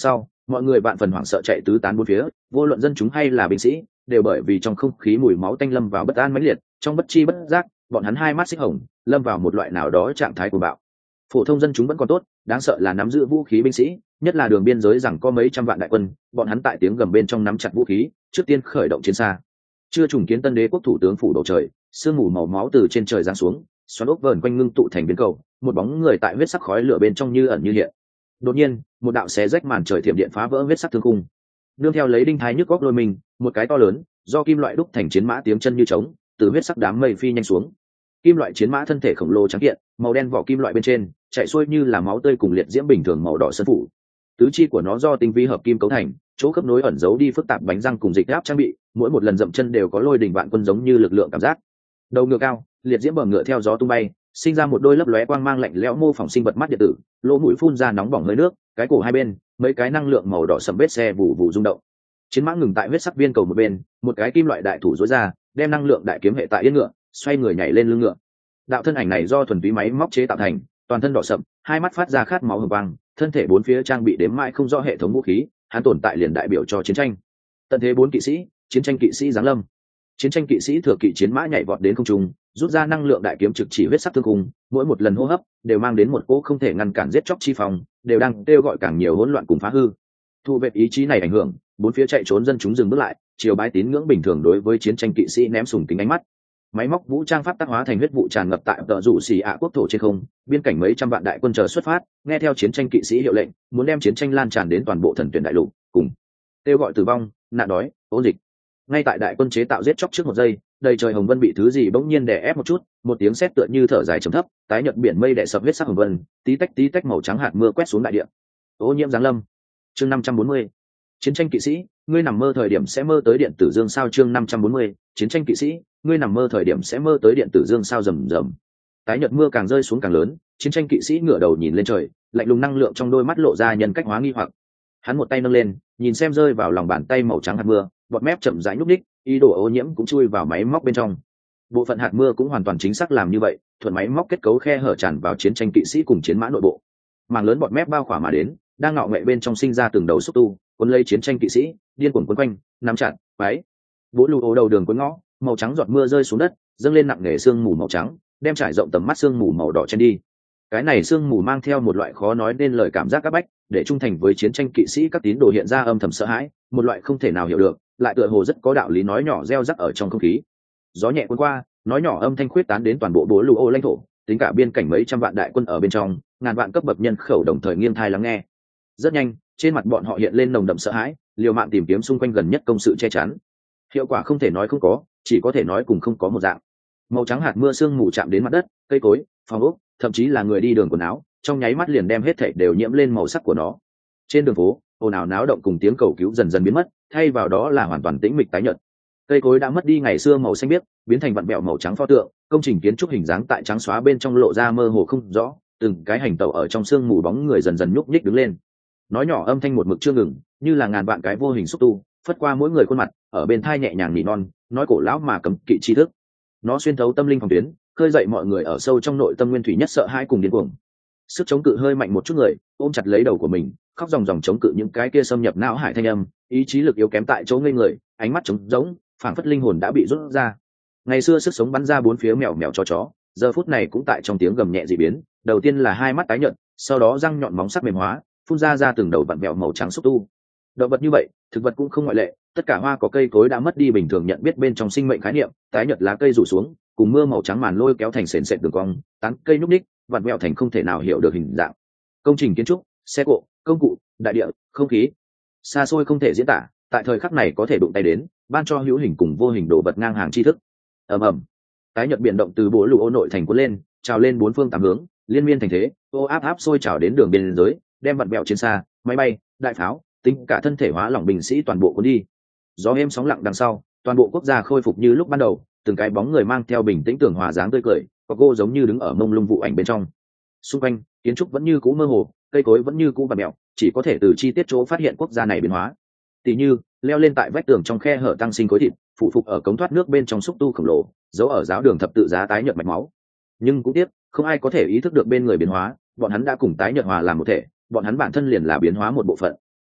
mọi người vạn phần hoảng sợ chạy tứ tán bốn phía, vô luận dân chúng hay là binh sĩ đều bởi vì trong không khí mùi máu tanh lâm vào bất an mãnh liệt, trong bất chi bất giác bọn hắn hai mắt xích hồng, lâm vào một loại nào đó trạng thái cuồng bạo. Phổ thông dân chúng vẫn còn tốt, đáng sợ là nắm giữ vũ khí binh sĩ, nhất là đường biên giới rằng có mấy trăm vạn đại quân, bọn hắn tại tiếng gầm bên trong nắm chặt vũ khí, trước tiên khởi động chiến xa. Chưa trùng kiến Tân Đế quốc thủ tướng phủ bầu trời, sương mù màu máu từ trên trời giáng xuống, xoắn ốc vờn quanh ngưng tụ thành biến cầu, một bóng người tại huyết sắc khói lửa bên trong như ẩn như hiện. Đột nhiên, một đạo xé rách màn trời thiểm điện phá vỡ huyết sắc thương khung. Nương theo lấy đinh thái nhức góc lôi mình, một cái to lớn, do kim loại đúc thành chiến mã tiếng chân như trống, từ huyết sắc đám mây phi nhanh xuống. Kim loại chiến mã thân thể khổng lồ trắng kiện, màu đen vỏ kim loại bên trên, chạy xuôi như là máu tươi cùng liệt diễm bình thường màu đỏ sơn phủ. Tứ chi của nó do tinh vi hợp kim cấu thành, chỗ khớp nối ẩn giấu đi phức tạp bánh răng cùng dịch áp trang bị, mỗi một lần dậm chân đều có lôi đình vạn quân giống như lực lượng cảm giác. Đầu ngựa cao, liệt diễm bờ ngựa theo gió tung bay, sinh ra một đôi lấp lóe quang mang lạnh lẽo mô phỏng sinh vật mắt điện tử, lỗ mũi phun ra nóng bỏng hơi nước, cái cổ hai bên, mấy cái năng lượng màu đỏ sẫm vết xe vụ vụ rung động. Chiến mã ngừng tại huyết sắc viên cầu một bên, một cái kim loại đại thủ duỗi ra, đem năng lượng đại kiếm hệ tại yên ngựa, xoay người nhảy lên lưng ngựa. Đạo thân ảnh này do thuần túy máy móc chế tạo thành, toàn thân đỏ sậm, hai mắt phát ra khát máu hừng quang, thân thể bốn phía trang bị đếm mãi không rõ hệ thống vũ khí, hắn tồn tại liền đại biểu cho chiến tranh. Tận thế 4 kỵ sĩ, chiến tranh kỵ sĩ giáng lâm. Chiến tranh kỵ sĩ thừa kỵ chiến mã nhảy vọt đến không trung, rút ra năng lượng đại kiếm trực chỉ huyết sắc thương khung, mỗi một lần hô hấp đều mang đến một cỗ không thể ngăn cản giết chóc chi phòng, đều đang kêu gọi càng nhiều hỗn loạn cùng phá hư. Thu vệ ý chí này ảnh hưởng, bốn phía chạy trốn dân chúng dừng bước lại, chiều bái tín ngưỡng bình thường đối với chiến tranh kỵ sĩ ném sùng kính ánh mắt. Máy móc vũ trang pháp tác hóa thành huyết vụ tràn ngập tại tợ rủ xì ạ quốc thổ trên không, biên cảnh mấy trăm vạn đại quân chờ xuất phát, nghe theo chiến tranh kỵ sĩ hiệu lệnh, muốn đem chiến tranh lan tràn đến toàn bộ thần tuyển đại lục, cùng kêu gọi tử vong, nạn đói, ố dịch. Ngay tại đại quân chế tạo giết chóc trước một giây, đầy trời hồng vân bị thứ gì bỗng nhiên đè ép một chút, một tiếng sét tựa như thở dài trầm thấp, tái nhợt biển mây đè sập huyết sắc hồng vân, tí tách màu trắng hạt mưa quét xuống đại địa. Ô nhiễm giáng lâm. Chương 540. Chiến tranh kỵ sĩ, ngươi nằm mơ thời điểm sẽ mơ tới điện tử dương sao. Chương 540. Chiến tranh kỵ sĩ, ngươi nằm mơ thời điểm sẽ mơ tới điện tử dương sao. Rầm rầm. Tái nhợt mưa càng rơi xuống càng lớn, chiến tranh kỵ sĩ ngửa đầu nhìn lên trời, lạnh lùng năng lượng trong đôi mắt lộ ra nhân cách hóa nghi hoặc. Hắn một tay nâng lên, nhìn xem rơi vào lòng bàn tay màu trắng hạt mưa, bọt mép chậm rãi nhúc nhích, ý đồ ô nhiễm cũng chui vào máy móc bên trong. Bộ phận hạt mưa cũng hoàn toàn chính xác làm như vậy, thuận máy móc kết cấu khe hở tràn vào chiến tranh kỵ sĩ cùng chiến mã nội bộ. Màng lớn bọt mép bao khỏa mà đến, đang ngọ nghệ bên trong sinh ra từng đầu xúc tu, cuốn lấy chiến tranh kỵ sĩ, điên cuồng quấn quanh, nắm chặt, váy. Vỗ lù ố đầu đường cuốn ngõ, màu trắng giọt mưa rơi xuống đất, dâng lên nặng nề sương mù màu trắng, đem trải rộng tầm mắt sương mù màu đỏ trên đi. Cái này sương mù mang theo một loại khó nói nên lời cảm giác áp bách, để trung thành với chiến tranh kỵ sĩ các tín đồ hiện ra âm thầm sợ hãi, một loại không thể nào hiểu được, lại tựa hồ rất có đạo lý nói nhỏ reo rắc ở trong không khí. Gió nhẹ cuốn qua, nói nhỏ âm thanh khuyết tán đến toàn bộ bố lù ô lãnh thổ, tính cả biên cảnh mấy trăm vạn đại quân ở bên trong, ngàn vạn cấp bậc nhân khẩu đồng thời nghiêng thai lắng nghe. Rất nhanh, trên mặt bọn họ hiện lên nồng đậm sợ hãi, liều mạng tìm kiếm xung quanh gần nhất công sự che chắn. Hiệu quả không thể nói không có, chỉ có thể nói cùng không có một dạng. Màu trắng hạt mưa sương mù chạm đến mặt đất, cây cối, phòng ốc, thậm chí là người đi đường quần áo, trong nháy mắt liền đem hết thảy đều nhiễm lên màu sắc của nó. Trên đường phố, ồn ào náo động cùng tiếng cầu cứu dần dần biến mất, thay vào đó là hoàn toàn tĩnh mịch tái nhợt. Cây cối đã mất đi ngày xưa màu xanh biếc, biến thành vặn vẹo màu trắng pho tượng, công trình kiến trúc hình dáng tại trắng xóa bên trong lộ ra mơ hồ không rõ, từng cái hành tẩu ở trong sương mù bóng người dần dần nhúc nhích đứng lên. Nói nhỏ âm thanh một mực chưa ngừng, như là ngàn vạn cái vô hình xúc tu, phất qua mỗi người khuôn mặt, ở bên thai nhẹ nhàng nỉ non, nói cổ lão mà cấm kỵ tri thức. Nó xuyên thấu tâm linh phòng tuyến, khơi dậy mọi người ở sâu trong nội tâm nguyên thủy nhất sợ hãi cùng điên cuồng. Sức chống cự hơi mạnh một chút người, ôm chặt lấy đầu của mình, khóc ròng ròng chống cự những cái kia xâm nhập não hải thanh âm, ý chí lực yếu kém tại chỗ ngây người, ánh mắt trống rỗng, phảng phất linh hồn đã bị rút ra. Ngày xưa sức sống bắn ra bốn phía mèo mèo chó, giờ phút này cũng tại trong tiếng gầm nhẹ dị biến, đầu tiên là hai mắt tái nhợt, sau đó răng nhọn móng sắc mềm hóa, phun ra từng đầu vặn vẹo màu trắng xúc tu. Động vật như vậy, thực vật cũng không ngoại lệ, tất cả hoa có cây cối đã mất đi bình thường nhận biết bên trong sinh mệnh khái niệm, tái nhợt lá cây rủ xuống, cùng mưa màu trắng màn lôi kéo thành sền sệt đường cong, tán cây nhúc ních, vặn vẹo thành không thể nào hiểu được hình dạng. Công trình kiến trúc, xe cộ, công cụ, đại địa, không khí, xa xôi không thể diễn tả, tại thời khắc này có thể đụng tay đến, ban cho hữu hình cùng vô hình đồ vật ngang hàng tri thức. ầm ầm, tái nhợt biển động từ bộ lũ ô nội thành cuốn lên, trào lên bốn phương tám hướng, liên miên thành thế, ô áp áp sôi trào đến đường biên giới, đem vặn vẹo chiến xa, máy bay, đại pháo, tính cả thân thể hóa lỏng binh sĩ toàn bộ cuốn đi. Gió êm sóng lặng đằng sau, toàn bộ quốc gia khôi phục như lúc ban đầu, từng cái bóng người mang theo bình tĩnh tưởng hòa dáng tươi cười, có cô giống như đứng ở mông lung vụ ảnh bên trong. Xung quanh, kiến trúc vẫn như cũ mơ hồ, cây cối vẫn như cũ vặn vẹo, chỉ có thể từ chi tiết chỗ phát hiện quốc gia này biến hóa. Tỷ như, leo lên tại vách tường trong khe hở tăng sinh khối thịt, phụ phục ở cống thoát nước bên trong xúc tu khổng lồ, giấu ở giáo đường thập tự giá tái nhợt mạch máu. Nhưng cũng tiếc, không ai có thể ý thức được bên người biến hóa, bọn hắn đã cùng tái nhợt hòa làm một thể, bọn hắn bản thân liền là biến hóa một bộ phận.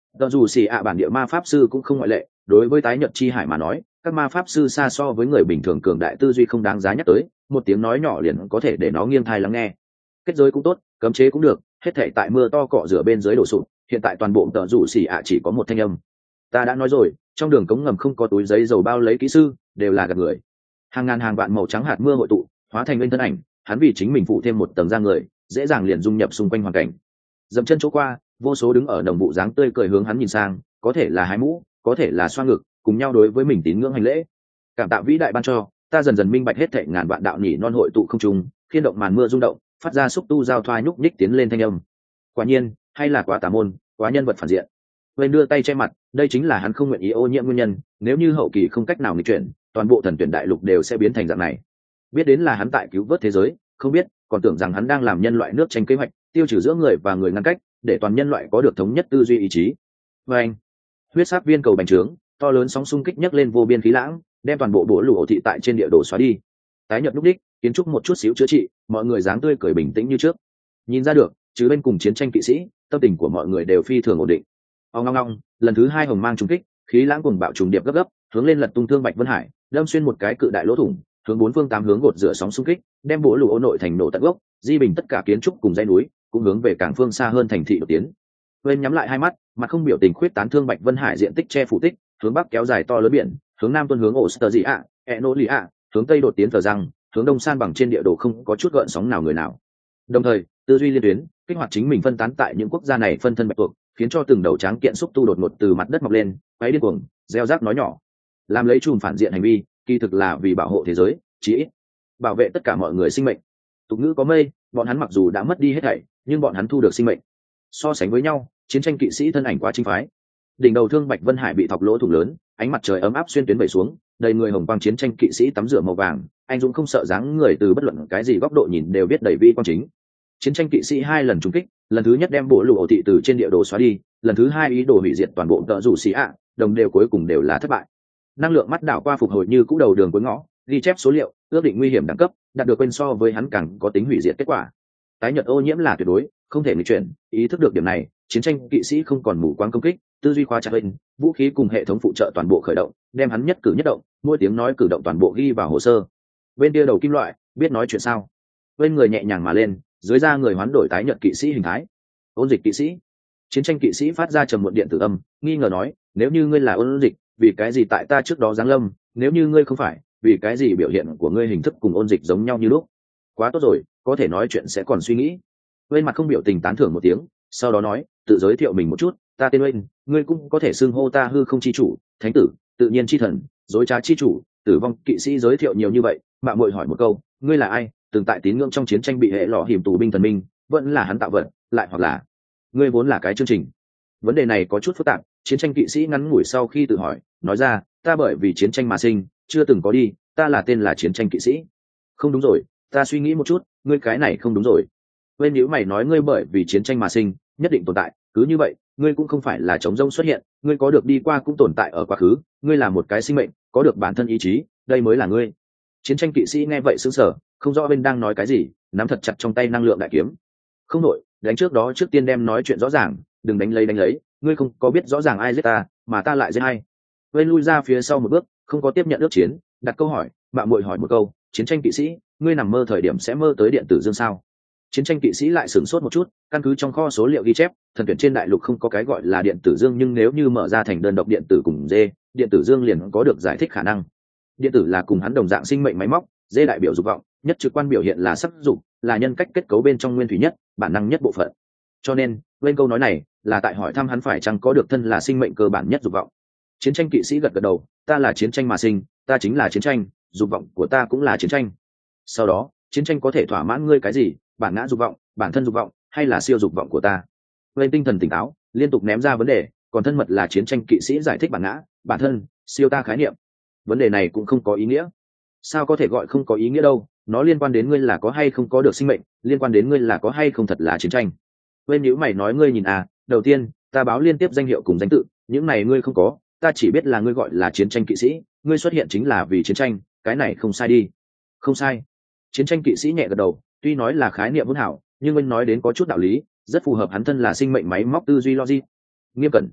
Dù xì ạ bản địa ma pháp sư cũng không ngoại lệ, đối với tái nhật chi hải mà nói, các ma pháp sư xa so với người bình thường cường đại tư duy không đáng giá nhắc tới, một tiếng nói nhỏ liền có thể để nó nghiêng thai lắng nghe. Kết giới cũng tốt, cấm chế cũng được, hết thảy tại mưa to cọ rửa bên dưới đổ sụp, hiện tại toàn bộ dù xì ạ chỉ có một thanh âm. Ta đã nói rồi, trong đường cống ngầm không có túi giấy dầu bao lấy kỹ sư, đều là gạt người. Hàng ngàn hàng vạn màu trắng hạt mưa hội tụ, hóa thành bên thân ảnh, hắn vì chính mình phụ thêm một tầng da người, dễ dàng liền dung nhập xung quanh hoàn cảnh. Dậm chân chỗ qua, vô số đứng ở đồng vụ dáng tươi cười hướng hắn nhìn sang, có thể là hái mũ, có thể là xoa ngực, cùng nhau đối với mình tín ngưỡng hành lễ. Cảm tạ vĩ đại ban cho, ta dần dần minh bạch hết thảy ngàn vạn đạo nhỉ non hội tụ không trùng, khiên động màn mưa rung động, phát ra xúc tu giao thoa nhúc nhích tiến lên thanh âm. Quả nhiên, hay là quá tà môn, quá nhân vật phản diện. Quên đưa tay che mặt, đây chính là hắn không nguyện ý ô nhiễm nguyên nhân, nếu như hậu kỳ không cách nào nghịch chuyển, toàn bộ thần tuyển đại lục đều sẽ biến thành dạng này. Biết đến là hắn tại cứu vớt thế giới, không biết, còn tưởng rằng hắn đang làm nhân loại nước tranh kế hoạch, tiêu trừ giữa người và người ngăn cách, để toàn nhân loại có được thống nhất tư duy ý chí. Và anh, huyết sắc viên cầu bành trướng, to lớn sóng xung kích nhấc lên vô biên khí lãng, đem toàn bộ bộ lũ ổ thị tại trên địa đồ xóa đi. Tái nhợt lúc đích, kiến trúc một chút xíu chữa trị, mọi người dáng tươi cười bình tĩnh như trước. Nhìn ra được, chứ bên cùng chiến tranh kỵ sĩ, tâm tình của mọi người đều phi thường ổn định. Ong ong ong, lần thứ hai hồng mang trùng kích, khí lãng cùng bạo trùng điệp gấp gấp, hướng lên lật tung thương Bạch Vân Hải, đâm xuyên một cái cự đại lỗ thủng, hướng bốn phương tám hướng gột rửa sóng xung kích, đem bộ lũ ổ nội thành nổ tận gốc, di bình tất cả kiến trúc cùng dãy núi, cũng hướng về càng phương xa hơn thành thị đột tiến. Bên nhắm lại hai mắt, mặt không biểu tình khuyết tán thương Bạch Vân Hải diện tích che phủ tích, hướng bắc kéo dài to lớn biển, hướng nam tuôn hướng Australia, Enolia, hướng tây đột tiến thờ răng, hướng đông san bằng trên địa đồ không có chút gợn sóng nào người nào. Đồng thời, tư duy liên tuyến, kích hoạt chính mình phân tán tại những quốc gia này phân thân bạch tuộc, khiến cho từng đầu tráng kiện xúc tu đột ngột từ mặt đất mọc lên, quấy điên cuồng, gieo rác nói nhỏ, làm lấy chùm phản diện hành vi, kỳ thực là vì bảo hộ thế giới, chí ít bảo vệ tất cả mọi người sinh mệnh. Tục ngữ có mây, bọn hắn mặc dù đã mất đi hết thảy, nhưng bọn hắn thu được sinh mệnh. So sánh với nhau, chiến tranh kỵ sĩ thân ảnh quá chính phái. Đỉnh đầu thương Bạch Vân Hải bị thọc lỗ thủng lớn, ánh mặt trời ấm áp xuyên tuyến vẩy xuống, đầy người hồng quang chiến tranh kỵ sĩ tắm rửa màu vàng, anh dũng không sợ dáng người từ bất luận cái gì góc độ nhìn đều biết đầy vi quang chính. Chiến tranh kỵ sĩ hai lần trúng kích, lần thứ nhất đem bộ lũ ổ thị từ trên địa đồ xóa đi, lần thứ hai ý đồ hủy diệt toàn bộ tợ rủ xì ạ, đồng đều cuối cùng đều là thất bại. Năng lượng mắt đảo qua phục hồi như cũ đầu đường cuối ngõ, ghi chép số liệu, ước định nguy hiểm đẳng cấp, đạt được quên so với hắn càng có tính hủy diệt kết quả. Tái nhật ô nhiễm là tuyệt đối, không thể nghịch chuyển, ý thức được điểm này, chiến tranh kỵ sĩ không còn mù quáng công kích, tư duy khóa chặt lên, vũ khí cùng hệ thống phụ trợ toàn bộ khởi động, đem hắn nhất cử nhất động, mỗi tiếng nói cử động toàn bộ ghi vào hồ sơ. Bên kia đầu kim loại, biết nói chuyện sao? Bên người nhẹ nhàng mà lên, dưới da người hoán đổi tái nhật kỵ sĩ hình thái. Ôn dịch kỵ sĩ. Chiến tranh kỵ sĩ phát ra trầm muộn điện tử âm, nghi ngờ nói, nếu như ngươi là ôn dịch, vì cái gì tại ta trước đó giáng lâm, nếu như ngươi không phải, vì cái gì biểu hiện của ngươi hình thức cùng ôn dịch giống nhau như lúc? Quá tốt rồi, có thể nói chuyện sẽ còn suy nghĩ. Bên mặt không biểu tình tán thưởng một tiếng, sau đó nói, tự giới thiệu mình một chút, ta tên Uyên, ngươi cũng có thể xưng hô ta hư không chi chủ, thánh tử, tự nhiên chi thần, dối trá chi chủ, tử vong kỵ sĩ. Giới thiệu nhiều như vậy, mạng muội hỏi một câu, ngươi là ai? Từng tại tín ngưỡng trong chiến tranh bị hệ lọ hiểm tù binh thần minh, vẫn là hắn tạo vật, lại hoặc là ngươi vốn là cái chương trình? Vấn đề này có chút phức tạp, chiến tranh kỵ sĩ ngắn ngủi sau khi tự hỏi, nói ra, ta bởi vì chiến tranh mà sinh, chưa từng có đi, ta là tên là chiến tranh kỵ sĩ. Không đúng rồi, ta suy nghĩ một chút, ngươi cái này không đúng rồi. Bên nếu mày nói ngươi bởi vì chiến tranh mà sinh, nhất định tồn tại, cứ như vậy, ngươi cũng không phải là trống rỗng xuất hiện, ngươi có được đi qua cũng tồn tại ở quá khứ, ngươi là một cái sinh mệnh, có được bản thân ý chí, đây mới là ngươi. Chiến tranh kỵ sĩ nghe vậy sững sờ, không rõ bên đang nói cái gì, nắm thật chặt trong tay năng lượng đại kiếm. Không nội, đánh trước đó trước tiên đem nói chuyện rõ ràng, đừng đánh lấy, ngươi không có biết rõ ràng ai giết ta, mà ta lại giết ai. Bên lui ra phía sau một bước, không có tiếp nhận ước chiến, đặt câu hỏi, bạn muội hỏi một câu, chiến tranh kỵ sĩ, ngươi nằm mơ thời điểm sẽ mơ tới điện tử dương sao? Chiến tranh kỵ sĩ lại sửng sốt một chút, căn cứ trong kho số liệu ghi chép, thần tuyển trên đại lục không có cái gọi là điện tử dương, nhưng nếu như mở ra thành đơn độc điện tử cùng dê, điện tử dương liền có được giải thích khả năng. Điện tử là cùng hắn đồng dạng sinh mệnh máy móc, dê đại biểu dục vọng, nhất trực quan biểu hiện là sắc dục, là nhân cách kết cấu bên trong nguyên thủy nhất, bản năng nhất bộ phận. Cho nên, bên câu nói này là tại hỏi thăm hắn phải chăng có được thân là sinh mệnh cơ bản nhất dục vọng. Chiến tranh kỵ sĩ gật gật đầu, ta là chiến tranh mà sinh, ta chính là chiến tranh, dục vọng của ta cũng là chiến tranh. Sau đó, chiến tranh có thể thỏa mãn ngươi cái gì, bản ngã dục vọng, bản thân dục vọng, hay là siêu dục vọng của ta? Bên tinh thần tỉnh táo, liên tục ném ra vấn đề, còn thân mật là chiến tranh kỵ sĩ giải thích bản ngã, bản thân, siêu ta khái niệm. Vấn đề này cũng không có ý nghĩa. Sao có thể gọi không có ý nghĩa đâu, nó liên quan đến ngươi là có hay không có được sinh mệnh, liên quan đến ngươi là có hay không thật là chiến tranh. Bên nếu mày nói ngươi nhìn à, đầu tiên, ta báo liên tiếp danh hiệu cùng danh tự, những này ngươi không có, ta chỉ biết là ngươi gọi là chiến tranh kỵ sĩ, ngươi xuất hiện chính là vì chiến tranh, cái này không sai đi. Không sai. Chiến tranh kỵ sĩ nhẹ gật đầu, tuy nói là khái niệm hỗn hảo, nhưng anh nói đến có chút đạo lý, rất phù hợp hắn thân là sinh mệnh máy móc tư duy logic. Nghiêm cẩn.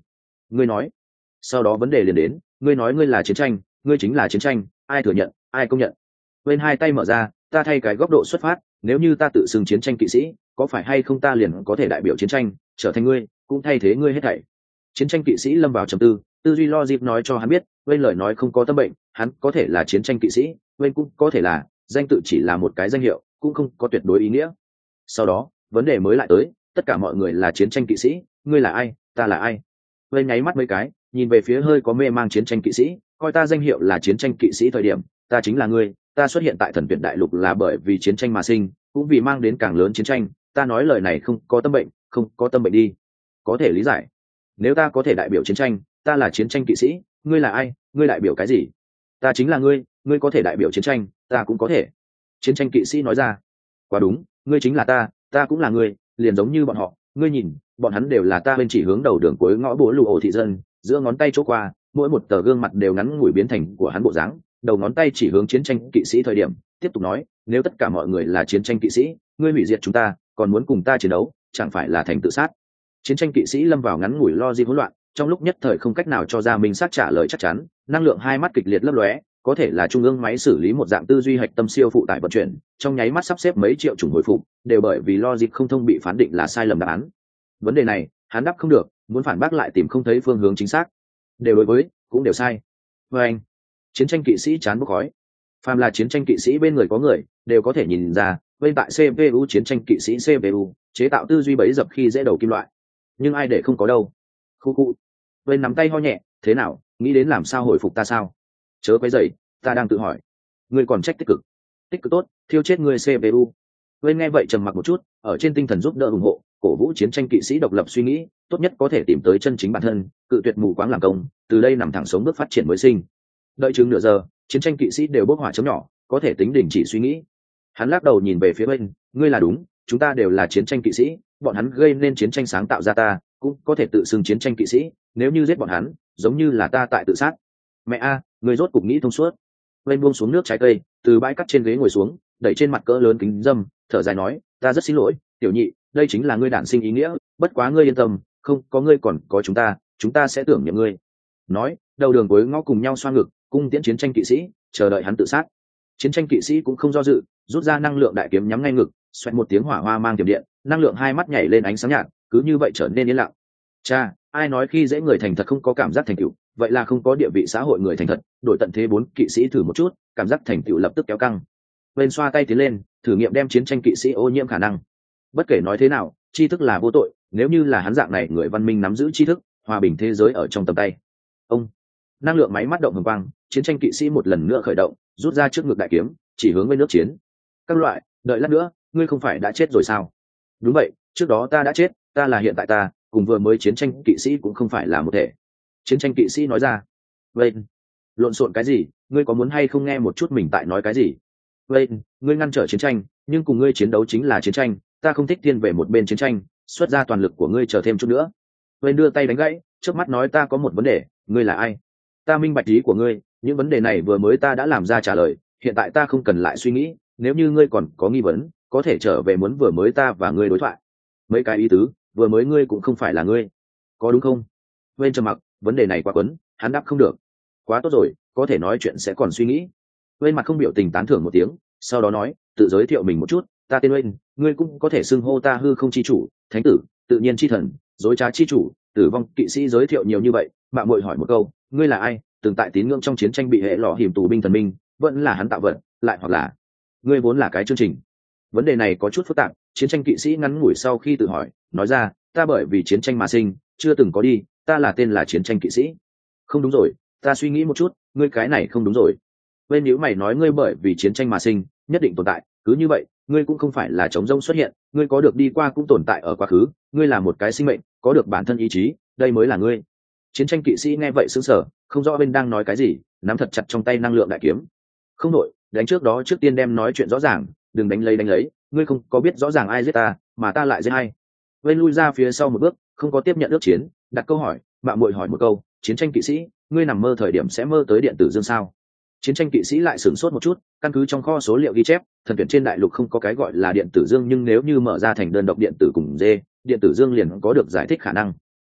Ngươi nói. Sau đó vấn đề liền đến, ngươi nói ngươi là chiến tranh, ngươi chính là chiến tranh, ai thừa nhận, ai công nhận? Bên hai tay mở ra, ta thay cái góc độ xuất phát, nếu như ta tự xưng chiến tranh kỵ sĩ, có phải hay không ta liền có thể đại biểu chiến tranh, trở thành ngươi, cũng thay thế ngươi hết thảy. Chiến tranh kỵ sĩ lâm vào trầm tư, tư duy logic nói cho hắn biết, bên lời nói không có tâm bệnh, hắn có thể là chiến tranh kỵ sĩ, bên cũng có thể là, danh tự chỉ là một cái danh hiệu, cũng không có tuyệt đối ý nghĩa. Sau đó, vấn đề mới lại tới, tất cả mọi người là chiến tranh kỵ sĩ, ngươi là ai, ta là ai? Bên nháy mắt mấy cái, nhìn về phía hơi có mê mang chiến tranh kỵ sĩ, coi ta danh hiệu là chiến tranh kỵ sĩ thời điểm, ta chính là ngươi, ta xuất hiện tại thần tuyển đại lục là bởi vì chiến tranh mà sinh, cũng vì mang đến càng lớn chiến tranh, ta nói lời này không có tâm bệnh, không có tâm bệnh đi, có thể lý giải. Nếu ta có thể đại biểu chiến tranh, ta là chiến tranh kỵ sĩ, ngươi là ai, ngươi đại biểu cái gì? Ta chính là ngươi, ngươi có thể đại biểu chiến tranh, ta cũng có thể. Chiến tranh kỵ sĩ nói ra. Quá đúng, ngươi chính là ta cũng là ngươi, liền giống như bọn họ, ngươi nhìn, bọn hắn đều là ta bên chỉ hướng đầu đường cuối ngõ bố lù ổ thị dân, giữa ngón tay chỗ qua, mỗi một tờ gương mặt đều ngắn ngủi biến thành của hắn bộ dáng, đầu ngón tay chỉ hướng chiến tranh kỵ sĩ thời điểm, tiếp tục nói, nếu tất cả mọi người là chiến tranh kỵ sĩ, ngươi hủy diệt chúng ta, còn muốn cùng ta chiến đấu, chẳng phải là thành tự sát? Chiến tranh kỵ sĩ lâm vào ngắn ngủi lo di hỗn loạn, trong lúc nhất thời không cách nào cho ra minh xác trả lời chắc chắn, năng lượng hai mắt kịch liệt lấp lóe, có thể là trung ương máy xử lý một dạng tư duy hạch tâm siêu phụ tải vận chuyển, trong nháy mắt sắp xếp mấy triệu chủng hồi phục, đều bởi vì logic không thông bị phán định là sai lầm đáp án. Vấn đề này, hắn đáp không được, muốn phản bác lại tìm không thấy phương hướng chính xác. Đều đối với, cũng đều sai. Và anh, chiến tranh kỵ sĩ chán bốc khói. Phàm là chiến tranh kỵ sĩ bên người có người, đều có thể nhìn ra, bên tại CPU chiến tranh kỵ sĩ CPU, chế tạo tư duy bấy dập khi dễ đầu kim loại. Nhưng ai để không có đâu. Khu khu. Bên nắm tay ho nhẹ, thế nào, nghĩ đến làm sao hồi phục ta sao? Chớ quấy rầy, ta đang tự hỏi. Ngươi còn trách tích cực. Tích cực tốt, thiêu chết ngươi CPU. Bên nghe vậy trầm mặc một chút, ở trên tinh thần giúp đỡ ủng hộ, cổ vũ chiến tranh kỵ sĩ độc lập suy nghĩ, tốt nhất có thể tìm tới chân chính bản thân, cự tuyệt mù quáng làm công, từ đây nằm thẳng sống bước phát triển mới sinh. Đợi chừng nửa giờ, chiến tranh kỵ sĩ đều bốc hỏa chấm nhỏ, có thể tính đình chỉ suy nghĩ. Hắn lắc đầu nhìn về phía bên, ngươi là đúng, chúng ta đều là chiến tranh kỵ sĩ, bọn hắn gây nên chiến tranh sáng tạo ra ta, cũng có thể tự xưng chiến tranh kỵ sĩ, nếu như giết bọn hắn, giống như là ta tại tự sát. Mẹ a, người rốt cục nghĩ thông suốt. Bên buông xuống nước trái cây, từ bãi cắt trên ghế ngồi xuống, đẩy trên mặt cỡ lớn kính dâm, thở dài nói, ta rất xin lỗi, tiểu nhị, đây chính là ngươi đản sinh ý nghĩa, bất quá ngươi yên tâm, không có ngươi còn có chúng ta sẽ tưởng niệm ngươi. Nói, đầu đường cuối ngõ cùng nhau xoa ngực, cung tiễn chiến tranh kỵ sĩ, chờ đợi hắn tự sát. Chiến tranh kỵ sĩ cũng không do dự, rút ra năng lượng đại kiếm nhắm ngay ngực, xoẹt một tiếng hỏa hoa mang tiềm điện, năng lượng hai mắt nhảy lên ánh sáng nhạt, cứ như vậy trở nên yên lặng. Cha, ai nói khi dễ người thành thật không có cảm giác thành tựu, vậy là không có địa vị xã hội người thành thật, đổi tận thế 4 kỵ sĩ thử một chút, cảm giác thành tựu lập tức kéo căng. Bên xoa tay tiến lên, thử nghiệm đem chiến tranh kỵ sĩ ô nhiễm khả năng. Bất kể nói thế nào, tri thức là vô tội, nếu như là hắn dạng này người văn minh nắm giữ tri thức, hòa bình thế giới ở trong tầm tay. Ông, năng lượng máy mắt động hồng quang, chiến tranh kỵ sĩ một lần nữa khởi động, rút ra trước ngực đại kiếm, chỉ hướng bên nước chiến. Các loại, đợi lát nữa, ngươi không phải đã chết rồi sao? Đúng vậy, trước đó ta đã chết, ta là hiện tại ta, cùng vừa mới chiến tranh kỵ sĩ cũng không phải là một thể. Chiến tranh kỵ sĩ nói ra. Vậy, lộn xộn cái gì, ngươi có muốn hay không nghe một chút mình tại nói cái gì? Vậy, ngươi ngăn trở chiến tranh, nhưng cùng ngươi chiến đấu chính là chiến tranh, ta không thích thiên về một bên chiến tranh, xuất ra toàn lực của ngươi chờ thêm chút nữa. Vậy đưa tay đánh gãy, trước mắt nói ta có một vấn đề, ngươi là ai? Ta minh bạch ý của ngươi, những vấn đề này vừa mới ta đã làm ra trả lời, hiện tại ta không cần lại suy nghĩ, nếu như ngươi còn có nghi vấn, có thể trở về muốn vừa mới ta và ngươi đối thoại. Mấy cái ý tứ, vừa mới ngươi cũng không phải là ngươi, có đúng không? Bên trầm mặc, vấn đề này quá quấn, hắn đáp không được. Quá tốt rồi, có thể nói chuyện sẽ còn suy nghĩ. Bên mặt không biểu tình tán thưởng một tiếng, sau đó nói, tự giới thiệu mình một chút, ta tên Bên, ngươi cũng có thể xưng hô ta hư không chi chủ, thánh tử, tự nhiên chi thần, dối trá chi chủ, tử vong kỵ sĩ. Giới thiệu nhiều như vậy, mạng muội hỏi một câu, ngươi là ai? Từng tại tín ngưỡng trong chiến tranh bị hệ lọ hiểm tù binh thần minh, vẫn là hắn tạo vật, lại hoặc là ngươi vốn là cái chương trình? Vấn đề này có chút phức tạp, chiến tranh kỵ sĩ ngắn ngủi sau khi tự hỏi, nói ra, ta bởi vì chiến tranh mà sinh, chưa từng có đi, ta là tên là chiến tranh kỵ sĩ. Không đúng rồi, ta suy nghĩ một chút, ngươi cái này không đúng rồi. Bên nếu mày nói ngươi bởi vì chiến tranh mà sinh, nhất định tồn tại, cứ như vậy, ngươi cũng không phải là trống rỗng xuất hiện, ngươi có được đi qua cũng tồn tại ở quá khứ, ngươi là một cái sinh mệnh, có được bản thân ý chí, đây mới là ngươi. Chiến tranh kỵ sĩ nghe vậy sững sờ, không rõ bên đang nói cái gì, nắm thật chặt trong tay năng lượng đại kiếm. Không nổi, đánh trước đó trước tiên đem nói chuyện rõ ràng, đừng đánh lấy, ngươi không có biết rõ ràng ai giết ta, mà ta lại giết ai. Bên lui ra phía sau một bước, không có tiếp nhận ước chiến, đặt câu hỏi, mạng muội hỏi một câu, chiến tranh kỵ sĩ, ngươi nằm mơ thời điểm sẽ mơ tới điện tử dương sao? Chiến tranh kỵ sĩ lại sửng sốt một chút, căn cứ trong kho số liệu ghi chép, thần tuyển trên đại lục không có cái gọi là điện tử dương, nhưng nếu như mở ra thành đơn độc điện tử cùng D, điện tử dương liền có được giải thích khả năng.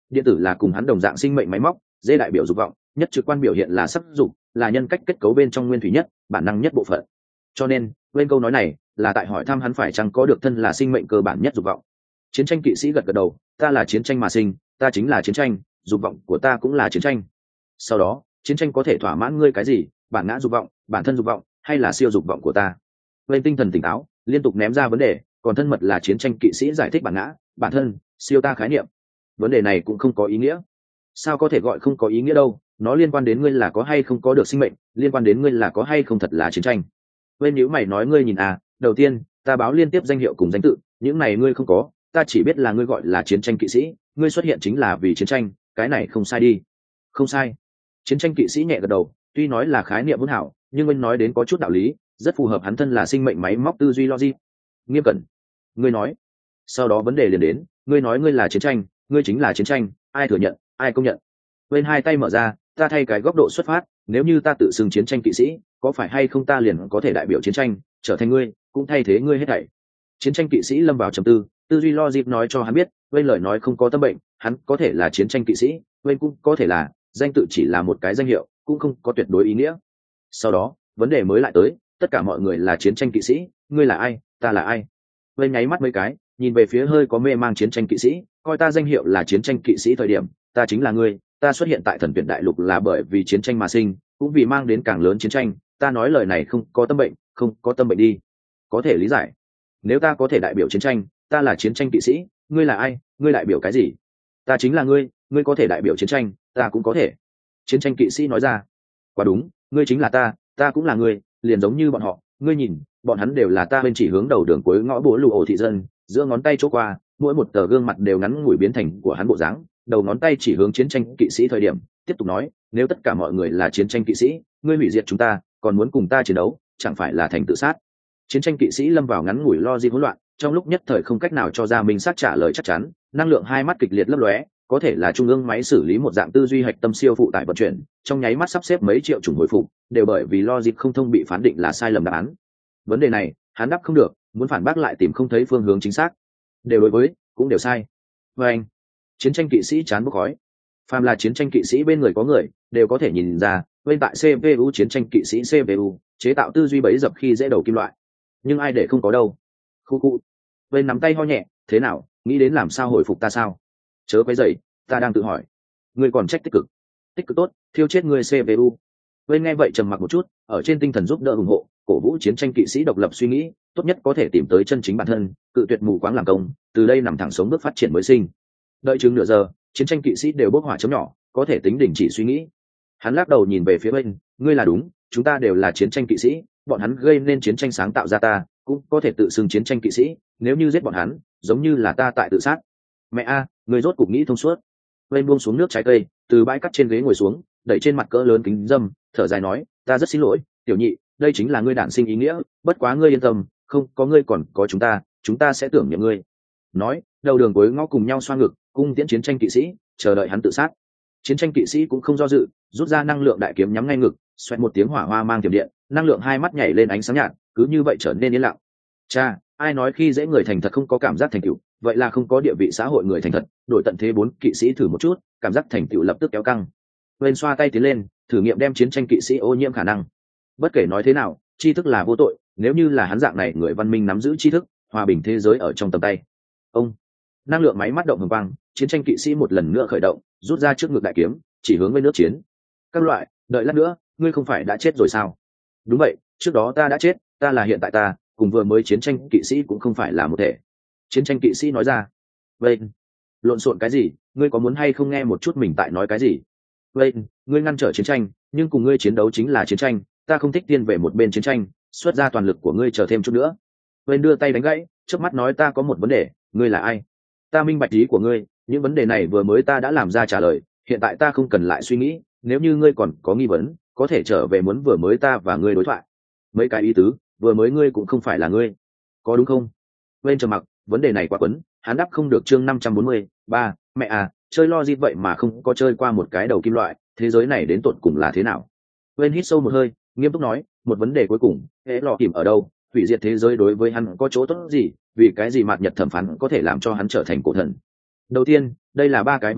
điện tử là cùng hắn đồng dạng sinh mệnh máy móc, dê đại biểu dục vọng, nhất trực quan biểu hiện là sắc dục, là nhân cách kết cấu bên trong nguyên thủy nhất, bản năng nhất bộ phận. Cho nên bên câu nói này là tại hỏi thăm hắn phải chăng có được thân là sinh mệnh cơ bản nhất dục vọng. Chiến tranh kỵ sĩ gật gật đầu, ta là chiến tranh mà sinh, ta chính là chiến tranh, dục vọng của ta cũng là chiến tranh. Sau đó chiến tranh có thể thỏa mãn ngươi cái gì, bản ngã dục vọng, bản thân dục vọng, hay là siêu dục vọng của ta? Bên tinh thần tỉnh táo liên tục ném ra vấn đề, còn thân mật là chiến tranh kỵ sĩ giải thích bản ngã, bản thân, siêu ta khái niệm. Vấn đề này cũng không có ý nghĩa. Sao có thể gọi không có ý nghĩa đâu, nó liên quan đến ngươi là có hay không có được sinh mệnh, liên quan đến ngươi là có hay không thật là chiến tranh. Bên nếu mày nói ngươi nhìn à, đầu tiên ta báo liên tiếp danh hiệu cùng danh tự, những này ngươi không có, ta chỉ biết là ngươi gọi là chiến tranh kỵ sĩ, ngươi xuất hiện chính là vì chiến tranh, cái này không sai đi. Không sai. Chiến tranh kỵ sĩ nhẹ gật đầu, tuy nói là khái niệm hỗn hảo, nhưng anh nói đến có chút đạo lý, rất phù hợp hắn thân là sinh mệnh máy móc tư duy logic. Nghiêm cẩn, ngươi nói. Sau đó vấn đề liền đến, ngươi nói ngươi là chiến tranh, ngươi chính là chiến tranh, ai thừa nhận, ai công nhận? Bên hai tay mở ra, ta thay cái góc độ xuất phát, nếu như ta tự xưng chiến tranh kỵ sĩ, có phải hay không ta liền có thể đại biểu chiến tranh, trở thành ngươi, cũng thay thế ngươi hết thảy. Chiến tranh kỵ sĩ lâm vào trầm tư, tư duy logic nói cho hắn biết, bên lời nói không có tâm bệnh, hắn có thể là chiến tranh kỵ sĩ, bên cũng có thể là, danh tự chỉ là một cái danh hiệu, cũng không có tuyệt đối ý nghĩa. Sau đó vấn đề mới lại tới, tất cả mọi người là chiến tranh kỵ sĩ, ngươi là ai, ta là ai? Bên nháy mắt mấy cái, nhìn về phía hơi có mê mang chiến tranh kỵ sĩ, coi ta danh hiệu là chiến tranh kỵ sĩ thời điểm, ta chính là ngươi, ta xuất hiện tại thần tuyển đại lục là bởi vì chiến tranh mà sinh, cũng vì mang đến càng lớn chiến tranh, ta nói lời này không có tâm bệnh, không có tâm bệnh đi. Có thể lý giải. Nếu ta có thể đại biểu chiến tranh, ta là chiến tranh kỵ sĩ, ngươi là ai, ngươi đại biểu cái gì? Ta chính là ngươi, ngươi có thể đại biểu chiến tranh, ta cũng có thể. Chiến tranh kỵ sĩ nói ra. Quá đúng, ngươi chính là ta cũng là ngươi, liền giống như bọn họ, ngươi nhìn, bọn hắn đều là ta bên chỉ hướng đầu đường cuối ngõ bố lù ổ thị dân, giữa ngón tay chỗ qua, mỗi một tờ gương mặt đều ngắn ngủi biến thành của hắn bộ dáng, đầu ngón tay chỉ hướng chiến tranh kỵ sĩ thời điểm, tiếp tục nói, nếu tất cả mọi người là chiến tranh kỵ sĩ, ngươi hủy diệt chúng ta, còn muốn cùng ta chiến đấu, chẳng phải là thành tự sát? Chiến tranh kỵ sĩ lâm vào ngắn ngủi logic hỗn loạn, trong lúc nhất thời không cách nào cho ra minh xác trả lời chắc chắn, năng lượng hai mắt kịch liệt lấp lóe, có thể là trung ương máy xử lý một dạng tư duy hạch tâm siêu phụ tải vận chuyển, trong nháy mắt sắp xếp mấy triệu chủng hồi phục, đều bởi vì logic không thông bị phán định là sai lầm đáp án. Vấn đề này, hắn đáp không được, muốn phản bác lại tìm không thấy phương hướng chính xác. Đều đối với, cũng đều sai. Và anh, chiến tranh kỵ sĩ chán bốc khói. Phàm là chiến tranh kỵ sĩ bên người có người, đều có thể nhìn ra, bên tại CPU chiến tranh kỵ sĩ CPU, chế tạo tư duy bẫy dập khi dễ đầu kim loại. Nhưng ai để không có đâu. Khu khu. Bên nắm tay ho nhẹ, thế nào, nghĩ đến làm sao hồi phục ta sao? Chớ quấy rầy, ta đang tự hỏi. Ngươi còn trách tích cực. Tích cực tốt, thiêu chết ngươi CPU. Bên nghe vậy trầm mặc một chút, ở trên tinh thần giúp đỡ ủng hộ, cổ vũ chiến tranh kỵ sĩ độc lập suy nghĩ, tốt nhất có thể tìm tới chân chính bản thân, cự tuyệt mù quáng làm công, từ đây nằm thẳng sống bước phát triển mới sinh. Đợi chừng nửa giờ, chiến tranh kỵ sĩ đều bốc hỏa chấm nhỏ, có thể tính đình chỉ suy nghĩ. Hắn lắc đầu nhìn về phía bên, ngươi là đúng, chúng ta đều là chiến tranh kỵ sĩ, bọn hắn gây nên chiến tranh sáng tạo ra ta, cũng có thể tự xưng chiến tranh kỵ sĩ, nếu như giết bọn hắn, giống như là ta tại tự sát. Mẹ a, người rốt cục nghĩ thông suốt. Bên buông xuống nước trái cây, từ bãi cắt trên ghế ngồi xuống, đẩy trên mặt cỡ lớn kính dâm, thở dài nói, ta rất xin lỗi, tiểu nhị, đây chính là ngươi đản sinh ý nghĩa, bất quá ngươi yên tâm, không có ngươi còn có chúng ta sẽ tưởng niệm ngươi. Nói, đầu đường cuối ngõ cùng nhau xoa ngực, cung tiễn chiến tranh kỵ sĩ, chờ đợi hắn tự sát. Chiến tranh kỵ sĩ cũng không do dự, rút ra năng lượng đại kiếm nhắm ngay ngực, xoẹt một tiếng hỏa hoa mang tiềm điện, năng lượng hai mắt nhảy lên ánh sáng nhạt, cứ như vậy trở nên yên lặng. Cha, ai nói khi dễ người thành thật không có cảm giác thành tựu, vậy là không có địa vị xã hội người thành thật. Đổi tận thế 4 kỵ sĩ thử một chút, cảm giác thành tựu lập tức kéo căng. Bên xoa tay tiến lên, thử nghiệm đem chiến tranh kỵ sĩ ô nhiễm khả năng. Bất kể nói thế nào, tri thức là vô tội, nếu như là hắn dạng này người văn minh nắm giữ tri thức, hòa bình thế giới ở trong tầm tay. Ông, năng lượng máy mắt động hồng quang, chiến tranh kỵ sĩ một lần nữa khởi động, rút ra trước ngực đại kiếm, chỉ hướng với nước chiến. Các loại, đợi lát nữa, ngươi không phải đã chết rồi sao? Đúng vậy, trước đó ta đã chết, ta là hiện tại ta, cùng vừa mới chiến tranh kỵ sĩ cũng không phải là một thể. Chiến tranh kỵ sĩ nói ra. Vậy, lộn xộn cái gì, ngươi có muốn hay không nghe một chút mình tại nói cái gì? Vậy, ngươi ngăn trở chiến tranh, nhưng cùng ngươi chiến đấu chính là chiến tranh, ta không thích tiên về một bên chiến tranh, xuất ra toàn lực của ngươi chờ thêm chút nữa. Vậy đưa tay đánh gãy, trước mắt nói ta có một vấn đề, ngươi là ai? Ta minh bạch ý của ngươi, những vấn đề này vừa mới ta đã làm ra trả lời, hiện tại ta không cần lại suy nghĩ, nếu như ngươi còn có nghi vấn, có thể trở về muốn vừa mới ta và ngươi đối thoại. Mấy cái ý tứ, vừa mới ngươi cũng không phải là ngươi, có đúng không? Bên trầm mặc, vấn đề này quá quấn, hắn đáp không được. Chương 543, mẹ à, chơi logic vậy mà không có chơi qua một cái đầu kim loại, thế giới này đến tột cùng là thế nào? Bên hít sâu một hơi, nghiêm túc nói, một vấn đề cuối cùng, hễ lọ tìm ở đâu, hủy diệt thế giới đối với hắn có chỗ tốt gì, vì cái gì mạt nhật thẩm phán có thể làm cho hắn trở thành cổ thần? Đầu tiên, đây là 3 cái vấn đề,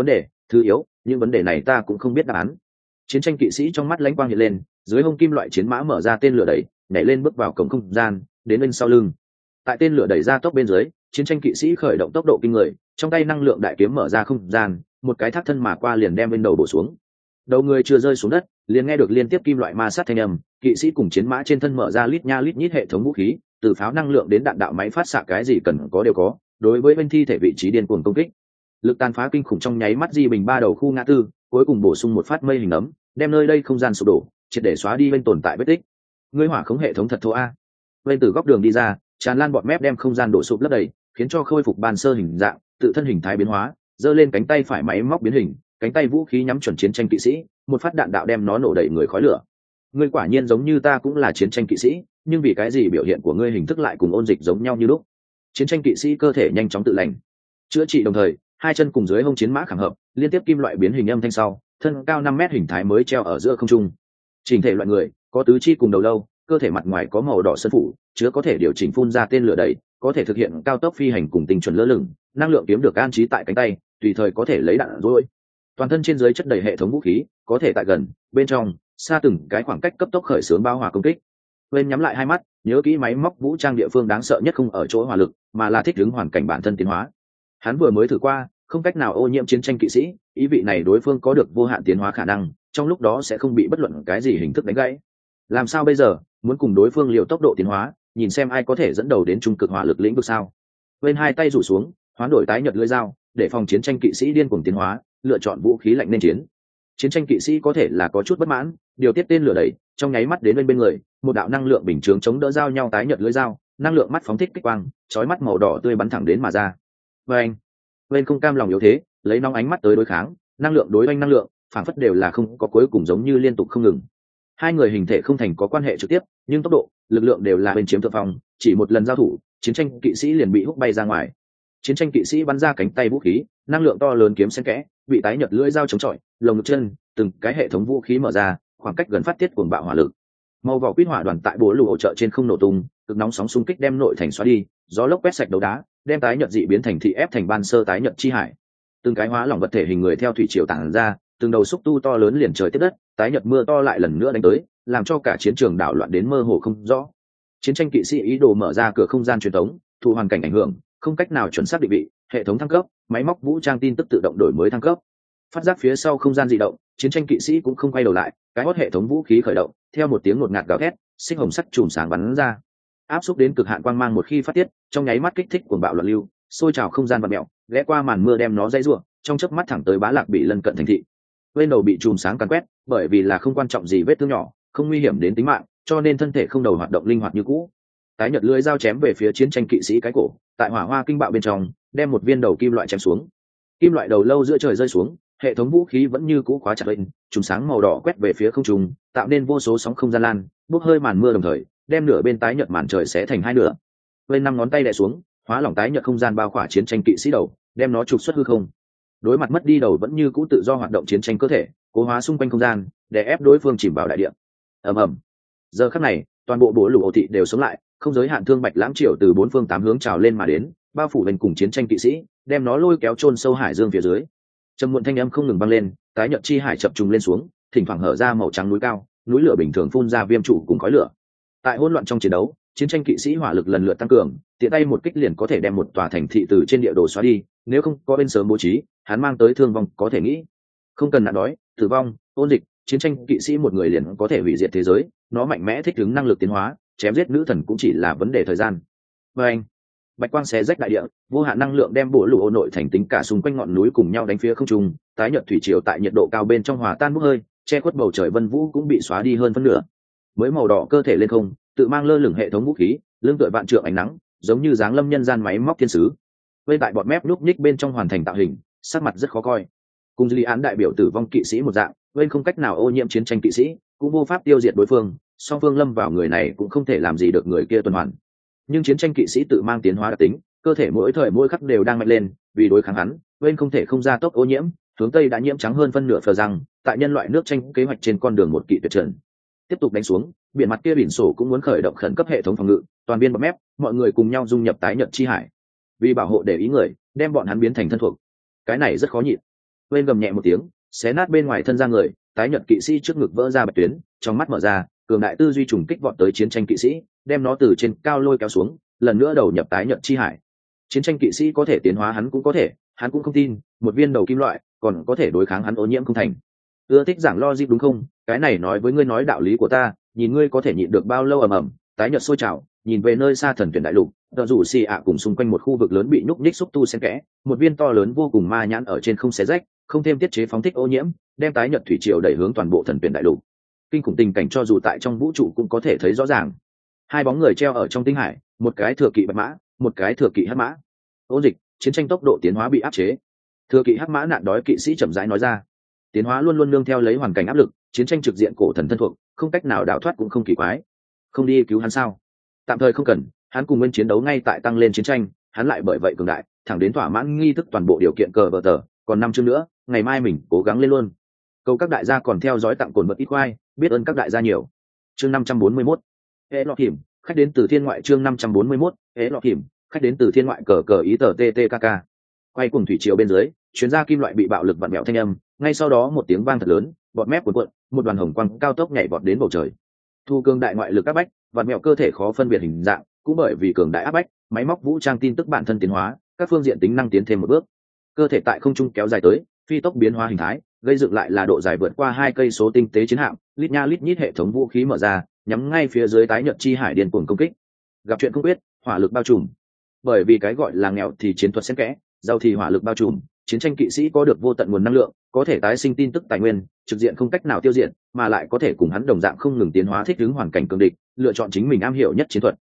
thứ yếu, những vấn đề này ta cũng không biết đáp án. Chiến tranh kỵ sĩ trong mắt lãnh quang hiện lên, dưới hông kim loại chiến mã mở ra tên lửa đẩy, nhảy lên bước vào cổng không gian, đến bên sau lưng. Tại tên lửa đẩy ra tốc bên dưới, chiến tranh kỵ sĩ khởi động tốc độ kinh người, trong tay năng lượng đại kiếm mở ra không gian, một cái thác thân mà qua liền đem bên đầu bổ xuống. Đầu người chưa rơi xuống đất, liền nghe được liên tiếp kim loại ma sát thanh âm, kỵ sĩ cùng chiến mã trên thân mở ra lít nha lít nhít hệ thống vũ khí, từ pháo năng lượng đến đạn đạo máy phát xạ cái gì cần có đều có, đối với bên thi thể vị trí điên cuồng công kích. Lực tàn phá kinh khủng trong nháy mắt di bình ba đầu khu ngã tư, cuối cùng bổ sung một phát mây hình ấm, đem nơi đây không gian sụp đổ, triệt để xóa đi bên tồn tại vết tích. Ngươi hỏa khống hệ thống thật thô a. Bên từ góc đường đi ra, tràn lan bọt mép đem không gian đổ sụp lấp đầy, khiến cho khôi phục ban sơ hình dạng, tự thân hình thái biến hóa, giơ lên cánh tay phải máy móc biến hình, cánh tay vũ khí nhắm chuẩn chiến tranh kỵ sĩ, một phát đạn đạo đem nó nổ đẩy người khói lửa. Ngươi quả nhiên giống như ta cũng là chiến tranh kỵ sĩ, nhưng vì cái gì biểu hiện của ngươi hình thức lại cùng ôn dịch giống nhau như lúc? Chiến tranh kỵ sĩ cơ thể nhanh chóng tự lành, chữa trị đồng thời, hai chân cùng dưới hông chiến mã khảm hợp, liên tiếp kim loại biến hình âm thanh sau, thân cao 5 mét hình thái mới treo ở giữa không trung. Chỉnh thể loại người, có tứ chi cùng đầu lâu, cơ thể mặt ngoài có màu đỏ sơn phủ, chứa có thể điều chỉnh phun ra tên lửa đẩy, có thể thực hiện cao tốc phi hành cùng tinh chuẩn lơ lửng, năng lượng kiếm được an trí tại cánh tay, tùy thời có thể lấy đạn rồi. Toàn thân trên dưới chất đầy hệ thống vũ khí, có thể tại gần, bên trong, xa từng cái khoảng cách cấp tốc khởi xướng bao hỏa công kích. Bên nhắm lại hai mắt, nhớ kỹ máy móc vũ trang địa phương đáng sợ nhất không ở chỗ hỏa lực, mà là thích ứng hoàn cảnh bản thân tiến hóa. Hắn vừa mới thử qua, không cách nào ô nhiễm chiến tranh kỵ sĩ, ý vị này đối phương có được vô hạn tiến hóa khả năng, trong lúc đó sẽ không bị bất luận cái gì hình thức đánh gãy. Làm sao bây giờ, muốn cùng đối phương liều tốc độ tiến hóa, nhìn xem ai có thể dẫn đầu đến trung cực hỏa lực lĩnh vực sao? Bên hai tay rủ xuống, hoán đổi tái nhật lưỡi dao, để phòng chiến tranh kỵ sĩ điên cuồng tiến hóa, lựa chọn vũ khí lạnh nên chiến. Chiến tranh kỵ sĩ có thể là có chút bất mãn, điều tiết tên lửa đẩy, trong nháy mắt đến bên người, một đạo năng lượng bình chướng chống đỡ giao nhau tái nhật lưỡi dao, năng lượng mắt phóng thích kích quang, chói mắt màu đỏ tươi bắn thẳng đến mà ra. Anh, bên không cam lòng yếu thế, lấy nóng ánh mắt tới đối kháng, năng lượng đối oanh năng lượng, phản phất đều là không có cuối cùng giống như liên tục không ngừng. Hai người hình thể không thành có quan hệ trực tiếp, nhưng tốc độ, lực lượng đều là bên chiếm thượng phong, chỉ một lần giao thủ, chiến tranh kỵ sĩ liền bị húc bay ra ngoài. Chiến tranh kỵ sĩ bắn ra cánh tay vũ khí, năng lượng to lớn kiếm xen kẽ, bị tái nhật lưỡi dao chống chọi, lồng ngực chân, từng cái hệ thống vũ khí mở ra, khoảng cách gần phát tiết cuồng bạo hỏa lực. Màu vỏ quýt hỏa đoàn tại bố lù hỗ trợ trên không nổ tung, cực nóng sóng xung kích đem nội thành xóa đi, gió lốc quét sạch đấu đá, đem tái nhật dị biến thành thị ép thành ban sơ tái nhật chi hải. Từng cái hóa lỏng vật thể hình người theo thủy triều tản ra, từng đầu xúc tu to lớn liền trời tiếp đất, tái nhật mưa to lại lần nữa đánh tới, làm cho cả chiến trường đảo loạn đến mơ hồ không rõ. Chiến tranh kỵ sĩ ý đồ mở ra cửa không gian truyền thống, thụ hoàn cảnh ảnh hưởng, không cách nào chuẩn xác định vị, hệ thống thăng cấp, máy móc vũ trang tin tức tự động đổi mới thăng cấp. Phát giác phía sau không gian dị động, chiến tranh kỵ sĩ cũng không quay đầu lại, cái hót hệ thống vũ khí khởi động, theo một tiếng ngột ngạt gào thét, xích hồng sắc chùm sáng bắn ra. Áp xúc đến cực hạn quang mang một khi phát tiết, trong nháy mắt kích thích cuồng bạo loạn lưu, sôi trào không gian vặn mèo, ghé qua màn mưa đem nó dây rủa, trong chớp mắt thẳng tới Bá Lạc bị lân cận thành thị. Bên đầu bị chùm sáng càn quét, bởi vì là không quan trọng gì vết thương nhỏ, không nguy hiểm đến tính mạng, cho nên thân thể không đầu hoạt động linh hoạt như cũ. Tái nhật lưỡi dao chém về phía chiến tranh kỵ sĩ cái cổ, tại hỏa hoa kinh bạo bên trong, đem một viên đầu kim loại chém xuống. Kim loại đầu lâu giữa trời rơi xuống, hệ thống vũ khí vẫn như cũ khóa chặt lên, chùm sáng màu đỏ quét về phía không trung, tạo nên vô số sóng không gian lan, bốc hơi màn mưa đồng thời, đem nửa bên tái nhật màn trời xé thành hai nửa. Bên năm ngón tay đè xuống, hóa lỏng tái nhật không gian bao khỏa chiến tranh kỵ sĩ đầu, đem nó trục xuất hư không. Đối mặt mất đi đầu vẫn như cũ tự do hoạt động chiến tranh cơ thể, cố hóa xung quanh không gian, để ép đối phương chìm vào đại địa. Ầm ầm. Giờ khắc này, toàn bộ bộ lũ ổ thị đều sống lại, không giới hạn thương bạch lãng triều từ bốn phương tám hướng trào lên mà đến, bao phủ bên cùng chiến tranh kỵ sĩ, đem nó lôi kéo chôn sâu hải dương phía dưới. Trầm muộn thanh âm không ngừng vang lên, tái nhật chi hải chập trùng lên xuống, thỉnh thoảng hở ra màu trắng núi cao, núi lửa bình thường phun ra viêm trụ cùng khói lửa. Tại hỗn loạn trong chiến đấu, chiến tranh kỵ sĩ hỏa lực lần lượt tăng cường, tiện tay một kích liền có thể đem một tòa thành thị từ trên địa đồ xóa đi, nếu không có bên sớm bố trí, hắn mang tới thương vong có thể nghĩ. Không cần nạn đói, tử vong, ôn dịch, chiến tranh kỵ sĩ một người liền có thể hủy diệt thế giới, nó mạnh mẽ thích ứng năng lực tiến hóa, chém giết nữ thần cũng chỉ là vấn đề thời gian. Và anh, bạch quang xé rách đại địa, vô hạn năng lượng đem bộ lũ ô nội thành tính cả xung quanh ngọn núi cùng nhau đánh phía không trung, tái nhật thủy triều tại nhiệt độ cao bên trong hòa tan bốc hơi, che khuất bầu trời vân vũ cũng bị xóa đi hơn phân nửa. Mới màu đỏ cơ thể lên không, tự mang lơ lửng hệ thống vũ khí, lưng tựa vạn trượng ánh nắng, giống như dáng lâm nhân gian máy móc thiên sứ. Bên tại bọt mép núp nhích bên trong hoàn thành tạo hình, sắc mặt rất khó coi. Cùng Lý Án đại biểu tử vong kỵ sĩ một dạng, bên không cách nào ô nhiễm chiến tranh kỵ sĩ, cũng vô pháp tiêu diệt đối phương, song phương lâm vào người này cũng không thể làm gì được người kia tuần hoàn. Nhưng chiến tranh kỵ sĩ tự mang tiến hóa đặc tính, cơ thể mỗi thời mỗi khắc đều đang mạnh lên, vì đối kháng hắn, bên không thể không gia tốc ô nhiễm, hướng tây đã nhiễm trắng hơn phân nửa phờ rằng, tại nhân loại nước tranh kế hoạch trên con đường một kỵ tuyệt trần. Tiếp tục đánh xuống, biển mặt kia biển sổ cũng muốn khởi động khẩn cấp hệ thống phòng ngự, toàn biên bọt mép, mọi người cùng nhau dung nhập tái nhật chi hải. Vì bảo hộ để ý người, đem bọn hắn biến thành thân thuộc. Cái này rất khó nhịn. Bên gầm nhẹ một tiếng, xé nát bên ngoài thân ra người, tái nhợt kỵ sĩ trước ngực vỡ ra bạch tuyến, trong mắt mở ra, cường đại tư duy trùng kích vọt tới chiến tranh kỵ sĩ, đem nó từ trên cao lôi kéo xuống, lần nữa đầu nhập tái nhợt chi hải. Chiến tranh kỵ sĩ có thể tiến hóa hắn cũng có thể, hắn cũng không tin, một viên đầu kim loại còn có thể đối kháng hắn ô nhiễm không thành. Ưa thích giảng logic đúng không? Cái này nói với ngươi nói đạo lý của ta, nhìn ngươi có thể nhịn được bao lâu ầm ầm, tái nhợt sôi trào, nhìn về nơi xa thần tuyển đại lục, tờ rủ xì ạ cùng xung quanh một khu vực lớn bị nhúc nhích xúc tu xen kẽ, một viên to lớn vô cùng ma nhãn ở trên không xé rách, không thêm tiết chế phóng thích ô nhiễm, đem tái nhợt thủy triều đẩy hướng toàn bộ thần tuyển đại lục. Kinh khủng tình cảnh cho dù tại trong vũ trụ cũng có thể thấy rõ ràng. Hai bóng người treo ở trong tinh hải, một cái thừa kỵ bạch mã, một cái thừa kỵ hắc mã. Ôn dịch, chiến tranh tốc độ tiến hóa bị áp chế. Thừa kỵ hắc mã nạn đói kỵ sĩ chậm rãi nói ra. Tiến hóa luôn luôn nương theo lấy hoàn cảnh áp lực, chiến tranh trực diện cổ thần thân thuộc, không cách nào đào thoát cũng không kỳ quái. Không đi cứu hắn sao? Tạm thời không cần, hắn cùng nguyên chiến đấu ngay tại tăng lên chiến tranh, hắn lại bởi vậy cường đại, thẳng đến thỏa mãn nghi thức toàn bộ điều kiện cờ vở tờ, còn 5 chương nữa, ngày mai mình cố gắng lên luôn. Cầu các đại gia còn theo dõi tặng cồn vật ít khoai, biết ơn các đại gia nhiều. Chương 541. Hễ lọ hiểm, khách đến từ thiên ngoại chương 541, hễ lọ hiểm, khách đến từ thiên ngoại cờ cờ ý tờ TTKK. Quay cùng thủy triều bên dưới, chuyến ra kim loại bị bạo lực vặn mèo thanh âm, ngay sau đó một tiếng vang thật lớn, bọt mép cuộn cuộn, một đoàn hồng quang cao tốc nhảy vọt đến bầu trời. Thu cương đại ngoại lực áp bách, vặn mèo cơ thể khó phân biệt hình dạng, cũng bởi vì cường đại áp bách, máy móc vũ trang tin tức bản thân tiến hóa, các phương diện tính năng tiến thêm một bước. Cơ thể tại không trung kéo dài tới, phi tốc biến hóa hình thái, gây dựng lại là độ dài vượt qua 2 cây số tinh tế chiến hạm, lít nha lít nhít hệ thống vũ khí mở ra, nhắm ngay phía dưới tái nhợt chi hải điên cuồng công kích. Gặp chuyện không biết, hỏa lực bao trùm. Bởi vì cái gọi là nghèo thì chiến thuật xen kẽ, giàu thì hỏa lực bao trùm, chiến tranh kỵ sĩ có được vô tận nguồn năng lượng, có thể tái sinh tin tức tài nguyên, trực diện không cách nào tiêu diệt, mà lại có thể cùng hắn đồng dạng không ngừng tiến hóa thích ứng hoàn cảnh cường địch, lựa chọn chính mình am hiểu nhất chiến thuật.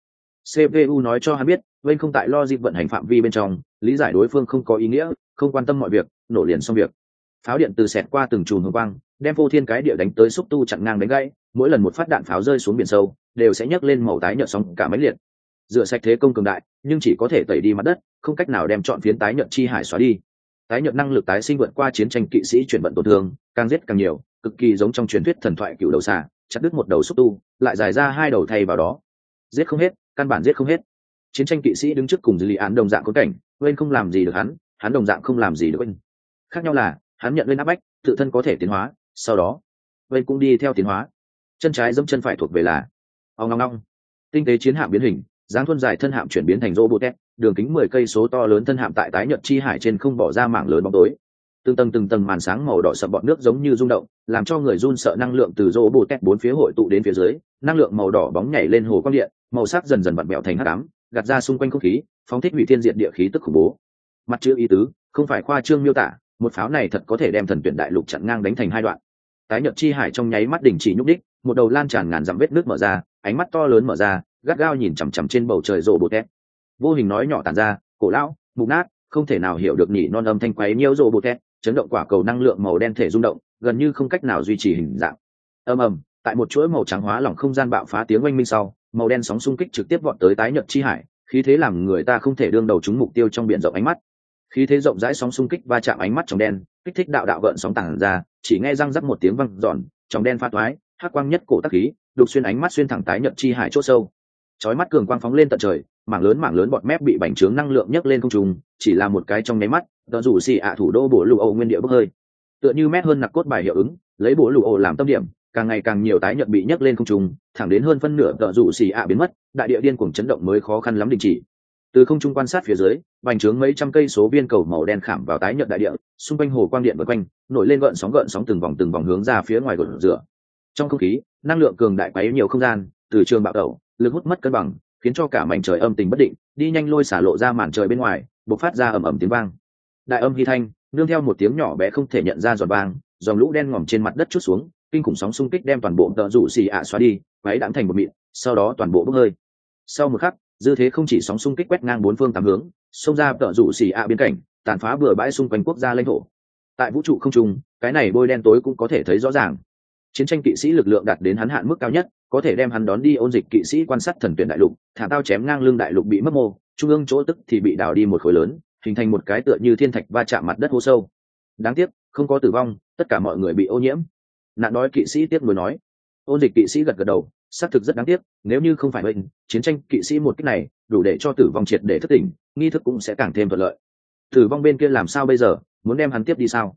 CPU nói cho hắn biết, bên không tại logic vận hành phạm vi bên trong, lý giải đối phương không có ý nghĩa, không quan tâm mọi việc, nổ liền xong việc. Pháo điện từ xẹt qua từng chùm hồng quang, đem vô thiên cái địa đánh tới xúc tu chặn ngang đánh gãy, mỗi lần một phát đạn pháo rơi xuống biển sâu, đều sẽ nhấc lên màu tái nhợt sóng cả mấy liệt. Rửa sạch thế công cường đại, nhưng chỉ có thể tẩy đi mặt đất, không cách nào đem trọn phiến tái nhợt chi hải xóa đi. Tái nhợt năng lực tái sinh vượt qua chiến tranh kỵ sĩ chuyển vận tổn thương, càng giết càng nhiều, cực kỳ giống trong truyền thuyết thần thoại cựu đầu xà, chặt đứt một đầu xúc tu, lại dài ra 2 đầu thay vào đó. Giết không hết, căn bản giết không hết. Chiến tranh kỵ sĩ đứng trước cùng dư lý án đồng dạng có cảnh, bên không làm gì được hắn đồng dạng không làm gì được bên. Khác nhau là, hắn nhận lên áp bách, tự thân có thể tiến hóa, sau đó, bên cũng đi theo tiến hóa. Chân trái dẫm chân phải thuộc về là ong ong ong. Tinh tế chiến hạm biến hình, dáng thuần dài thân hạm chuyển biến thành robot, đường kính 10 cây số to lớn thân hạm tại tái nhợt chi hải trên không bỏ ra mảng lớn bóng tối. Từng tầng màn sáng màu đỏ sậm bọt nước giống như rung động, làm cho người run sợ năng lượng từ robot bốn phía hội tụ đến phía dưới, năng lượng màu đỏ bóng nhảy lên hồ quang điện, màu sắc dần dần vặn vẹo thành hắc ám, gạt ra xung quanh không khí, phóng thích hủy thiên diệt địa khí tức khủng bố. Mặt chữ ý tứ, không phải khoa trương miêu tả, một pháo này thật có thể đem thần tuyển đại lục chặn ngang đánh thành 2 đoạn. Tái nhợt chi hải trong nháy mắt đình chỉ nhúc đích, một đầu lan tràn ngàn dặm vết nước mở ra, ánh mắt to lớn mở ra, gắt gao nhìn chằm chằm trên bầu trời rộ bột tét. Vô hình nói nhỏ tản ra, cổ lão, mục nát, không thể nào hiểu được nhỉ non âm thanh quấy nhiễu rộ bột tét, chấn động quả cầu năng lượng màu đen thể rung động, gần như không cách nào duy trì hình dạng. Ầm, tại một chuỗi màu trắng hóa lỏng không gian bạo phá tiếng oanh minh sau, màu đen sóng xung kích trực tiếp vọt tới tái nhợt chi hải, khí thế làm người ta không thể đương đầu trúng mục tiêu trong biển rộng ánh mắt. Khí thế rộng rãi sóng xung kích va chạm ánh mắt trong đen, kích thích đạo đạo gợn sóng tàng ra, chỉ nghe răng rắc một tiếng vang giòn, trong đen phát toái, hắc quang nhất cổ tắc khí, đục xuyên ánh mắt xuyên thẳng tái nhợt chi hải chỗ sâu. Chói mắt cường quang phóng lên tận trời, mảng lớn bọt mép bị bành trướng năng lượng nhấc lên không trung, chỉ là một cái trong nháy mắt, đó dù xì ạ thủ đô bổ lù ổ nguyên địa bốc hơi. Tựa như mét hơn nặc cốt bài hiệu ứng, lấy bổ lù ổ làm tâm điểm, càng ngày càng nhiều tái nhợt bị nhấc lên không trung, thẳng đến hơn phân nửa đó dù xì ạ biến mất, đại địa điên cuồng chấn động mới khó khăn lắm đình chỉ. Từ không trung quan sát phía dưới, bành trướng mấy trăm cây số viên cầu màu đen khảm vào tái nhợt đại địa, xung quanh hồ quang điện vây quanh, nổi lên gợn sóng từng vòng hướng ra phía ngoài gột rửa. Trong không khí, năng lượng cường đại quấy nhiều không gian, từ trường bạo tẩu, lực hút mất cân bằng, khiến cho cả mảnh trời âm tình bất định, đi nhanh lôi xả lộ ra màn trời bên ngoài, bộc phát ra ầm ầm tiếng vang. Đại âm hy thanh, nương theo một tiếng nhỏ bé không thể nhận ra giọt vang, dòng lũ đen ngòm trên mặt đất trút xuống, kinh khủng sóng xung kích đem toàn bộ tợ rủ xì ạ xóa đi, quấy đãng thành một mịn, sau đó toàn bộ bốc hơi. Sau một khắc, dư thế không chỉ sóng xung kích quét ngang 4 phương 8 hướng, xông ra tợ rủ xì ạ biên cảnh, tàn phá bừa bãi xung quanh quốc gia lãnh thổ. Tại vũ trụ không trung, cái này bôi đen tối cũng có thể thấy rõ ràng. Chiến tranh kỵ sĩ lực lượng đạt đến hắn hạn mức cao nhất, có thể đem hắn đón đi ôn dịch kỵ sĩ quan sát thần tuyển đại lục, thả tao chém ngang lưng đại lục bị mất mô, trung ương chỗ tức thì bị đào đi một khối lớn, hình thành một cái tựa như thiên thạch va chạm mặt đất hố sâu. Đáng tiếc, không có tử vong, tất cả mọi người bị ô nhiễm. Nạn đói kỵ sĩ tiếc nuối nói. Ôn dịch kỵ sĩ gật gật đầu, xác thực rất đáng tiếc, nếu như không phải bệnh, chiến tranh kỵ sĩ một cách này đủ để cho tử vong triệt để thức tỉnh, nghi thức cũng sẽ càng thêm thuận lợi. Tử vong bên kia làm sao bây giờ, muốn đem hắn tiếp đi sao?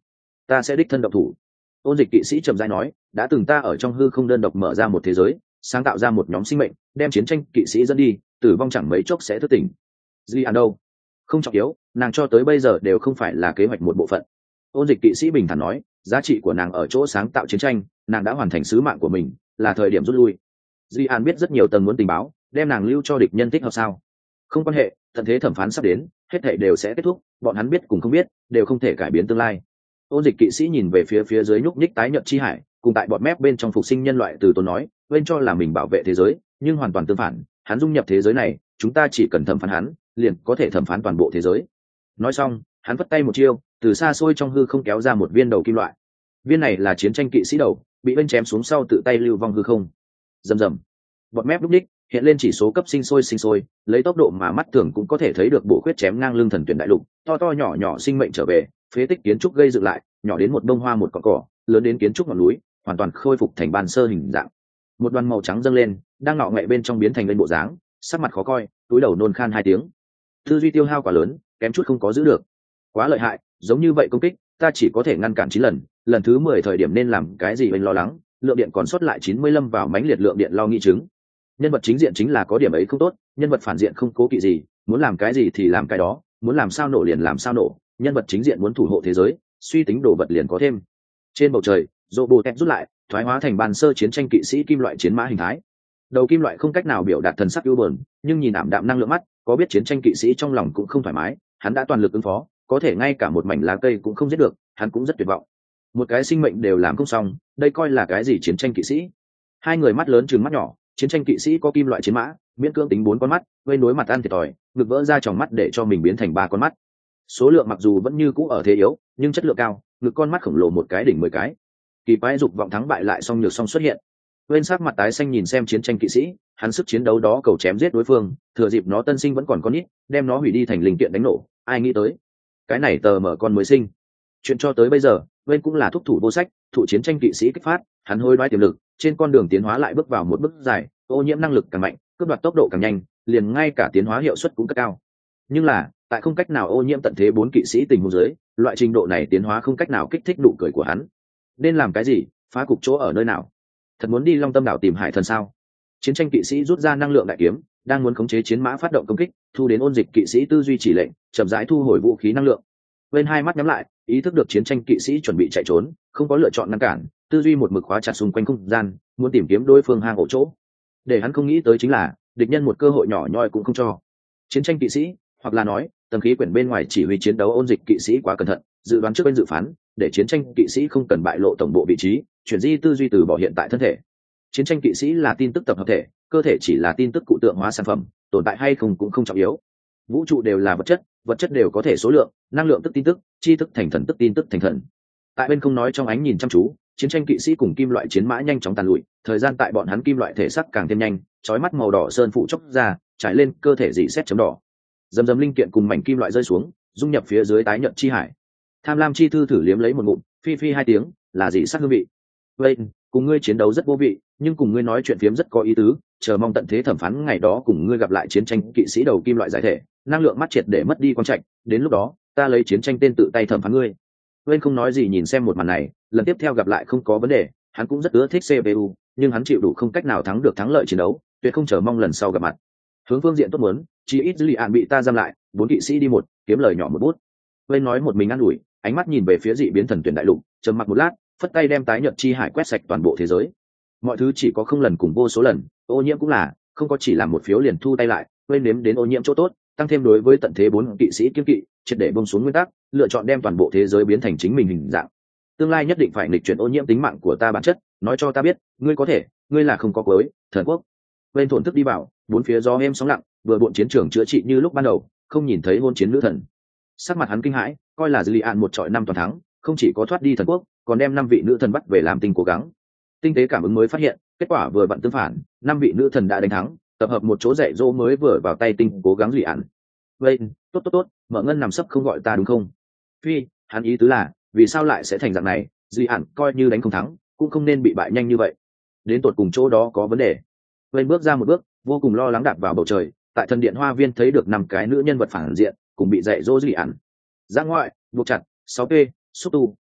ta sẽ đích thân động thủ. Ôn Dịch kỵ sĩ trầm rãi nói, đã từng ta ở trong hư không đơn độc mở ra một thế giới, sáng tạo ra một nhóm sinh mệnh, đem chiến tranh kỵ sĩ dẫn đi, tử vong chẳng mấy chốc sẽ thức tỉnh. Di An đâu? Không trọng yếu, nàng cho tới bây giờ đều không phải là kế hoạch một bộ phận. Ôn Dịch kỵ sĩ bình thản nói, giá trị của nàng ở chỗ sáng tạo chiến tranh, nàng đã hoàn thành sứ mạng của mình, là thời điểm rút lui. Di An biết rất nhiều tầng muốn tình báo, đem nàng lưu cho địch nhân thích hợp sao? Không quan hệ, tận thế thẩm phán sắp đến, hết thảy đều sẽ kết thúc, bọn hắn biết cùng không biết, đều không thể cải biến tương lai. Ôn Dịch kỵ sĩ nhìn về phía dưới nhúc nhích tái nhợt chi hải, cùng tại bọt mép bên trong phục sinh nhân loại từ tốn nói, bên cho là mình bảo vệ thế giới, nhưng hoàn toàn tương phản, hắn dung nhập thế giới này, chúng ta chỉ cần thẩm phán hắn, liền có thể thẩm phán toàn bộ thế giới. Nói xong, hắn vất tay một chiêu, từ xa xôi trong hư không kéo ra một viên đầu kim loại. Viên này là chiến tranh kỵ sĩ đầu, bị bên chém xuống sau tự tay lưu vong hư không. Rầm rầm, bọt mép lúc đích hiện lên chỉ số cấp sinh sôi, lấy tốc độ mà mắt thường cũng có thể thấy được bộ khuyết chém ngang lưng thần tuyển đại lục, to to nhỏ nhỏ sinh mệnh trở về, phế tích kiến trúc gây dựng lại, nhỏ đến một bông hoa một cọn cỏ, lớn đến kiến trúc ngọn núi, hoàn toàn khôi phục thành ban sơ hình dạng. Một đoàn màu trắng dâng lên, đang ngọ nghệ bên trong biến thành lên bộ dáng, sắc mặt khó coi, túi đầu nôn khan 2 tiếng. Tư duy tiêu hao quá lớn, kém chút không có giữ được. Quá lợi hại, giống như vậy công kích, ta chỉ có thể ngăn cản 9 lần, lần thứ 10 thời điểm nên làm cái gì mình lo lắng, lượng điện còn sót lại 90 lâm vào mãnh liệt lượng điện lo nghĩ chứng. Nhân vật chính diện chính là có điểm ấy không tốt, nhân vật phản diện không cố kỵ gì, muốn làm cái gì thì làm cái đó, muốn làm sao nổ liền làm sao nổ, nhân vật chính diện muốn thủ hộ thế giới, suy tính đồ vật liền có thêm. Trên bầu trời, Robotech rút lại, thoái hóa thành ban sơ chiến tranh kỵ sĩ kim loại chiến mã hình thái. Đầu kim loại không cách nào biểu đạt thần sắc ưu buồn, nhưng nhìn ảm đạm năng lượng mắt, có biết chiến tranh kỵ sĩ trong lòng cũng không thoải mái, hắn đã toàn lực ứng phó, có thể ngay cả một mảnh lá cây cũng không giết được, hắn cũng rất tuyệt vọng. Một cái sinh mệnh đều làm không xong, đây coi là cái gì chiến tranh kỵ sĩ? Hai người mắt lớn trừng mắt nhỏ, chiến tranh kỵ sĩ có kim loại chiến mã, miễn cưỡng tính 4 con mắt, vây nối mặt ăn thiệt thòi, ngực vỡ ra tròng mắt để cho mình biến thành 3 con mắt. Số lượng mặc dù vẫn như cũ ở thế yếu, nhưng chất lượng cao, ngực con mắt khổng lồ một cái đỉnh 10 cái. Kỳ quái dục vọng thắng bại lại song nhược song xuất hiện. Bên sắc mặt tái xanh nhìn xem chiến tranh kỵ sĩ, hắn sức chiến đấu đó cầu chém giết đối phương, thừa dịp nó tân sinh vẫn còn con nít, đem nó hủy đi thành linh kiện đánh nổ, ai nghĩ tới. Cái này tờ mở con mới sinh. Chuyện cho tới bây giờ, bên cũng là thúc thủ vô sách, thủ chiến tranh kỵ sĩ kích phát, hắn hối đoái tiềm lực, trên con đường tiến hóa lại bước vào một bước dài, ô nhiễm năng lực càng mạnh, cướp đoạt tốc độ càng nhanh, liền ngay cả tiến hóa hiệu suất cũng cất cao. Nhưng là, tại không cách nào ô nhiễm tận thế 4 kỵ sĩ tình huống dưới, loại trình độ này tiến hóa không cách nào kích thích nụ cười của hắn. Nên làm cái gì, phá cục chỗ ở nơi nào? Thật muốn đi Long Tâm đảo tìm Hải Thần sao? Chiến tranh kỵ sĩ rút ra năng lượng đại kiếm, đang muốn khống chế chiến mã phát động công kích, thu đến Ôn Dịch kỵ sĩ tư duy chỉ lệnh, chậm rãi thu hồi vũ khí năng lượng. Bên hai mắt nhắm lại, ý thức được chiến tranh kỵ sĩ chuẩn bị chạy trốn, không có lựa chọn ngăn cản, tư duy một mực khóa chặt xung quanh không gian, muốn tìm kiếm đối phương hang ổ chỗ. Để hắn không nghĩ tới chính là, địch nhân một cơ hội nhỏ nhoi cũng không cho. Chiến tranh kỵ sĩ, hoặc là nói, tầng khí quyển bên ngoài chỉ huy chiến đấu Ôn Dịch kỵ sĩ quá cẩn thận, dự đoán trước bên dự phán, để chiến tranh kỵ sĩ không cần bại lộ tổng bộ vị trí, chuyển di tư duy từ bỏ hiện tại thân thể. Chiến tranh kỵ sĩ là tin tức tập hợp thể, cơ thể chỉ là tin tức cụ tượng hóa sản phẩm, tồn tại hay không cũng không trọng yếu. Vũ trụ đều là vật chất đều có thể số lượng, năng lượng tức tin tức, tri thức thành thần tức tin tức thành thần. Tại bên không nói trong ánh nhìn chăm chú, chiến tranh kỵ sĩ cùng kim loại chiến mã nhanh chóng tàn lụi, thời gian tại bọn hắn kim loại thể sắc càng thêm nhanh, chói mắt màu đỏ sơn phụ chốc ra, trải lên cơ thể dị xét chấm đỏ. Dầm dầm linh kiện cùng mảnh kim loại rơi xuống, dung nhập phía dưới tái nhợt chi hải. Tham lam chi thư thử liếm lấy một ngụm, phi phi 2 tiếng, là dị sắc hương vị. Vậy, cùng ngươi chiến đấu rất vô vị, nhưng cùng ngươi nói chuyện phiếm rất có ý tứ, chờ mong tận thế thẩm phán ngày đó cùng ngươi gặp lại chiến tranh kỵ sĩ đầu kim loại giải thể, năng lượng mắt triệt để mất đi quan trạch, đến lúc đó, ta lấy chiến tranh tên tự tay thẩm phán ngươi. Bên không nói gì nhìn xem một màn này, lần tiếp theo gặp lại không có vấn đề, hắn cũng rất ưa thích CPU, nhưng hắn chịu đủ không cách nào thắng được thắng lợi chiến đấu, tuyệt không chờ mong lần sau gặp mặt. Hướng phương diện tốt muốn, chỉ ít dữ lì bị ta giam lại, 4 kỵ sĩ đi một, kiếm lời nhỏ một bút. Bên nói một mình ăn ủi, ánh mắt nhìn về phía dị biến thần tuyển đại lục, trầm mặc một lát, phất tay đem tái nhợt chi hải quét sạch toàn bộ thế giới. Mọi thứ chỉ có không lần cùng vô số lần, ô nhiễm cũng là, không có chỉ làm một phiếu liền thu tay lại, bên nếm đến ô nhiễm chỗ tốt, tăng thêm đối với tận thế 4 kỵ sĩ kiên kỵ, triệt để bông xuống nguyên tắc, lựa chọn đem toàn bộ thế giới biến thành chính mình hình dạng. Tương lai nhất định phải nghịch chuyển ô nhiễm tính mạng của ta bản chất, nói cho ta biết, ngươi có thể, ngươi là không có cuối, thần quốc. Bên thổn thức đi vào, bốn phía gió êm sóng lặng, vừa bộn chiến trường chữa trị như lúc ban đầu, không nhìn thấy hôn chiến nữ thần. Sắc mặt hắn kinh hãi, coi là dư lì ạn một trọi 5 toàn thắng, không chỉ có thoát đi thần quốc, còn đem 5 vị nữ thần bắt về làm tinh cố gắng. Tinh tế cảm ứng mới phát hiện, kết quả vừa vặn tương phản, 5 vị nữ thần đã đánh thắng, tập hợp một chỗ dạy dỗ mới vừa vào tay tinh cố gắng dư lì ạn. Vậy, tốt, mở ngân nằm sấp không gọi ta đúng không? Phi, hắn ý tứ là, vì sao lại sẽ thành dạng này, dư lì ạn coi như đánh không thắng, cũng không nên bị bại nhanh như vậy. Đến tột cùng chỗ đó có vấn đề. Vậy bước ra một bước, vô cùng lo lắng đạp vào bầu trời, tại thần điện hoa viên thấy được 5 cái nữ nhân vật phản diện, cùng bị dạy dỗ dư lì ạn. Giang ngoại, buộc chặt, 6P, xúc tu,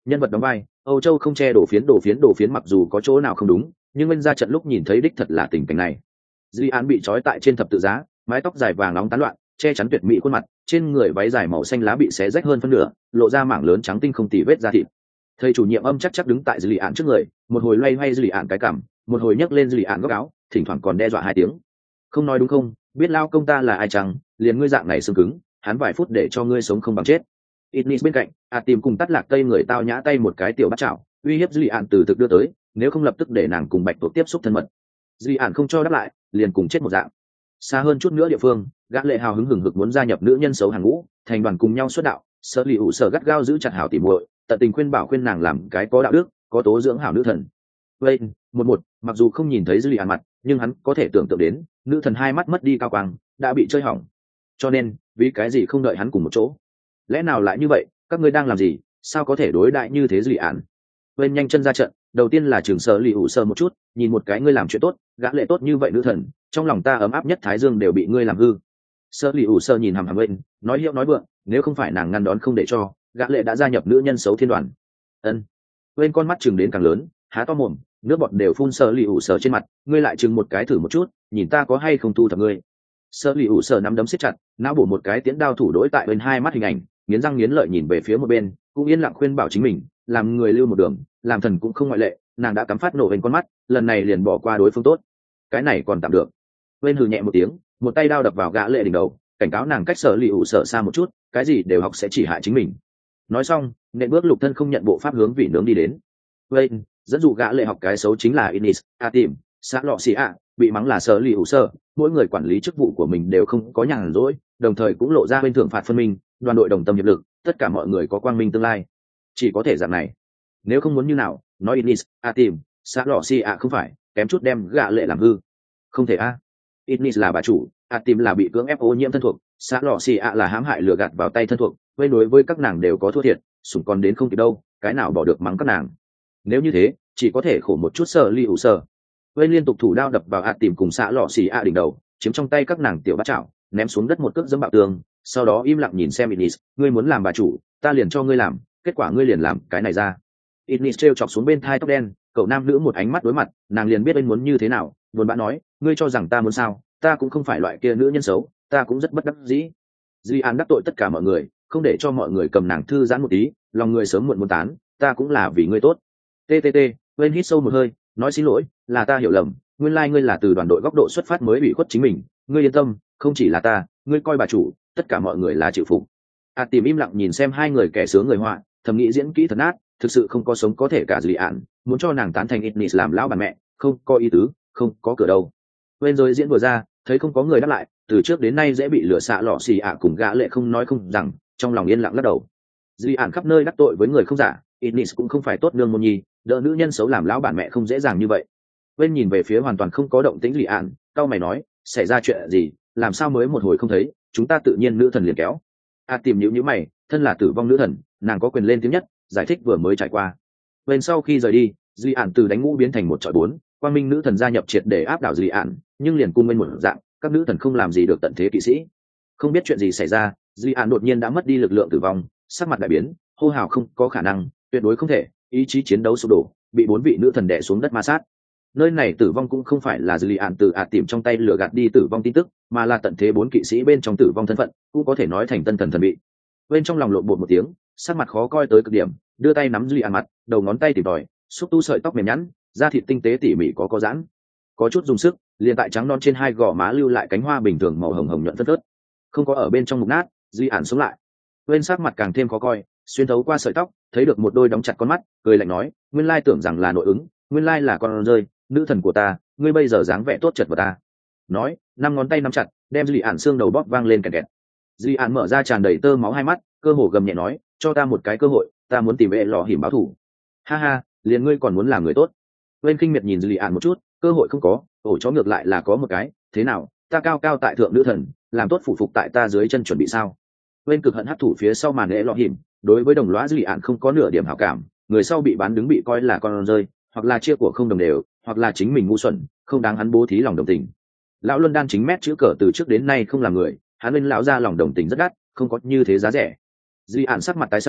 nhân vật đóng vai Âu Châu không che đổ phiến mặc dù có chỗ nào không đúng, nhưng bên ra trận lúc nhìn thấy đích thật là tình cảnh này. Duy An bị trói tại trên thập tự giá, mái tóc dài vàng nóng tán loạn, che chắn tuyệt mỹ khuôn mặt, trên người váy dài màu xanh lá bị xé rách hơn phân nửa, lộ ra mảng lớn trắng tinh không tì vết da thịt. Thầy chủ nhiệm âm chắc đứng tại Duy An trước người, một hồi loay hoay Duy An cái cằm, một hồi nhấc lên Duy An góc áo, thỉnh thoảng còn đe dọa hai tiếng. Không nói đúng không, biết lao công ta là ai chăng, liền ngươi dạng này xương cứng, hắn vài phút để cho ngươi sống không bằng chết. Idnis bên cạnh, tìm cùng tắt lạc cây người tao nhã tay một cái tiểu bắt chảo, uy hiếp Duy An từ thực đưa tới, nếu không lập tức để nàng cùng Bạch Tuộc tiếp xúc thân mật. Duy An không cho đáp lại, liền cùng chết một dạng. Xa hơn chút nữa địa phương, gã lệ hào hứng hừng hực muốn gia nhập nữ nhân xấu hàng ngũ, thành đoàn cùng nhau xuất đạo. Sở Lý Hữu Sở gắt gao giữ chặt hảo tỉ muội, tận tình khuyên bảo khuyên nàng làm cái có đạo đức, có tố dưỡng hảo nữ thần. Vậy, một, mặc dù không nhìn thấy Duy An mặt, nhưng hắn có thể tưởng tượng đến, nữ thần hai mắt mất đi cao quang, đã bị chơi hỏng. Cho nên, vì cái gì không đợi hắn cùng một chỗ? Lẽ nào lại như vậy? Các ngươi đang làm gì? Sao có thể đối đại như thế Duy An? Bên nhanh chân ra trận, đầu tiên là trường Sở Lý Hữu Sở một chút, nhìn một cái ngươi làm chuyện tốt, gã lệ tốt như vậy nữ thần, trong lòng ta ấm áp nhất thái dương đều bị ngươi làm hư. Sở Lý Hữu Sở nhìn hằm hằm bên, nói hiệu nói vượng, nếu không phải nàng ngăn đón không để cho, gã lệ đã gia nhập nữ nhân xấu thiên đoàn. Ân. Bên con mắt chừng đến càng lớn, há to mồm, nước bọt đều phun Sở Lý Hữu Sở trên mặt, ngươi lại chừng một cái thử một chút, nhìn ta có hay không thu thập ngươi. Sở Lý Hữu Sở nắm đấm siết chặt, não bổ một cái tiễn đao thủ đối tại bên hai mắt hình ảnh, nghiến răng nghiến lợi nhìn về phía một bên, cũng yên lặng khuyên bảo chính mình, làm người lưu một đường, làm thần cũng không ngoại lệ, nàng đã cắm phát nổ bên con mắt, lần này liền bỏ qua đối phương tốt. Cái này còn tạm được. Bên hừ nhẹ một tiếng, một tay đao đập vào gã lệ đỉnh đầu, cảnh cáo nàng cách Sở Lý Hữu Sở xa một chút, cái gì đều học sẽ chỉ hại chính mình. Nói xong, nện bước lục thân không nhận bộ pháp hướng vị nướng đi đến. Bên dẫn dụ gã lệ học cái xấu chính là Inis, tìm, xã lọ xì ạ, bị mắng là Sở Lý Hữu Sở, mỗi người quản lý chức vụ của mình đều không có nhàn rỗi, đồng thời cũng lộ ra bên thưởng phạt phân minh, đoàn đội đồng tâm hiệp lực, tất cả mọi người có quang minh tương lai. Chỉ có thể dạng này. Nếu không muốn như nào, nói Inis, tìm, xã lọ xì ạ không phải, kém chút đem gã lệ làm hư. Không thể a. Inis là bà chủ, tìm là bị cưỡng ép ô nhiễm thân thuộc, xã lọ xì ạ là hãm hại lừa gạt vào tay thân thuộc, với đối với các nàng đều có thua thiệt, sủng còn đến không kịp đâu, cái nào bỏ được mắng các nàng. Nếu như thế, chỉ có thể khổ một chút Sở Lý Hữu Sở. Với liên tục thủ đao đập vào tìm cùng xã lọ xì ạ đỉnh đầu, chiếm trong tay các nàng tiểu bát chảo, ném xuống đất một cước dẫm bạo tường, sau đó im lặng nhìn xem Inis, ngươi muốn làm bà chủ, ta liền cho ngươi làm, kết quả ngươi liền làm cái này ra. Inis treo chọc xuống bên thai tóc đen, cậu nam nữ một ánh mắt đối mặt, nàng liền biết anh muốn như thế nào, buồn bã nói, ngươi cho rằng ta muốn sao, ta cũng không phải loại kia nữ nhân xấu, ta cũng rất bất đắc dĩ. Duy An đắc tội tất cả mọi người, không để cho mọi người cầm nàng thư giãn một tí, lòng người sớm muộn muốn tán, ta cũng là vì ngươi tốt. TTT, bên hít sâu một hơi, nói xin lỗi, là ta hiểu lầm, nguyên lai ngươi là từ đoàn đội góc độ xuất phát mới bị khuất chính mình, ngươi yên tâm, không chỉ là ta, ngươi coi bà chủ, tất cả mọi người là chịu phục. Tìm im lặng nhìn xem hai người kẻ sướng người họa, thầm nghĩ diễn kỹ thật nát, thực sự không có sống có thể cả Duy An, muốn cho nàng tán thành Idnis làm lão bà mẹ, không có ý tứ, không có cửa đâu. Bên rồi diễn vừa ra, thấy không có người đáp lại, từ trước đến nay dễ bị lửa xạ lọ xì ạ cùng gã lệ không nói không rằng, trong lòng yên lặng lắc đầu. Duy An khắp nơi đắc tội với người không giả, Idnis cũng không phải tốt nương môn nhi, đỡ nữ nhân xấu làm lão bản mẹ không dễ dàng như vậy. Bên nhìn về phía hoàn toàn không có động tĩnh Duy An, cau mày nói, xảy ra chuyện gì, làm sao mới một hồi không thấy, chúng ta tự nhiên nữ thần liền kéo. Tìm nhíu mày, thân là tử vong nữ thần, nàng có quyền lên tiếng nhất, giải thích vừa mới trải qua. Bên sau khi rời đi, Duy An từ đánh ngũ biến thành một trọi bốn, quang minh nữ thần gia nhập triệt để áp đảo Duy An, nhưng liền cung bên một dạng, các nữ thần không làm gì được tận thế kỵ sĩ. Không biết chuyện gì xảy ra, Duy An đột nhiên đã mất đi lực lượng tử vong, sắc mặt đại biến, hô hào không có khả năng, tuyệt đối không thể, ý chí chiến đấu sụp đổ, bị bốn vị nữ thần đè xuống đất ma sát. Nơi này tử vong cũng không phải là Duy An từ tìm trong tay lừa gạt đi tử vong tin tức, mà là tận thế bốn kỵ sĩ bên trong tử vong thân phận, cũng có thể nói thành tân thần thần bị. Bên trong lòng lộn bột một tiếng, sắc mặt khó coi tới cực điểm, đưa tay nắm Duy An mặt, đầu ngón tay tìm tòi, xúc tu sợi tóc mềm nhẵn, da thịt tinh tế tỉ mỉ có giãn, có chút dùng sức, liền tại trắng non trên hai gò má lưu lại cánh hoa bình thường màu hồng hồng nhuận phất phớt, không có ở bên trong mục nát. Duy An sống lại, bên sắc mặt càng thêm khó coi, xuyên thấu qua sợi tóc thấy được một đôi đóng chặt con mắt, cười lạnh nói, nguyên lai tưởng rằng là nội ứng, nguyên lai là con rơi, nữ thần của ta, ngươi bây giờ dáng vẻ tốt chật vào ta. Nói, năm ngón tay nắm chặt, đem Duy An xương đầu bóp vang lên kẹt kẹt. Duy An mở ra tràn đầy tơ máu hai mắt, cơ hồ gầm nhẹ nói, cho ta một cái cơ hội, ta muốn tìm vệ lò hiểm báo thù. Ha ha, liền ngươi còn muốn làm người tốt. Bên kinh miệt nhìn Duy An một chút, cơ hội không có, ổ chó ngược lại là có một cái, thế nào, ta cao cao tại thượng nữ thần, làm tốt phủ phục tại ta dưới chân chuẩn bị sao? Bên cực hận hấp thủ phía sau màn lễ lọ hiểm, đối với đồng lõa Duy An không có nửa điểm hảo cảm, người sau bị bán đứng bị coi là con rơi, hoặc là chia của không đồng đều, hoặc là chính mình ngu xuẩn, không đáng hắn bố thí lòng đồng tình. Lão Luân Đan chính mét chữ cờ từ trước đến nay không làm người, hắn bên lão ra lòng đồng tình rất đắt, không có như thế giá rẻ. Duy An sắc mặt tái xanh,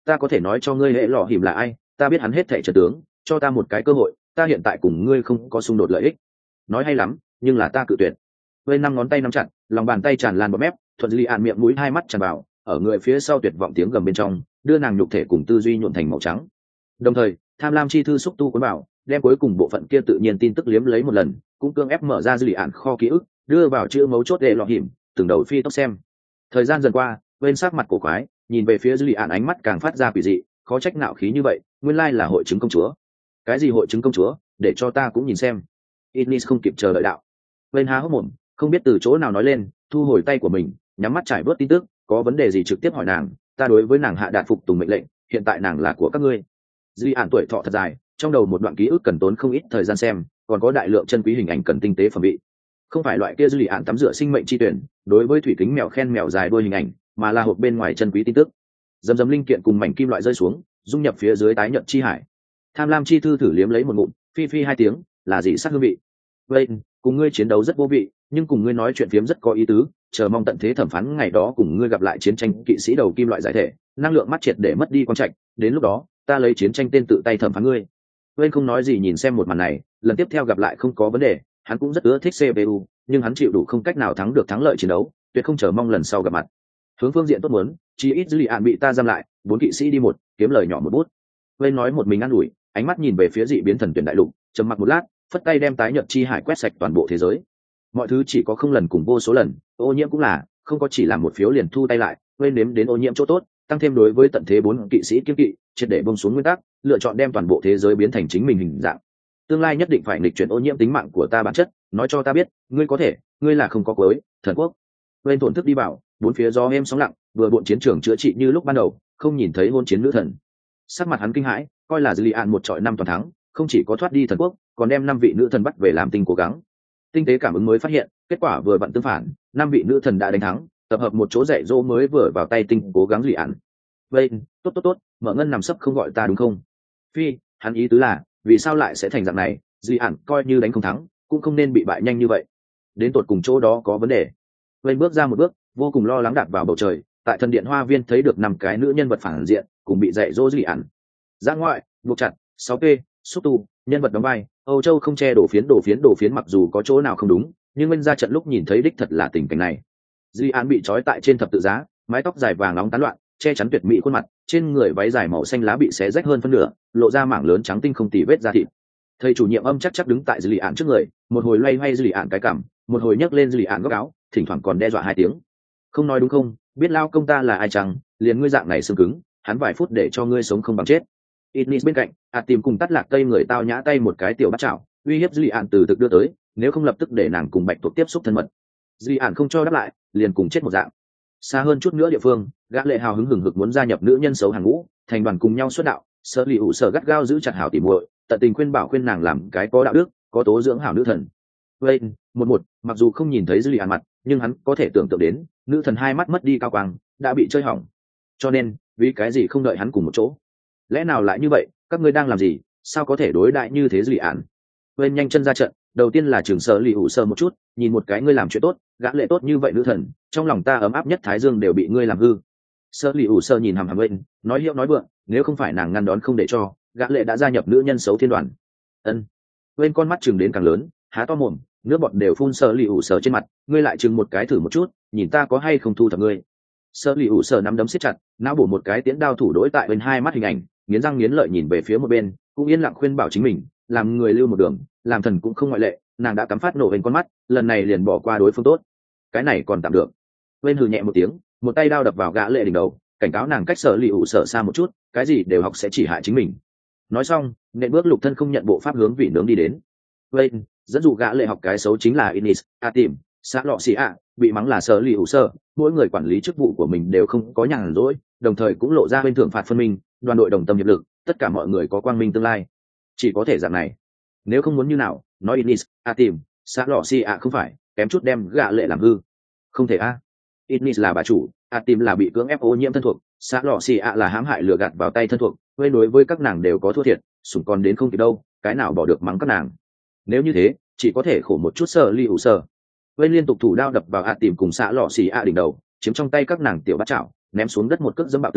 ta có thể nói cho ngươi hệ lọ hìm là ai, ta biết hắn hết thảy trận tướng, cho ta một cái cơ hội, ta hiện tại cùng ngươi không có xung đột lợi ích. Nói hay lắm, nhưng là ta cự tuyệt. Vây năm ngón tay nắm chặt, lòng bàn tay tràn lan bọt mép, thuận dư lì ạn miệng mũi hai mắt tràn vào, ở người phía sau tuyệt vọng tiếng gầm bên trong, đưa nàng nhục thể cùng tư duy nhuộm thành màu trắng. Đồng thời, tham lam chi thư xúc tu cuốn vào, đem cuối cùng bộ phận kia tự nhiên tin tức liếm lấy một lần, cũng cương ép mở ra dư lì ạn kho ký ức, đưa vào chữ mấu chốt để lọ hiểm, từng đầu phi tốc xem. Thời gian dần qua, bên sắc mặt cổ quái, nhìn về phía dư lì ạn ánh mắt càng phát ra quỷ dị, khó trách nạo khí như vậy, nguyên lai là hội chứng công chúa. Cái gì hội chứng công chúa, để cho ta cũng nhìn xem. Innis không kịp chờ đợi đạo. Bên há hốc mồm, không biết từ chỗ nào nói lên, thu hồi tay của mình, nhắm mắt trải bớt tin tức, có vấn đề gì trực tiếp hỏi nàng, ta đối với nàng hạ đạt phục tùng mệnh lệnh, hiện tại nàng là của các ngươi. Dư ạn tuổi thọ thật dài, trong đầu một đoạn ký ức cần tốn không ít thời gian xem, còn có đại lượng chân quý hình ảnh cần tinh tế phẩm vị. Không phải loại kia dư ạn tắm rửa sinh mệnh chi tuyển, đối với thủy kính mèo khen mèo dài đuôi hình ảnh, mà là hộp bên ngoài chân quý tin tức. Dầm dầm linh kiện cùng mảnh kim loại rơi xuống, dung nhập phía dưới tái nhận chi hải. Tham lam chi thư thử liếm lấy một ngụm, phi phi hai tiếng, là gì sắc hương vị. Vậy, cùng ngươi chiến đấu rất vô vị, nhưng cùng ngươi nói chuyện phiếm rất có ý tứ, chờ mong tận thế thẩm phán ngày đó cùng ngươi gặp lại chiến tranh kỵ sĩ đầu kim loại giải thể, năng lượng mắt triệt để mất đi quan trạch, đến lúc đó, ta lấy chiến tranh tên tự tay thẩm phán ngươi. Wayne không nói gì nhìn xem một màn này, lần tiếp theo gặp lại không có vấn đề, hắn cũng rất ưa thích CPU, nhưng hắn chịu đủ không cách nào thắng được thắng lợi chiến đấu, tuyệt không chờ mong lần sau gặp mặt. Hướng phương diện tốt muốn, chỉ ít dư lì ạn bị ta giam lại, 4 kỵ sĩ đi một, kiếm lời nhỏ một bút. Wayne nói một mình ăn ủi, ánh mắt nhìn về phía dị biến thần tuyển đại lục, trầm mặc một lát, phất tay đem tái nhật chi hải quét sạch toàn bộ thế giới. Mọi thứ chỉ có không lần cùng vô số lần, ô nhiễm cũng là, không có chỉ làm một phiếu liền thu tay lại, Wayne nếm đến ô nhiễm chỗ tốt, tăng thêm đối với tận thế 4 kỵ sĩ kiên kỵ, triệt để bông xuống nguyên tắc, lựa chọn đem toàn bộ thế giới biến thành chính mình hình dạng. Tương lai nhất định phải nghịch chuyển ô nhiễm tính mạng của ta bản chất, nói cho ta biết, ngươi có thể, ngươi là không có cuối, thần quốc. Wayne thổn thức đi bảo, bốn phía gió êm sóng lặng, vừa buộn chiến trường chữa trị như lúc ban đầu, không nhìn thấy hôn chiến nữ thần. Sắc mặt hắn kinh hãi, coi là Julian một trọi 5 toàn thắng, không chỉ có thoát đi thần quốc, còn đem 5 vị nữ thần bắt về làm tinh cố gắng. Tinh tế cảm ứng mới phát hiện, kết quả vừa vặn tương phản, 5 vị nữ thần đã đánh thắng, tập hợp một chỗ dạy dỗ mới vừa vào tay tinh cố gắng Julian. Vậy, tốt, mở ngân nằm sấp không gọi ta đúng không? Phi, hắn ý tứ là, vì sao lại sẽ thành dạng này, Julian coi như đánh không thắng, cũng không nên bị bại nhanh như vậy. Đến tột cùng chỗ đó có vấn đề. Wayne bước ra một bước, vô cùng lo lắng đạp vào bầu trời, tại thần điện hoa viên thấy được 5 cái nữ nhân vật phản diện, cùng bị dạy dỗ Julian. Giã ngoại, buộc chặt, 6P, xúc tu, nhân vật đóng vai, Âu Châu không che đổ phiến mặc dù có chỗ nào không đúng, nhưng bên ra trận lúc nhìn thấy đích thật là tình cảnh này. Julian bị trói tại trên thập tự giá, mái tóc dài vàng nóng tán loạn, che chắn tuyệt mỹ khuôn mặt, trên người váy dài màu xanh lá bị xé rách hơn phân nửa, lộ ra mảng lớn trắng tinh không tì vết da thịt. Thầy chủ nhiệm âm chắc đứng tại Julian trước người, một hồi loay hoay Julian cái cằm, một hồi nhấc lên Julian góc áo, thỉnh thoảng còn đe dọa 2 tiếng. Không nói đúng không, biết lao công ta là ai chăng, liền ngươi dạng này xương cứng, hắn vài phút để cho ngươi sống không bằng chết. Idnis bên cạnh, tìm cùng tắt lạc tây người tao nhã tay một cái tiểu bắt chảo, uy hiếp Julian từ thực đưa tới, nếu không lập tức để nàng cùng Bạch Tuộc tiếp xúc thân mật. Julian không cho đáp lại, liền cùng chết một dạng. Xa hơn chút nữa địa phương, gã lệ hào hứng hừng hực muốn gia nhập nữ nhân xấu hàng ngũ, thành đoàn cùng nhau xuất đạo, Sở Lì ủ Sở gắt gao giữ chặt hảo tỉ muội, tận tình khuyên bảo khuyên nàng làm cái có đạo đức, có tố dưỡng hảo nữ thần. Vậy, một, mặc dù không nhìn thấy Julian mặt, nhưng hắn có thể tưởng tượng đến, nữ thần 2 mắt mất đi cao quang, đã bị chơi hỏng. Cho nên, vì cái gì không đợi hắn cùng một chỗ? Lẽ nào lại như vậy, các ngươi đang làm gì, sao có thể đối đại như thế Julian? Quên nhanh chân ra trận, đầu tiên là trường Sở Lì ủ Sở một chút, nhìn một cái ngươi làm chuyện tốt, gã lệ tốt như vậy nữ thần, trong lòng ta ấm áp nhất thái dương đều bị ngươi làm hư. Sở Lì ủ Sở nhìn hằm hằm bên, nói hiệu nói vượng, nếu không phải nàng ngăn đón không để cho, gã lệ đã gia nhập nữ nhân xấu thiên đoàn. Ân. Bên con mắt chừng đến càng lớn, há to mồm, nước bọt đều phun Sở Lì ủ Sở trên mặt, ngươi lại chừng một cái thử một chút, nhìn ta có hay không thu thập ngươi. Sở Lì ủ Sở nắm đấm siết chặt, não bổ một cái tiễn đao thủ đối tại bên 2 mắt hình ảnh, nghiến răng nghiến lợi nhìn về phía một bên, cũng yên lặng khuyên bảo chính mình, làm người lưu một đường, làm thần cũng không ngoại lệ, nàng đã cắm phát nổ bên con mắt, lần này liền bỏ qua đối phương tốt. Cái này còn tạm được. Bên hừ nhẹ một tiếng, một tay đao đập vào gã lệ đỉnh đầu, cảnh cáo nàng cách Sở Lì ủ Sở xa một chút, cái gì đều học sẽ chỉ hại chính mình. Nói xong, nện bước lục thân không nhận bộ pháp hướng vị nướng đi đến. Bên dẫn dụ gã lệ học cái xấu chính là Innis, tìm, xã lọ xì ạ, bị mắng là Sở Lì ủ Sở, mỗi người quản lý chức vụ của mình đều không có nhàn rỗi, đồng thời cũng lộ ra bên thưởng phạt phân minh, đoàn đội đồng tâm hiệp lực, tất cả mọi người có quang minh tương lai. Chỉ có thể dạng này. Nếu không muốn như nào, nói Innis, tìm, xã lọ xì ạ không phải, kém chút đem gã lệ làm hư. Không thể a. Innis là bà chủ, tìm là bị cưỡng ép ô nhiễm thân thuộc, xã lọ xì ạ là hãm hại lừa gạt vào tay thân thuộc, với đối với các nàng đều có thua thiệt, sủng còn đến không kịp đâu, cái nào bỏ được mắng các nàng. Nếu như thế, chỉ có thể khổ một chút Sở Lì ủ Sở. Vây liên tục thủ đao đập vào tìm cùng xã lọ xì ạ đỉnh đầu, chiếm trong tay các nàng tiểu bát chảo, ném xuống đất một cước dẫm bạo tường,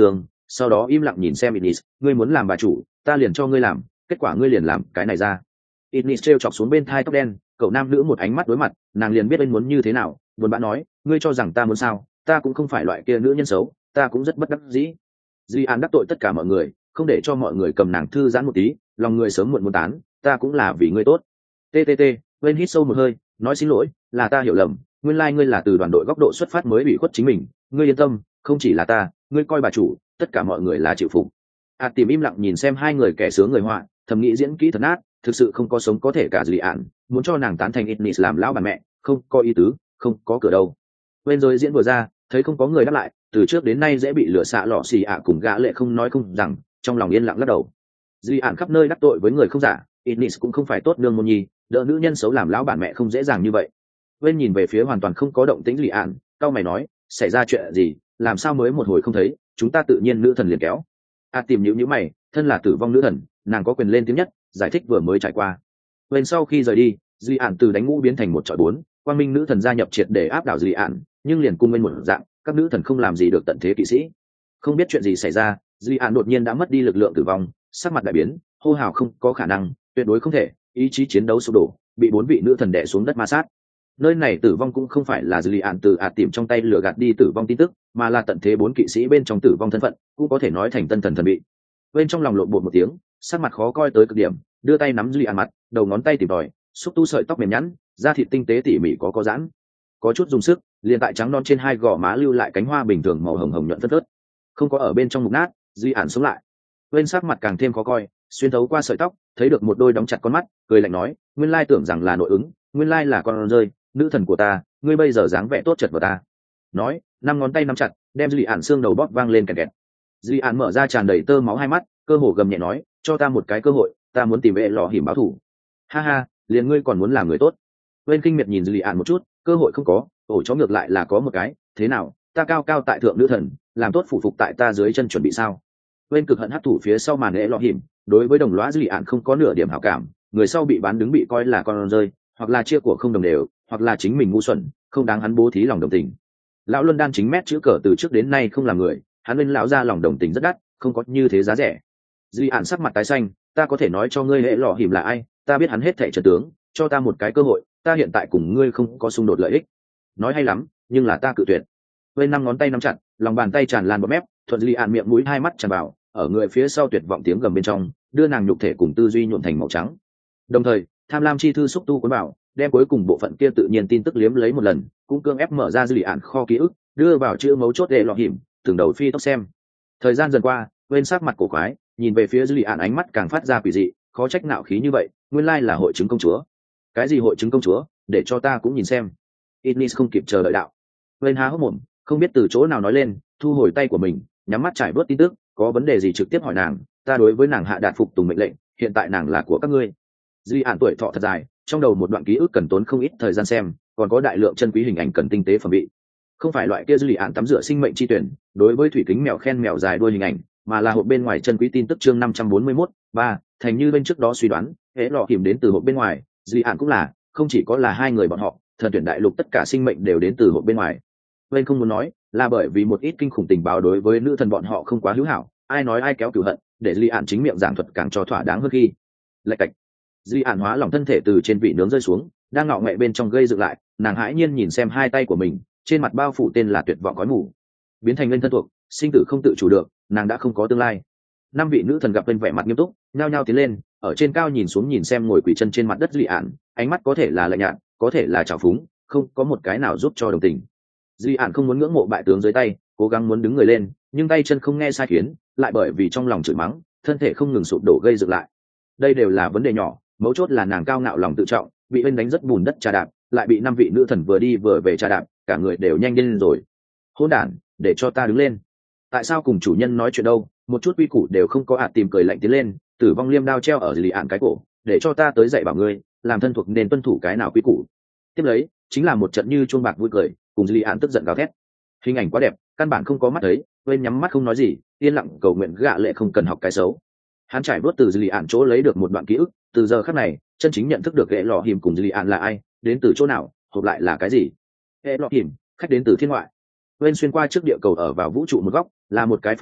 sau đó im lặng nhìn xem Ignis, ngươi muốn làm bà chủ ta liền cho ngươi làm, kết quả ngươi liền làm cái này ra. Ignis treo chọc xuống bên thai tóc đen, cậu nam nữ một ánh mắt đối mặt, nàng liền biết anh muốn như thế nào, buồn bã nói, ngươi cho rằng ta muốn sao, ta cũng không phải loại kia nữ nhân xấu, ta cũng rất bất đắc dĩ. Duy An đắc tội tất cả mọi người, không để cho mọi người cầm nàng thư giãn một tí, lòng người sớm muộn muốn tán, ta cũng là vì ngươi tốt. TTT, bên hít sâu một hơi, nói xin lỗi, là ta hiểu lầm, nguyên lai ngươi là từ đoàn đội góc độ xuất phát mới bị khuất chính mình, ngươi yên tâm, không chỉ là ta, ngươi coi bà chủ, tất cả mọi người là chịu phục. Tìm im lặng nhìn xem hai người kẻ sướng người họa, thầm nghĩ diễn kỹ thật nát, thực sự không có sống có thể cả Duy An, muốn cho nàng tán thành Ignis làm lão bà mẹ, không có ý tứ, không có cửa đâu. Bên rồi diễn vừa ra, thấy không có người đáp lại, từ trước đến nay dễ bị lửa xạ lọ xì cùng gã lệ không nói không rằng, trong lòng yên lặng lắc đầu. Duy An khắp nơi đắc tội với người không giả, Ignis cũng không phải tốt nương môn nhi, đỡ nữ nhân xấu làm lão bản mẹ không dễ dàng như vậy. Bên nhìn về phía hoàn toàn không có động tĩnh Duy An, cao mày nói, xảy ra chuyện gì, làm sao mới một hồi không thấy, chúng ta tự nhiên nữ thần liền kéo. Tìm nhíu mày, thân là tử vong nữ thần, nàng có quyền lên tiếng nhất, giải thích vừa mới trải qua. Bên sau khi rời đi, Duy An từ đánh ngũ biến thành một chọi bốn, quang minh nữ thần gia nhập triệt để áp đảo Duy An, nhưng liền cung bên một dạng, các nữ thần không làm gì được tận thế kỵ sĩ. Không biết chuyện gì xảy ra, Duy An đột nhiên đã mất đi lực lượng tử vong, sắc mặt đại biến, hô hào không có khả năng, tuyệt đối không thể, ý chí chiến đấu sụp đổ, bị bốn vị nữ thần đè xuống đất ma sát. Nơi này tử vong cũng không phải là Duy An từ tìm trong tay lừa gạt đi tử vong tin tức, mà là tận thế bốn kỵ sĩ bên trong tử vong thân phận, cũng có thể nói thành tân thần thần bị. Bên trong lòng lộn bột một tiếng, sắc mặt khó coi tới cực điểm, đưa tay nắm Duy An mặt, đầu ngón tay tìm tòi, xúc tu sợi tóc mềm nhẵn, da thịt tinh tế tỉ mỉ có giãn, có chút dùng sức, liền tại trắng non trên hai gò má lưu lại cánh hoa bình thường màu hồng hồng nhuận phất phớt, không có ở bên trong mục nát. Duy An sống lại, bên sắc mặt càng thêm khó coi, xuyên thấu qua sợi tóc thấy được một đôi đóng chặt con mắt, cười lạnh nói, nguyên lai tưởng rằng là nội ứng, nguyên lai là con rơi, nữ thần của ta, ngươi bây giờ dáng vẻ tốt chật vào ta. Nói, năm ngón tay nắm chặt, đem Duy An xương đầu bóp vang lên kẹt kẹt. Duy An mở ra tràn đầy tơ máu hai mắt, cơ hồ gầm nhẹ nói, cho ta một cái cơ hội, ta muốn tìm vệ lò hiểm báo thù. Ha ha, liền ngươi còn muốn làm người tốt. Bên kinh miệt nhìn Duy An một chút, cơ hội không có, ổ chó ngược lại là có một cái, thế nào, ta cao cao tại thượng nữ thần, làm tốt phụ phục tại ta dưới chân chuẩn bị sao? Bên cực hận hấp thủ phía sau màn lễ lọ hiểm, đối với đồng lõa Duy An không có nửa điểm hảo cảm, người sau bị bán đứng bị coi là con rơi, hoặc là chia của không đồng đều, hoặc là chính mình ngu xuẩn, không đáng hắn bố thí lòng đồng tình. Lão Luân Đan chính mét chữ cờ từ trước đến nay không làm người, hắn lên lão ra lòng đồng tình rất đắt, không có như thế giá rẻ. Duy An sắc mặt tái xanh, ta có thể nói cho ngươi lễ lọ hiểm là ai, ta biết hắn hết thảy trận tướng, cho ta một cái cơ hội, ta hiện tại cùng ngươi không có xung đột lợi ích. Nói hay lắm, nhưng là ta cự tuyệt. Bên năm ngón tay nắm chặt, lòng bàn tay tràn lan bọt mép, thuận Duy An miệng mũi hai mắt tràn vào, ở người phía sau tuyệt vọng tiếng gầm bên trong, đưa nàng nhục thể cùng tư duy nhuộm thành màu trắng. Đồng thời, tham lam chi thư xúc tu cuốn vào, đem cuối cùng bộ phận kia tự nhiên tin tức liếm lấy một lần, cũng cương ép mở ra Duy An kho ký ức, đưa vào chữ mấu chốt để lọ hiểm, từng đầu phi tốc xem. Thời gian dần qua, bên sắc mặt cổ quái, nhìn về phía Duy An ánh mắt càng phát ra quỷ dị, khó trách nạo khí như vậy, nguyên lai là hội chứng công chúa. Cái gì hội chứng công chúa, để cho ta cũng nhìn xem. Ignis không kịp chờ đợi đạo. Bên há hốc mồm, không biết từ chỗ nào nói lên, thu hồi tay của mình, nhắm mắt trải bớt tin tức, có vấn đề gì trực tiếp hỏi nàng, ta đối với nàng hạ đạt phục tùng mệnh lệnh, hiện tại nàng là của các ngươi. Duy An tuổi thọ thật dài, trong đầu một đoạn ký ức cần tốn không ít thời gian xem, còn có đại lượng chân quý hình ảnh cần tinh tế phẩm bị. Không phải loại kia Duy An tắm rửa sinh mệnh chi tuyển, đối với thủy kính mèo khen mèo dài đuôi hình ảnh, mà là hộp bên ngoài chân quý tin tức chương 541, 3, thành như bên trước đó suy đoán, hễ lọ hiểm đến từ hộp bên ngoài, Duy An cũng là, không chỉ có là hai người bọn họ, thần tuyển đại lục tất cả sinh mệnh đều đến từ hộp bên ngoài. Bên không muốn nói, là bởi vì một ít kinh khủng tình báo đối với nữ thần bọn họ không quá hữu hảo, ai nói ai kéo cửu hận, để Duy An chính miệng giảng thuật càng cho thỏa đáng hơn khi. Lạch cạch. Duy An hóa lòng thân thể từ trên vị nướng rơi xuống, đang ngọ nghệ bên trong gây dựng lại, nàng hãi nhiên nhìn xem hai tay của mình, trên mặt bao phủ tên là tuyệt vọng khói mù. Biến thành lên thân thuộc, sinh tử không tự chủ được, nàng đã không có tương lai. Năm vị nữ thần gặp bên vẻ mặt nghiêm túc, nhao nhao tiến lên, ở trên cao nhìn xuống nhìn xem ngồi quỳ chân trên mặt đất Duy An, ánh mắt có thể là lạnh nhạt, có thể là trào phúng, không có một cái nào giúp cho đồng tình. Duy An không muốn ngưỡng mộ bại tướng dưới tay, cố gắng muốn đứng người lên, nhưng tay chân không nghe sai khiến, lại bởi vì trong lòng chửi mắng, thân thể không ngừng sụp đổ gây dựng lại. Đây đều là vấn đề nhỏ, mấu chốt là nàng cao ngạo lòng tự trọng, bị bên đánh rất bùn đất trà đạp, lại bị năm vị nữ thần vừa đi vừa về trà đạp, cả người đều nhanh lên rồi. Hỗn đản, để cho ta đứng lên. Tại sao cùng chủ nhân nói chuyện đâu, một chút quy củ đều không có. Tìm cười lạnh tiến lên, tử vong liêm đao treo ở Duy An cái cổ, để cho ta tới dạy bảo ngươi, làm thân thuộc nên tuân thủ cái nào quy củ. Tiếp lấy, chính là một trận như chuông bạc vui cười, cùng Duy An tức giận gào thét. Hình ảnh quá đẹp, căn bản không có mắt thấy, bên nhắm mắt không nói gì, yên lặng cầu nguyện gạ lệ không cần học cái xấu. Hắn trải bước từ Duy An chỗ lấy được một đoạn ký ức, từ giờ khắc này, chân chính nhận thức được ghệ lọ hiểm cùng Duy An là ai, đến từ chỗ nào, hộp lại là cái gì. Ghệ lọ hiểm, khách đến từ thiên ngoại. Bên xuyên qua trước địa cầu ở vào vũ trụ một góc, là một cái phong bế,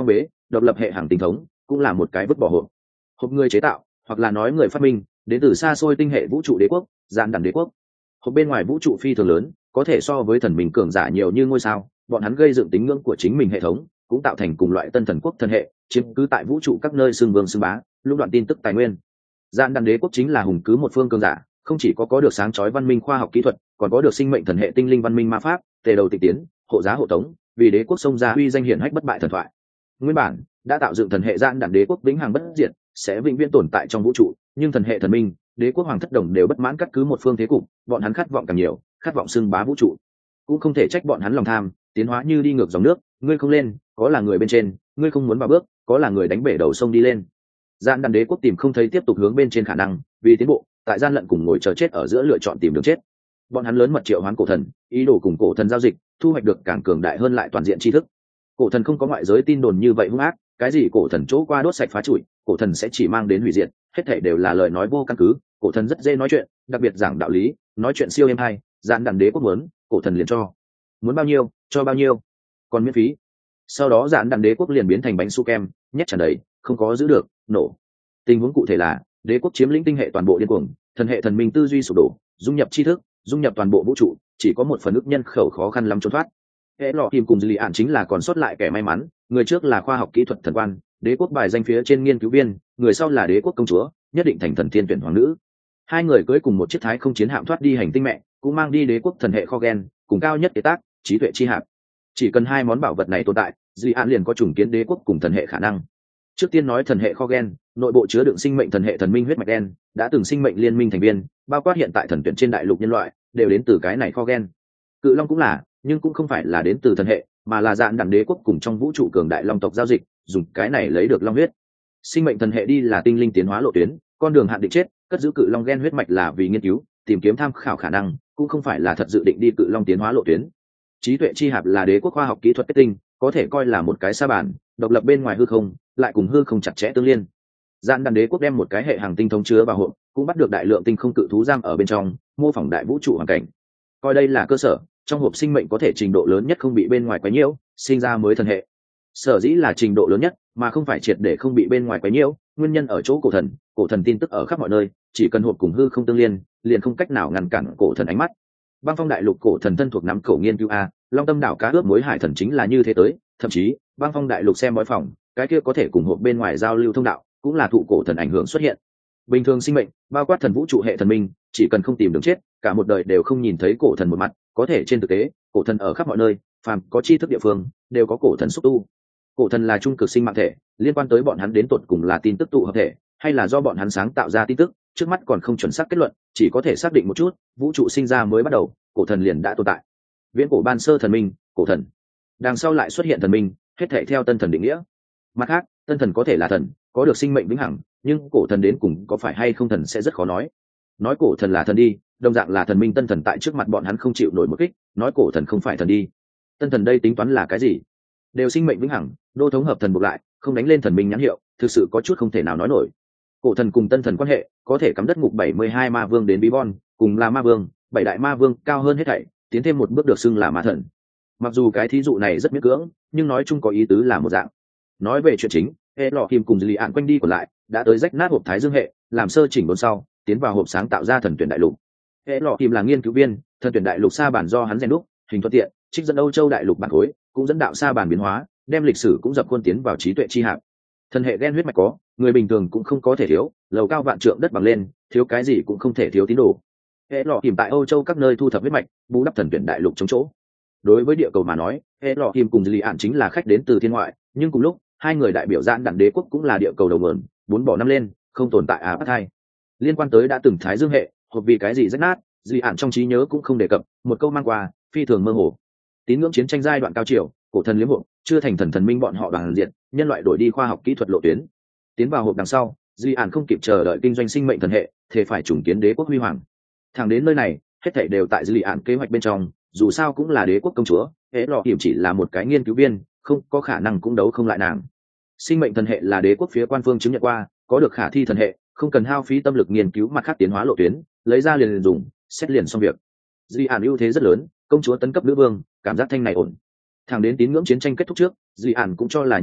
độc lập hệ hàng tinh thống cũng là một cái vứt bỏ hộp người chế tạo hoặc là nói người phát minh đến từ xa xôi tinh hệ vũ trụ đế quốc dạn đẳng đế quốc. Hộp bên ngoài vũ trụ phi thường lớn, có thể so với thần mình cường giả nhiều như ngôi sao, bọn hắn gây dựng tín ngưỡng của chính mình hệ thống, cũng tạo thành cùng loại tân thần quốc thần hệ, chiếm cứ tại vũ trụ các nơi xưng vương xưng bá, lũng đoạn tin tức tài nguyên. Dạn đẳng đế quốc chính là hùng cứ một phương cường giả, không chỉ có được sáng chói văn minh khoa học kỹ thuật, còn có được sinh mệnh thần hệ tinh linh văn minh ma pháp, tề đầu tịch tiến, hộ giá hộ tống, vì đế quốc xông ra uy danh hiển hách bất bại thần thoại. Nguyên bản đã tạo dựng thần hệ dạn đẳng đế quốc vĩnh hằng bất diệt, sẽ vĩnh viễn tồn tại trong vũ trụ, nhưng thần hệ thần minh, đế quốc hoàng thất đồng đều bất mãn cắt cứ một phương thế cục, bọn hắn khát vọng càng nhiều, khát vọng xưng bá vũ trụ, cũng không thể trách bọn hắn lòng tham, tiến hóa như đi ngược dòng nước, ngươi không lên, có là người bên trên, ngươi không muốn vào bước, có là người đánh bể đầu sông đi lên. Dạn đẳng đế quốc tìm không thấy tiếp tục hướng bên trên khả năng, vì tiến bộ, tại gian lận cùng ngồi chờ chết ở giữa lựa chọn tìm đường chết. Bọn hắn lớn mật triệu hoán cổ thần, ý đồ cùng cổ thần giao dịch, thu hoạch được càng cường đại hơn lại toàn diện tri thức. Cổ thần không có ngoại giới tin đồn như vậy hung ác, cái gì cổ thần chỗ qua đốt sạch phá trụi, cổ thần sẽ chỉ mang đến hủy diệt, hết thảy đều là lời nói vô căn cứ. Cổ thần rất dễ nói chuyện, đặc biệt giảng đạo lý, nói chuyện siêu êm hay. Dạn đẳng đế quốc muốn, cổ thần liền cho, muốn bao nhiêu cho bao nhiêu, còn miễn phí. Sau đó dạn đẳng đế quốc liền biến thành bánh su kem, nhét tràn đầy, không có giữ được, nổ. Tình huống cụ thể là đế quốc chiếm lĩnh tinh hệ toàn bộ điên cuồng, thần hệ thần minh tư duy sụp đổ, dung nhập tri thức, dung nhập toàn bộ vũ trụ, chỉ có một phần ức nhân khẩu khó khăn lắm trốn thoát. Hệ lọ tìm cùng dư lì ạn chính là còn sót lại kẻ may mắn, người trước là khoa học kỹ thuật thần quan, đế quốc bài danh phía trên nghiên cứu viên, người sau là đế quốc công chúa, nhất định thành thần tiên tuyển hoàng nữ. Hai người cưỡi cùng một chiếc thái không chiến hạm thoát đi hành tinh mẹ, cũng mang đi đế quốc thần hệ kho gen, cùng cao nhất kế tác, trí tuệ chi hạp. Chỉ cần hai món bảo vật này tồn tại, dư lì ạn liền có trùng kiến đế quốc cùng thần hệ khả năng. Trước tiên nói thần hệ kho gen, nội bộ chứa đựng sinh mệnh thần hệ thần minh huyết mạch đen, đã từng sinh mệnh liên minh thành viên, bao quát hiện tại thần tuyển trên đại lục nhân loại, đều đến từ cái này kho gen. Cự long cũng là, nhưng cũng không phải là đến từ thần hệ, mà là dạn đẳng đế quốc cùng trong vũ trụ cường đại long tộc giao dịch, dùng cái này lấy được long huyết. Sinh mệnh thần hệ đi là tinh linh tiến hóa lộ tuyến, con đường hạn định chết, cất giữ cự long gen huyết mạch là vì nghiên cứu, tìm kiếm tham khảo khả năng, cũng không phải là thật dự định đi cự long tiến hóa lộ tuyến. Trí tuệ chi hạp là đế quốc khoa học kỹ thuật kết tinh, có thể coi là một cái sa bàn, độc lập bên ngoài hư không, lại cùng hư không chặt chẽ tương liên. Dạn đẳng đế quốc đem một cái hệ hàng tinh thống chứa vào hộp, cũng bắt được đại lượng tinh không cự thú giam ở bên trong, mô phỏng đại vũ trụ hoàn cảnh. Coi đây là cơ sở, trong hộp sinh mệnh có thể trình độ lớn nhất không bị bên ngoài quấy nhiễu, sinh ra mới thần hệ. Sở dĩ là trình độ lớn nhất, mà không phải triệt để không bị bên ngoài quấy nhiễu, nguyên nhân ở chỗ cổ thần tin tức ở khắp mọi nơi, chỉ cần hộp cùng hư không tương liên, liền không cách nào ngăn cản cổ thần ánh mắt. Băng phong đại lục cổ thần thân thuộc nắm cổ nghiên cứu a, Long Tâm đảo cá ướp muối hải thần chính là như thế tới, thậm chí băng phong đại lục xem bói phòng, cái kia có thể cùng hộp bên ngoài giao lưu thông đạo, cũng là thụ cổ thần ảnh hưởng xuất hiện. Bình thường sinh mệnh, bao quát thần vũ trụ hệ thần minh, chỉ cần không tìm đường chết, cả một đời đều không nhìn thấy cổ thần một mặt, có thể trên thực tế, cổ thần ở khắp mọi nơi, phàm có tri thức địa phương, đều có cổ thần xúc tu. Cổ thần là trung cực sinh mạng thể, liên quan tới bọn hắn đến tột cùng là tin tức tụ hợp thể, hay là do bọn hắn sáng tạo ra tin tức, trước mắt còn không chuẩn xác kết luận, chỉ có thể xác định một chút, vũ trụ sinh ra mới bắt đầu, cổ thần liền đã tồn tại. Viễn cổ ban sơ thần minh, cổ thần. Đằng sau lại xuất hiện thần minh, hết thảy theo tân thần định nghĩa. Mặt khác, tân thần có thể là thần, có được sinh mệnh vĩnh hằng, nhưng cổ thần đến cùng có phải hay không thần sẽ rất khó nói. Nói cổ thần là thần đi, đồng dạng là thần minh tân thần tại trước mặt bọn hắn không chịu nổi một kích, nói cổ thần không phải thần đi. Tân thần đây tính toán là cái gì? Đều sinh mệnh vĩnh hằng, đô thống hợp thần buộc lại, không đánh lên thần minh nhãn hiệu, thực sự có chút không thể nào nói nổi. Cổ thần cùng tân thần quan hệ, có thể cắm đất ngục 72 ma vương đến bí bon, cùng là ma vương, 7 đại ma vương cao hơn hết thảy, tiến thêm một bước được xưng là ma thần. Mặc dù cái thí dụ này rất miễn cưỡng, nhưng nói chung có ý tứ là một dạng. Nói về chuyện chính, hệ lọ kim cùng dư lì ạn quanh đi còn lại, đã tới rách nát hộp thái dương hệ, làm sơ chỉnh đốn sau, tiến vào hộp sáng tạo ra thần tuyển đại lục. Hệ lọ kim là nghiên cứu viên, thần tuyển đại lục sa bản do hắn rèn đúc, hình thuận tiện, trích dẫn Âu Châu đại lục bản khối, cũng dẫn đạo sa bản biến hóa, đem lịch sử cũng dập khuôn tiến vào trí tuệ chi hạp. Thần hệ gen huyết mạch có, người bình thường cũng không có thể thiếu, lầu cao vạn trượng đất bằng lên, thiếu cái gì cũng không thể thiếu tín đồ. Hệ lọ kim tại Âu Châu các nơi thu thập huyết mạch, bù đắp thần tuyển đại lục chống chỗ. Đối với địa cầu mà nói, hệ lọ kim cùng dư lì ạn chính là khách đến từ thiên ngoại, nhưng cùng lúc hai người đại biểu dạn đẳng đế quốc cũng là địa cầu đầu nguồn, bốn bỏ năm lên, không tồn tại apartheid. Liên quan tới đã từng thái dương hệ, hoặc vì cái gì rách nát, dư lì ạn trong trí nhớ cũng không đề cập, một câu mang qua, phi thường mơ hồ. Tín ngưỡng chiến tranh giai đoạn cao triều, cổ thần liếm hộp, chưa thành thần minh bọn họ đoàn diện, nhân loại đổi đi khoa học kỹ thuật lộ tuyến. Tiến vào hộp đằng sau, dư lì ạn không kịp chờ đợi kinh doanh sinh mệnh thần hệ, thể phải trùng kiến đế quốc huy hoàng. Thẳng đến nơi này, hết thảy đều tại dư lì ạn kế hoạch bên trong, dù sao cũng là đế quốc công chúa, hệ lọ hiểm chỉ là một cái nghiên cứu viên, không có khả năng cũng đấu không lại nàng. Sinh mệnh thần hệ là đế quốc phía quan phương chứng nhận qua, có được khả thi thần hệ, không cần hao phí tâm lực nghiên cứu mặt khác tiến hóa lộ tuyến, lấy ra liền dùng, xét liền xong việc. Di An ưu thế rất lớn, công chúa tấn cấp nữ vương, cảm giác thanh này ổn. Thẳng đến tín ngưỡng chiến tranh kết thúc trước, Di An cũng cho là như vậy,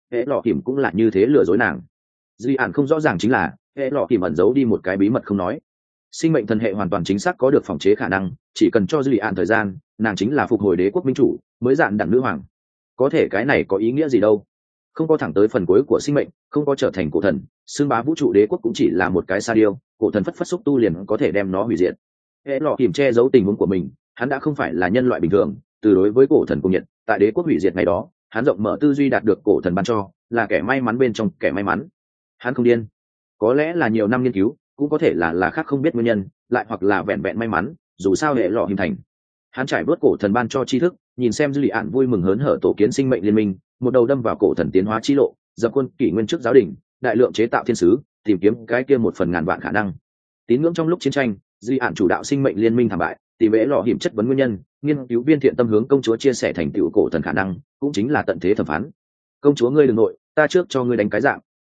hệ lọ hiểm cũng là như thế lừa dối nàng. Duy ản không rõ ràng chính là hệ lọ hiểm ẩn giấu đi một cái bí mật không nói. Sinh mệnh thần hệ hoàn toàn chính xác có được phòng chế khả năng, chỉ cần cho Duy ản thời gian, nàng chính là phục hồi đế quốc minh chủ, mới dạn đẳng nữ hoàng. Có thể cái này có ý nghĩa gì đâu? Không có thẳng tới phần cuối của sinh mệnh, không có trở thành cổ thần, xưng bá vũ trụ đế quốc cũng chỉ là một cái sa điêu, cổ thần phất phất xúc tu liền có thể đem nó hủy diệt. Hệ lọ hiểm che giấu tình huống của mình, hắn đã không phải là nhân loại bình thường, từ đối với cổ thần công nhận, tại đế quốc hủy diệt ngày đó, hắn rộng mở tư duy đạt được cổ thần ban cho, là kẻ may mắn bên trong kẻ may mắn. Hắn không điên, có lẽ là nhiều năm nghiên cứu, cũng có thể là khác không biết nguyên nhân, lại hoặc là vẹn vẹn may mắn, dù sao hệ lọ hình thành. Hắn trải bớt cổ thần ban cho tri thức, nhìn xem dư lì ạn vui mừng hớn hở tổ kiến sinh mệnh liên minh, một đầu đâm vào cổ thần tiến hóa chi lộ, dập quân kỷ nguyên trước giáo đình, đại lượng chế tạo thiên sứ, tìm kiếm cái kia một phần ngàn vạn khả năng. Tín ngưỡng trong lúc chiến tranh, dư lì ạn chủ đạo sinh mệnh liên minh thảm bại, tìm vẽ lọ hiểm chất vấn nguyên nhân, nghiên cứu viên thiện tâm hướng công chúa chia sẻ thành tựu cổ thần khả năng, cũng chính là tận thế thẩm phán. Công chúa ngươi đừng nội, ta trước cho ngươi đánh cái dạng.